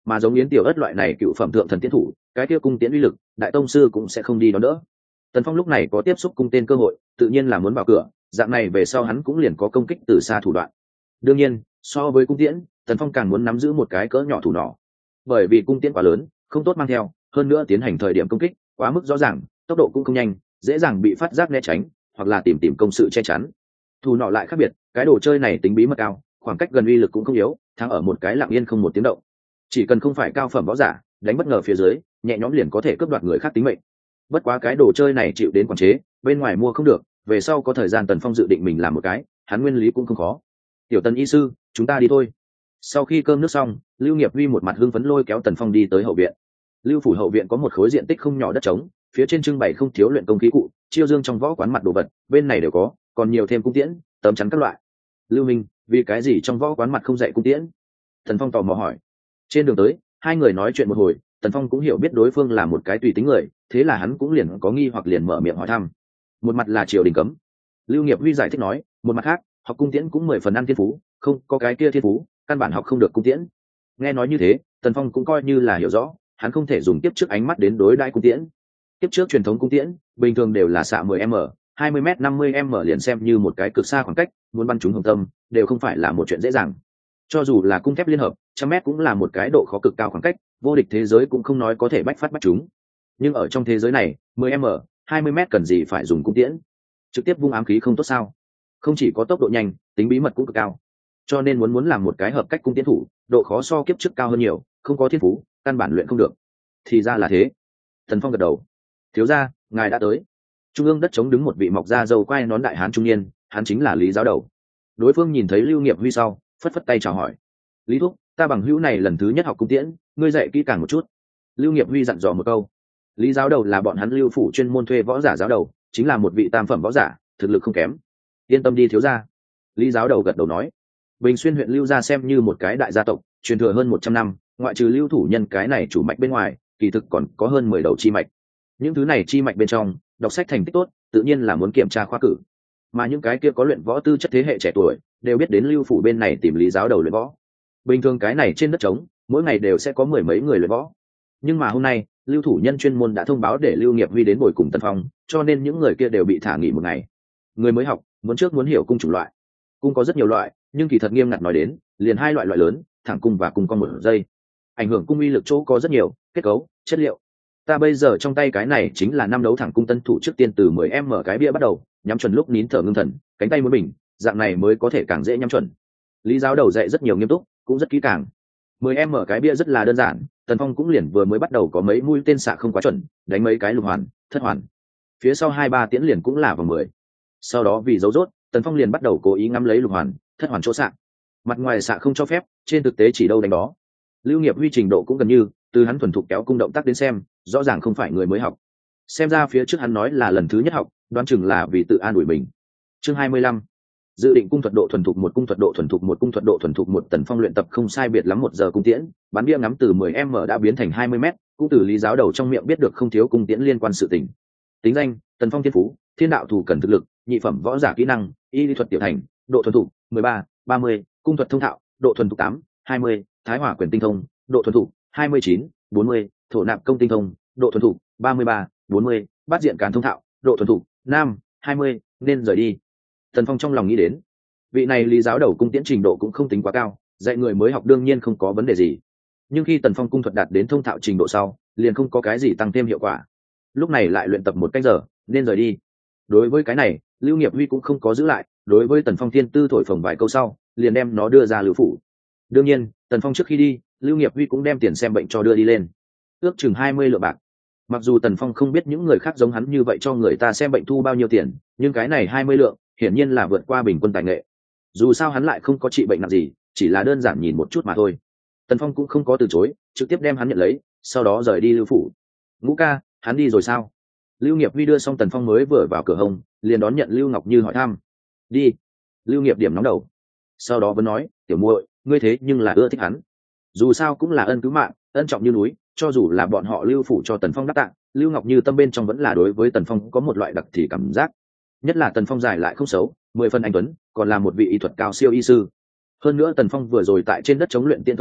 mà giống Yến Tiểu Ất loại này cựu phẩm thượng thần tiến thủ, cái kia cung tiễn uy lực, đại tông sư cũng sẽ không đi đón đỡ. Tần Phong lúc này có tiếp xúc cung tên cơ hội, tự nhiên là muốn vào cửa, dạng này về sau hắn cũng liền có công kích từ xa thủ đoạn. Đương nhiên, so với cung tiễn, Tần Phong càng muốn nắm giữ một cái cỡ nhỏ thủ nỏ, bởi vì cung tiễn quá lớn, không tốt mang theo, hơn nữa tiến hành thời điểm công kích quá mức rõ ràng, tốc độ cũng không nhanh, dễ dàng bị phát giác né tránh, hoặc là tìm tìm công sự che chắn. Thủ nỏ lại khác biệt, cái đồ chơi này tính bí mật cao, khoảng cách gần uy lực cũng không yếu, thắng ở một cái lặng yên không một tiếng động. Chỉ cần không phải cao phẩm võ giả, đánh bất ngờ phía dưới, nhẹ nhõm liền có thể cướp đoạt người khác tính mệnh. Bất quá cái đồ chơi này chịu đến quản chế, bên ngoài mua không được, về sau có thời gian Tần Phong dự định mình làm một cái, hắn nguyên lý cũng không khó. Tiểu Tần y sư, chúng ta đi thôi. Sau khi cơm nước xong, Lưu Nghiệp Huy một mặt hưng phấn lôi kéo Tần Phong đi tới hậu viện. Lưu phủ hậu viện có một khối diện tích không nhỏ đất trống, phía trên trưng bày không thiếu luyện công khí cụ, chiêu dương trong võ quán mặt đồ vật, bên này đều có, còn nhiều thêm cung tiễn, tấm chắn các loại. Lưu Minh, vì cái gì trong võ quán mặt không dạy cung tiễn? Tần Phong tò mò hỏi. Trên đường tới, hai người nói chuyện một hồi, Tần Phong cũng hiểu biết đối phương là một cái tùy tính người, thế là hắn cũng liền có nghi hoặc liền mở miệng hỏi thăm. Một mặt là triều đình cấm, Lưu Nghiệp Huy giải thích nói, một mặt khác, học cung tiễn cũng mười phần ăn thiên phú, không có cái kia thiên phú, căn bản học không được cung tiễn. Nghe nói như thế, Tần Phong cũng coi như là hiểu rõ, hắn không thể dùng tiếp trước ánh mắt đến đối đãi cung tiễn. Tiếp trước truyền thống cung tiễn, bình thường đều là xạ mười m, hai mươi m, năm mươi m liền xem như một cái cực xa khoảng cách, muốn bắn trúng hồng tâm, đều không phải là một chuyện dễ dàng. Cho dù là cung thép liên hợp, trăm mét cũng là một cái độ khó cực cao khoảng cách, vô địch thế giới cũng không nói có thể bách phát bách trúng. Nhưng ở trong thế giới này, mười m, hai mươi m cần gì phải dùng cung tiễn? Trực tiếp vung ám khí không tốt sao? Không chỉ có tốc độ nhanh, tính bí mật cũng cực cao. Cho nên muốn muốn làm một cái hợp cách cung tiễn thủ, độ khó so kiếp trước cao hơn nhiều, không có thiên phú, căn bản luyện không được. Thì ra là thế. Thần Phong gật đầu. Thiếu gia, ngài đã tới. Trung ương đất chống đứng một vị mọc da râu quai nón đại hán trung niên, hắn chính là Lý giáo đầu. Đối phương nhìn thấy Lưu Nghiệp Huy sau, phất phất tay chào hỏi. Lý thúc, ta bằng hữu này lần thứ nhất học cung tiễn, ngươi dạy kỹ càng một chút. Lưu Nghiệp Huy dặn dò một câu. Lý giáo đầu là bọn hắn Lưu phủ chuyên môn thuê võ giả giáo đầu, chính là một vị tam phẩm võ giả, thực lực không kém. Yên tâm đi thiếu gia. Lý giáo đầu gật đầu nói. Bình Xuyên huyện Lưu gia xem như một cái đại gia tộc, truyền thừa hơn một trăm năm, ngoại trừ Lưu thủ nhân cái này chủ mạch bên ngoài, kỳ thực còn có hơn mười đầu chi mạch. Những thứ này chi mạch bên trong, đọc sách thành tích tốt, tự nhiên là muốn kiểm tra khoa cử. Mà những cái kia có luyện võ tư chất thế hệ trẻ tuổi, đều biết đến Lưu phủ bên này tìm Lý giáo đầu luyện võ. Bình thường cái này trên đất trống, mỗi ngày đều sẽ có mười mấy người luyện võ. Nhưng mà hôm nay, Lưu thủ nhân chuyên môn đã thông báo để Lưu Nghiệp Huy đến bồi cùng Tần Phong, cho nên những người kia đều bị thả nghỉ một ngày. Người mới học, muốn trước muốn hiểu cung chủng loại. Cung có rất nhiều loại, nhưng kỳ thật nghiêm ngặt nói đến, liền hai loại loại lớn, thẳng cung và cung con một dây. Ảnh hưởng cung uy lực chỗ có rất nhiều, kết cấu, chất liệu. Ta bây giờ trong tay cái này chính là năm đấu thẳng cung tân thủ trước tiên từ mười em mở cái bia bắt đầu, nhắm chuẩn lúc nín thở ngưng thần, cánh tay muốn bình, dạng này mới có thể càng dễ nhắm chuẩn. Lý giáo đầu dạy rất nhiều nghiêm túc, cũng rất kỹ càng. mười em mở cái bia rất là đơn giản, Tần Phong cũng liền vừa mới bắt đầu có mấy mũi tên xạ không quá chuẩn, đánh mấy cái lục hoàn, thất hoàn. Phía sau hai ba tiễn liền cũng là vào mười. Sau đó vì dấu rốt, Tần Phong liền bắt đầu cố ý ngắm lấy lục hoàn, thất hoàn chỗ xạ. Mặt ngoài xạ không cho phép, trên thực tế chỉ đâu đánh đó. Lưu Nghiệp Huy trình độ cũng gần như, từ hắn thuần thục kéo cung động tác đến xem, rõ ràng không phải người mới học. Xem ra phía trước hắn nói là lần thứ nhất học, đoán chừng là vì tự an ủi mình. Chương hai mươi lăm, dự định cung thuật độ thuần thục một cung thuật độ thuần thục một cung thuật độ thuần thục một. Tần Phong luyện tập không sai biệt lắm một giờ cung tiễn, bắn bia ngắm từ mười em đã biến thành hai mươi mét, cũng từ Lý giáo đầu trong miệng biết được không thiếu cung tiễn liên quan sự tình. Tính danh: Tần Phong thiên phú, thiên đạo thủ cần thực lực, nhị phẩm võ giả kỹ năng, y lý thuật tiểu thành, độ thuần thục mười ba, ba mươi, cung thuật thông thạo, độ thuần thục tám, hai mươi, thái hỏa quyền tinh thông, độ thuần thục hai mươi chín, bốn mươi, thổ nạp công tinh thông, độ thuần thục ba mươi ba, bốn mươi, bát diện càn thông thạo, độ thuần thục năm, hai mươi, nên rời đi. Tần Phong trong lòng nghĩ đến, vị này Lý giáo đầu cung tiễn trình độ cũng không tính quá cao, dạy người mới học đương nhiên không có vấn đề gì. Nhưng khi Tần Phong cung thuật đạt đến thông thạo trình độ sau, liền không có cái gì tăng thêm hiệu quả. Lúc này lại luyện tập một canh giờ, nên rời đi. Đối với cái này, Lưu Nghiệp Huy cũng không có giữ lại, đối với Tần Phong thiên tư thổi phồng vài câu sau, liền đem nó đưa ra Lưu phủ. Đương nhiên, Tần Phong trước khi đi, Lưu Nghiệp Huy cũng đem tiền xem bệnh cho đưa đi lên, ước chừng hai mươi lượng bạc. Mặc dù Tần Phong không biết những người khác giống hắn như vậy cho người ta xem bệnh thu bao nhiêu tiền, nhưng cái này hai mươi lượng, hiển nhiên là vượt qua bình quân tài nghệ. Dù sao hắn lại không có trị bệnh nặng gì, chỉ là đơn giản nhìn một chút mà thôi. Tần Phong cũng không có từ chối, trực tiếp đem hắn nhận lấy, sau đó rời đi Lưu phủ. Ngũ ca, hắn đi rồi sao? Lưu Nghiệp Huy đưa xong Tần Phong mới vừa vào cửa hông, liền đón nhận Lưu Ngọc Như hỏi thăm. Đi. Lưu Nghiệp điểm nóng đầu. Sau đó vẫn nói, tiểu muội, ngươi thế nhưng là ưa thích hắn. Dù sao cũng là ân cứu mạng, ân trọng như núi, cho dù là bọn họ Lưu phủ cho Tần Phong đáp tạng, Lưu Ngọc Như tâm bên trong vẫn là đối với Tần Phong có một loại đặc thì cảm giác. Nhất là Tần Phong dài lại không xấu, mười phần anh tuấn, còn là một vị y thuật cao siêu y sư. Hơn nữa Tần Phong vừa rồi tại trên đất chống luyện tiên thời điểm,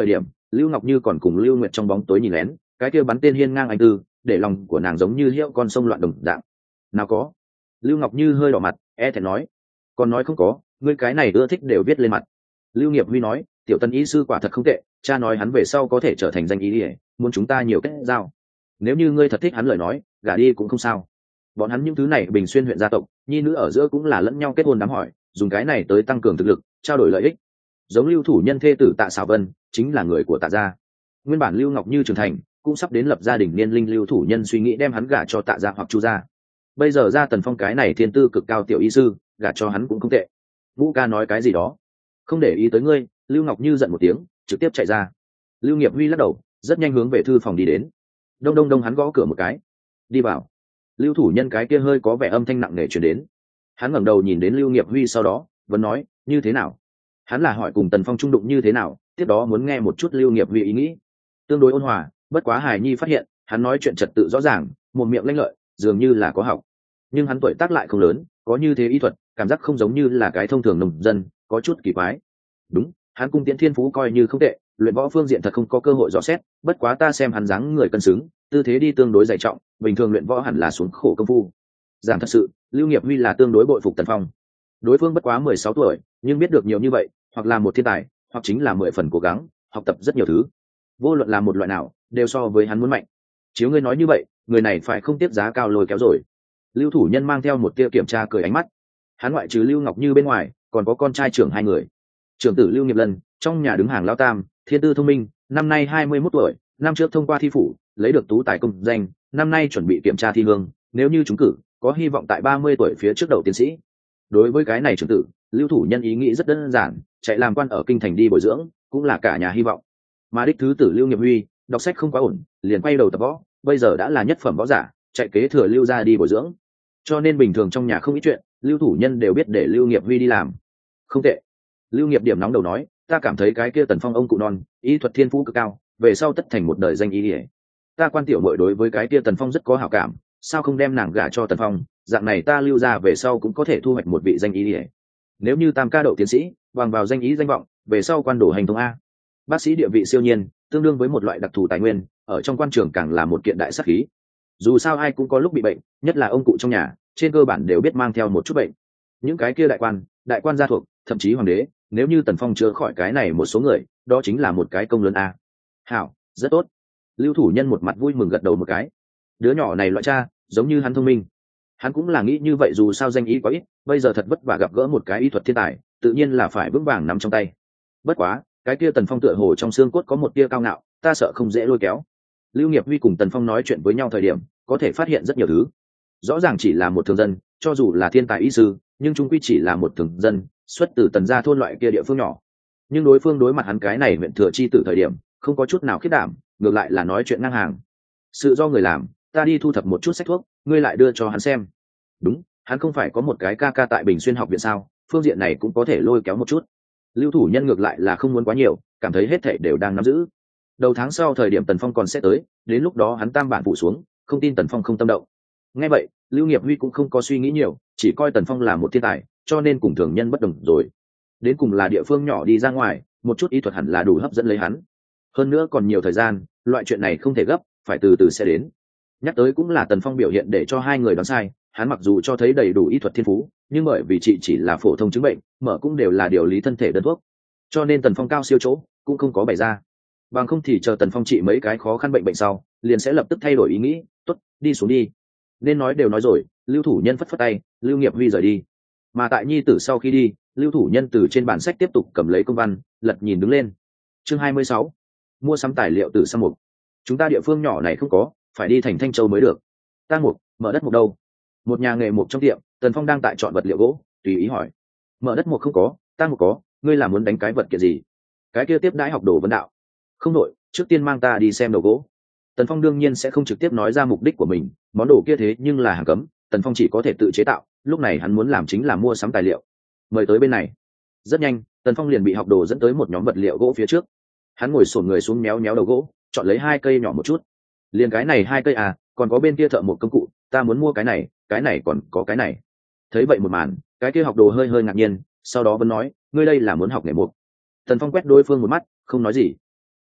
Lưu Ngọc Như còn cùng Lưu Nguyệt trong bóng tối nhìn lén, cái kia bắn tên hiên ngang anh tư, để lòng của nàng giống như hiệu con sông loạn đồng dạng. Nào có. Lưu Ngọc Như hơi đỏ mặt, e thẹn nói. Còn nói không có, ngươi cái này ưa thích đều viết lên mặt. Lưu Nghiệp Huy nói, tiểu Tân y sư quả thật không tệ, cha nói hắn về sau có thể trở thành danh y ỉa, muốn chúng ta nhiều kết giao. Nếu như ngươi thật thích hắn lời nói, gả đi cũng không sao. Bọn hắn những thứ này Bình Xuyên huyện gia tộc, nhi nữ ở giữa cũng là lẫn nhau kết hôn đám hỏi, dùng cái này tới tăng cường thực lực, trao đổi lợi ích. Giống Lưu thủ nhân thê tử Tạ Sảo Vân, chính là người của Tạ gia. Nguyên bản Lưu Ngọc Như trưởng thành, cũng sắp đến lập gia đình niên linh, Lưu thủ nhân suy nghĩ đem hắn gả cho Tạ gia hoặc Chu gia. Bây giờ ra Tần Phong cái này thiên tư cực cao tiểu y sư, gả cho hắn cũng không tệ. Vũ ca nói cái gì đó, không để ý tới ngươi. Lưu Ngọc Như giận một tiếng, trực tiếp chạy ra. Lưu Nghiệp Huy lắc đầu, rất nhanh hướng về thư phòng đi đến. Đông đông đông, hắn gõ cửa một cái. Đi vào. Lưu thủ nhân cái kia hơi có vẻ âm thanh nặng nề truyền đến. Hắn ngẩng đầu nhìn đến Lưu Nghiệp Huy, sau đó vẫn nói, như thế nào? Hắn là hỏi cùng Tần Phong trung đụng như thế nào, tiếp đó muốn nghe một chút Lưu Nghiệp Huy ý nghĩ. Tương đối ôn hòa, bất quá Hải Nhi phát hiện, hắn nói chuyện trật tự rõ ràng, một miệng lanh lợi, dường như là có học. Nhưng hắn tuổi tác lại không lớn, có như thế y thuật, cảm giác không giống như là cái thông thường nông dân, có chút kỳ quái. Đúng, hắn cung tiễn thiên phú coi như không tệ, luyện võ phương diện thật không có cơ hội dò xét, bất quá ta xem hắn dáng người cân xứng, tư thế đi tương đối dày trọng, bình thường luyện võ hẳn là xuống khổ công phu. Giảng thật sự, Lưu Nghiệp Huy là tương đối bội phục Tần Phong. Đối phương bất quá mười sáu tuổi, nhưng biết được nhiều như vậy, hoặc là một thiên tài, hoặc chính là mười phần cố gắng, học tập rất nhiều thứ. Vô luận là một loại nào, đều so với hắn muốn mạnh. Chiếu ngươi nói như vậy, người này phải không tiếp giá cao lôi kéo rồi. Lưu thủ nhân mang theo một tia kiểm tra cười ánh mắt. Hắn ngoại trừ Lưu Ngọc Như bên ngoài, còn có con trai trưởng hai người. Trưởng tử Lưu Nghiệp Lân, trong nhà đứng hàng lao tam, thiên tư thông minh, năm nay hai mươi mốt tuổi, năm trước thông qua thi phủ, lấy được tú tài công danh, năm nay chuẩn bị kiểm tra thi hương, nếu như trúng cử, có hy vọng tại ba mươi tuổi phía trước đầu tiến sĩ. Đối với cái này trưởng tử, Lưu thủ nhân ý nghĩ rất đơn giản, chạy làm quan ở kinh thành đi bồi dưỡng, cũng là cả nhà hy vọng. Mà đích thứ tử Lưu Nghiệp Huy, đọc sách không quá ổn, liền quay đầu tập võ, bây giờ đã là nhất phẩm võ giả, chạy kế thừa Lưu gia đi bồi dưỡng. Cho nên bình thường trong nhà không ít chuyện, Lưu thủ nhân đều biết để Lưu Nghiệp Huy đi làm. Không tệ. Lưu Nghiệp điểm nóng đầu nói, ta cảm thấy cái kia Tần Phong ông cụ non, y thuật thiên phú cực cao, về sau tất thành một đời danh y. Ta quan tiểu muội đối với cái kia Tần Phong rất có hảo cảm, sao không đem nàng gả cho Tần Phong, dạng này ta Lưu gia về sau cũng có thể thu hoạch một vị danh y. Nếu như tam ca đậu tiến sĩ, bằng vào danh ý danh vọng, về sau quan đổ hành thông a. Bác sĩ địa vị siêu nhiên, tương đương với một loại đặc thù tài nguyên, ở trong quan trường càng là một kiện đại sát khí. Dù sao ai cũng có lúc bị bệnh, nhất là ông cụ trong nhà, trên cơ bản đều biết mang theo một chút bệnh. Những cái kia đại quan, đại quan gia thuộc, thậm chí hoàng đế, nếu như Tần Phong chữa khỏi cái này một số người, đó chính là một cái công lớn a. Hảo, rất tốt. Lưu thủ nhân một mặt vui mừng gật đầu một cái. Đứa nhỏ này loại cha, giống như hắn thông minh. Hắn cũng là nghĩ như vậy, dù sao danh ý quá ít, bây giờ thật vất vả gặp gỡ một cái y thuật thiên tài, tự nhiên là phải vững vàng nắm trong tay. Bất quá, cái kia Tần Phong tựa hồ trong xương cốt có một tia cao ngạo, ta sợ không dễ lôi kéo. Lưu Nghiệp Huy cùng Tần Phong nói chuyện với nhau thời điểm, có thể phát hiện rất nhiều thứ. Rõ ràng chỉ là một thường dân, cho dù là thiên tài y sư, nhưng chung quy chỉ là một thường dân, xuất từ Tần gia thôn loại kia địa phương nhỏ. Nhưng đối phương đối mặt hắn cái này huyện thừa chi tử thời điểm, không có chút nào khiết đảm, ngược lại là nói chuyện ngang hàng. Sự do người làm, ta đi thu thập một chút sách thuốc, ngươi lại đưa cho hắn xem. Đúng, hắn không phải có một cái ca ca tại Bình Xuyên học viện sao, phương diện này cũng có thể lôi kéo một chút. Lưu thủ nhân ngược lại là không muốn quá nhiều, cảm thấy hết thảy đều đang nắm giữ. Đầu tháng sau thời điểm Tần Phong còn sẽ tới, đến lúc đó hắn tam bản phụ xuống, không tin Tần Phong không tâm động. Nghe vậy, Lưu Nghiệp Huy cũng không có suy nghĩ nhiều, chỉ coi Tần Phong là một thiên tài, cho nên cùng thường nhân bất đồng rồi. Đến cùng là địa phương nhỏ đi ra ngoài, một chút ý thuật hẳn là đủ hấp dẫn lấy hắn. Hơn nữa còn nhiều thời gian, loại chuyện này không thể gấp, phải từ từ sẽ đến. Nhắc tới cũng là Tần Phong biểu hiện để cho hai người đoán sai, hắn mặc dù cho thấy đầy đủ y thuật thiên phú, nhưng bởi vì chị chỉ là phổ thông chứng bệnh, mở cũng đều là điều lý thân thể đơn thuốc, cho nên Tần Phong cao siêu chỗ cũng không có bày ra. Bằng không thì chờ Tần Phong trị mấy cái khó khăn bệnh bệnh sau, liền sẽ lập tức thay đổi ý nghĩ, tốt, đi xuống đi. Nên nói đều nói rồi, Lưu thủ nhân phất phất tay, Lưu Nghiệp Huy rời đi. Mà tại nhi tử sau khi đi, Lưu thủ nhân từ trên bản sách tiếp tục cầm lấy công văn, lật nhìn đứng lên. Chương hai mươi sáu, mua sắm tài liệu từ Sam Mục. Chúng ta địa phương nhỏ này không có, phải đi thành Thanh Châu mới được. Tang Mục, mở đất mục đâu? Một nhà nghề mục trong tiệm, Tần Phong đang tại chọn vật liệu gỗ, tùy ý hỏi. Mở đất mục không có, Tang Mục có, ngươi là muốn đánh cái vật kiện gì? Cái kia tiếp đãi học đồ vấn đạo. Không đội, trước tiên mang ta đi xem đồ gỗ. Tần Phong đương nhiên sẽ không trực tiếp nói ra mục đích của mình, món đồ kia thế nhưng là hàng cấm, Tần Phong chỉ có thể tự chế tạo, lúc này hắn muốn làm chính là mua sắm tài liệu. Mời tới bên này. Rất nhanh, Tần Phong liền bị học đồ dẫn tới một nhóm vật liệu gỗ phía trước. Hắn ngồi xổm người xuống méo méo đầu gỗ, chọn lấy hai cây nhỏ một chút. Liền cái này hai cây à, còn có bên kia thợ một công cụ, ta muốn mua cái này, cái này còn có cái này. Thấy vậy một màn, cái kia học đồ hơi hơi ngạc nhiên, sau đó vẫn nói, ngươi đây là muốn học nghề mục. Tần Phong quét đối phương một mắt, không nói gì.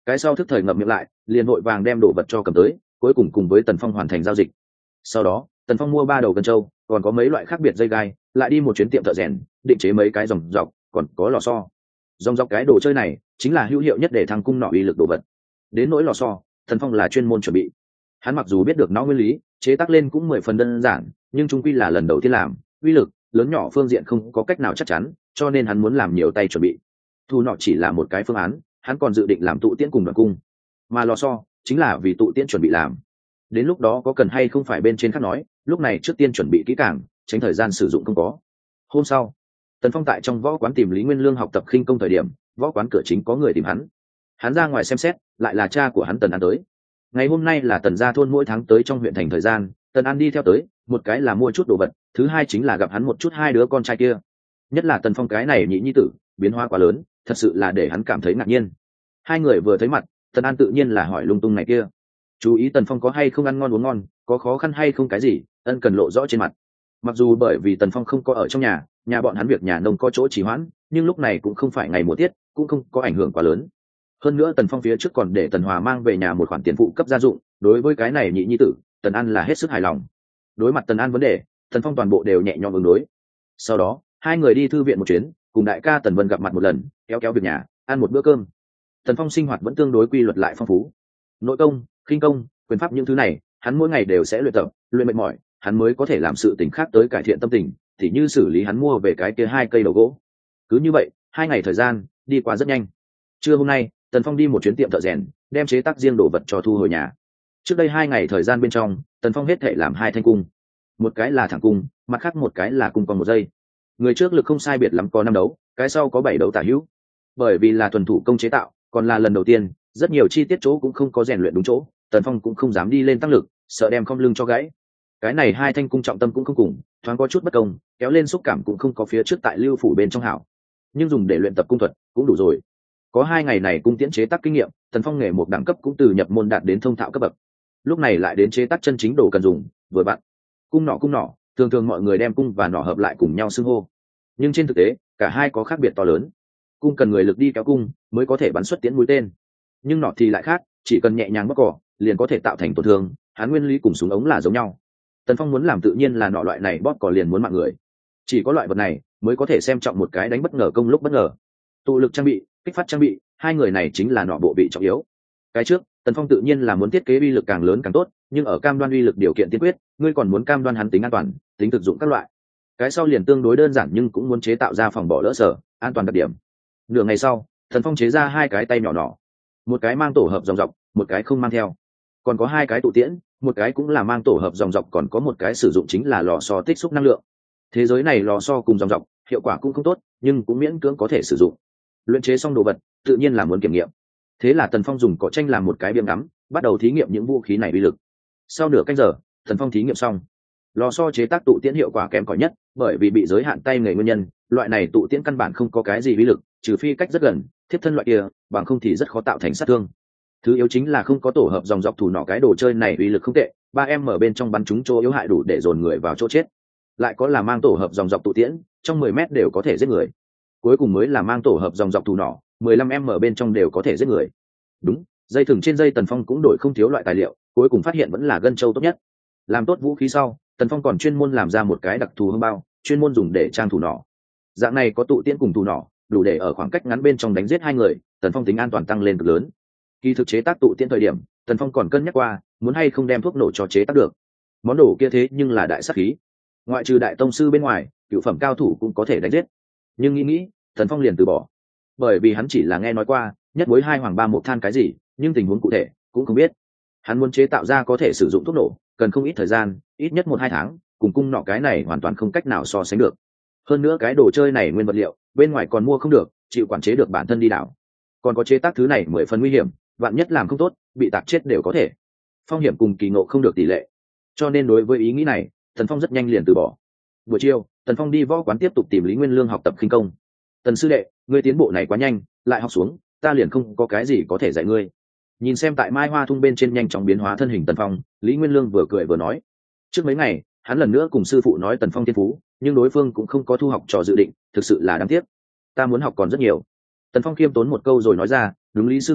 cái sau thức thời ngậm miệng lại, liền vội vàng đem đồ vật cho cầm tới, cuối cùng cùng với Tần Phong hoàn thành giao dịch. Sau đó Tần Phong mua ba đầu cân trâu, còn có mấy loại khác biệt dây gai, lại đi một chuyến tiệm thợ rèn định chế mấy cái dòng dọc, còn có lò xo. Dòng dọc cái đồ chơi này chính là hữu hiệu nhất để thăng cung nỏ uy lực đồ vật. Đến nỗi lò xo, Tần Phong là chuyên môn chuẩn bị. Hắn mặc dù biết được nó nguyên lý, chế tác lên cũng mười phần đơn giản, nhưng chung quy là lần đầu tiên làm, uy lực lớn nhỏ phương diện không có cách nào chắc chắn, cho nên hắn muốn làm nhiều tay chuẩn bị. Thu nọ chỉ là một cái phương án, hắn còn dự định làm tụ tiễn cùng đoàn cung, mà lò xo chính là vì tụ tiễn chuẩn bị làm. Đến lúc đó có cần hay không phải bên trên khác nói, lúc này trước tiên chuẩn bị kỹ càng, tránh thời gian sử dụng không có. Hôm sau, Tần Phong tại trong võ quán tìm Lý Nguyên Lương học tập khinh công thời điểm, võ quán cửa chính có người tìm hắn. Hắn ra ngoài xem xét, lại là cha của hắn Tần An tới. Ngày hôm nay là Tần gia thôn mỗi tháng tới trong huyện thành thời gian, Tần An đi theo tới, một cái là mua chút đồ vật, thứ hai chính là gặp hắn một chút hai đứa con trai kia. Nhất là Tần Phong cái này nhị nhi tử, biến hóa quá lớn, thật sự là để hắn cảm thấy ngạc nhiên. Hai người vừa thấy mặt, Tần An tự nhiên là hỏi lung tung này kia, chú ý Tần Phong có hay không ăn ngon uống ngon, có khó khăn hay không cái gì, ân cần lộ rõ trên mặt. Mặc dù bởi vì Tần Phong không có ở trong nhà, nhà bọn hắn việc nhà nông có chỗ trì hoãn, nhưng lúc này cũng không phải ngày mùa tiết, cũng không có ảnh hưởng quá lớn. Hơn nữa Tần Phong phía trước còn để Tần Hòa mang về nhà một khoản tiền phụ cấp gia dụng, đối với cái này nhị nhi tử, Tần An là hết sức hài lòng. Đối mặt Tần An vấn đề, Tần Phong toàn bộ đều nhẹ nhõm ứng đối. Sau đó hai người đi thư viện một chuyến, cùng đại ca Tần Vân gặp mặt một lần, kéo kéo việc nhà, ăn một bữa cơm. Tần Phong sinh hoạt vẫn tương đối quy luật lại phong phú. Nội công, khinh công, quyền pháp những thứ này, hắn mỗi ngày đều sẽ luyện tập, luyện mệt mỏi, hắn mới có thể làm sự tình khác tới cải thiện tâm tình, thì như xử lý hắn mua về cái kia hai cây đầu gỗ. Cứ như vậy, hai ngày thời gian đi qua rất nhanh. Trưa hôm nay, Tần Phong đi một chuyến tiệm thợ rèn, đem chế tác riêng đồ vật cho thu hồi nhà. Trước đây hai ngày thời gian bên trong, Tần Phong hết thể làm hai thanh cung, một cái là thẳng cung, mặt khác một cái là cung còn một dây. Người trước lực không sai biệt lắm có năm đấu, cái sau có bảy đấu tả hữu. Bởi vì là thuần thủ công chế tạo, còn là lần đầu tiên, rất nhiều chi tiết chỗ cũng không có rèn luyện đúng chỗ, Tần Phong cũng không dám đi lên tăng lực, sợ đem không lưng cho gãy. Cái này hai thanh cung trọng tâm cũng không cùng, thoáng có chút bất công, kéo lên xúc cảm cũng không có phía trước tại lưu phủ bên trong hảo, nhưng dùng để luyện tập cung thuật cũng đủ rồi. Có hai ngày này cung tiễn chế tác kinh nghiệm, Tần Phong nghề một đẳng cấp cũng từ nhập môn đạt đến thông thạo cấp bậc. Lúc này lại đến chế tác chân chính đồ cần dùng, vừa vặn. Cung nỏ cung nỏ, thường thường mọi người đem cung và nỏ hợp lại cùng nhau xưng hô, nhưng trên thực tế cả hai có khác biệt to lớn. Cung cần người lực đi kéo cung mới có thể bắn xuất tiễn mũi tên, nhưng nỏ thì lại khác, chỉ cần nhẹ nhàng bóc cỏ liền có thể tạo thành tổn thương, hắn nguyên lý cùng súng ống là giống nhau. Tần Phong muốn làm tự nhiên là nỏ loại này bóp cỏ liền muốn mạng người, chỉ có loại vật này mới có thể xem trọng một cái đánh bất ngờ công lúc bất ngờ. Tụ lực trang bị, kích phát trang bị, hai người này chính là nỏ bộ bị trọng yếu. Cái trước, Tần Phong tự nhiên là muốn thiết kế uy lực càng lớn càng tốt, nhưng ở cam đoan uy lực điều kiện tiên quyết, ngươi còn muốn cam đoan hắn tính an toàn, tính thực dụng các loại. Cái sau liền tương đối đơn giản nhưng cũng muốn chế tạo ra phòng bỏ lỡ sở, an toàn đặc điểm. Nửa ngày sau, Tần Phong chế ra hai cái tay nhỏ nỏ, một cái mang tổ hợp dòng dọc, một cái không mang theo, còn có hai cái tụ tiễn, một cái cũng là mang tổ hợp dòng dọc, còn có một cái sử dụng chính là lò xo tích xúc năng lượng. Thế giới này lò xo cùng dòng dọc hiệu quả cũng không tốt, nhưng cũng miễn cưỡng có thể sử dụng. Luyện chế xong đồ vật tự nhiên là muốn kiểm nghiệm, thế là Tần Phong dùng cỏ tranh làm một cái biếm ngắm, bắt đầu thí nghiệm những vũ khí này uy lực. Sau nửa canh giờ, Tần Phong thí nghiệm xong, lò xo chế tác tụ tiễn hiệu quả kém cỏi nhất, bởi vì bị giới hạn tay nghề nguyên nhân, loại này tụ tiễn căn bản không có cái gì uy lực, trừ phi cách rất gần, thiếp thân loại kia, bằng không thì rất khó tạo thành sát thương. Thứ yếu chính là không có tổ hợp dòng dọc thủ nỏ, cái đồ chơi này uy lực không tệ, ba em ở bên trong bắn trúng chỗ yếu hại đủ để dồn người vào chỗ chết. Lại có là mang tổ hợp dòng dọc tụ tiễn, trong mười mét đều có thể giết người. Cuối cùng mới là mang tổ hợp dòng dọc thủ nỏ, mười lăm em ở bên trong đều có thể giết người. Đúng, dây thừng trên dây Tần Phong cũng đổi không thiếu loại tài liệu, cuối cùng phát hiện vẫn là gân châu tốt nhất. Làm tốt vũ khí sau, Tần Phong còn chuyên môn làm ra một cái đặc thù hương bao, chuyên môn dùng để trang thủ nỏ. Dạng này có tụ tiễn cùng thủ nỏ, đủ để ở khoảng cách ngắn bên trong đánh giết hai người, Tần Phong tính an toàn tăng lên cực lớn. Khi thực chế tác tụ tiễn thời điểm, Tần Phong còn cân nhắc qua muốn hay không đem thuốc nổ cho chế tác được. Món đồ kia thế nhưng là đại sát khí, ngoại trừ đại tông sư bên ngoài, cựu phẩm cao thủ cũng có thể đánh giết. Nhưng nghĩ nghĩ, Tần Phong liền từ bỏ, bởi vì hắn chỉ là nghe nói qua nhất mối hai hoàng ba một than cái gì, nhưng tình huống cụ thể cũng không biết. Hắn muốn chế tạo ra có thể sử dụng thuốc nổ, cần không ít thời gian, ít nhất một hai tháng, cùng cung nọ cái này hoàn toàn không cách nào so sánh được. Hơn nữa cái đồ chơi này nguyên vật liệu bên ngoài còn mua không được, chịu quản chế được bản thân đi đảo, còn có chế tác thứ này mười phần nguy hiểm, vạn nhất làm không tốt bị tạc chết đều có thể. Phong hiểm cùng kỳ ngộ không được tỷ lệ, cho nên đối với ý nghĩ này, Tần Phong rất nhanh liền từ bỏ. Buổi chiều, Tần Phong đi võ quán tiếp tục tìm Lý Nguyên Lương học tập khinh công. Tần sư đệ, ngươi tiến bộ này quá nhanh, lại học xuống ta liền không có cái gì có thể dạy ngươi. Nhìn xem tại Mai Hoa Thung bên trên nhanh chóng biến hóa thân hình Tần Phong, Lý Nguyên Lương vừa cười vừa nói. Trước mấy ngày hắn lần nữa cùng sư phụ nói Tần Phong thiên phú, nhưng đối phương cũng không có thu học trò dự định, thực sự là đáng tiếc. Ta muốn học còn rất nhiều. Tần Phong khiêm tốn một câu rồi nói ra, đúng Lý sư minh,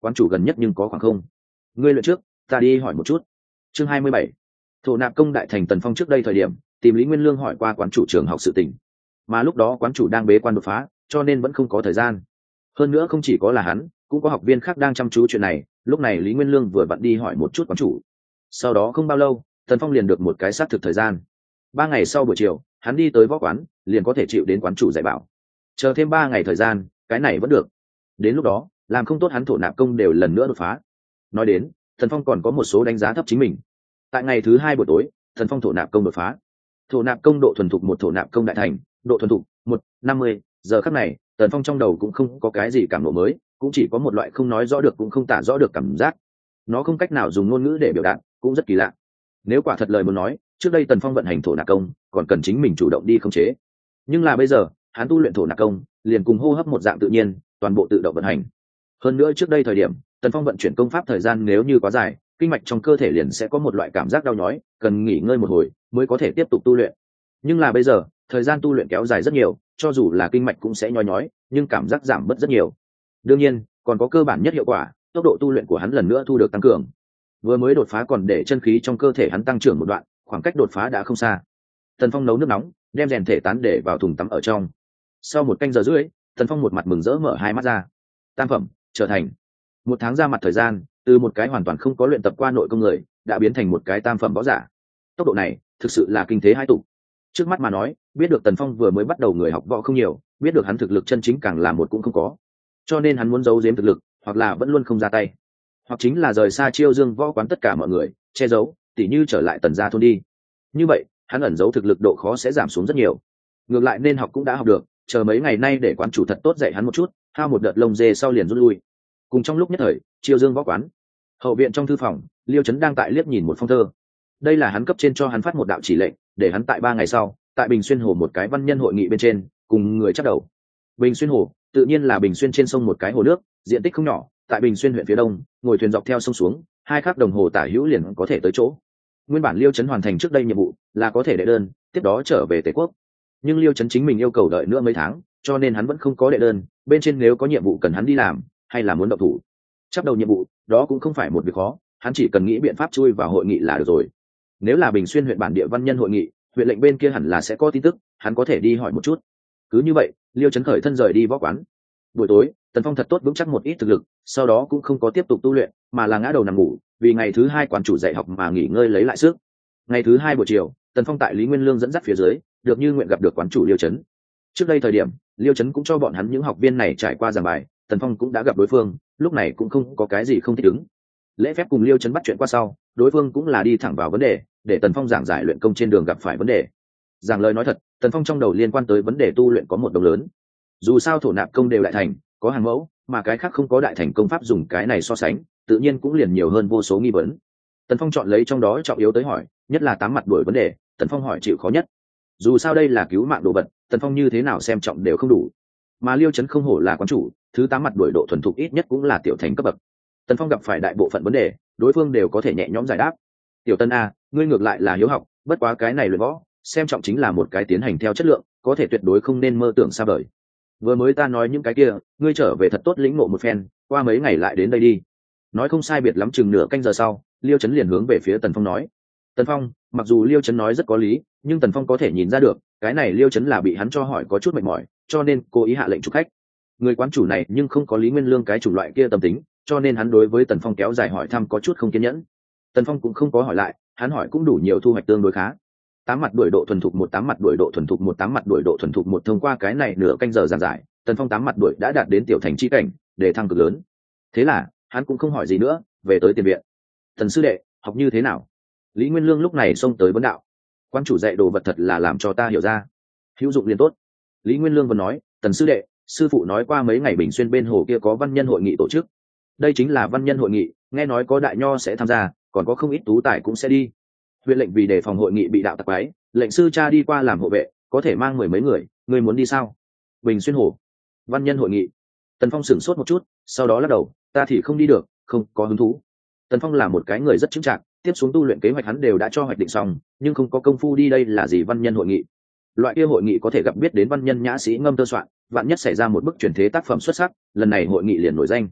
quán chủ gần nhất nhưng có khoảng không? Ngươi luyện trước, ta đi hỏi một chút. Chương hai mươi bảy. Thổ nạp công đại thành. Tần Phong trước đây thời điểm tìm Lý Nguyên Lương hỏi qua quán chủ trường học sự tình, mà lúc đó quán chủ đang bế quan đột phá, cho nên vẫn không có thời gian. Hơn nữa không chỉ có là hắn, cũng có học viên khác đang chăm chú chuyện này. Lúc này Lý Nguyên Lương vừa vặn đi hỏi một chút quán chủ. Sau đó không bao lâu, Tần Phong liền được một cái xác thực thời gian. Ba ngày sau buổi chiều, hắn đi tới võ quán, liền có thể chịu đến quán chủ dạy bảo. Chờ thêm ba ngày thời gian, cái này vẫn được. Đến lúc đó, làm không tốt hắn thổ nạp công đều lần nữa đột phá. Nói đến, Tần Phong còn có một số đánh giá thấp chính mình. Tại ngày thứ hai buổi tối, Tần Phong thổ nạp công đột phá. Thổ nạp công độ thuần thục một, thổ nạp công đại thành, độ thuần thục một năm mươi. Giờ khắc này, Tần Phong trong đầu cũng không có cái gì cảm ngộ mới, cũng chỉ có một loại không nói rõ được cũng không tả rõ được cảm giác. Nó không cách nào dùng ngôn ngữ để biểu đạt, cũng rất kỳ lạ. Nếu quả thật lời muốn nói, trước đây Tần Phong vận hành thổ nạp công, còn cần chính mình chủ động đi khống chế. Nhưng là bây giờ, hắn tu luyện thổ nạp công, liền cùng hô hấp một dạng tự nhiên, toàn bộ tự động vận hành. Hơn nữa trước đây thời điểm, Tần Phong vận chuyển công pháp thời gian nếu như quá dài, kinh mạch trong cơ thể liền sẽ có một loại cảm giác đau nhói, cần nghỉ ngơi một hồi mới có thể tiếp tục tu luyện. Nhưng là bây giờ, thời gian tu luyện kéo dài rất nhiều, cho dù là kinh mạch cũng sẽ nhói nhói, nhưng cảm giác giảm bớt rất nhiều. Đương nhiên, còn có cơ bản nhất hiệu quả, tốc độ tu luyện của hắn lần nữa thu được tăng cường. Vừa mới đột phá còn để chân khí trong cơ thể hắn tăng trưởng một đoạn, khoảng cách đột phá đã không xa. Tần Phong nấu nước nóng, đem rèn thể tán để vào thùng tắm ở trong. Sau một canh giờ rưỡi, Tần Phong một mặt mừng rỡ mở hai mắt ra. Tam phẩm trở thành. Một tháng ra mặt thời gian, từ một cái hoàn toàn không có luyện tập qua nội công người, đã biến thành một cái tam phẩm võ giả. Tốc độ này thực sự là kinh thế hai tụ. Trước mắt mà nói, biết được Tần Phong vừa mới bắt đầu người học võ không nhiều, biết được hắn thực lực chân chính càng là một cũng không có, cho nên hắn muốn giấu giếm thực lực, hoặc là vẫn luôn không ra tay, hoặc chính là rời xa Chiêu Dương võ quán tất cả mọi người, che giấu, tỉ như trở lại Tần gia thôn đi. Như vậy, hắn ẩn giấu thực lực độ khó sẽ giảm xuống rất nhiều. Ngược lại nên học cũng đã học được, chờ mấy ngày nay để quán chủ thật tốt dạy hắn một chút, hao một đợt lông dê sau liền rút lui. Cùng trong lúc nhất thời, Chiêu Dương võ quán hậu viện trong thư phòng, Liêu Chấn đang tại liếc nhìn một phong thơ. Đây là hắn cấp trên cho hắn phát một đạo chỉ lệnh, để hắn tại ba ngày sau, tại Bình Xuyên Hồ một cái văn nhân hội nghị bên trên, cùng người chắc đầu. Bình Xuyên Hồ tự nhiên là Bình Xuyên trên sông một cái hồ nước, diện tích không nhỏ, tại Bình Xuyên huyện phía đông, ngồi thuyền dọc theo sông xuống, hai khắc đồng hồ tả hữu liền có thể tới chỗ. Nguyên bản Liêu Chấn hoàn thành trước đây nhiệm vụ là có thể đệ đơn, tiếp đó trở về Tề Quốc. Nhưng Liêu Chấn chính mình yêu cầu đợi nữa mấy tháng, cho nên hắn vẫn không có đệ đơn, bên trên nếu có nhiệm vụ cần hắn đi làm, hay là muốn động thủ. Chấp đầu nhiệm vụ, đó cũng không phải một việc khó, hắn chỉ cần nghĩ biện pháp chui vào hội nghị là được rồi. Nếu là Bình Xuyên huyện bản địa văn nhân hội nghị, huyện lệnh bên kia hẳn là sẽ có tin tức, hắn có thể đi hỏi một chút. Cứ như vậy, Liêu Chấn khởi thân rời đi võ quán. Buổi tối, Tần Phong thật tốt vững chắc một ít thực lực, sau đó cũng không có tiếp tục tu luyện, mà là ngã đầu nằm ngủ, vì ngày thứ hai quán chủ dạy học mà nghỉ ngơi lấy lại sức. Ngày thứ hai buổi chiều, Tần Phong tại Lý Nguyên Lương dẫn dắt phía dưới, được như nguyện gặp được quán chủ Liêu Chấn. Trước đây thời điểm, Liêu Chấn cũng cho bọn hắn những học viên này trải qua giảng bài, Tần Phong cũng đã gặp đối phương, lúc này cũng không có cái gì không thích ứng. Lễ phép cùng Liêu Chấn bắt chuyện qua sau, đối phương cũng là đi thẳng vào vấn đề, để Tần Phong giảng giải luyện công trên đường gặp phải vấn đề. Giảng lời nói thật, Tần Phong trong đầu liên quan tới vấn đề tu luyện có một đồng lớn. Dù sao thổ nạp công đều đại thành, có hàng mẫu, mà cái khác không có đại thành công pháp dùng cái này so sánh, tự nhiên cũng liền nhiều hơn vô số nghi vấn. Tần Phong chọn lấy trong đó trọng yếu tới hỏi, nhất là tám mặt đuổi vấn đề, Tần Phong hỏi chịu khó nhất. Dù sao đây là cứu mạng đồ vật, Tần Phong như thế nào xem trọng đều không đủ. Mà Liêu Chấn không hổ là quán chủ, thứ tám mặt đuổi độ thuần thục ít nhất cũng là tiểu thành cấp bậc. Tần Phong gặp phải đại bộ phận vấn đề, đối phương đều có thể nhẹ nhõm giải đáp. Tiểu Tân a, ngươi ngược lại là hiếu học, bất quá cái này luyện võ, xem trọng chính là một cái tiến hành theo chất lượng, có thể tuyệt đối không nên mơ tưởng xa vời. Vừa mới ta nói những cái kia, ngươi trở về thật tốt lĩnh ngộ một phen, qua mấy ngày lại đến đây đi. Nói không sai biệt lắm chừng nửa canh giờ sau, Liêu Chấn liền hướng về phía Tần Phong nói. Tần Phong, mặc dù Liêu Chấn nói rất có lý, nhưng Tần Phong có thể nhìn ra được, cái này Liêu Chấn là bị hắn cho hỏi có chút mệt mỏi, cho nên cố ý hạ lệnh chụp khách. Người quán chủ này nhưng không có Lý Nguyên Lương cái chủng loại kia tâm tính, cho nên hắn đối với Tần Phong kéo dài hỏi thăm có chút không kiên nhẫn. Tần Phong cũng không có hỏi lại, hắn hỏi cũng đủ nhiều, thu hoạch tương đối khá. Tám mặt đuổi độ thuần thục một, tám mặt đuổi độ thuần thục một, tám mặt đuổi độ thuần thục một, thông qua cái này nửa canh giờ giảng giải, Tần Phong tám mặt đuổi đã đạt đến tiểu thành chi cảnh, để thăng cực lớn. Thế là, hắn cũng không hỏi gì nữa, về tới tiền viện. Thần sư đệ, học như thế nào? Lý Nguyên Lương lúc này xông tới vấn đạo. Quan chủ dạy đồ vật thật là làm cho ta hiểu ra. Hữu dụng liền tốt. Lý Nguyên Lương vẫn nói, Tần sư đệ, sư phụ nói qua mấy ngày Bình Xuyên bên hồ kia có văn nhân hội nghị tổ chức. Đây chính là văn nhân hội nghị, nghe nói có đại nho sẽ tham gia, còn có không ít tú tài cũng sẽ đi. Huyện lệnh vì đề phòng hội nghị bị đạo tặc quái, lệnh sư cha đi qua làm hộ vệ, có thể mang mười mấy người, ngươi muốn đi sao? Bình Xuyên hồ, văn nhân hội nghị. Tần Phong sửng sốt một chút, sau đó lắc đầu, ta thì không đi được, không có hứng thú. Tần Phong là một cái người rất chững chạc, tiếp xuống tu luyện kế hoạch hắn đều đã cho hoạch định xong, nhưng không có công phu đi đây là gì văn nhân hội nghị. Loại kia hội nghị có thể gặp biết đến văn nhân nhã sĩ ngâm thơ soạn, vạn nhất xảy ra một bức truyền thế tác phẩm xuất sắc, lần này hội nghị liền nổi danh.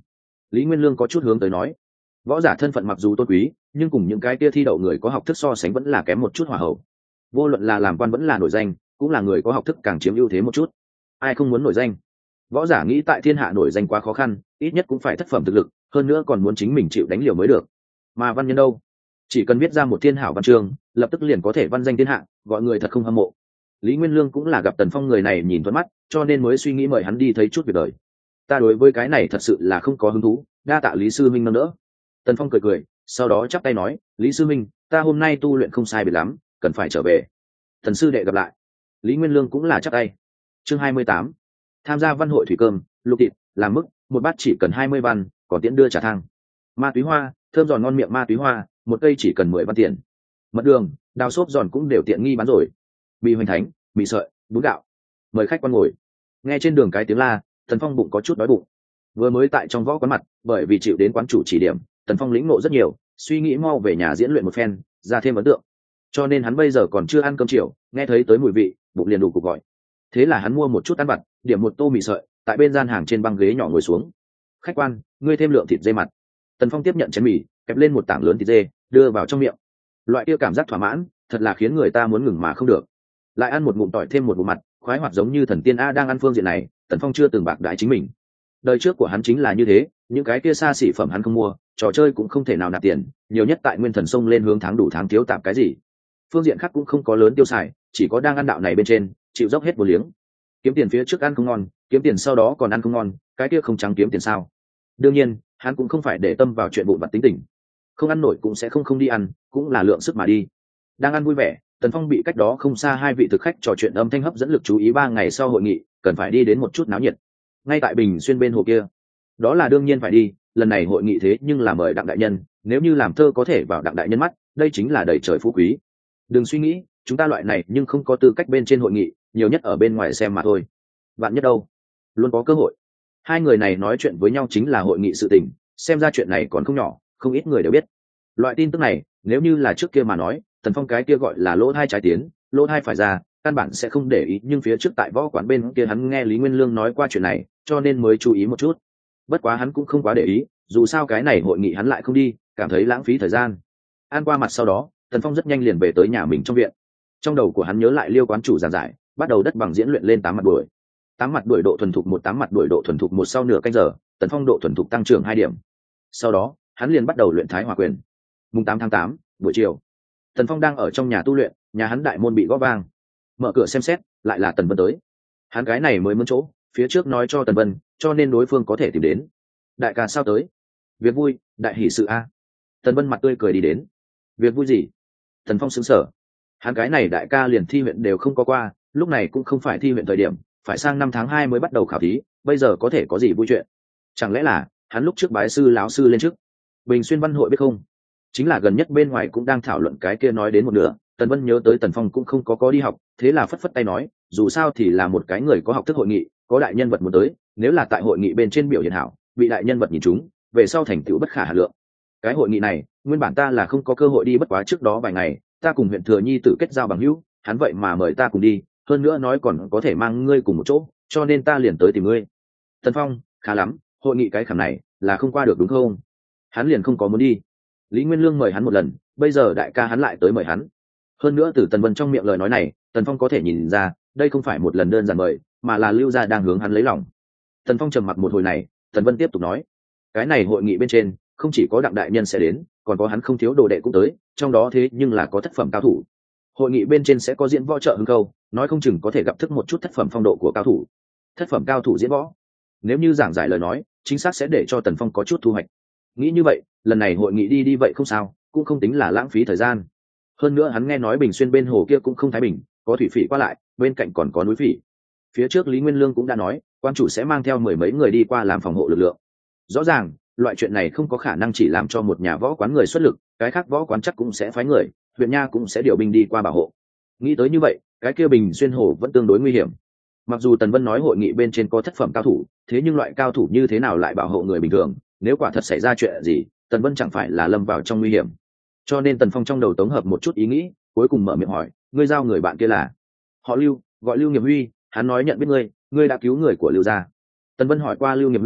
Lý Nguyên Lương có chút hướng tới nói, võ giả thân phận mặc dù tôn quý, nhưng cùng những cái kia thi đậu người có học thức so sánh vẫn là kém một chút hỏa hậu. Vô luận là làm quan vẫn là nổi danh, cũng là người có học thức càng chiếm ưu thế một chút. Ai không muốn nổi danh? Võ giả nghĩ tại thiên hạ nổi danh quá khó khăn, ít nhất cũng phải thất phẩm thực lực, hơn nữa còn muốn chính mình chịu đánh liều mới được. Mà văn nhân đâu? Chỉ cần viết ra một thiên hảo văn chương, lập tức liền có thể văn danh thiên hạ, gọi người thật không hâm mộ. Lý Nguyên Lương cũng là gặp Tần Phong người này nhìn thuận mắt, cho nên mới suy nghĩ mời hắn đi thấy chút việc đời. Ta đối với cái này thật sự là không có hứng thú, đa tạ Lý sư minh nâng đỡ. Tần Phong cười cười, sau đó chắp tay nói, Lý sư minh, ta hôm nay tu luyện không sai biệt lắm, cần phải trở về. Thần sư đệ gặp lại. Lý Nguyên Lương cũng là chắp tay. Chương hai mươi tám, tham gia văn hội thủy cơm, lục thịt, làm mức, một bát chỉ cần hai mươi văn, còn tiễn đưa trả thang. Ma túy hoa, thơm giòn ngon miệng ma túy hoa, một cây chỉ cần mười văn tiền. Mật đường, đào xốp giòn cũng đều tiện nghi bán rồi. Mì hoành thánh, mì sợi, bún gạo. Mời khách quan ngồi. Nghe trên đường cái tiếng la, Tần Phong bụng có chút đói bụng. Vừa mới tại trong võ quán mặt, bởi vì chịu đến quán chủ chỉ điểm, Tần Phong lĩnh ngộ rất nhiều, suy nghĩ mau về nhà diễn luyện một phen, ra thêm ấn tượng. Cho nên hắn bây giờ còn chưa ăn cơm chiều, nghe thấy tới mùi vị, bụng liền đủ cục gọi. Thế là hắn mua một chút ăn vặt, điểm một tô mì sợi, tại bên gian hàng trên băng ghế nhỏ ngồi xuống. Khách quan, ngươi thêm lượng thịt dê mặt. Tần Phong tiếp nhận chén mì, kẹp lên một tảng lớn thịt dê, đưa vào trong miệng. Loại kia cảm giác thỏa mãn, thật là khiến người ta muốn ngừng mà không được. Lại ăn một ngụm tỏi thêm một bộ mặt, khoái hoạt giống như thần tiên a đang ăn phương diện này, Tần Phong chưa từng bạc đãi chính mình. Đời trước của hắn chính là như thế, những cái kia xa xỉ phẩm hắn không mua, trò chơi cũng không thể nào nạp tiền, nhiều nhất tại Nguyên Thần Sông lên hướng tháng đủ tháng thiếu tạm cái gì. Phương diện khác cũng không có lớn tiêu xài, chỉ có đang ăn đạo này bên trên, chịu dốc hết vô liếng. Kiếm tiền phía trước ăn không ngon, kiếm tiền sau đó còn ăn không ngon, cái kia không trắng kiếm tiền sao? Đương nhiên, hắn cũng không phải để tâm vào chuyện vụn vặt tính tình. Không ăn nổi cũng sẽ không không đi ăn, cũng là lượng sức mà đi. Đang ăn vui vẻ, Tần Phong bị cách đó không xa hai vị thực khách trò chuyện âm thanh hấp dẫn lực chú ý. Ba ngày sau hội nghị, cần phải đi đến một chút náo nhiệt. Ngay tại Bình Xuyên bên hồ kia. Đó là đương nhiên phải đi, lần này hội nghị thế nhưng là mời Đặng đại nhân, nếu như làm thơ có thể vào Đặng đại nhân mắt, đây chính là đầy trời phú quý. Đừng suy nghĩ, chúng ta loại này nhưng không có tư cách bên trên hội nghị, nhiều nhất ở bên ngoài xem mà thôi. Vạn nhất đâu, luôn có cơ hội. Hai người này nói chuyện với nhau chính là hội nghị sự tình, xem ra chuyện này còn không nhỏ, không ít người đều biết. Loại tin tức này, nếu như là trước kia mà nói, Tần Phong cái kia gọi là lỗ hai trái tiến, lỗ hai phải ra, căn bản sẽ không để ý, nhưng phía trước tại võ quán bên kia hắn nghe Lý Nguyên Lương nói qua chuyện này, cho nên mới chú ý một chút. Bất quá hắn cũng không quá để ý, dù sao cái này hội nghị hắn lại không đi, cảm thấy lãng phí thời gian. Ăn qua mặt sau đó, Tần Phong rất nhanh liền về tới nhà mình trong viện. Trong đầu của hắn nhớ lại Liêu quán chủ giảng giải, bắt đầu đất bằng diễn luyện lên tám mặt đuổi. Tám mặt đuổi độ thuần thục một, tám mặt đuổi độ thuần thục một, sau nửa canh giờ, Tần Phong độ thuần thục tăng trưởng hai điểm. Sau đó, hắn liền bắt đầu luyện Thái Hỏa quyền. Mùng tám tháng tám, buổi chiều, Tần Phong đang ở trong nhà tu luyện, nhà hắn đại môn bị gõ vang. Mở cửa xem xét, lại là Tần Vân tới. Hắn cái này mới mướn chỗ, phía trước nói cho Tần Vân, cho nên đối phương có thể tìm đến. Đại ca sao tới? Việc vui, đại hỷ sự a. Tần Vân mặt tươi cười đi đến. Việc vui gì? Tần Phong sững sờ. Hắn cái này đại ca liền thi huyện đều không có qua, lúc này cũng không phải thi huyện thời điểm, phải sang năm tháng hai mới bắt đầu khảo thí, bây giờ có thể có gì vui chuyện? Chẳng lẽ là hắn lúc trước bái sư lão sư lên trước? Bình Xuyên văn hội biết không? Chính là gần nhất bên ngoài cũng đang thảo luận cái kia nói đến một nửa, Tần Vân nhớ tới Tần Phong cũng không có có đi học, thế là phất phất tay nói, dù sao thì là một cái người có học thức hội nghị, có đại nhân vật muốn tới, nếu là tại hội nghị bên trên biểu hiện hảo, bị đại nhân vật nhìn chúng, về sau thành tựu bất khả hà lượng. Cái hội nghị này, nguyên bản ta là không có cơ hội đi, bất quá trước đó vài ngày, ta cùng huyện Thừa Nhi tự kết giao bằng hữu, hắn vậy mà mời ta cùng đi, hơn nữa nói còn có thể mang ngươi cùng một chỗ, cho nên ta liền tới tìm ngươi. Tần Phong, khá lắm, hội nghị cái khảm này là không qua được đúng không? Hắn liền không có muốn đi. Lý Nguyên Lương mời hắn một lần, bây giờ đại ca hắn lại tới mời hắn. Hơn nữa từ Tần Vân trong miệng lời nói này, Tần Phong có thể nhìn ra, đây không phải một lần đơn giản mời, mà là Lưu gia đang hướng hắn lấy lòng. Tần Phong trầm mặc một hồi này, Tần Vân tiếp tục nói, cái này hội nghị bên trên, không chỉ có Đặng đại nhân sẽ đến, còn có hắn không thiếu đồ đệ cũng tới, trong đó thế nhưng là có thất phẩm cao thủ. Hội nghị bên trên sẽ có diễn võ trợ hứng câu, nói không chừng có thể gặp thức một chút thất phẩm phong độ của cao thủ. Thất phẩm cao thủ diễn võ, nếu như giảng giải lời nói, chính xác sẽ để cho Tần Phong có chút thu hoạch. Nghĩ như vậy, lần này hội nghị đi đi vậy không sao, cũng không tính là lãng phí thời gian. Hơn nữa hắn nghe nói Bình Xuyên bên hồ kia cũng không thái bình, có thủy phỉ qua lại, bên cạnh còn có núi phỉ. Phía trước Lý Nguyên Lương cũng đã nói, quan chủ sẽ mang theo mười mấy người đi qua làm phòng hộ lực lượng. Rõ ràng, loại chuyện này không có khả năng chỉ làm cho một nhà võ quán người xuất lực, cái khác võ quán chắc cũng sẽ phái người, huyện nha cũng sẽ điều binh đi qua bảo hộ. Nghĩ tới như vậy, cái kia Bình Xuyên hồ vẫn tương đối nguy hiểm. Mặc dù Tần Vân nói hội nghị bên trên có thất phẩm cao thủ, thế nhưng loại cao thủ như thế nào lại bảo hộ người bình thường, nếu quả thật xảy ra chuyện gì, Tần Vân chẳng phải là lâm vào trong nguy hiểm. Cho nên Tần Phong trong đầu tổng hợp một chút ý nghĩ, cuối cùng mở miệng hỏi, ngươi giao người bạn kia là? Họ Lưu, gọi Lưu Nghiệp Huy, hắn nói nhận biết ngươi, ngươi đã cứu người của Lưu gia. Tần Vân hỏi qua Lưu Nghiệp Huy,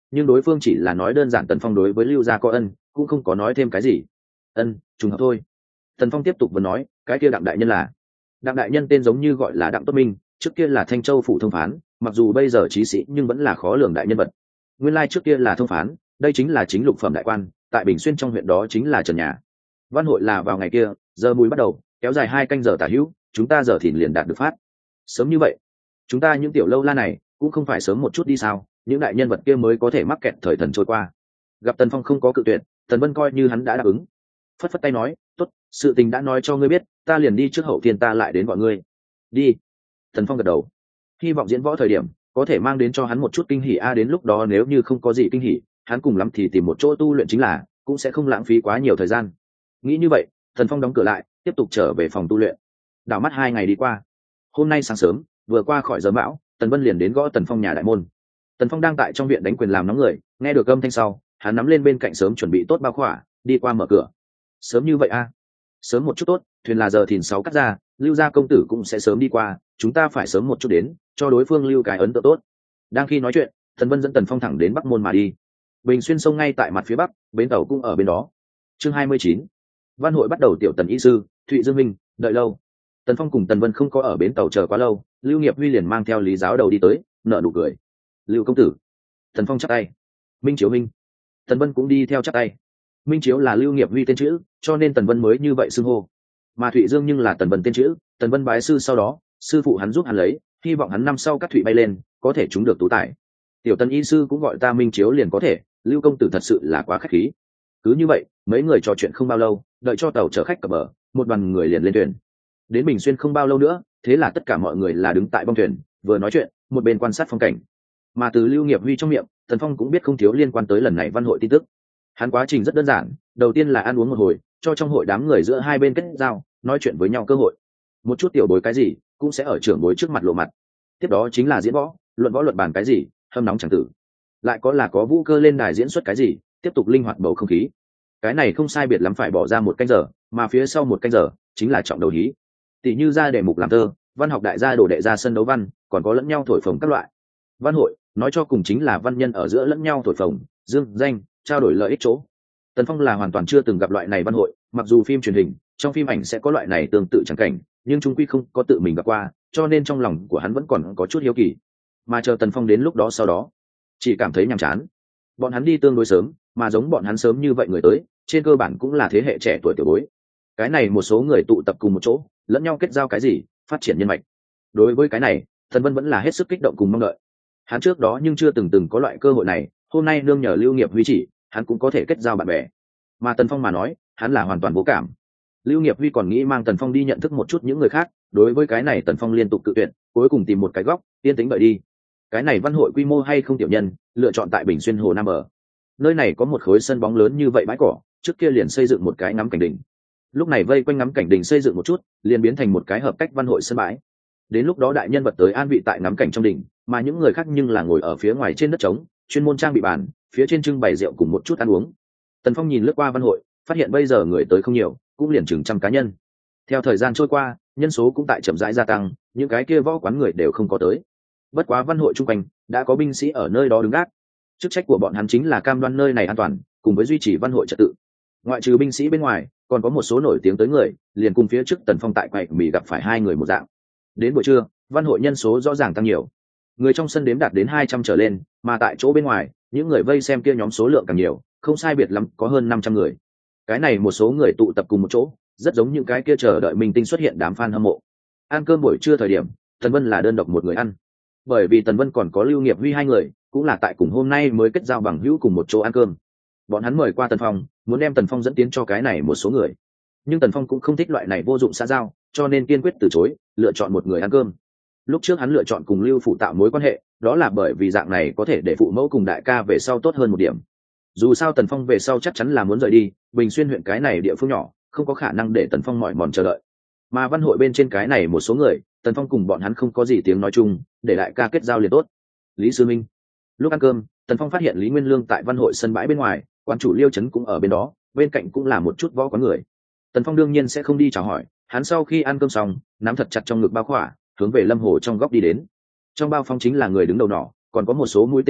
nhưng đối phương chỉ là nói đơn giản tần phong đối với lưu gia có ân, cũng không có nói thêm cái gì. Ân, trùng hợp thôi. Tần phong tiếp tục vừa nói, cái kia đặng đại nhân là đặng đại nhân tên giống như gọi là đặng tốt minh, trước kia là thanh châu phủ thông phán, mặc dù bây giờ trí sĩ nhưng vẫn là khó lường đại nhân vật. Nguyên lai trước kia là thông phán, đây chính là chính lục phẩm đại quan, tại Bình Xuyên trong huyện đó chính là trần nhà. Văn hội là vào ngày kia, giờ mùi bắt đầu, kéo dài hai canh giờ tả hữu, chúng ta giờ thìn liền đạt được phát. Sớm như vậy, chúng ta những tiểu lâu la này cũng không phải sớm một chút đi sao? Những đại nhân vật kia mới có thể mắc kẹt thời thần trôi qua. Gặp Tần Phong không có cự tuyệt, Tần Vân coi như hắn đã đáp ứng, phất phất tay nói, tốt, sự tình đã nói cho ngươi biết, ta liền đi trước hậu thiên ta lại đến gọi ngươi. Đi. Tần Phong gật đầu, hy vọng diễn võ thời điểm có thể mang đến cho hắn một chút kinh hỉ a, đến lúc đó nếu như không có gì kinh hỉ, hắn cùng lắm thì tìm một chỗ tu luyện chính là, cũng sẽ không lãng phí quá nhiều thời gian. Nghĩ như vậy, Tần Phong đóng cửa lại, tiếp tục trở về phòng tu luyện. Đảo mắt hai ngày đi qua. Hôm nay sáng sớm, vừa qua khỏi giờ mão, Tần Vân liền đến gõ Tần Phong nhà đại môn. Tần Phong đang tại trong viện đánh quyền làm nóng người, nghe được âm thanh sau, hắn nắm lên bên cạnh sớm chuẩn bị tốt bao khỏa, đi qua mở cửa. Sớm như vậy a? À? Sớm một chút tốt, thuyền là giờ thìn sáu cắt ra, Lưu gia công tử cũng sẽ sớm đi qua, chúng ta phải sớm một chút đến, cho đối phương lưu cái ấn tượng tốt. Đang khi nói chuyện, Tần Vân dẫn Tần Phong thẳng đến Bắc Môn mà đi. Bình Xuyên sông ngay tại mặt phía bắc, bến tàu cũng ở bên đó. Chương hai mươi chín. Văn hội bắt đầu. Tiểu Tần y sư, Thụy Dương Minh, đợi lâu. Tần Phong cùng Tần Vân không có ở bến tàu chờ quá lâu, Lưu Nghiệp Huy liền mang theo Lý Giáo Đầu đi tới, nở nụ cười. Lưu công tử. Tần Phong chắp tay. Minh Chiếu Minh. Tần Vân cũng đi theo chắp tay. Minh Chiếu là Lưu Nghiệp Huy tên chữ, cho nên Tần Vân mới như vậy xưng hô. Mà Thụy Dương nhưng là Tần Vân tên chữ, Tần Vân bái sư sau đó, sư phụ hắn giúp hắn lấy, hy vọng hắn năm sau các thụy bay lên, có thể trúng được tú tài. Tiểu Tần y sư cũng gọi ta Minh Chiếu liền có thể, Lưu công tử thật sự là quá khách khí. Cứ như vậy, mấy người trò chuyện không bao lâu, đợi cho tàu chở khách cập bờ, một đoàn người liền lên thuyền. Đến Bình Xuyên không bao lâu nữa, thế là tất cả mọi người là đứng tại bong thuyền, vừa nói chuyện, một bên quan sát phong cảnh. Mà từ Lưu Nghiệp Huy trong miệng, Tần Phong cũng biết không thiếu liên quan tới lần này văn hội tin tức. Hắn quá trình rất đơn giản, đầu tiên là ăn uống một hồi, cho trong hội đám người giữa hai bên kết giao, nói chuyện với nhau cơ hội. Một chút tiểu bối cái gì, cũng sẽ ở trưởng bối trước mặt lộ mặt. Tiếp đó chính là diễn võ, luận võ luận bàn cái gì, hâm nóng chẳng tử. Lại có là có vũ cơ lên đài diễn xuất cái gì, tiếp tục linh hoạt bầu không khí. Cái này không sai biệt lắm phải bỏ ra một canh giờ, mà phía sau một canh giờ chính là trọng đầu hí. Tỷ như ra đề mục làm thơ, văn học đại gia đổ đệ ra sân đấu văn, còn có lẫn nhau thổi phồng các loại. Văn hội, nói cho cùng chính là văn nhân ở giữa lẫn nhau thổi phồng, dương danh, trao đổi lợi ích chỗ. Tần Phong là hoàn toàn chưa từng gặp loại này văn hội, mặc dù phim truyền hình, trong phim ảnh sẽ có loại này tương tự chẳng cảnh, nhưng chung quy không có tự mình gặp qua, cho nên trong lòng của hắn vẫn còn có chút hiếu kỳ. Mà chờ Tần Phong đến lúc đó sau đó, chỉ cảm thấy nhàm chán. Bọn hắn đi tương đối sớm, mà giống bọn hắn sớm như vậy người tới, trên cơ bản cũng là thế hệ trẻ tuổi tiểu bối. Cái này một số người tụ tập cùng một chỗ, lẫn nhau kết giao cái gì, phát triển nhân mạch. Đối với cái này, Tần Vân vẫn là hết sức kích động cùng mong đợi. Hắn trước đó nhưng chưa từng từng có loại cơ hội này, hôm nay nương nhờ Lưu Nghiệp Huy chỉ, hắn cũng có thể kết giao bạn bè. Mà Tần Phong mà nói, hắn là hoàn toàn vô cảm. Lưu Nghiệp Huy còn nghĩ mang Tần Phong đi nhận thức một chút những người khác, đối với cái này Tần Phong liên tục cự tuyệt, cuối cùng tìm một cái góc, yên tĩnh đợi đi. Cái này văn hội quy mô hay không tiểu nhân, lựa chọn tại Bình Xuyên Hồ Nam bờ. Nơi này có một khối sân bóng lớn như vậy bãi cỏ, trước kia liền xây dựng một cái ngắm cảnh đỉnh. Lúc này vây quanh ngắm cảnh đỉnh xây dựng một chút, liền biến thành một cái hợp cách văn hội sân bãi. Đến lúc đó đại nhân vật tới an vị tại ngắm cảnh trong đỉnh, mà những người khác nhưng là ngồi ở phía ngoài trên đất trống, chuyên môn trang bị bàn, phía trên trưng bày rượu cùng một chút ăn uống. Tần Phong nhìn lướt qua văn hội, phát hiện bây giờ người tới không nhiều, cũng liền chừng trăm cá nhân. Theo thời gian trôi qua, nhân số cũng tại chậm rãi gia tăng, những cái kia võ quán người đều không có tới. Bất quá văn hội chung quanh đã có binh sĩ ở nơi đó đứng gác. Chức trách của bọn hắn chính là cam đoan nơi này an toàn, cùng với duy trì văn hội trật tự. Ngoại trừ binh sĩ bên ngoài, còn có một số nổi tiếng tới người, liền cùng phía trước Tần Phong tại quầy mì gặp phải hai người một dạng. Đến buổi trưa, văn hội nhân số rõ ràng tăng nhiều. Người trong sân đếm đạt đến hai trăm trở lên, mà tại chỗ bên ngoài, những người vây xem kia nhóm số lượng càng nhiều, không sai biệt lắm có hơn năm trăm người. Cái này một số người tụ tập cùng một chỗ, rất giống những cái kia chờ đợi minh tinh xuất hiện đám fan hâm mộ. Ăn cơm buổi trưa thời điểm, Tần Vân là đơn độc một người ăn. Bởi vì Tần Vân còn có Lưu Nghiệp Huy hai người, cũng là tại cùng hôm nay mới kết giao bằng hữu cùng một chỗ ăn cơm. Bọn hắn mời qua Tần Phong, muốn đem Tần Phong dẫn tiến cho cái này một số người. Nhưng Tần Phong cũng không thích loại này vô dụng xã giao, cho nên kiên quyết từ chối, lựa chọn một người ăn cơm. Lúc trước hắn lựa chọn cùng Lưu phụ tạo mối quan hệ, đó là bởi vì dạng này có thể để phụ mẫu cùng đại ca về sau tốt hơn một điểm. Dù sao Tần Phong về sau chắc chắn là muốn rời đi, Bình Xuyên huyện cái này địa phương nhỏ, không có khả năng để Tần Phong mỏi mòn chờ đợi. Mà văn hội bên trên cái này một số người, Tần Phong cùng bọn hắn không có gì tiếng nói chung, để đại ca kết giao liền tốt. Lý Sư Minh. Lúc ăn cơm, Tần Phong phát hiện Lý Nguyên Lương tại văn hội sân bãi bên ngoài, quán chủ Liêu Trấn cũng ở bên đó, bên cạnh cũng là một chút võ quán người. Tần Phong đương nhiên sẽ không đi chào hỏi, hắn sau khi ăn cơm xong, nắm thật chặt trong ngực bao khỏa, hướng về Lâm Hồ trong góc đi đến. Trong bao phong chính là người đứng đầu nỏ, còn có một số mũi tên gỗ,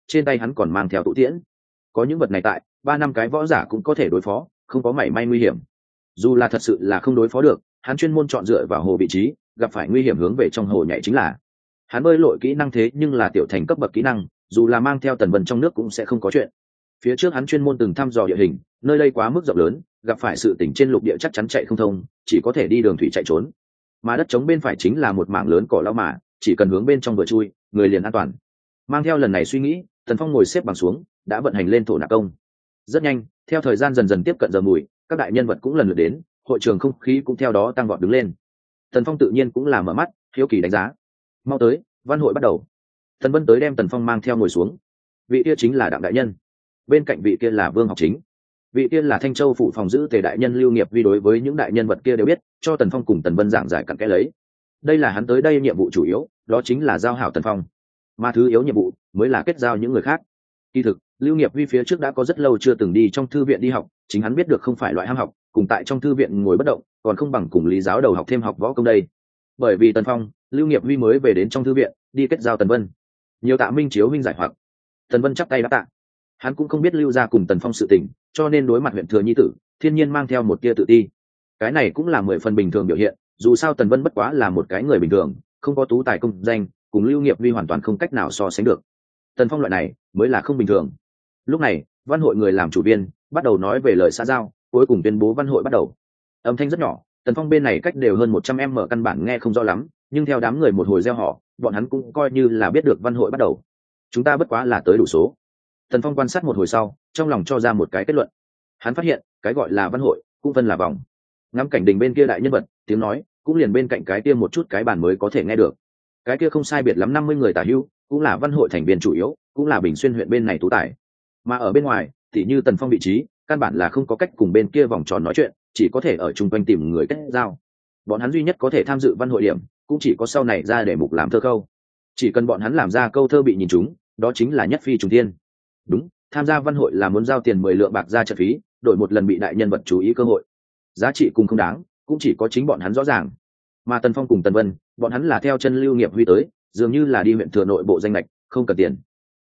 trên tay hắn còn mang theo tụ tiễn. Có những vật này tại, ba năm cái võ giả cũng có thể đối phó, không có mảy may nguy hiểm. Dù là thật sự là không đối phó được, hắn chuyên môn chọn dựa vào hồ vị trí, gặp phải nguy hiểm hướng về trong hồ nhảy chính là. Hắn bơi lội kỹ năng thế nhưng là tiểu thành cấp bậc kỹ năng, dù là mang theo Tần Vân trong nước cũng sẽ không có chuyện. Phía trước hắn chuyên môn từng thăm dò địa hình, nơi đây quá mức rộng lớn, gặp phải sự tỉnh trên lục địa chắc chắn chạy không thông, chỉ có thể đi đường thủy chạy trốn. Mà đất trống bên phải chính là một mảng lớn cỏ lau mà, chỉ cần hướng bên trong vừa chui, người liền an toàn. Mang theo lần này suy nghĩ, Tần Phong ngồi xếp bằng xuống, đã vận hành lên thổ nạp công. Rất nhanh, theo thời gian dần dần tiếp cận giờ mùi, các đại nhân vật cũng lần lượt đến, hội trường không khí cũng theo đó tăng vọt đứng lên. Tần Phong tự nhiên cũng là mở mắt, hiếu kỳ đánh giá. Mau tới, văn hội bắt đầu. Tần Vân tới đem Tần Phong mang theo ngồi xuống. Vị kia chính là Đặng đại nhân, bên cạnh vị kia là Vương Học Chính, vị kia là Thanh Châu phụ phòng giữ Tề đại nhân Lưu Nghiệp Vi. Đối với những đại nhân vật kia đều biết, cho Tần Phong cùng Tần Vân giảng giải cặn kẽ lấy. Đây là hắn tới đây nhiệm vụ chủ yếu, đó chính là giao hảo Tần Phong. Mà thứ yếu nhiệm vụ mới là kết giao những người khác. Kỳ thực, Lưu Nghiệp Vi phía trước đã có rất lâu chưa từng đi trong thư viện đi học, chính hắn biết được không phải loại ham học, cùng tại trong thư viện ngồi bất động, còn không bằng cùng Lý giáo đầu học thêm học võ công đây. Bởi vì Tần Phong, Lưu Nghiệp Vi mới về đến trong thư viện, đi kết giao Tần Vân. Nhiều tạ Minh chiếu huynh giải hoặc. Tần Vân chắp tay đáp tạ. Hắn cũng không biết Lưu gia cùng Tần Phong sự tình, cho nên đối mặt huyện thừa nhi tử, thiên nhiên mang theo một tia tự ti. Cái này cũng là mười phần bình thường biểu hiện, dù sao Tần Vân bất quá là một cái người bình thường, không có tú tài công danh, cùng Lưu Nghiệp Vi hoàn toàn không cách nào so sánh được. Tần Phong loại này mới là không bình thường. Lúc này, văn hội người làm chủ viên bắt đầu nói về lời xã giao, cuối cùng tuyên bố văn hội bắt đầu. Âm thanh rất nhỏ, Tần Phong bên này cách đều hơn một trăm em mở căn bản nghe không rõ lắm, nhưng theo đám người một hồi reo hò, bọn hắn cũng coi như là biết được văn hội bắt đầu. Chúng ta bất quá là tới đủ số. Tần Phong quan sát một hồi sau, trong lòng cho ra một cái kết luận. Hắn phát hiện, cái gọi là văn hội cũng phân là vòng. Ngắm cảnh đình bên kia đại nhân vật, tiếng nói cũng liền bên cạnh cái kia một chút cái bàn mới có thể nghe được. Cái kia không sai biệt lắm năm mươi người tả hữu, cũng là văn hội thành viên chủ yếu, cũng là Bình Xuyên huyện bên này tú tài. Mà ở bên ngoài, thì như Tần Phong vị trí, căn bản là không có cách cùng bên kia vòng tròn nói chuyện, chỉ có thể ở chung quanh tìm người kết giao. Bọn hắn duy nhất có thể tham dự văn hội điểm, cũng chỉ có sau này ra để mục làm thơ câu. Chỉ cần bọn hắn làm ra câu thơ bị nhìn trúng, đó chính là nhất phi trùng thiên. Đúng, tham gia văn hội là muốn giao tiền mười lượng bạc ra trận phí, đổi một lần bị đại nhân vật chú ý cơ hội. Giá trị cùng không đáng, cũng chỉ có chính bọn hắn rõ ràng. Mà Tần Phong cùng Tần Vân, bọn hắn là theo chân Lưu Nghiệp Huy tới, dường như là đi huyện thừa nội bộ danh lệch, không cần tiền.